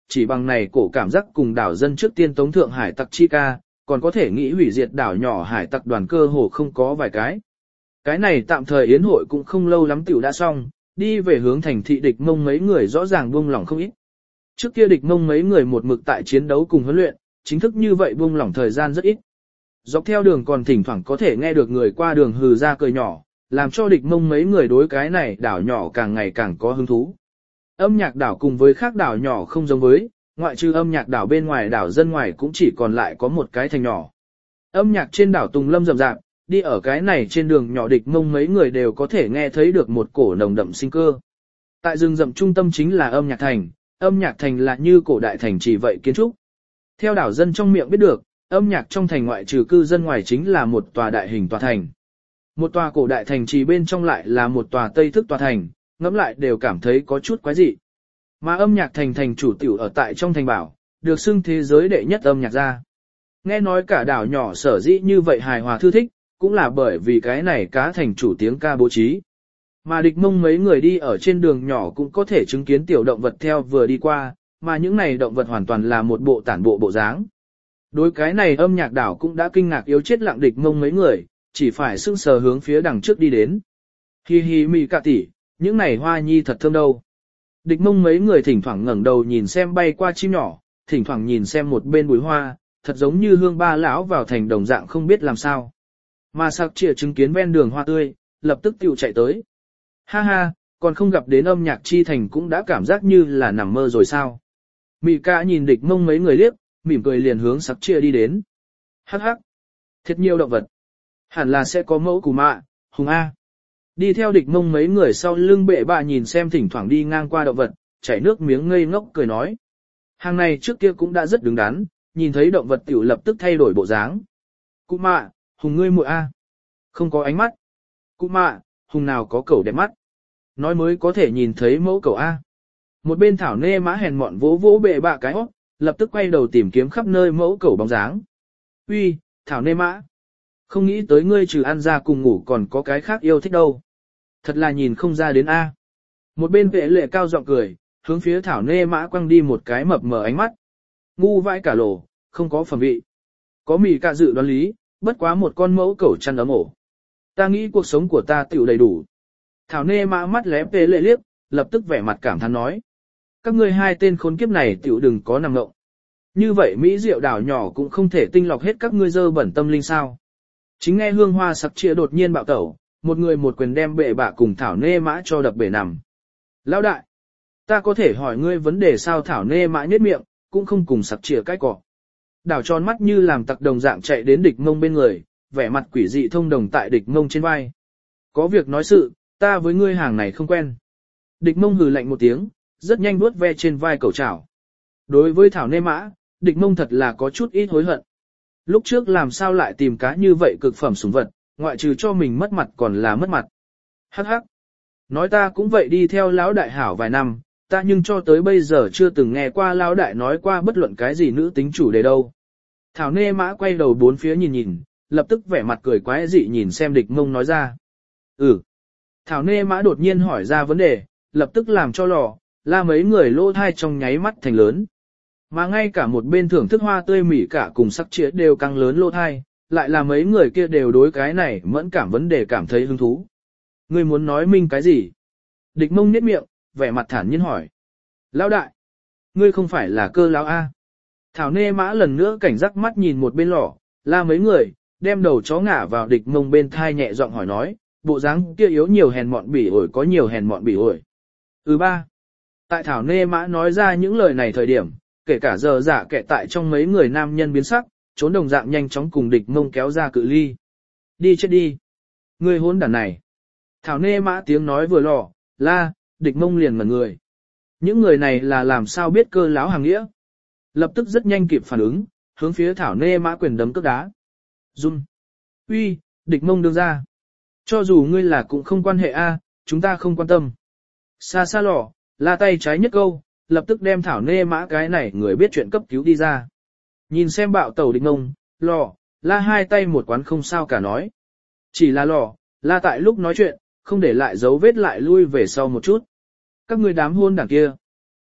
chỉ bằng này cổ cảm giác cùng đảo dân trước tiên tống thượng hải tặc chi ca, còn có thể nghĩ hủy diệt đảo nhỏ hải tặc đoàn cơ hồ không có vài cái. Cái này tạm thời yến hội cũng không lâu lắm tiểu đã xong, đi về hướng thành thị địch mông mấy người rõ ràng buông lỏng không ít. Trước kia địch mông mấy người một mực tại chiến đấu cùng huấn luyện, chính thức như vậy buông lỏng thời gian rất ít. Dọc theo đường còn thỉnh thoảng có thể nghe được người qua đường hừ ra cười nhỏ, làm cho địch mông mấy người đối cái này đảo nhỏ càng ngày càng có hứng thú. Âm nhạc đảo cùng với khác đảo nhỏ không giống với, ngoại trừ âm nhạc đảo bên ngoài đảo dân ngoài cũng chỉ còn lại có một cái thành nhỏ. Âm nhạc trên đảo Tùng Lâm rậm rạp, đi ở cái này trên đường nhỏ địch mông mấy người đều có thể nghe thấy được một cổ nồng đậm sinh cơ. Tại rừng rậm trung tâm chính là âm nhạc thành, âm nhạc thành là như cổ đại thành chỉ vậy kiến trúc. Theo đảo dân trong miệng biết được, âm nhạc trong thành ngoại trừ cư dân ngoài chính là một tòa đại hình tòa thành. Một tòa cổ đại thành trì bên trong lại là một tòa tây thức tòa thành, ngẫm lại đều cảm thấy có chút quái dị. Mà âm nhạc thành thành chủ tiểu ở tại trong thành bảo, được xưng thế giới đệ nhất âm nhạc gia. Nghe nói cả đảo nhỏ sở dĩ như vậy hài hòa thư thích, cũng là bởi vì cái này cá thành chủ tiếng ca bố trí. Mà địch mông mấy người đi ở trên đường nhỏ cũng có thể chứng kiến tiểu động vật theo vừa đi qua, mà những này động vật hoàn toàn là một bộ tản bộ bộ dáng. Đối cái này âm nhạc đảo cũng đã kinh ngạc yếu chết lặng địch mông mấy người, chỉ phải sưng sờ hướng phía đằng trước đi đến. Hi hi mì cạ tỷ, những này hoa nhi thật thơm đâu. Địch mông mấy người thỉnh thoảng ngẩng đầu nhìn xem bay qua chim nhỏ, thỉnh thoảng nhìn xem một bên bụi hoa, thật giống như hương ba lão vào thành đồng dạng không biết làm sao. Mà sạc trịa chứng kiến ven đường hoa tươi, lập tức tiêu chạy tới. Ha ha, còn không gặp đến âm nhạc chi thành cũng đã cảm giác như là nằm mơ rồi sao. Mị ca nhìn địch mông mấy người liếc, mỉm cười liền hướng sạc trịa đi đến. Hắc hắc, thật nhiều động vật. Hẳn là sẽ có mẫu cù mạ, hùng A. Đi theo địch mông mấy người sau lưng bệ bạ nhìn xem thỉnh thoảng đi ngang qua động vật, chảy nước miếng ngây ngốc cười nói. Hàng này trước kia cũng đã rất đứng đắn, nhìn thấy động vật tiểu lập tức thay đổi bộ dáng. Cụ mạ, hùng ngươi muội A. Không có ánh mắt. Cụ mạ, hùng nào có cẩu đẹp mắt. Nói mới có thể nhìn thấy mẫu cẩu A. Một bên thảo nê mã hèn mọn vỗ vỗ bệ bạ cái hót, lập tức quay đầu tìm kiếm khắp nơi mẫu cẩu bóng dáng. Uy, thảo nê mã. Không nghĩ tới ngươi trừ ăn ra cùng ngủ còn có cái khác yêu thích đâu. Thật là nhìn không ra đến A. Một bên vệ lệ cao giọng cười, hướng phía thảo nê mã quăng đi một cái mập mờ ánh mắt. Ngu vãi cả lồ, không có phẩm vị. Có mì cạ dự đoán lý, bất quá một con mẫu cẩu chăn ấm ổ. Ta nghĩ cuộc sống của ta tiểu đầy đủ. Thảo nê mã mắt lé vệ lệ liếc, lập tức vẻ mặt cảm thán nói. Các ngươi hai tên khốn kiếp này tiểu đừng có nằm ngộng. Như vậy Mỹ Diệu đảo nhỏ cũng không thể tinh lọc hết các ngươi dơ bẩn tâm linh sao. Chính nghe hương hoa sặc chia đột nhiên bạo tẩu, một người một quyền đem bệ bạ cùng thảo nê mã cho đập bể nằm. Lão đại, ta có thể hỏi ngươi vấn đề sao thảo nê mã nhếch miệng, cũng không cùng sặc chia cái cọ. Đảo tròn mắt như làm tặc đồng dạng chạy đến địch mông bên người, vẻ mặt quỷ dị thông đồng tại địch mông trên vai. Có việc nói sự, ta với ngươi hàng này không quen. Địch mông hừ lạnh một tiếng, rất nhanh vuốt ve trên vai cẩu chảo. Đối với thảo nê mã, địch mông thật là có chút ít hối hận. Lúc trước làm sao lại tìm cá như vậy cực phẩm sủng vật, ngoại trừ cho mình mất mặt còn là mất mặt. Hắc hắc. Nói ta cũng vậy đi theo lão đại hảo vài năm, ta nhưng cho tới bây giờ chưa từng nghe qua lão đại nói qua bất luận cái gì nữ tính chủ đề đâu. Thảo nê mã quay đầu bốn phía nhìn nhìn, lập tức vẻ mặt cười quái dị nhìn xem địch mông nói ra. Ừ. Thảo nê mã đột nhiên hỏi ra vấn đề, lập tức làm cho lò, la mấy người lỗ thai trong nháy mắt thành lớn. Mà ngay cả một bên thưởng thức hoa tươi mỉ cả cùng sắc chia đều căng lớn lỗ thai, lại là mấy người kia đều đối cái này mẫn cảm vấn đề cảm thấy hứng thú. Ngươi muốn nói minh cái gì? Địch mông nhếch miệng, vẻ mặt thản nhiên hỏi. Lão đại, ngươi không phải là cơ lão A. Thảo nê mã lần nữa cảnh giác mắt nhìn một bên lỏ, la mấy người, đem đầu chó ngả vào địch mông bên thai nhẹ giọng hỏi nói, bộ dáng kia yếu nhiều hèn mọn bỉ ổi có nhiều hèn mọn bỉ ổi. Ừ ba. Tại Thảo nê mã nói ra những lời này thời điểm, kể cả giờ giả kệ tại trong mấy người nam nhân biến sắc, trốn đồng dạng nhanh chóng cùng địch mông kéo ra cự ly. Đi chết đi. Ngươi hỗn đản này. Thảo nê mã tiếng nói vừa lò, la, địch mông liền ngẩn người. Những người này là làm sao biết cơ láo hàng nghĩa. Lập tức rất nhanh kịp phản ứng, hướng phía thảo nê mã quyền đấm cước đá. Run. Uy, địch mông đương ra. Cho dù ngươi là cũng không quan hệ a, chúng ta không quan tâm. Xa xa lò, la tay trái nhất câu, lập tức đem thảo nê mã cái này người biết chuyện cấp cứu đi ra. Nhìn xem bạo tẩu địch mông, lò, la hai tay một quán không sao cả nói. Chỉ là lò, la tại lúc nói chuyện, không để lại dấu vết lại lui về sau một chút. Các ngươi đám hôn đảng kia.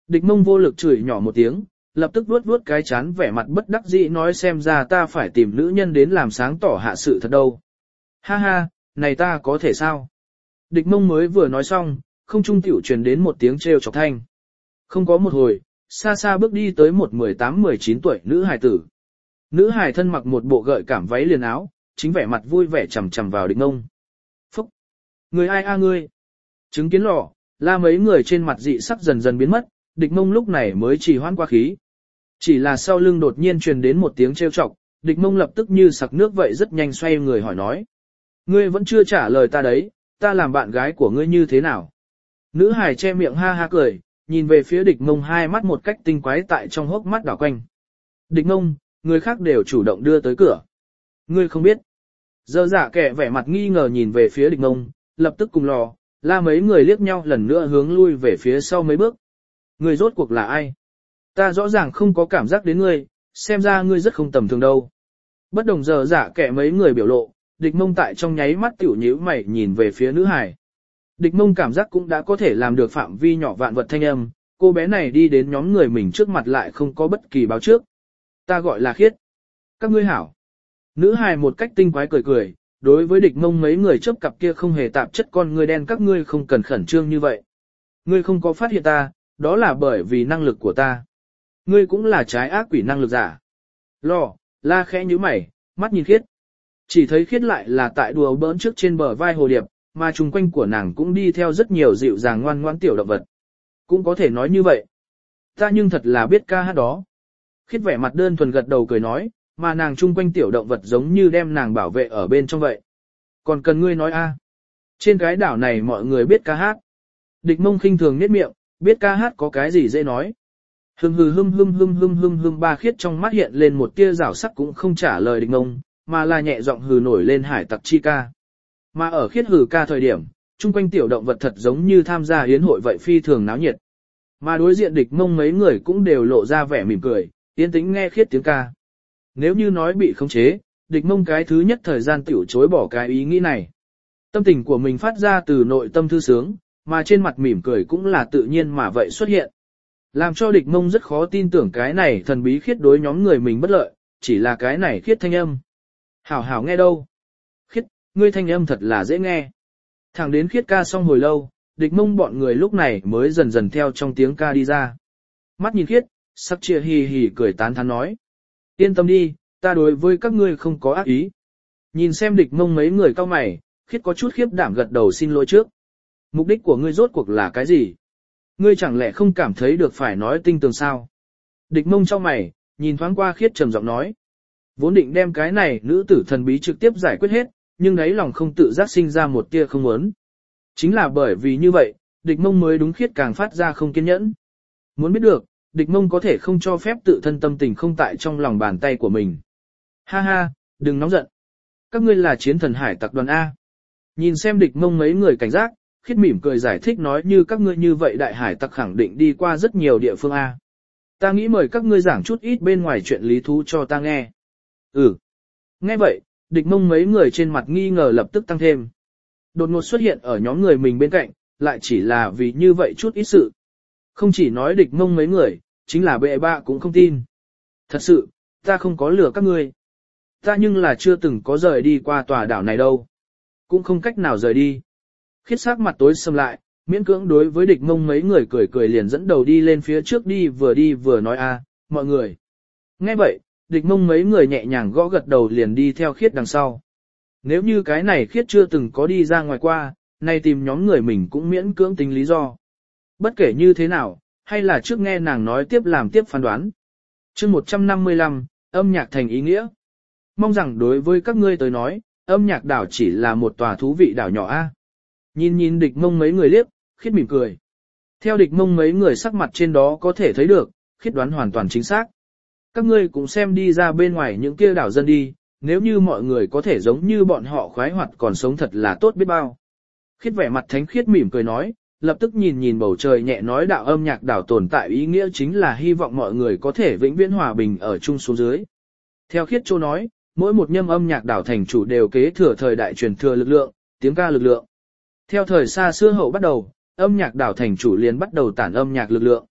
Địch Mông vô lực chửi nhỏ một tiếng, lập tức vuốt vuốt cái chán vẻ mặt bất đắc dĩ nói xem ra ta phải tìm nữ nhân đến làm sáng tỏ hạ sự thật đâu. Ha ha, này ta có thể sao? Địch Mông mới vừa nói xong, không trung tiểu truyền đến một tiếng trêu chọc thanh. Không có một hồi, xa xa bước đi tới một mười tám mười chín tuổi nữ hài tử. Nữ hài thân mặc một bộ gợi cảm váy liền áo, chính vẻ mặt vui vẻ chằm chằm vào Địch Mông. Phúc! Người ai a ngươi? Chứng kiến lò, la mấy người trên mặt dị sắc dần dần biến mất, Địch Mông lúc này mới trì hoãn qua khí. Chỉ là sau lưng đột nhiên truyền đến một tiếng trêu chọc, Địch Mông lập tức như sặc nước vậy rất nhanh xoay người hỏi nói. Ngươi vẫn chưa trả lời ta đấy, ta làm bạn gái của ngươi như thế nào? Nữ hài che miệng ha ha cười, nhìn về phía Địch Mông hai mắt một cách tinh quái tại trong hốc mắt đảo quanh. Địch Mông, người khác đều chủ động đưa tới cửa. Ngươi không biết. Dơ dạ kẻ vẻ mặt nghi ngờ nhìn về phía Địch Mông, lập tức cùng lò, la mấy người liếc nhau lần nữa hướng lui về phía sau mấy bước. Ngươi rốt cuộc là ai? Ta rõ ràng không có cảm giác đến ngươi, xem ra ngươi rất không tầm thường đâu. Bất đồng giờ dạ kẻ mấy người biểu lộ, Địch Mông tại trong nháy mắt tiểu nhíu mày nhìn về phía nữ hài. Địch Mông cảm giác cũng đã có thể làm được phạm vi nhỏ vạn vật thanh âm, cô bé này đi đến nhóm người mình trước mặt lại không có bất kỳ báo trước. Ta gọi là Khiết. Các ngươi hảo. Nữ hài một cách tinh quái cười cười, đối với Địch Mông mấy người chớp cặp kia không hề tạp chất con người đen các ngươi không cần khẩn trương như vậy. Ngươi không có phát hiện ta, đó là bởi vì năng lực của ta. Ngươi cũng là trái ác quỷ năng lực giả. Lò, la khẽ nhíu mày, mắt nhìn Khiết. Chỉ thấy Khiết lại là tại đùa bỡn trước trên bờ vai hồ điệp, mà chung quanh của nàng cũng đi theo rất nhiều dịu dàng ngoan ngoãn tiểu động vật. Cũng có thể nói như vậy. Ta nhưng thật là biết ca hát đó. Khiết vẻ mặt đơn thuần gật đầu cười nói, mà nàng chung quanh tiểu động vật giống như đem nàng bảo vệ ở bên trong vậy. Còn cần ngươi nói a? Trên cái đảo này mọi người biết ca hát. Địch Mông khinh thường nhếch miệng, biết ca hát có cái gì dễ nói. Hưng hừ hưng hưng hưng hưng hưng hưng ba Khiết trong mắt hiện lên một tia rảo sắc cũng không trả lời Địch Mông, mà là nhẹ giọng hừ nổi lên hải tặc chi ca. Mà ở Khiết hừ ca thời điểm, chung quanh tiểu động vật thật giống như tham gia yến hội vậy phi thường náo nhiệt. Mà đối diện Địch Mông mấy người cũng đều lộ ra vẻ mỉm cười, yên tĩnh nghe Khiết tiếng ca. Nếu như nói bị khống chế, Địch Mông cái thứ nhất thời gian tiểu chối bỏ cái ý nghĩ này. Tâm tình của mình phát ra từ nội tâm thư sướng, mà trên mặt mỉm cười cũng là tự nhiên mà vậy xuất hiện. Làm cho Địch Mông rất khó tin tưởng cái này thần bí Khiết đối nhóm người mình bất lợi, chỉ là cái này Khiết thanh âm. Hảo hảo nghe đâu. Khiết, ngươi thanh âm thật là dễ nghe. Thẳng đến Khiết ca xong hồi lâu, Địch Mông bọn người lúc này mới dần dần theo trong tiếng ca đi ra. Mắt nhìn Khiết, sắc chia hì hì cười tán thán nói. Yên tâm đi, ta đối với các ngươi không có ác ý. Nhìn xem Địch Mông mấy người cao mày, Khiết có chút khiếp đảm gật đầu xin lỗi trước. Mục đích của ngươi rốt cuộc là cái gì? Ngươi chẳng lẽ không cảm thấy được phải nói tinh tường sao? Địch Mông trong mày, nhìn thoáng qua Khiết trầm giọng nói. Vốn định đem cái này nữ tử thần bí trực tiếp giải quyết hết, nhưng đấy lòng không tự giác sinh ra một tia không muốn. Chính là bởi vì như vậy, Địch Mông mới đúng Khiết càng phát ra không kiên nhẫn. Muốn biết được, Địch Mông có thể không cho phép tự thân tâm tình không tại trong lòng bàn tay của mình. Ha ha, đừng nóng giận. Các ngươi là chiến thần hải tặc đoàn A. Nhìn xem Địch Mông mấy người cảnh giác, Khiết mỉm cười giải thích nói như các ngươi như vậy đại hải tặc khẳng định đi qua rất nhiều địa phương A. Ta nghĩ mời các ngươi giảng chút ít bên ngoài chuyện lý thú cho ta nghe. Ừ. Nghe vậy, Địch Mông mấy người trên mặt nghi ngờ lập tức tăng thêm. Đột ngột xuất hiện ở nhóm người mình bên cạnh, lại chỉ là vì như vậy chút ít sự. Không chỉ nói Địch Mông mấy người, chính là bệ bạ cũng không tin. Thật sự, ta không có lừa các ngươi. Ta nhưng là chưa từng có rời đi qua tòa đảo này đâu. Cũng không cách nào rời đi. Khiết sắc mặt tối sầm lại, miễn cưỡng đối với Địch Mông mấy người cười cười liền dẫn đầu đi lên phía trước đi vừa đi vừa nói a, mọi người. Nghe vậy, Địch Mông mấy người nhẹ nhàng gõ gật đầu liền đi theo Khiết đằng sau. Nếu như cái này Khiết chưa từng có đi ra ngoài qua, nay tìm nhóm người mình cũng miễn cưỡng tính lý do. Bất kể như thế nào, hay là trước nghe nàng nói tiếp làm tiếp phán đoán. Chương một trăm năm mươi lăm, âm nhạc thành ý nghĩa. Mong rằng đối với các ngươi tới nói, âm nhạc đảo chỉ là một tòa thú vị đảo nhỏ a. Nhìn nhìn Địch Mông mấy người liếc, Khiết mỉm cười. Theo Địch Mông mấy người sắc mặt trên đó có thể thấy được, Khiết đoán hoàn toàn chính xác. Các ngươi cũng xem đi ra bên ngoài những kia đảo dân đi, nếu như mọi người có thể giống như bọn họ khoái hoạt còn sống thật là tốt biết bao. Khiết vẻ mặt thánh khiết mỉm cười nói, lập tức nhìn nhìn bầu trời nhẹ nói đạo âm nhạc đảo tồn tại ý nghĩa chính là hy vọng mọi người có thể vĩnh viễn hòa bình ở chung xuống dưới. Theo Khiết Châu nói, mỗi một nhâm âm nhạc đảo thành chủ đều kế thừa thời đại truyền thừa lực lượng, tiếng ca lực lượng. Theo thời xa xưa hậu bắt đầu, âm nhạc đảo thành chủ liền bắt đầu tản âm nhạc lực lượng.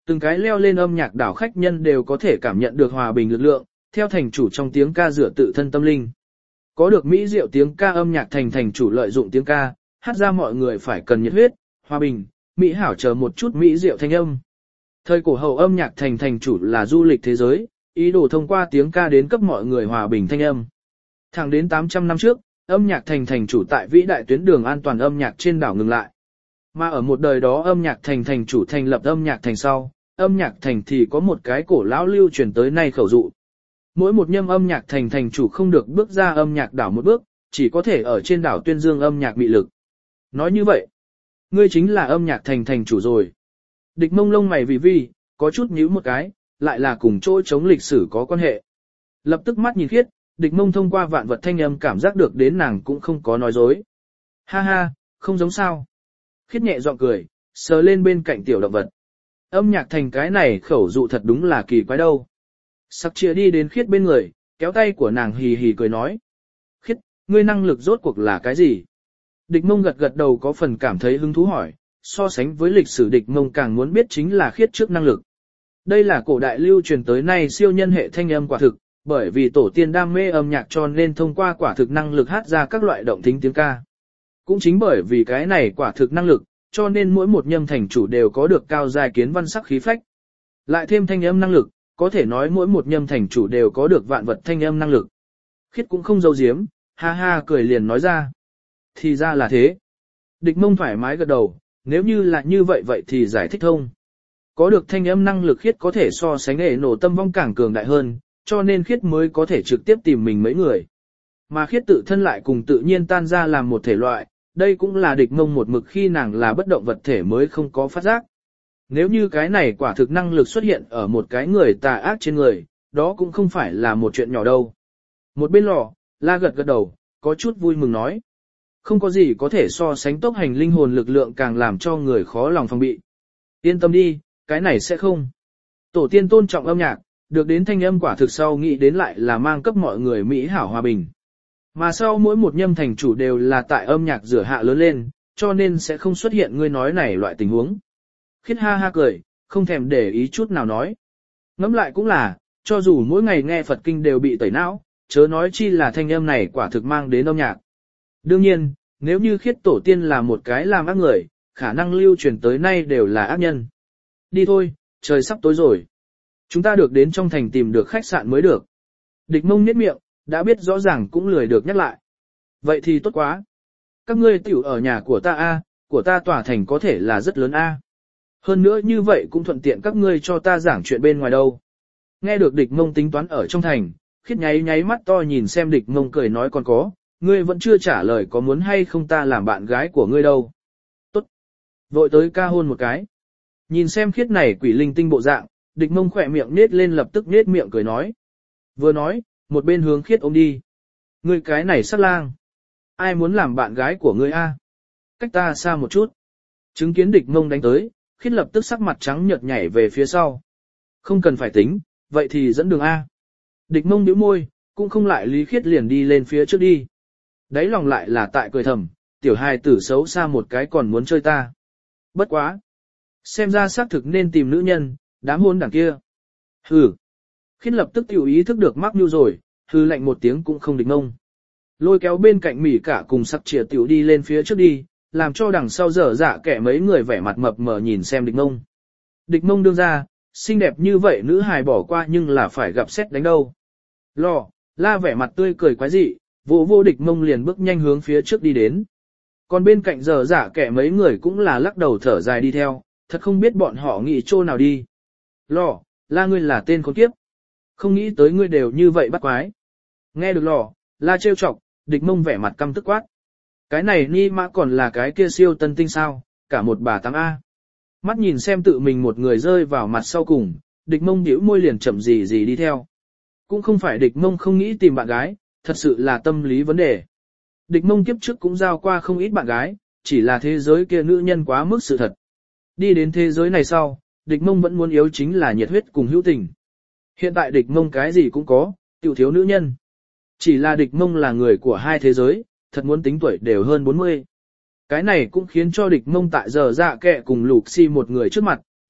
từng cái leo lên âm nhạc đảo khách nhân đều có thể cảm nhận được hòa bình lực lượng, theo thành chủ trong tiếng ca rửa tự thân tâm linh. Có được mỹ diệu tiếng ca âm nhạc thành thành chủ lợi dụng tiếng ca, hát ra mọi người phải cần nhiệt huyết, hòa bình, mỹ hảo chờ một chút mỹ diệu thanh âm. Thời cổ hậu âm nhạc thành thành chủ là du lịch thế giới, ý đồ thông qua tiếng ca đến cấp mọi người hòa bình thanh âm. Thẳng đến tám trăm năm trước, âm nhạc thành thành chủ tại vĩ đại tuyến đường an toàn âm nhạc trên đảo ngừng lại. Mà ở một đời đó âm nhạc thành thành chủ thành lập âm nhạc thành sau, âm nhạc thành thì có một cái cổ lão lưu truyền tới nay khẩu dụ. Mỗi một nhâm âm nhạc thành thành chủ không được bước ra âm nhạc đảo một bước, chỉ có thể ở trên đảo tuyên dương âm nhạc mị lực. Nói như vậy, ngươi chính là âm nhạc thành thành chủ rồi. Địch Mông lông mày vì vi, có chút nhíu một cái, lại là cùng chỗ chống lịch sử có quan hệ. Lập tức mắt nhìn Khiết, Địch Mông thông qua vạn vật thanh âm cảm giác được đến nàng cũng không có nói dối. Ha ha, không giống sao. Khiết nhẹ giọng cười, sờ lên bên cạnh tiểu động vật. Âm nhạc thành cái này khẩu dụ thật đúng là kỳ quái đâu. Sắc chia đi đến Khiết bên người, kéo tay của nàng hì hì cười nói. Khiết, ngươi năng lực rốt cuộc là cái gì? Địch Mông gật gật đầu có phần cảm thấy hứng thú hỏi, so sánh với lịch sử Địch Mông càng muốn biết chính là Khiết trước năng lực. Đây là cổ đại lưu truyền tới nay siêu nhân hệ thanh âm quả thực, bởi vì tổ tiên đam mê âm nhạc cho nên thông qua quả thực năng lực hát ra các loại động thính tiếng ca. Cũng chính bởi vì cái này quả thực năng lực, cho nên mỗi một nhâm thành chủ đều có được cao giai kiến văn sắc khí phách. Lại thêm thanh âm năng lực, có thể nói mỗi một nhâm thành chủ đều có được vạn vật thanh âm năng lực. Khiết cũng không giấu giếm, ha ha cười liền nói ra. Thì ra là thế. Địch Mông thoải mái gật đầu, nếu như là như vậy vậy thì giải thích thông. Có được thanh âm năng lực Khiết có thể so sánh hệ nổ tâm vong càng cường đại hơn, cho nên Khiết mới có thể trực tiếp tìm mình mấy người. Mà Khiết tự thân lại cùng tự nhiên tan ra làm một thể loại, đây cũng là Địch Mông một mực khi nàng là bất động vật thể mới không có phát giác. Nếu như cái này quả thực năng lực xuất hiện ở một cái người tà ác trên người, đó cũng không phải là một chuyện nhỏ đâu. Một bên lò, La gật gật đầu, có chút vui mừng nói. Không có gì có thể so sánh tốc hành linh hồn lực lượng càng làm cho người khó lòng phòng bị. Yên tâm đi, cái này sẽ không. Tổ tiên tôn trọng âm nhạc, được đến thanh âm quả thực sau nghĩ đến lại là mang cấp mọi người mỹ hảo hòa bình. Mà sau mỗi một nhâm thành chủ đều là tại âm nhạc rửa hạ lớn lên, cho nên sẽ không xuất hiện ngươi nói này loại tình huống. Khiết ha ha cười, không thèm để ý chút nào nói. Ngẫm lại cũng là, cho dù mỗi ngày nghe Phật kinh đều bị tẩy não, chớ nói chi là thanh âm này quả thực mang đến âm nhạc. Đương nhiên, nếu như Khiết tổ tiên là một cái làm ác người, khả năng lưu truyền tới nay đều là ác nhân. Đi thôi, trời sắp tối rồi. Chúng ta được đến trong thành tìm được khách sạn mới được. Địch Mông nhếch miệng, đã biết rõ ràng cũng lười được nhắc lại. Vậy thì tốt quá. Các ngươi tiểu ở nhà của ta a, của ta tòa thành có thể là rất lớn a. Hơn nữa như vậy cũng thuận tiện các ngươi cho ta giảng chuyện bên ngoài đâu. Nghe được Địch Mông tính toán ở trong thành, Khiết nháy nháy mắt to nhìn xem Địch Mông cười nói còn có, ngươi vẫn chưa trả lời có muốn hay không ta làm bạn gái của ngươi đâu. Tốt. Vội tới ca hôn một cái. Nhìn xem Khiết này quỷ linh tinh bộ dạng, Địch Mông khỏe miệng nết lên lập tức nết miệng cười nói. Vừa nói, một bên hướng Khiết ôm đi. Ngươi cái này sắc lang. Ai muốn làm bạn gái của ngươi a? Cách ta xa một chút. Chứng kiến Địch Mông đánh tới, Khiết lập tức sắc mặt trắng nhợt nhảy về phía sau. Không cần phải tính, vậy thì dẫn đường a. Địch Mông nhíu môi, cũng không lại lý Khiết liền đi lên phía trước đi. Đấy lòng lại là tại cười thầm, tiểu hài tử xấu xa một cái còn muốn chơi ta. Bất quá. Xem ra xác thực nên tìm nữ nhân, đám hôn đảng kia. Hừ. Khiết lập tức tiểu ý thức được mắc mưu rồi, hừ lạnh một tiếng cũng không Địch Mông. Lôi kéo bên cạnh mỉ cả cùng sắc chìa tiểu đi lên phía trước đi, làm cho đằng sau dở dạ kẻ mấy người vẻ mặt mập mờ nhìn xem Địch Mông. Địch Mông đương ra, xinh đẹp như vậy nữ hài bỏ qua nhưng là phải gặp xét đánh đâu. Lò, La vẻ mặt tươi cười quái dị, vô vô Địch Mông liền bước nhanh hướng phía trước đi đến. Còn bên cạnh dở dạ kẻ mấy người cũng là lắc đầu thở dài đi theo, thật không biết bọn họ nghĩ chỗ nào đi. Lò, La ngươi là tên khốn kiếp. Không nghĩ tới ngươi đều như vậy bắt quái. Nghe được lò, La trêu chọc, Địch Mông vẻ mặt căm tức quát. Cái này ni mã còn là cái kia siêu tân tinh sao, cả một bà tám A. Mắt nhìn xem tự mình một người rơi vào mặt sau cùng, Địch Mông nhíu môi liền chậm gì gì đi theo. Cũng không phải Địch Mông không nghĩ tìm bạn gái, thật sự là tâm lý vấn đề. Địch Mông kiếp trước cũng giao qua không ít bạn gái, chỉ là thế giới kia nữ nhân quá mức sự thật. Đi đến thế giới này sau, Địch Mông vẫn muốn yếu chính là nhiệt huyết cùng hữu tình. Hiện tại Địch Mông cái gì cũng có, tiểu thiếu nữ nhân. Chỉ là Địch Mông là người của hai thế giới, thật muốn tính tuổi đều hơn bốn mươi. Cái này cũng khiến cho Địch Mông tại giờ dạ kẹ cùng Lục Si một người trước mặt,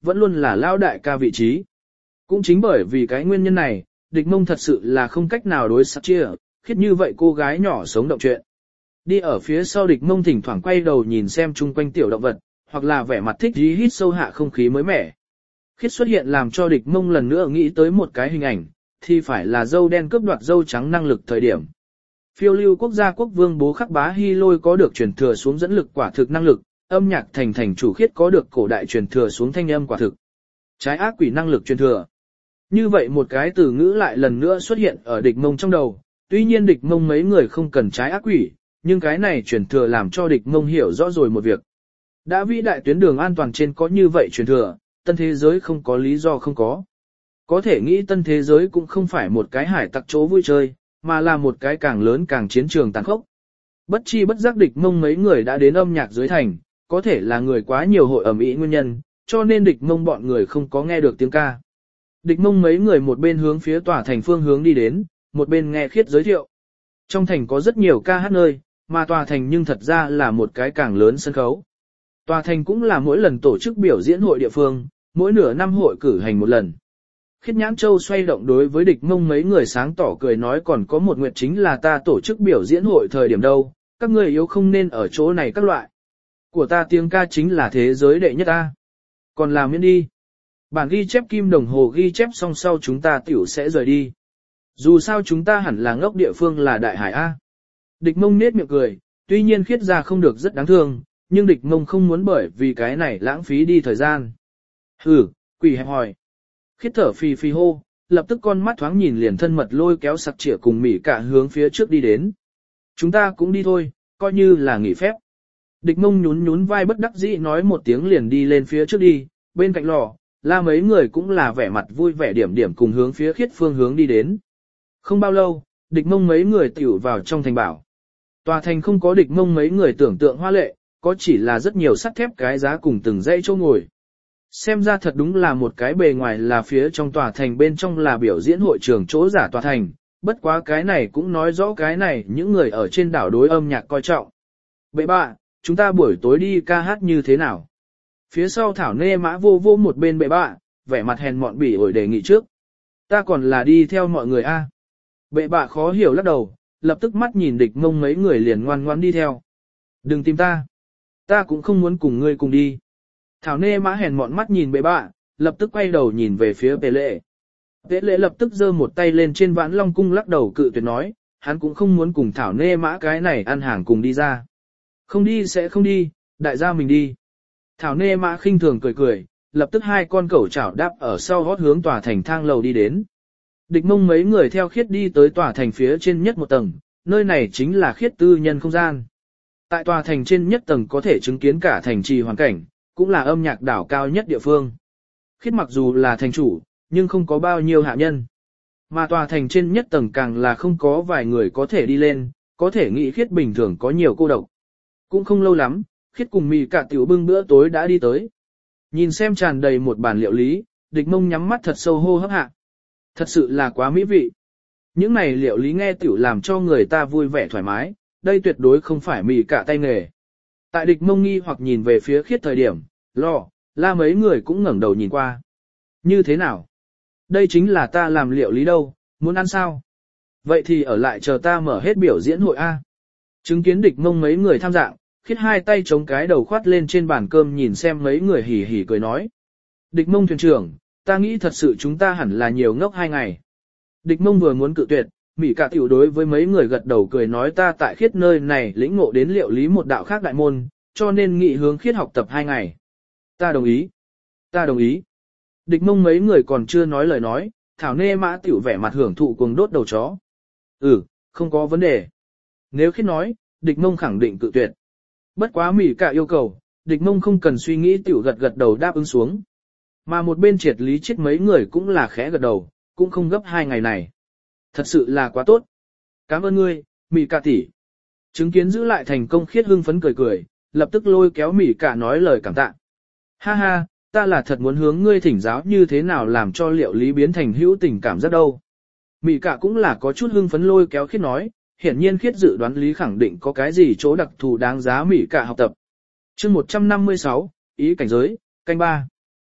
vẫn luôn là lao đại ca vị trí. Cũng chính bởi vì cái nguyên nhân này, địch mông thật sự là không cách nào đối sắc chia, khiết như vậy cô gái nhỏ sống động chuyện. Đi ở phía sau địch mông thỉnh thoảng quay đầu nhìn xem chung quanh tiểu động vật, hoặc là vẻ mặt thích dí hít sâu hạ không khí mới mẻ. Khiết xuất hiện làm cho địch mông lần nữa nghĩ tới một cái hình ảnh, thì phải là dâu đen cướp đoạt dâu trắng năng lực thời điểm. Phiêu lưu quốc gia quốc vương Bố Khắc Bá Hy Lôi có được truyền thừa xuống dẫn lực quả thực năng lực, âm nhạc thành thành chủ Khiết có được cổ đại truyền thừa xuống thanh âm quả thực. Trái ác quỷ năng lực truyền thừa. Như vậy một cái từ ngữ lại lần nữa xuất hiện ở địch mông trong đầu, tuy nhiên địch mông mấy người không cần trái ác quỷ, nhưng cái này truyền thừa làm cho địch mông hiểu rõ rồi một việc. Đã vĩ đại tuyến đường an toàn trên có như vậy truyền thừa, tân thế giới không có lý do không có. Có thể nghĩ tân thế giới cũng không phải một cái hải tặc chỗ vui chơi, mà là một cái càng lớn càng chiến trường tàn khốc. Bất chi bất giác địch mông mấy người đã đến âm nhạc dưới thành, có thể là người quá nhiều hội ẩm ý nguyên nhân, cho nên địch mông bọn người không có nghe được tiếng ca. Địch mông mấy người một bên hướng phía tòa thành phương hướng đi đến, một bên nghe Khiết giới thiệu. Trong thành có rất nhiều ca hát nơi, mà tòa thành nhưng thật ra là một cái càng lớn sân khấu. Tòa thành cũng là mỗi lần tổ chức biểu diễn hội địa phương, mỗi nửa năm hội cử hành một lần. Khiết Nhãn Châu xoay động đối với địch mông mấy người sáng tỏ cười nói còn có một nguyện chính là ta tổ chức biểu diễn hội thời điểm đâu, các người yếu không nên ở chỗ này các loại. Của ta tiếng ca chính là thế giới đệ nhất ta. Còn làm miễn đi. Bản ghi chép kim đồng hồ ghi chép xong sau chúng ta tiểu sẽ rời đi. Dù sao chúng ta hẳn là ngốc địa phương là đại hải A. Địch mông nết miệng cười, tuy nhiên Khiết ra không được rất đáng thương, nhưng địch mông không muốn bởi vì cái này lãng phí đi thời gian. Hừ, quỷ hẹp hỏi. Khiết thở phì phì hô, lập tức con mắt thoáng nhìn liền thân mật lôi kéo sặc chĩa cùng mỉ cả hướng phía trước đi đến. Chúng ta cũng đi thôi, coi như là nghỉ phép. Địch mông nhún nhún vai bất đắc dĩ nói một tiếng liền đi lên phía trước đi, bên cạnh lò, la mấy người cũng là vẻ mặt vui vẻ điểm điểm cùng hướng phía Khiết phương hướng đi đến. Không bao lâu, địch mông mấy người tiểu vào trong thành bảo. Tòa thành không có địch mông mấy người tưởng tượng hoa lệ, có chỉ là rất nhiều sắt thép cái giá cùng từng dãy chỗ ngồi. Xem ra thật đúng là một cái bề ngoài là phía trong tòa thành bên trong là biểu diễn hội trường chỗ giả tòa thành, bất quá cái này cũng nói rõ cái này những người ở trên đảo đối âm nhạc coi trọng. Bệ bạ, chúng ta buổi tối đi ca hát như thế nào? Phía sau Thảo Nê Mã vô vô một bên bệ bạ, vẻ mặt hèn mọn bỉ ổi đề nghị trước. Ta còn là đi theo mọi người a. Bệ bạ khó hiểu lắc đầu, lập tức mắt nhìn địch mông mấy người liền ngoan ngoan đi theo. Đừng tìm ta. Ta cũng không muốn cùng ngươi cùng đi. Thảo Nê Mã hèn mọn mắt nhìn bệ bạ, lập tức quay đầu nhìn về phía Vệ Lệ. Vệ Lệ lập tức giơ một tay lên trên vãn long cung lắc đầu cự tuyệt nói, hắn cũng không muốn cùng Thảo Nê Mã cái này ăn hàng cùng đi ra. Không đi sẽ không đi, đại gia mình đi. Thảo Nê Mã khinh thường cười cười, lập tức hai con cẩu chảo đáp ở sau hót hướng tòa thành thang lầu đi đến. Địch mông mấy người theo Khiết đi tới tòa thành phía trên nhất một tầng, nơi này chính là Khiết tư nhân không gian. Tại tòa thành trên nhất tầng có thể chứng kiến cả thành trì hoàn cảnh, cũng là âm nhạc đảo cao nhất địa phương. Khiết mặc dù là thành chủ, nhưng không có bao nhiêu hạ nhân. Mà tòa thành trên nhất tầng càng là không có vài người có thể đi lên, có thể nghĩ Khiết bình thường có nhiều cô độc. Cũng không lâu lắm, Khiết cùng mì cả tiểu bưng bữa tối đã đi tới. Nhìn xem tràn đầy một bàn liệu lý, địch mông nhắm mắt thật sâu hô hấp hạ. Thật sự là quá mỹ vị. Những này liệu lý nghe tiểu làm cho người ta vui vẻ thoải mái, đây tuyệt đối không phải mì cả tay nghề. Tại địch mông nghi hoặc nhìn về phía Khiết thời điểm, lo, la mấy người cũng ngẩng đầu nhìn qua. Như thế nào? Đây chính là ta làm liệu lý đâu, muốn ăn sao? Vậy thì ở lại chờ ta mở hết biểu diễn hội A. Chứng kiến địch mông mấy người tham dạng, Khiết hai tay chống cái đầu khoát lên trên bàn cơm nhìn xem mấy người hỉ hỉ cười nói. Địch mông thuyền trưởng, ta nghĩ thật sự chúng ta hẳn là nhiều ngốc hai ngày. Địch mông vừa muốn cự tuyệt, Mỹ cả tiểu đối với mấy người gật đầu cười nói ta tại Khiết nơi này lĩnh ngộ đến liệu lý một đạo khác đại môn, cho nên nghị hướng Khiết học tập hai ngày. Ta đồng ý. Ta đồng ý. Địch mông mấy người còn chưa nói lời nói, Thảo Nê Mã tiểu vẻ mặt hưởng thụ cuồng đốt đầu chó. Ừ, không có vấn đề. Nếu Khiết nói, địch mông khẳng định cự tuyệt. Bất quá Mỹ cả yêu cầu, địch mông không cần suy nghĩ tiểu gật gật đầu đáp ứng xuống. Mà một bên triệt lý chết mấy người cũng là khẽ gật đầu, cũng không gấp hai ngày này. Thật sự là quá tốt. Cảm ơn ngươi, Mỹ cả tỷ. Chứng kiến giữ lại thành công Khiết hưng phấn cười cười, lập tức lôi kéo Mỹ cả nói lời cảm tạ. Ha ha, ta là thật muốn hướng ngươi thỉnh giáo như thế nào làm cho liệu lý biến thành hữu tình cảm rất đâu. Mỹ cả cũng là có chút hưng phấn lôi kéo Khiết nói, hiển nhiên Khiết dự đoán lý khẳng định có cái gì chỗ đặc thù đáng giá Mỹ cả học tập. Chương một trăm năm mươi sáu, ý cảnh giới, canh ba.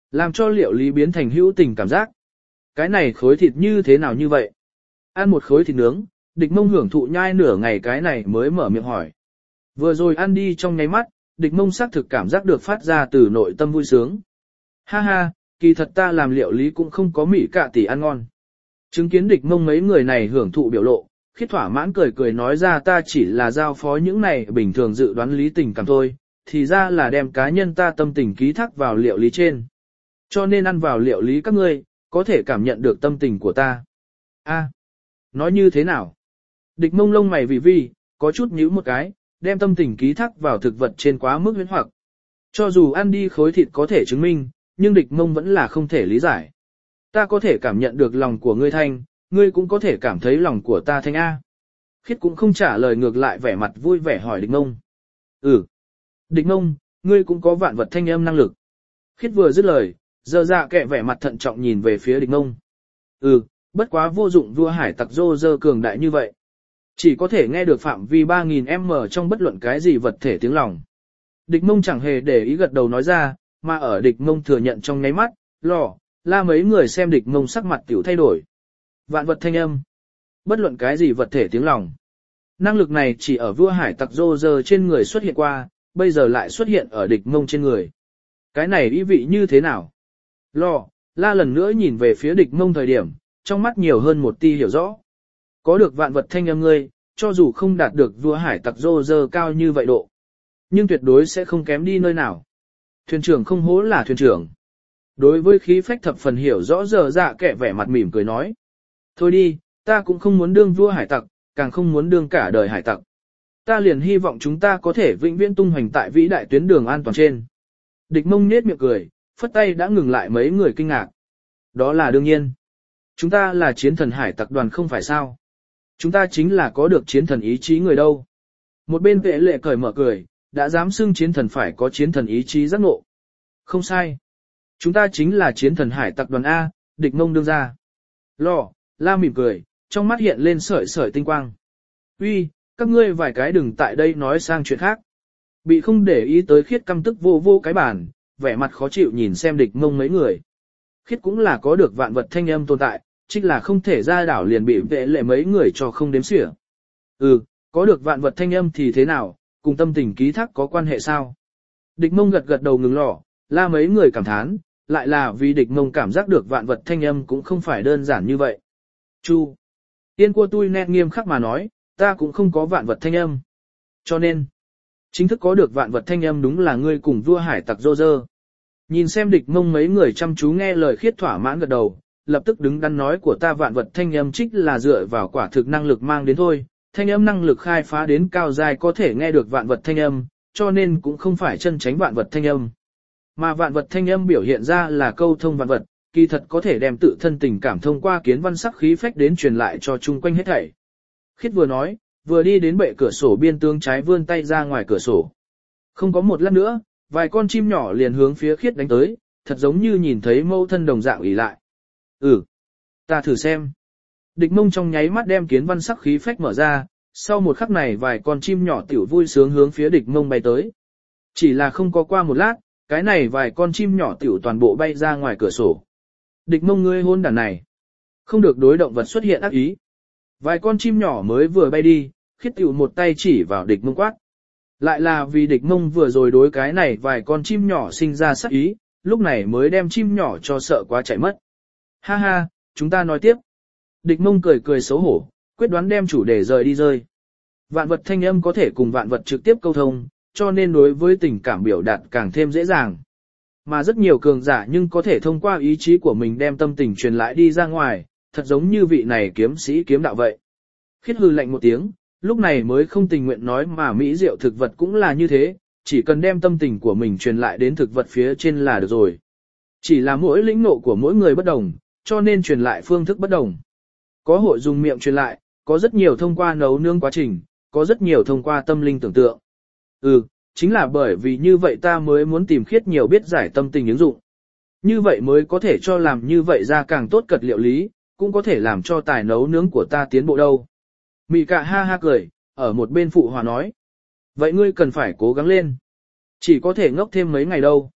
Làm cho liệu lý biến thành hữu tình cảm giác. Cái này khối thịt như thế nào như vậy? Ăn một khối thịt nướng, địch mông hưởng thụ nhai nửa ngày cái này mới mở miệng hỏi. Vừa rồi ăn đi trong nháy mắt, địch mông xác thực cảm giác được phát ra từ nội tâm vui sướng. Ha ha, kỳ thật ta làm liệu lý cũng không có mỹ cả tỷ ăn ngon. Chứng kiến địch mông mấy người này hưởng thụ biểu lộ, khiết thỏa mãn cười cười nói ra ta chỉ là giao phó những này bình thường dự đoán lý tình cảm thôi, thì ra là đem cá nhân ta tâm tình ký thác vào liệu lý trên. Cho nên ăn vào liệu lý các ngươi, có thể cảm nhận được tâm tình của ta. A, nói như thế nào? Địch mông lông mày vì vi, có chút nhíu một cái, đem tâm tình ký thác vào thực vật trên quá mức huyễn hoặc. Cho dù ăn đi khối thịt có thể chứng minh, nhưng địch mông vẫn là không thể lý giải. Ta có thể cảm nhận được lòng của ngươi thanh, ngươi cũng có thể cảm thấy lòng của ta thanh A. Khiết cũng không trả lời ngược lại vẻ mặt vui vẻ hỏi địch mông. Ừ. Địch mông, ngươi cũng có vạn vật thanh âm năng lực. Khiết vừa dứt lời, giờ dạ kệ vẻ mặt thận trọng nhìn về phía địch mông. Ừ, bất quá vô dụng vua hải tặc rô rơ cường đại như vậy. Chỉ có thể nghe được phạm vi ba nghìn mét trong bất luận cái gì vật thể tiếng lòng. Địch mông chẳng hề để ý gật đầu nói ra, mà ở địch mông thừa nhận trong nháy mắt, lò, la mấy người xem địch mông sắc mặt tiểu thay đổi. Vạn vật thanh âm. Bất luận cái gì vật thể tiếng lòng. Năng lực này chỉ ở vua hải tặc rô rơ trên người xuất hiện qua, bây giờ lại xuất hiện ở địch mông trên người. Cái này ý vị như thế nào? Lò, la lần nữa nhìn về phía địch mông thời điểm, trong mắt nhiều hơn một tia hiểu rõ. Có được vạn vật thanh âm ngươi, cho dù không đạt được vua hải tặc rô rơ cao như vậy độ, nhưng tuyệt đối sẽ không kém đi nơi nào. Thuyền trưởng không hố là thuyền trưởng. Đối với khí phách thập phần hiểu rõ giờ dạ kẻ vẻ mặt mỉm cười nói. Thôi đi, ta cũng không muốn đương vua hải tặc, càng không muốn đương cả đời hải tặc. Ta liền hy vọng chúng ta có thể vĩnh viễn tung hoành tại vĩ đại tuyến đường an toàn trên. Địch mông nết miệng cười, phất tay đã ngừng lại mấy người kinh ngạc. Đó là đương nhiên. Chúng ta là chiến thần hải tặc đoàn không phải sao. Chúng ta chính là có được chiến thần ý chí người đâu. Một bên vệ lệ cởi mở cười, đã dám xưng chiến thần phải có chiến thần ý chí giác ngộ. Không sai. Chúng ta chính là chiến thần hải tặc đoàn A, địch mông đương ra. Lò, la mỉm cười, trong mắt hiện lên sợi sợi tinh quang. Uy, các ngươi vài cái đừng tại đây nói sang chuyện khác. Bị không để ý tới khiết căm tức vô vô cái bản, vẻ mặt khó chịu nhìn xem địch mông mấy người. Khiết cũng là có được vạn vật thanh âm tồn tại, trích là không thể ra đảo liền bị vệ lệ mấy người cho không đếm xỉa. Ừ, có được vạn vật thanh âm thì thế nào, cùng tâm tình ký thác có quan hệ sao? Địch mông gật gật đầu ngừng lỏ, la mấy người cảm thán, lại là vì địch mông cảm giác được vạn vật thanh âm cũng không phải đơn giản như vậy. Chu. Tiên của tôi nét nghiêm khắc mà nói, ta cũng không có vạn vật thanh âm. Cho nên, chính thức có được vạn vật thanh âm đúng là ngươi cùng vua hải tặc rô rơ. Nhìn xem địch mông mấy người chăm chú nghe lời khiết thỏa mãn gật đầu, lập tức đứng đắn nói của ta vạn vật thanh âm trích là dựa vào quả thực năng lực mang đến thôi, thanh âm năng lực khai phá đến cao dài có thể nghe được vạn vật thanh âm, cho nên cũng không phải chân tránh vạn vật thanh âm. Mà vạn vật thanh âm biểu hiện ra là câu thông vạn vật, kỳ thật có thể đem tự thân tình cảm thông qua kiến văn sắc khí phách đến truyền lại cho chung quanh hết thảy. Khiết vừa nói, vừa đi đến bệ cửa sổ biên tương trái vươn tay ra ngoài cửa sổ. Không có một lát nữa, vài con chim nhỏ liền hướng phía Khiết đánh tới, thật giống như nhìn thấy mâu thân đồng dạng ỷ lại. Ừ, ta thử xem. Địch mông trong nháy mắt đem kiến văn sắc khí phách mở ra, sau một khắc này vài con chim nhỏ tiểu vui sướng hướng phía địch mông bay tới. Chỉ là không có qua một lát, cái này vài con chim nhỏ tiểu toàn bộ bay ra ngoài cửa sổ. Địch mông ngươi hôn đàn này. Không được đối động vật xuất hiện ác ý. Vài con chim nhỏ mới vừa bay đi, Khiết tiểu một tay chỉ vào địch mông quát. Lại là vì địch mông vừa rồi đối cái này vài con chim nhỏ sinh ra sắc ý, lúc này mới đem chim nhỏ cho sợ quá chạy mất. Ha ha, chúng ta nói tiếp. Địch mông cười cười xấu hổ, quyết đoán đem chủ đề rời đi rơi. Vạn vật thanh âm có thể cùng vạn vật trực tiếp câu thông, cho nên đối với tình cảm biểu đạt càng thêm dễ dàng. Mà rất nhiều cường giả nhưng có thể thông qua ý chí của mình đem tâm tình truyền lại đi ra ngoài, thật giống như vị này kiếm sĩ kiếm đạo vậy. Khiết hư lạnh một tiếng, lúc này mới không tình nguyện nói mà mỹ diệu thực vật cũng là như thế, chỉ cần đem tâm tình của mình truyền lại đến thực vật phía trên là được rồi. Chỉ là mỗi lĩnh ngộ của mỗi người bất đồng, cho nên truyền lại phương thức bất đồng. Có hội dùng miệng truyền lại, có rất nhiều thông qua nấu nướng quá trình, có rất nhiều thông qua tâm linh tưởng tượng. Ừ, chính là bởi vì như vậy ta mới muốn tìm Khiết nhiều biết giải tâm tình ứng dụng. Như vậy mới có thể cho làm như vậy ra càng tốt cật liệu lý, cũng có thể làm cho tài nấu nướng của ta tiến bộ đâu. Mị Cạ ha ha cười, ở một bên phụ hòa nói. Vậy ngươi cần phải cố gắng lên. Chỉ có thể ngốc thêm mấy ngày đâu.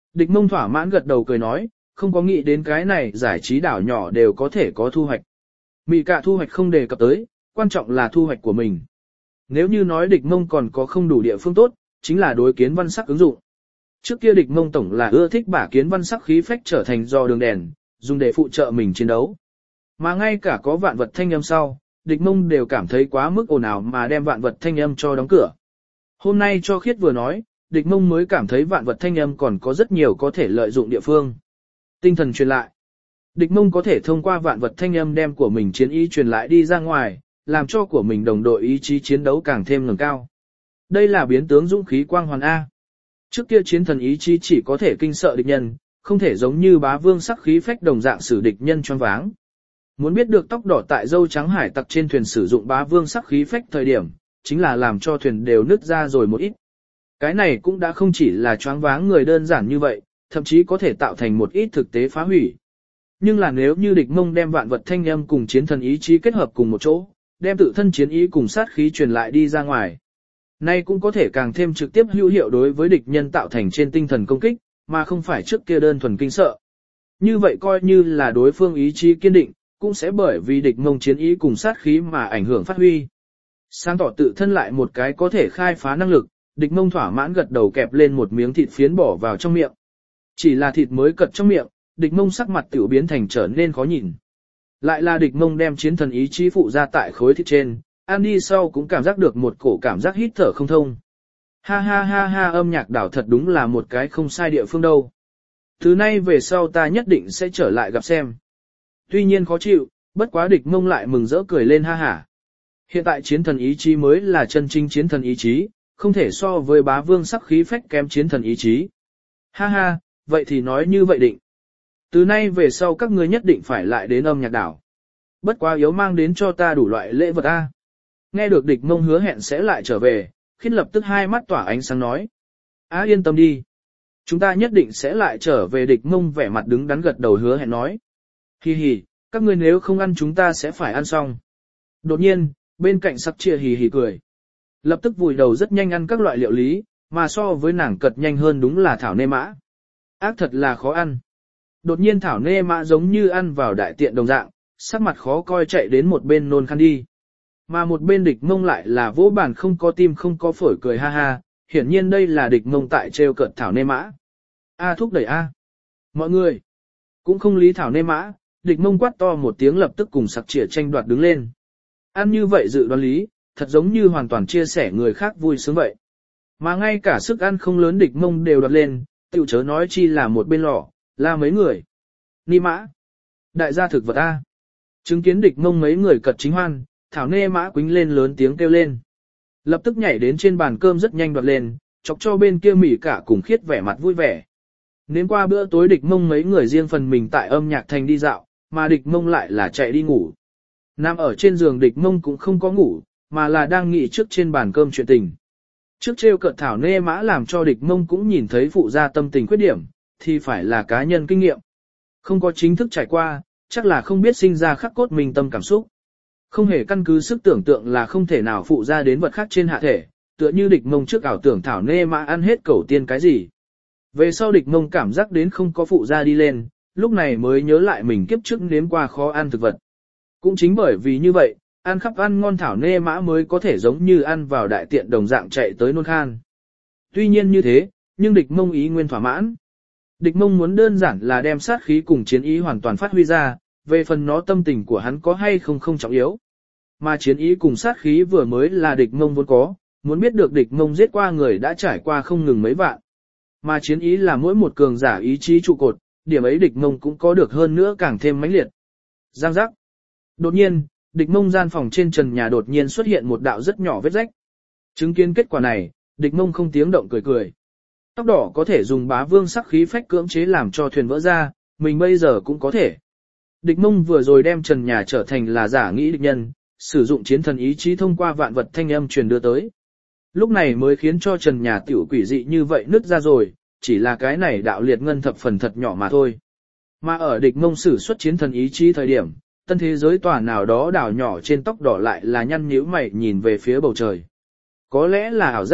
Địch Mông thỏa mãn gật đầu cười nói, không có nghĩ đến cái này giải trí đảo nhỏ đều có thể có thu hoạch. Mị cả thu hoạch không đề cập tới, quan trọng là thu hoạch của mình. Nếu như nói Địch Mông còn có không đủ địa phương tốt, chính là đối kiến văn sắc ứng dụng. Trước kia Địch Mông tổng là ưa thích bả kiến văn sắc khí phách trở thành do đường đèn, dùng để phụ trợ mình chiến đấu. Mà ngay cả có vạn vật thanh âm sau, Địch Mông đều cảm thấy quá mức ồn ào mà đem vạn vật thanh âm cho đóng cửa. Hôm nay cho Khiết vừa nói, Địch Mông mới cảm thấy vạn vật thanh âm còn có rất nhiều có thể lợi dụng địa phương. Tinh thần truyền lại. Địch Mông có thể thông qua vạn vật thanh âm đem của mình chiến ý truyền lại đi ra ngoài, làm cho của mình đồng đội ý chí chiến đấu càng thêm ngẩng cao. Đây là biến tướng dũng khí quang hoàn A. Trước kia chiến thần ý chí chỉ có thể kinh sợ địch nhân, không thể giống như bá vương sắc khí phách đồng dạng xử địch nhân choáng váng. Muốn biết được tóc đỏ tại dâu trắng hải tặc trên thuyền sử dụng bá vương sắc khí phách thời điểm, chính là làm cho thuyền đều nứt ra rồi một ít. Cái này cũng đã không chỉ là choáng váng người đơn giản như vậy, thậm chí có thể tạo thành một ít thực tế phá hủy. Nhưng là nếu như Địch Mông đem vạn vật thanh âm cùng chiến thần ý chí kết hợp cùng một chỗ, đem tự thân chiến ý cùng sát khí truyền lại đi ra ngoài. Nay cũng có thể càng thêm trực tiếp hữu hiệu đối với địch nhân tạo thành trên tinh thần công kích, mà không phải trước kia đơn thuần kinh sợ. Như vậy coi như là đối phương ý chí kiên định, cũng sẽ bởi vì Địch Mông chiến ý cùng sát khí mà ảnh hưởng phát huy. Sáng tỏ tự thân lại một cái có thể khai phá năng lực, Địch Mông thỏa mãn gật đầu kẹp lên một miếng thịt phiến bỏ vào trong miệng. Chỉ là thịt mới cật trong miệng, Địch Mông sắc mặt tiểu biến thành trở nên khó nhìn. Lại là Địch Mông đem chiến thần ý chí phụ ra tại khối thịt trên, ăn đi sau cũng cảm giác được một cổ cảm giác hít thở không thông. Ha ha ha ha, âm nhạc đảo thật đúng là một cái không sai địa phương đâu. Thứ nay về sau ta nhất định sẽ trở lại gặp xem. Tuy nhiên khó chịu, bất quá Địch Mông lại mừng rỡ cười lên ha hả. Hiện tại chiến thần ý chí mới là chân chính chiến thần ý chí, không thể so với bá vương sắc khí phách kém chiến thần ý chí. Ha ha, vậy thì nói như vậy định. Từ nay về sau các ngươi nhất định phải lại đến âm nhạc đảo. Bất quá yếu mang đến cho ta đủ loại lễ vật a. Nghe được Địch Mông hứa hẹn sẽ lại trở về, Khiết lập tức hai mắt tỏa ánh sáng nói. Á yên tâm đi. Chúng ta nhất định sẽ lại trở về. Địch Mông vẻ mặt đứng đắn gật đầu hứa hẹn nói. Hi hi, các ngươi nếu không ăn chúng ta sẽ phải ăn xong. Đột nhiên, bên cạnh sắc chia hì hì cười. Lập tức vùi đầu rất nhanh ăn các loại liệu lý, mà so với nàng cật nhanh hơn đúng là thảo nê mã. Ác thật là khó ăn. Đột nhiên thảo nê mã giống như ăn vào đại tiện đồng dạng, sắc mặt khó coi chạy đến một bên nôn khăn đi. Mà một bên Địch Mông lại là vỗ bàn không có tim không có phổi cười ha ha, hiển nhiên đây là Địch Mông tại trêu cợt thảo nê mã. A thúc đẩy A. Mọi người cũng không lý thảo nê mã, Địch Mông quát to một tiếng lập tức cùng sặc chĩa tranh đoạt đứng lên. Ăn như vậy dự đoán lý, thật giống như hoàn toàn chia sẻ người khác vui sướng vậy. Mà ngay cả sức ăn không lớn Địch Mông đều đoạt lên, tiểu chớ nói chi là một bên lọ, la mấy người. Ni mã. Đại gia thực vật A. Chứng kiến Địch Mông mấy người cật chính hoan, thảo nê mã quính lên lớn tiếng kêu lên. Lập tức nhảy đến trên bàn cơm rất nhanh đoạt lên, chọc cho bên kia Mỉ Cả cùng Khiết vẻ mặt vui vẻ. Nếm qua bữa tối Địch Mông mấy người riêng phần mình tại âm nhạc thành đi dạo, mà Địch Mông lại là chạy đi ngủ. Nằm ở trên giường Địch Mông cũng không có ngủ, mà là đang nghĩ trước trên bàn cơm chuyện tình. Trước trêu cợt thảo nê mã làm cho Địch Mông cũng nhìn thấy phụ gia tâm tình khuyết điểm, thì phải là cá nhân kinh nghiệm. Không có chính thức trải qua, chắc là không biết sinh ra khắc cốt mình tâm cảm xúc. Không hề căn cứ sức tưởng tượng là không thể nào phụ ra đến vật khác trên hạ thể, tựa như Địch Mông trước ảo tưởng thảo nê mã ăn hết cẩu tiên cái gì. Về sau Địch Mông cảm giác đến không có phụ ra đi lên, lúc này mới nhớ lại mình kiếp trước nếm qua khó ăn thực vật. Cũng chính bởi vì như vậy, ăn khắp ăn ngon thảo nê mã mới có thể giống như ăn vào đại tiện đồng dạng chạy tới nôn khan. Tuy nhiên như thế, nhưng Địch Mông ý nguyên thỏa mãn. Địch Mông muốn đơn giản là đem sát khí cùng chiến ý hoàn toàn phát huy ra, về phần nó tâm tình của hắn có hay không không trọng yếu. Mà chiến ý cùng sát khí vừa mới là Địch Mông vốn có, muốn biết được Địch Mông giết qua người đã trải qua không ngừng mấy vạn. Mà chiến ý là mỗi một cường giả ý chí trụ cột, điểm ấy Địch Mông cũng có được hơn nữa càng thêm mãnh liệt. Giang giác. Đột nhiên, Địch Mông gian phòng trên trần nhà đột nhiên xuất hiện một đạo rất nhỏ vết rách. Chứng kiến kết quả này, Địch Mông không tiếng động cười cười. Tóc đỏ có thể dùng bá vương sắc khí phách cưỡng chế làm cho thuyền vỡ ra, mình bây giờ cũng có thể. Địch Mông vừa rồi đem trần nhà trở thành là giả nghĩ địch nhân, sử dụng chiến thần ý chí thông qua vạn vật thanh âm truyền đưa tới. Lúc này mới khiến cho trần nhà tiểu quỷ dị như vậy nứt ra rồi, chỉ là cái này đạo liệt ngân thập phần thật nhỏ mà thôi. Mà ở Địch Mông sử xuất chiến thần ý chí thời điểm, tân thế giới tòa nào đó đảo nhỏ trên tóc đỏ lại là nhăn nhíu mày nhìn về phía bầu trời. Có lẽ là ảo giác,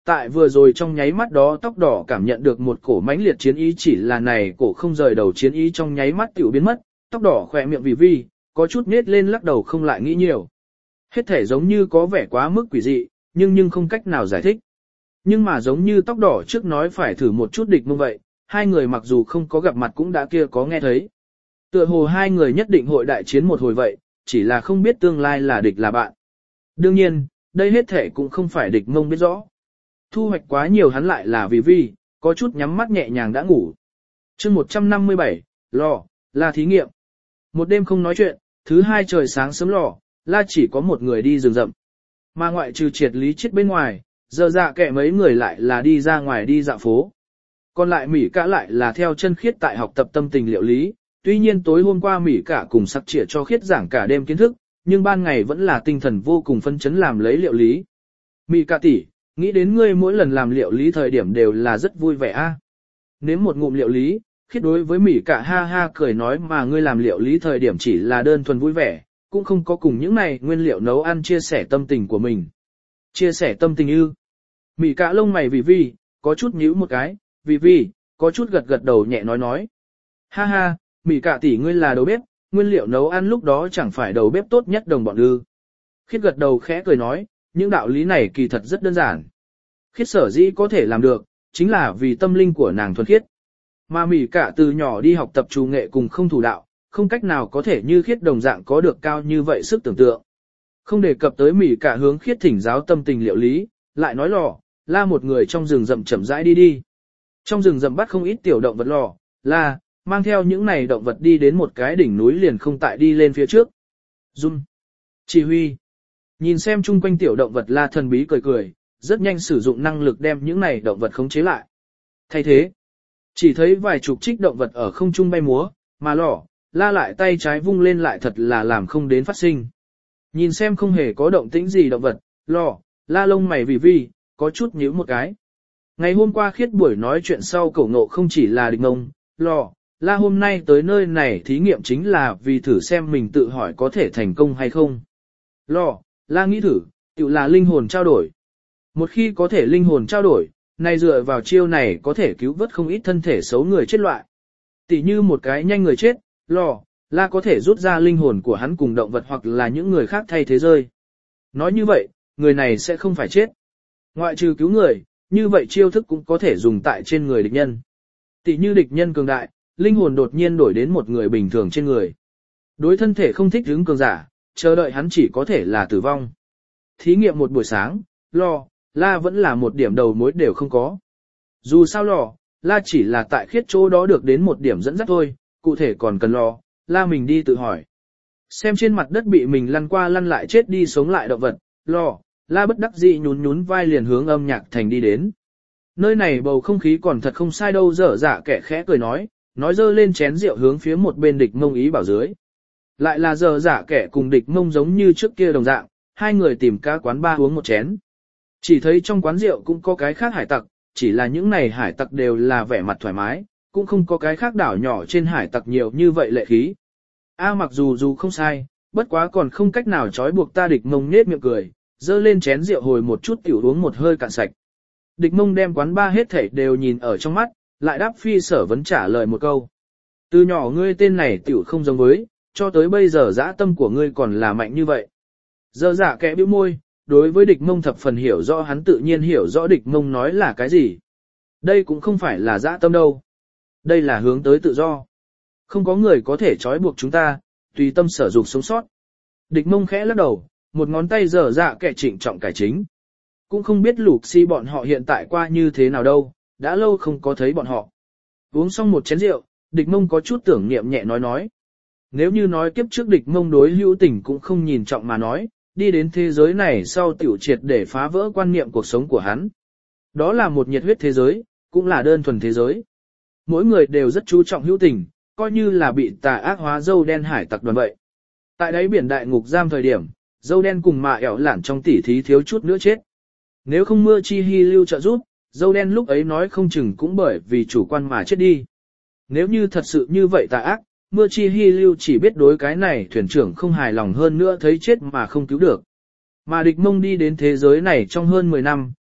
tại vừa rồi trong nháy mắt đó tóc đỏ cảm nhận được một cổ mãnh liệt chiến ý, chỉ là này cổ không rời đầu chiến ý trong nháy mắt tiểu biến mất, tóc đỏ khỏe miệng vì vi, có chút nết lên lắc đầu không lại nghĩ nhiều. Hết thể giống như có vẻ quá mức quỷ dị, nhưng nhưng không cách nào giải thích. Nhưng mà giống như tóc đỏ trước nói phải thử một chút địch mông vậy, hai người mặc dù không có gặp mặt cũng đã kia có nghe thấy. Tựa hồ hai người nhất định hội đại chiến một hồi vậy, chỉ là không biết tương lai là địch là bạn. Đương nhiên, đây hết thể cũng không phải địch mông biết rõ. Thu hoạch quá nhiều hắn lại là vì vi, có chút nhắm mắt nhẹ nhàng đã ngủ. chương một trăm năm mươi bảy, lò, là thí nghiệm. Một đêm không nói chuyện, thứ hai trời sáng sớm lò, là chỉ có một người đi rừng rậm. Mà ngoại trừ triệt lý chết bên ngoài, giờ dạ kệ mấy người lại là đi ra ngoài đi dạo phố. Còn lại Mỹ cả lại là theo chân khiết tại học tập tâm tình liệu lý, tuy nhiên tối hôm qua Mỹ cả cùng sắc trịa cho khiết giảng cả đêm kiến thức, nhưng ban ngày vẫn là tinh thần vô cùng phấn chấn làm lấy liệu lý. Mỹ cả tỷ, nghĩ đến ngươi mỗi lần làm liệu lý thời điểm đều là rất vui vẻ a. Nếm một ngụm liệu lý, khiết đối với Mỹ cả ha ha cười nói mà ngươi làm liệu lý thời điểm chỉ là đơn thuần vui vẻ, cũng không có cùng những này nguyên liệu nấu ăn chia sẻ tâm tình của mình. Chia sẻ tâm tình ư? Mỹ cả lông mày vì vi, có chút nhíu một cái, vì vi, có chút gật gật đầu nhẹ nói nói. Ha ha, Mỹ cả tỷ ngươi là đầu bếp, nguyên liệu nấu ăn lúc đó chẳng phải đầu bếp tốt nhất đồng bọn ư. Khiết gật đầu khẽ cười nói, những đạo lý này kỳ thật rất đơn giản. Khiết sở dĩ có thể làm được, chính là vì tâm linh của nàng thuần khiết. Mà Mỹ cả từ nhỏ đi học tập trù nghệ cùng không thủ đạo, không cách nào có thể như Khiết đồng dạng có được cao như vậy sức tưởng tượng. Không đề cập tới Mỹ cả hướng Khiết thỉnh giáo tâm tình liệu lý, lại nói lò, la một người trong rừng rậm chậm rãi đi đi. Trong rừng rậm bắt không ít tiểu động vật lò, la, mang theo những này động vật đi đến một cái đỉnh núi liền không tại đi lên phía trước. Jun. Chỉ huy. Nhìn xem chung quanh tiểu động vật la thần bí cười cười, rất nhanh sử dụng năng lực đem những này động vật khống chế lại. Thay thế, chỉ thấy vài chục trích động vật ở không trung bay múa, mà lò, la lại tay trái vung lên lại thật là làm không đến phát sinh. Nhìn xem không hề có động tĩnh gì động vật, lò, la lông mày vì vi, có chút nhíu một cái. Ngày hôm qua Khiết buổi nói chuyện sau cổ ngộ không chỉ là địch ngông, lò, la hôm nay tới nơi này thí nghiệm chính là vì thử xem mình tự hỏi có thể thành công hay không. Lò, la nghĩ thử, tự là linh hồn trao đổi. Một khi có thể linh hồn trao đổi, này dựa vào chiêu này có thể cứu vớt không ít thân thể xấu người chết loại. Tỷ như một cái nhanh người chết, lò, la có thể rút ra linh hồn của hắn cùng động vật hoặc là những người khác thay thế rơi. Nói như vậy, người này sẽ không phải chết. Ngoại trừ cứu người, như vậy chiêu thức cũng có thể dùng tại trên người địch nhân. Tỷ như địch nhân cường đại, linh hồn đột nhiên đổi đến một người bình thường trên người. Đối thân thể không thích hứng cường giả, chờ đợi hắn chỉ có thể là tử vong. Thí nghiệm một buổi sáng, lò, la vẫn là một điểm đầu mối đều không có. Dù sao lò, la chỉ là tại Khiết chỗ đó được đến một điểm dẫn dắt thôi, cụ thể còn cần lò, la mình đi tự hỏi. Xem trên mặt đất bị mình lăn qua lăn lại chết đi sống lại động vật, lò, la bất đắc dĩ nhún nhún vai liền hướng âm nhạc thành đi đến. Nơi này bầu không khí còn thật không sai đâu, dở dạ kẻ khẽ cười nói, nói dơ lên chén rượu hướng phía một bên địch mông ý bảo dưới. Lại là dở dạ kẻ cùng địch mông giống như trước kia đồng dạng, hai người tìm ca quán ba uống một chén. Chỉ thấy trong quán rượu cũng có cái khác hải tặc, chỉ là những này hải tặc đều là vẻ mặt thoải mái, cũng không có cái khác đảo nhỏ trên hải tặc nhiều như vậy lệ khí. A mặc dù dù không sai, bất quá còn không cách nào trói buộc ta, địch mông nết miệng cười, dơ lên chén rượu hồi một chút tiểu uống một hơi cạn sạch. Địch mông đem quán ba hết thảy đều nhìn ở trong mắt, lại đáp phi sở vấn trả lời một câu. Từ nhỏ ngươi tên này tiểu không giống với, cho tới bây giờ dã tâm của ngươi còn là mạnh như vậy. Dơ dạ kẽ bĩu môi, đối với địch mông thập phần hiểu rõ, hắn tự nhiên hiểu rõ địch mông nói là cái gì. Đây cũng không phải là dã tâm đâu. Đây là hướng tới tự do. Không có người có thể trói buộc chúng ta, tùy tâm sở dục sống sót. Địch mông khẽ lắc đầu, một ngón tay dở dạ kẻ trịnh trọng cải chính. Cũng không biết lục si bọn họ hiện tại qua như thế nào đâu, đã lâu không có thấy bọn họ. Uống xong một chén rượu, địch mông có chút tưởng niệm nhẹ nói nói. Nếu như nói kiếp trước địch mông đối hữu tình cũng không nhìn trọng mà nói, đi đến thế giới này sau tiểu triệt để phá vỡ quan niệm cuộc sống của hắn. Đó là một nhiệt huyết thế giới, cũng là đơn thuần thế giới. Mỗi người đều rất chú trọng hữu tình, coi như là bị tà ác hóa dâu đen hải tặc đoàn vậy. Tại đáy biển đại ngục giam thời điểm, dâu đen cùng mạ ẻo lản trong tỉ thí thiếu chút nữa chết. Nếu không mưa chi hy lưu trợ giúp, dâu đen lúc ấy nói không chừng cũng bởi vì chủ quan mà chết đi. Nếu như thật sự như vậy tà ác, mưa chi hy lưu chỉ biết đối cái này thuyền trưởng không hài lòng hơn nữa thấy chết mà không cứu được. Mà địch mông đi đến thế giới này trong hơn mười năm,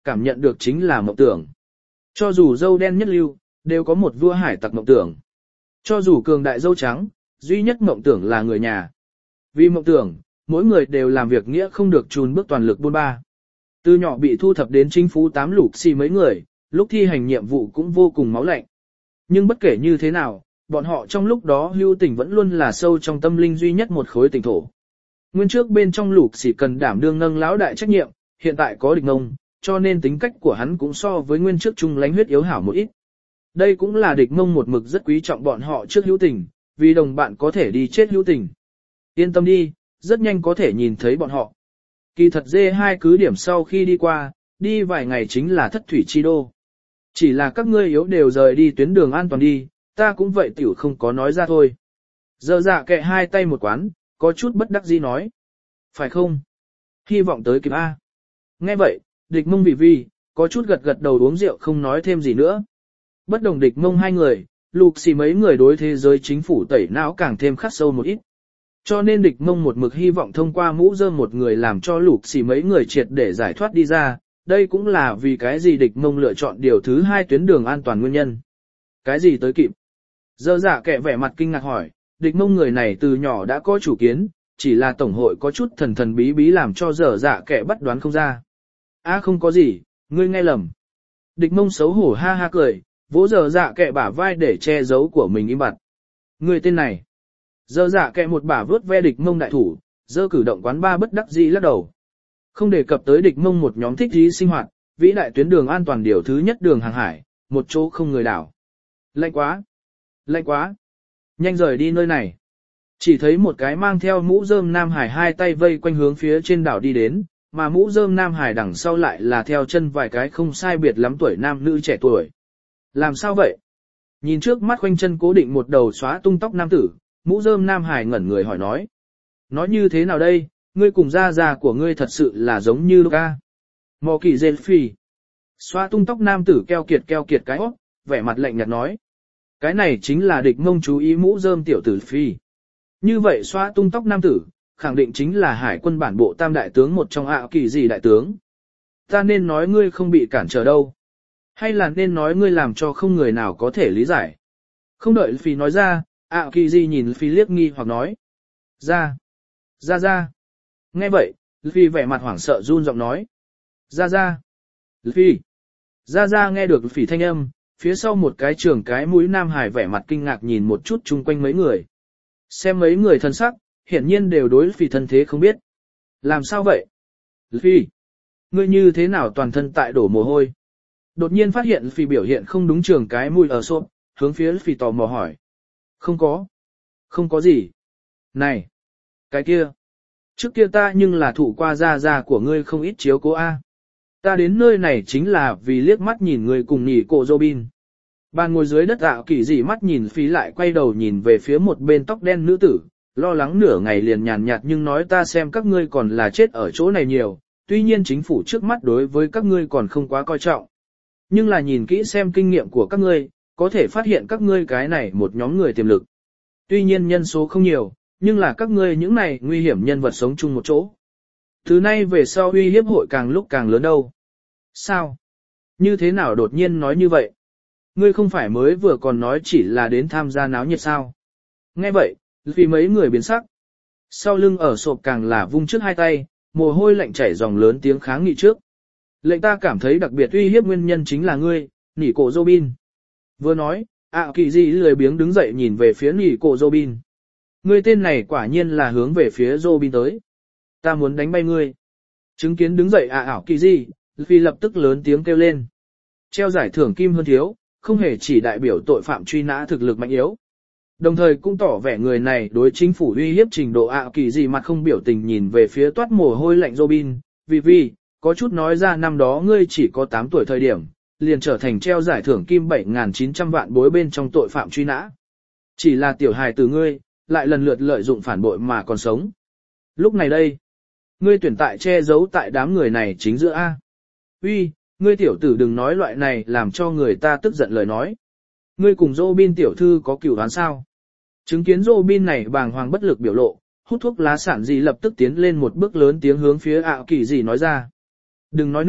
cảm nhận được chính là mộng tưởng. Cho dù dâu đen nhất lưu, đều có một vua hải tặc mộng tưởng. Cho dù cường đại dâu trắng, duy nhất mộng tưởng là người nhà. Vì mộng tưởng, mỗi người đều làm việc nghĩa không được chùn bước toàn lực buôn ba. Từ nhỏ bị thu thập đến chính phủ tám lục xì mấy người, lúc thi hành nhiệm vụ cũng vô cùng máu lạnh. Nhưng bất kể như thế nào, bọn họ trong lúc đó hưu tình vẫn luôn là sâu trong tâm linh duy nhất một khối tỉnh thổ. Nguyên trước bên trong lục xì cần đảm đương nâng lão đại trách nhiệm, hiện tại có địch mông, cho nên tính cách của hắn cũng so với nguyên trước chung lánh huyết yếu hảo một ít. Đây cũng là địch mông một mực rất quý trọng bọn họ trước hữu tình, vì đồng bạn có thể đi chết hữu tình. Yên tâm đi, rất nhanh có thể nhìn thấy bọn họ. Kỳ thật dê hai cứ điểm sau khi đi qua, đi vài ngày chính là thất thủy chi đô. Chỉ là các ngươi yếu đều rời đi tuyến đường an toàn đi, ta cũng vậy tiểu không có nói ra thôi. Giờ dạ kệ hai tay một quán, có chút bất đắc dĩ nói. Phải không? Hy vọng tới kịp A. Nghe vậy, địch mông vị vi, có chút gật gật đầu uống rượu không nói thêm gì nữa. Bất đồng địch mông hai người, lục xì mấy người đối thế giới chính phủ tẩy não càng thêm khắc sâu một ít. Cho nên địch mông một mực hy vọng thông qua mũ rơm một người làm cho lục xì mấy người triệt để giải thoát đi ra, đây cũng là vì cái gì địch mông lựa chọn điều thứ hai tuyến đường an toàn nguyên nhân. Cái gì tới kịp? Dơ dạ kệ vẻ mặt kinh ngạc hỏi, địch mông người này từ nhỏ đã có chủ kiến, chỉ là tổng hội có chút thần thần bí bí làm cho dở dạ kệ bắt đoán không ra. À không có gì, ngươi nghe lầm. Địch mông xấu hổ ha ha cười, vỗ dở dạ kệ bả vai để che giấu của mình im bặt. Người tên này. Dở dạ kệ một bả vớt ve địch mông đại thủ, dơ cử động quán ba bất đắc dĩ lắc đầu. Không đề cập tới địch mông một nhóm thích trí sinh hoạt, vĩ đại tuyến đường an toàn điều thứ nhất đường hàng hải, một chỗ không người đảo. Lạnh quá! Lạnh quá! Nhanh rời đi nơi này. Chỉ thấy một cái mang theo mũ rơm Nam Hải hai tay vây quanh hướng phía trên đảo đi đến, mà mũ rơm Nam Hải đằng sau lại là theo chân vài cái không sai biệt lắm tuổi nam nữ trẻ tuổi. Làm sao vậy? Nhìn trước mắt khoanh chân cố định một đầu xóa tung tóc nam tử, mũ rơm Nam Hải ngẩn người hỏi nói. Nói như thế nào đây, ngươi cùng gia già của ngươi thật sự là giống như Luca. Mò kỳ dên phi. Xóa tung tóc nam tử keo kiệt keo kiệt cái óc, vẻ mặt lạnh nhạt nói. Cái này chính là địch mông chú ý mũ rơm tiểu tử phi. Như vậy xóa tung tóc nam tử, khẳng định chính là hải quân bản bộ tam đại tướng một trong ạ kỳ gì đại tướng. Ta nên nói ngươi không bị cản trở đâu. Hay là nên nói ngươi làm cho không người nào có thể lý giải. Không đợi phi nói ra, ạ kỳ gì nhìn phi liếc nghi hoặc nói. Ra. Ra ra. Nghe vậy, phi vẻ mặt hoảng sợ run giọng nói. Ra ra. Phi. Ra ra nghe được phỉ thanh âm, phía sau một cái trường cái mũi nam hải vẻ mặt kinh ngạc nhìn một chút chung quanh mấy người. Xem mấy người thân sắc, hiển nhiên đều đối phỉ thân thế không biết. Làm sao vậy? Phi. Ngươi như thế nào toàn thân tại đổ mồ hôi? Đột nhiên phát hiện phỉ biểu hiện không đúng trường cái mũi ở xốp, hướng phía phỉ tò mò hỏi. Không có. Không có gì. Này. Cái kia. Trước kia ta nhưng là thủ qua gia gia của ngươi không ít chiếu cố A. Ta đến nơi này chính là vì liếc mắt nhìn ngươi cùng nhỉ cổ Robin. Bàn ngồi dưới đất ảo kỳ dị mắt nhìn phí lại quay đầu nhìn về phía một bên tóc đen nữ tử, lo lắng nửa ngày liền nhàn nhạt nhưng nói ta xem các ngươi còn là chết ở chỗ này nhiều, tuy nhiên chính phủ trước mắt đối với các ngươi còn không quá coi trọng. Nhưng là nhìn kỹ xem kinh nghiệm của các ngươi, có thể phát hiện các ngươi cái này một nhóm người tiềm lực. Tuy nhiên nhân số không nhiều, nhưng là các ngươi những này nguy hiểm nhân vật sống chung một chỗ. Từ nay về sau uy hiếp hội càng lúc càng lớn đâu. Sao? Như thế nào đột nhiên nói như vậy? Ngươi không phải mới vừa còn nói chỉ là đến tham gia náo nhiệt sao? Nghe vậy, vì mấy người biến sắc. Sau lưng ở sộp càng là vung trước hai tay, mồ hôi lạnh chảy dòng lớn tiếng kháng nghị trước. Lệnh ta cảm thấy đặc biệt uy hiếp nguyên nhân chính là ngươi, nỉ cổ Robin. Vừa nói, ạ kỳ dị lười biếng đứng dậy nhìn về phía nỉ cổ Robin. Ngươi tên này quả nhiên là hướng về phía Robin tới. Ta muốn đánh bay ngươi. Chứng kiến đứng dậy ạ ảo kỳ dị, vì lập tức lớn tiếng kêu lên. Treo giải thưởng kim hơn thiếu, không hề chỉ đại biểu tội phạm truy nã thực lực mạnh yếu. Đồng thời cũng tỏ vẻ người này đối chính phủ uy hiếp trình độ ạ kỳ dị mặt không biểu tình nhìn về phía toát mồ hôi lạnh Robin, vì vì, có chút nói ra năm đó ngươi chỉ có tám tuổi thời điểm, liền trở thành treo giải thưởng kim bảy nghìn chín trăm vạn bối bên trong tội phạm truy nã. Chỉ là tiểu hài từ ngươi, lại lần lượt lợi dụng phản bội mà còn sống. Lúc này đây, ngươi tuyển tại che giấu tại đám người này chính giữa A. Uy, ngươi tiểu tử đừng nói loại này làm cho người ta tức giận lời nói. Ngươi cùng Robin tiểu thư có cửu đoán sao? Chứng kiến Robin này bàng hoàng bất lực biểu lộ, hút thuốc lá sản gì lập tức tiến lên một bước lớn tiếng hướng phía ạ kỳ gì nói ra. Đừng nói nữa,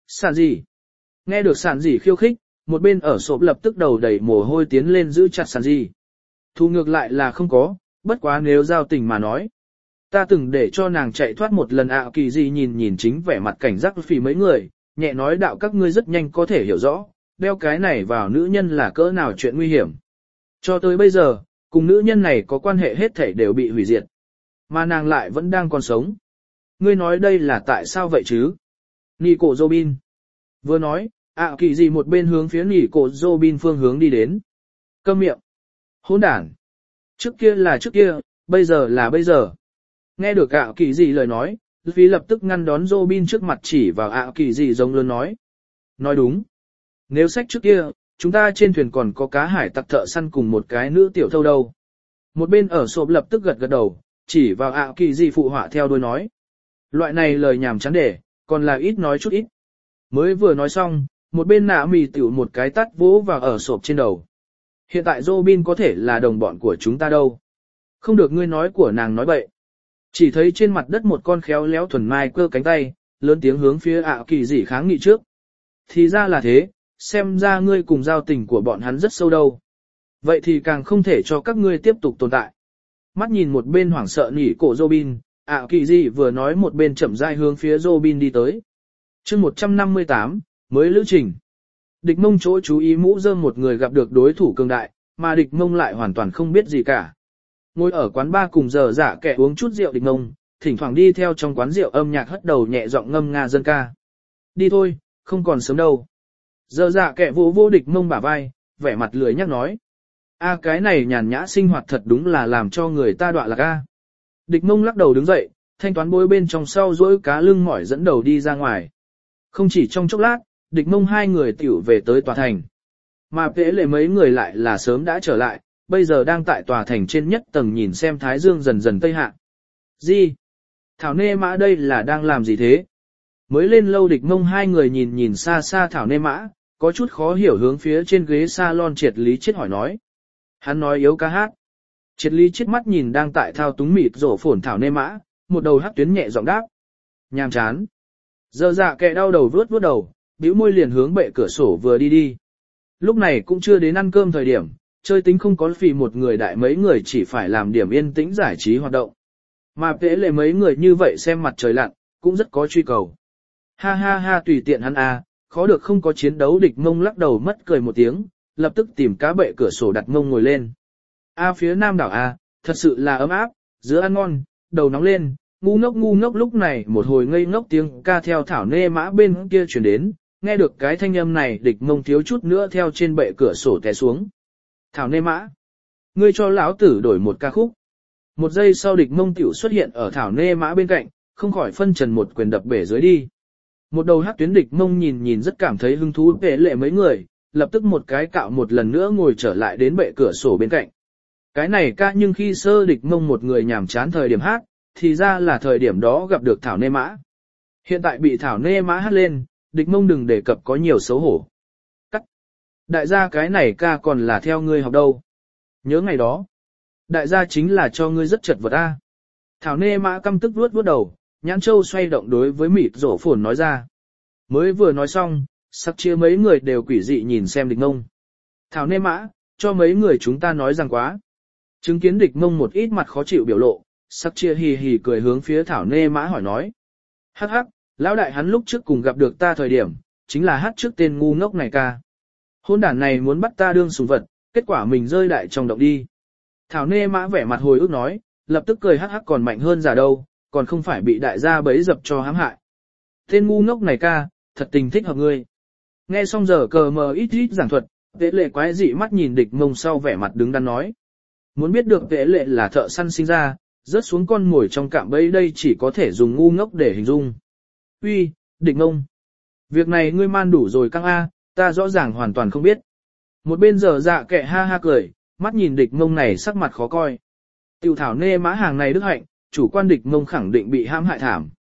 Sản gì? Nghe được sản gì khiêu khích, một bên ở sộp lập tức đầu đẩy mồ hôi tiến lên giữ chặt sản gì. Thu ngược lại là không có, bất quá nếu giao tình mà nói. Ta từng để cho nàng chạy thoát một lần ạ kỳ gì nhìn nhìn chính vẻ mặt cảnh giác phì mấy người, nhẹ nói đạo các ngươi rất nhanh có thể hiểu rõ, đeo cái này vào nữ nhân là cỡ nào chuyện nguy hiểm. Cho tới bây giờ, cùng nữ nhân này có quan hệ hết thảy đều bị hủy diệt. Mà nàng lại vẫn đang còn sống. Ngươi nói đây là tại sao vậy chứ? Nị cổ Robin. Vừa nói, ạ kỳ gì một bên hướng phía nị cổ Robin phương hướng đi đến. Câm miệng. Hỗn đản. Trước kia là trước kia, bây giờ là bây giờ. Nghe được ạ kỳ gì lời nói, Luffy lập tức ngăn đón Robin trước mặt chỉ vào ạ kỳ gì giống lớn nói. Nói đúng. Nếu sách trước kia, chúng ta trên thuyền còn có cá hải tặc thợ săn cùng một cái nữ tiểu thâu đâu. Một bên ở sộp lập tức gật gật đầu, chỉ vào ạ kỳ gì phụ họa theo đuôi nói. Loại này lời nhảm chán để, còn là ít nói chút ít. Mới vừa nói xong, một bên nạ mì tiểu một cái tắt vỗ vào ở sộp trên đầu. Hiện tại Robin có thể là đồng bọn của chúng ta đâu. Không được ngươi nói của nàng nói bậy. Chỉ thấy trên mặt đất một con khéo léo thuần mai cơ cánh tay, lớn tiếng hướng phía ạ kỳ dị kháng nghị trước. Thì ra là thế, xem ra ngươi cùng giao tình của bọn hắn rất sâu đâu. Vậy thì càng không thể cho các ngươi tiếp tục tồn tại. Mắt nhìn một bên hoảng sợ nỉ cổ Robin, ạ kỳ dị vừa nói một bên chậm rãi hướng phía Robin đi tới. chương một trăm năm mươi tám, mới lữ trình. Địch mông chỗ chú ý mũ rơm một người gặp được đối thủ cường đại, mà địch mông lại hoàn toàn không biết gì cả. Ngồi ở quán bar cùng giờ giả kẻ uống chút rượu địch mông, thỉnh thoảng đi theo trong quán rượu âm nhạc hất đầu nhẹ giọng ngâm nga dân ca. Đi thôi, không còn sớm đâu. Giờ giả kẻ vô vô địch mông bả vai, vẻ mặt lười nhắc nói. A cái này nhàn nhã sinh hoạt thật đúng là làm cho người ta đọa lạc a. Địch mông lắc đầu đứng dậy, thanh toán bối bên trong sau dỗi cá lưng mỏi dẫn đầu đi ra ngoài. Không chỉ trong chốc lát, địch mông hai người tiểu về tới tòa thành. Mà vệ lệ mấy người lại là sớm đã trở lại, bây giờ đang tại tòa thành trên nhất tầng nhìn xem thái dương dần dần tây hạ. Gì? Thảo nê mã đây là đang làm gì thế? Mới lên lâu địch mông hai người nhìn nhìn xa xa thảo nê mã, có chút khó hiểu hướng phía trên ghế salon triệt lý chết hỏi nói. Hắn nói yếu ca hát. Triệt lý chết mắt nhìn đang tại thao túng mịt rổ phổn thảo nê mã, một đầu hắc tuyến nhẹ giọng đáp. Nhàm chán. Giờ dạ kệ đau đầu vuốt vuốt đầu, bĩu môi liền hướng bệ cửa sổ vừa đi đi. Lúc này cũng chưa đến ăn cơm thời điểm, chơi tính không có phì một người đại mấy người chỉ phải làm điểm yên tĩnh giải trí hoạt động. Mà vệ lệ mấy người như vậy xem mặt trời lặn, cũng rất có truy cầu. Ha ha ha tùy tiện hắn à, khó được không có chiến đấu địch mông lắc đầu mất cười một tiếng, lập tức tìm cá bệ cửa sổ đặt mông ngồi lên. A phía nam đảo A, thật sự là ấm áp, giữa ăn ngon, đầu nóng lên, ngu ngốc ngu ngốc lúc này một hồi ngây ngốc tiếng ca theo thảo nê mã bên kia chuyển đến, nghe được cái thanh âm này địch mông thiếu chút nữa theo trên bệ cửa sổ té xuống. Thảo nê mã, ngươi cho lão tử đổi một ca khúc. Một giây sau địch mông tiểu xuất hiện ở thảo nê mã bên cạnh, không khỏi phân trần một quyền đập bể dưới đi. Một đầu hắc tuyến địch mông nhìn nhìn rất cảm thấy hứng thú về lệ mấy người, lập tức một cái cạo một lần nữa ngồi trở lại đến bệ cửa sổ bên cạnh. Cái này ca nhưng khi sơ địch mông một người nhàm chán thời điểm hát, thì ra là thời điểm đó gặp được thảo nê mã. Hiện tại bị thảo nê mã hát lên, địch mông đừng đề cập có nhiều xấu hổ. Cắt. Đại gia cái này ca còn là theo ngươi học đâu. Nhớ ngày đó. Đại gia chính là cho ngươi rất chật vật a. Thảo nê mã căm tức vuốt vuốt đầu, nhãn châu xoay động đối với mịt rổ phồn nói ra. Mới vừa nói xong, sắc chia mấy người đều quỷ dị nhìn xem địch mông. Thảo nê mã, cho mấy người chúng ta nói rằng quá. Chứng kiến địch mông một ít mặt khó chịu biểu lộ, sắc chia hì hì cười hướng phía thảo nê mã hỏi nói. Hắc hắc, lão đại hắn lúc trước cùng gặp được ta thời điểm, chính là hát trước tên ngu ngốc này ca. Hôn đản này muốn bắt ta đương sủng vật, kết quả mình rơi đại trong động đi. Thảo nê mã vẻ mặt hồi ức nói, lập tức cười hắc hắc còn mạnh hơn giả đâu, còn không phải bị đại gia bấy dập cho hãm hại. Tên ngu ngốc này ca, thật tình thích hợp ngươi. Nghe xong giờ cờ mờ ít ít giảng thuật, vệ lệ quái dị mắt nhìn địch mông sau vẻ mặt đứng đắn nói. Muốn biết được vệ lệ là thợ săn sinh ra, rớt xuống con mồi trong cạm bẫy đây chỉ có thể dùng ngu ngốc để hình dung. Uy, địch mông. Việc này ngươi man đủ rồi căng A, ta rõ ràng hoàn toàn không biết. Một bên giờ dạ kệ ha ha cười, mắt nhìn địch mông này sắc mặt khó coi. Tiểu thảo nê mã hàng này đức hạnh, chủ quan địch mông khẳng định bị hãm hại thảm,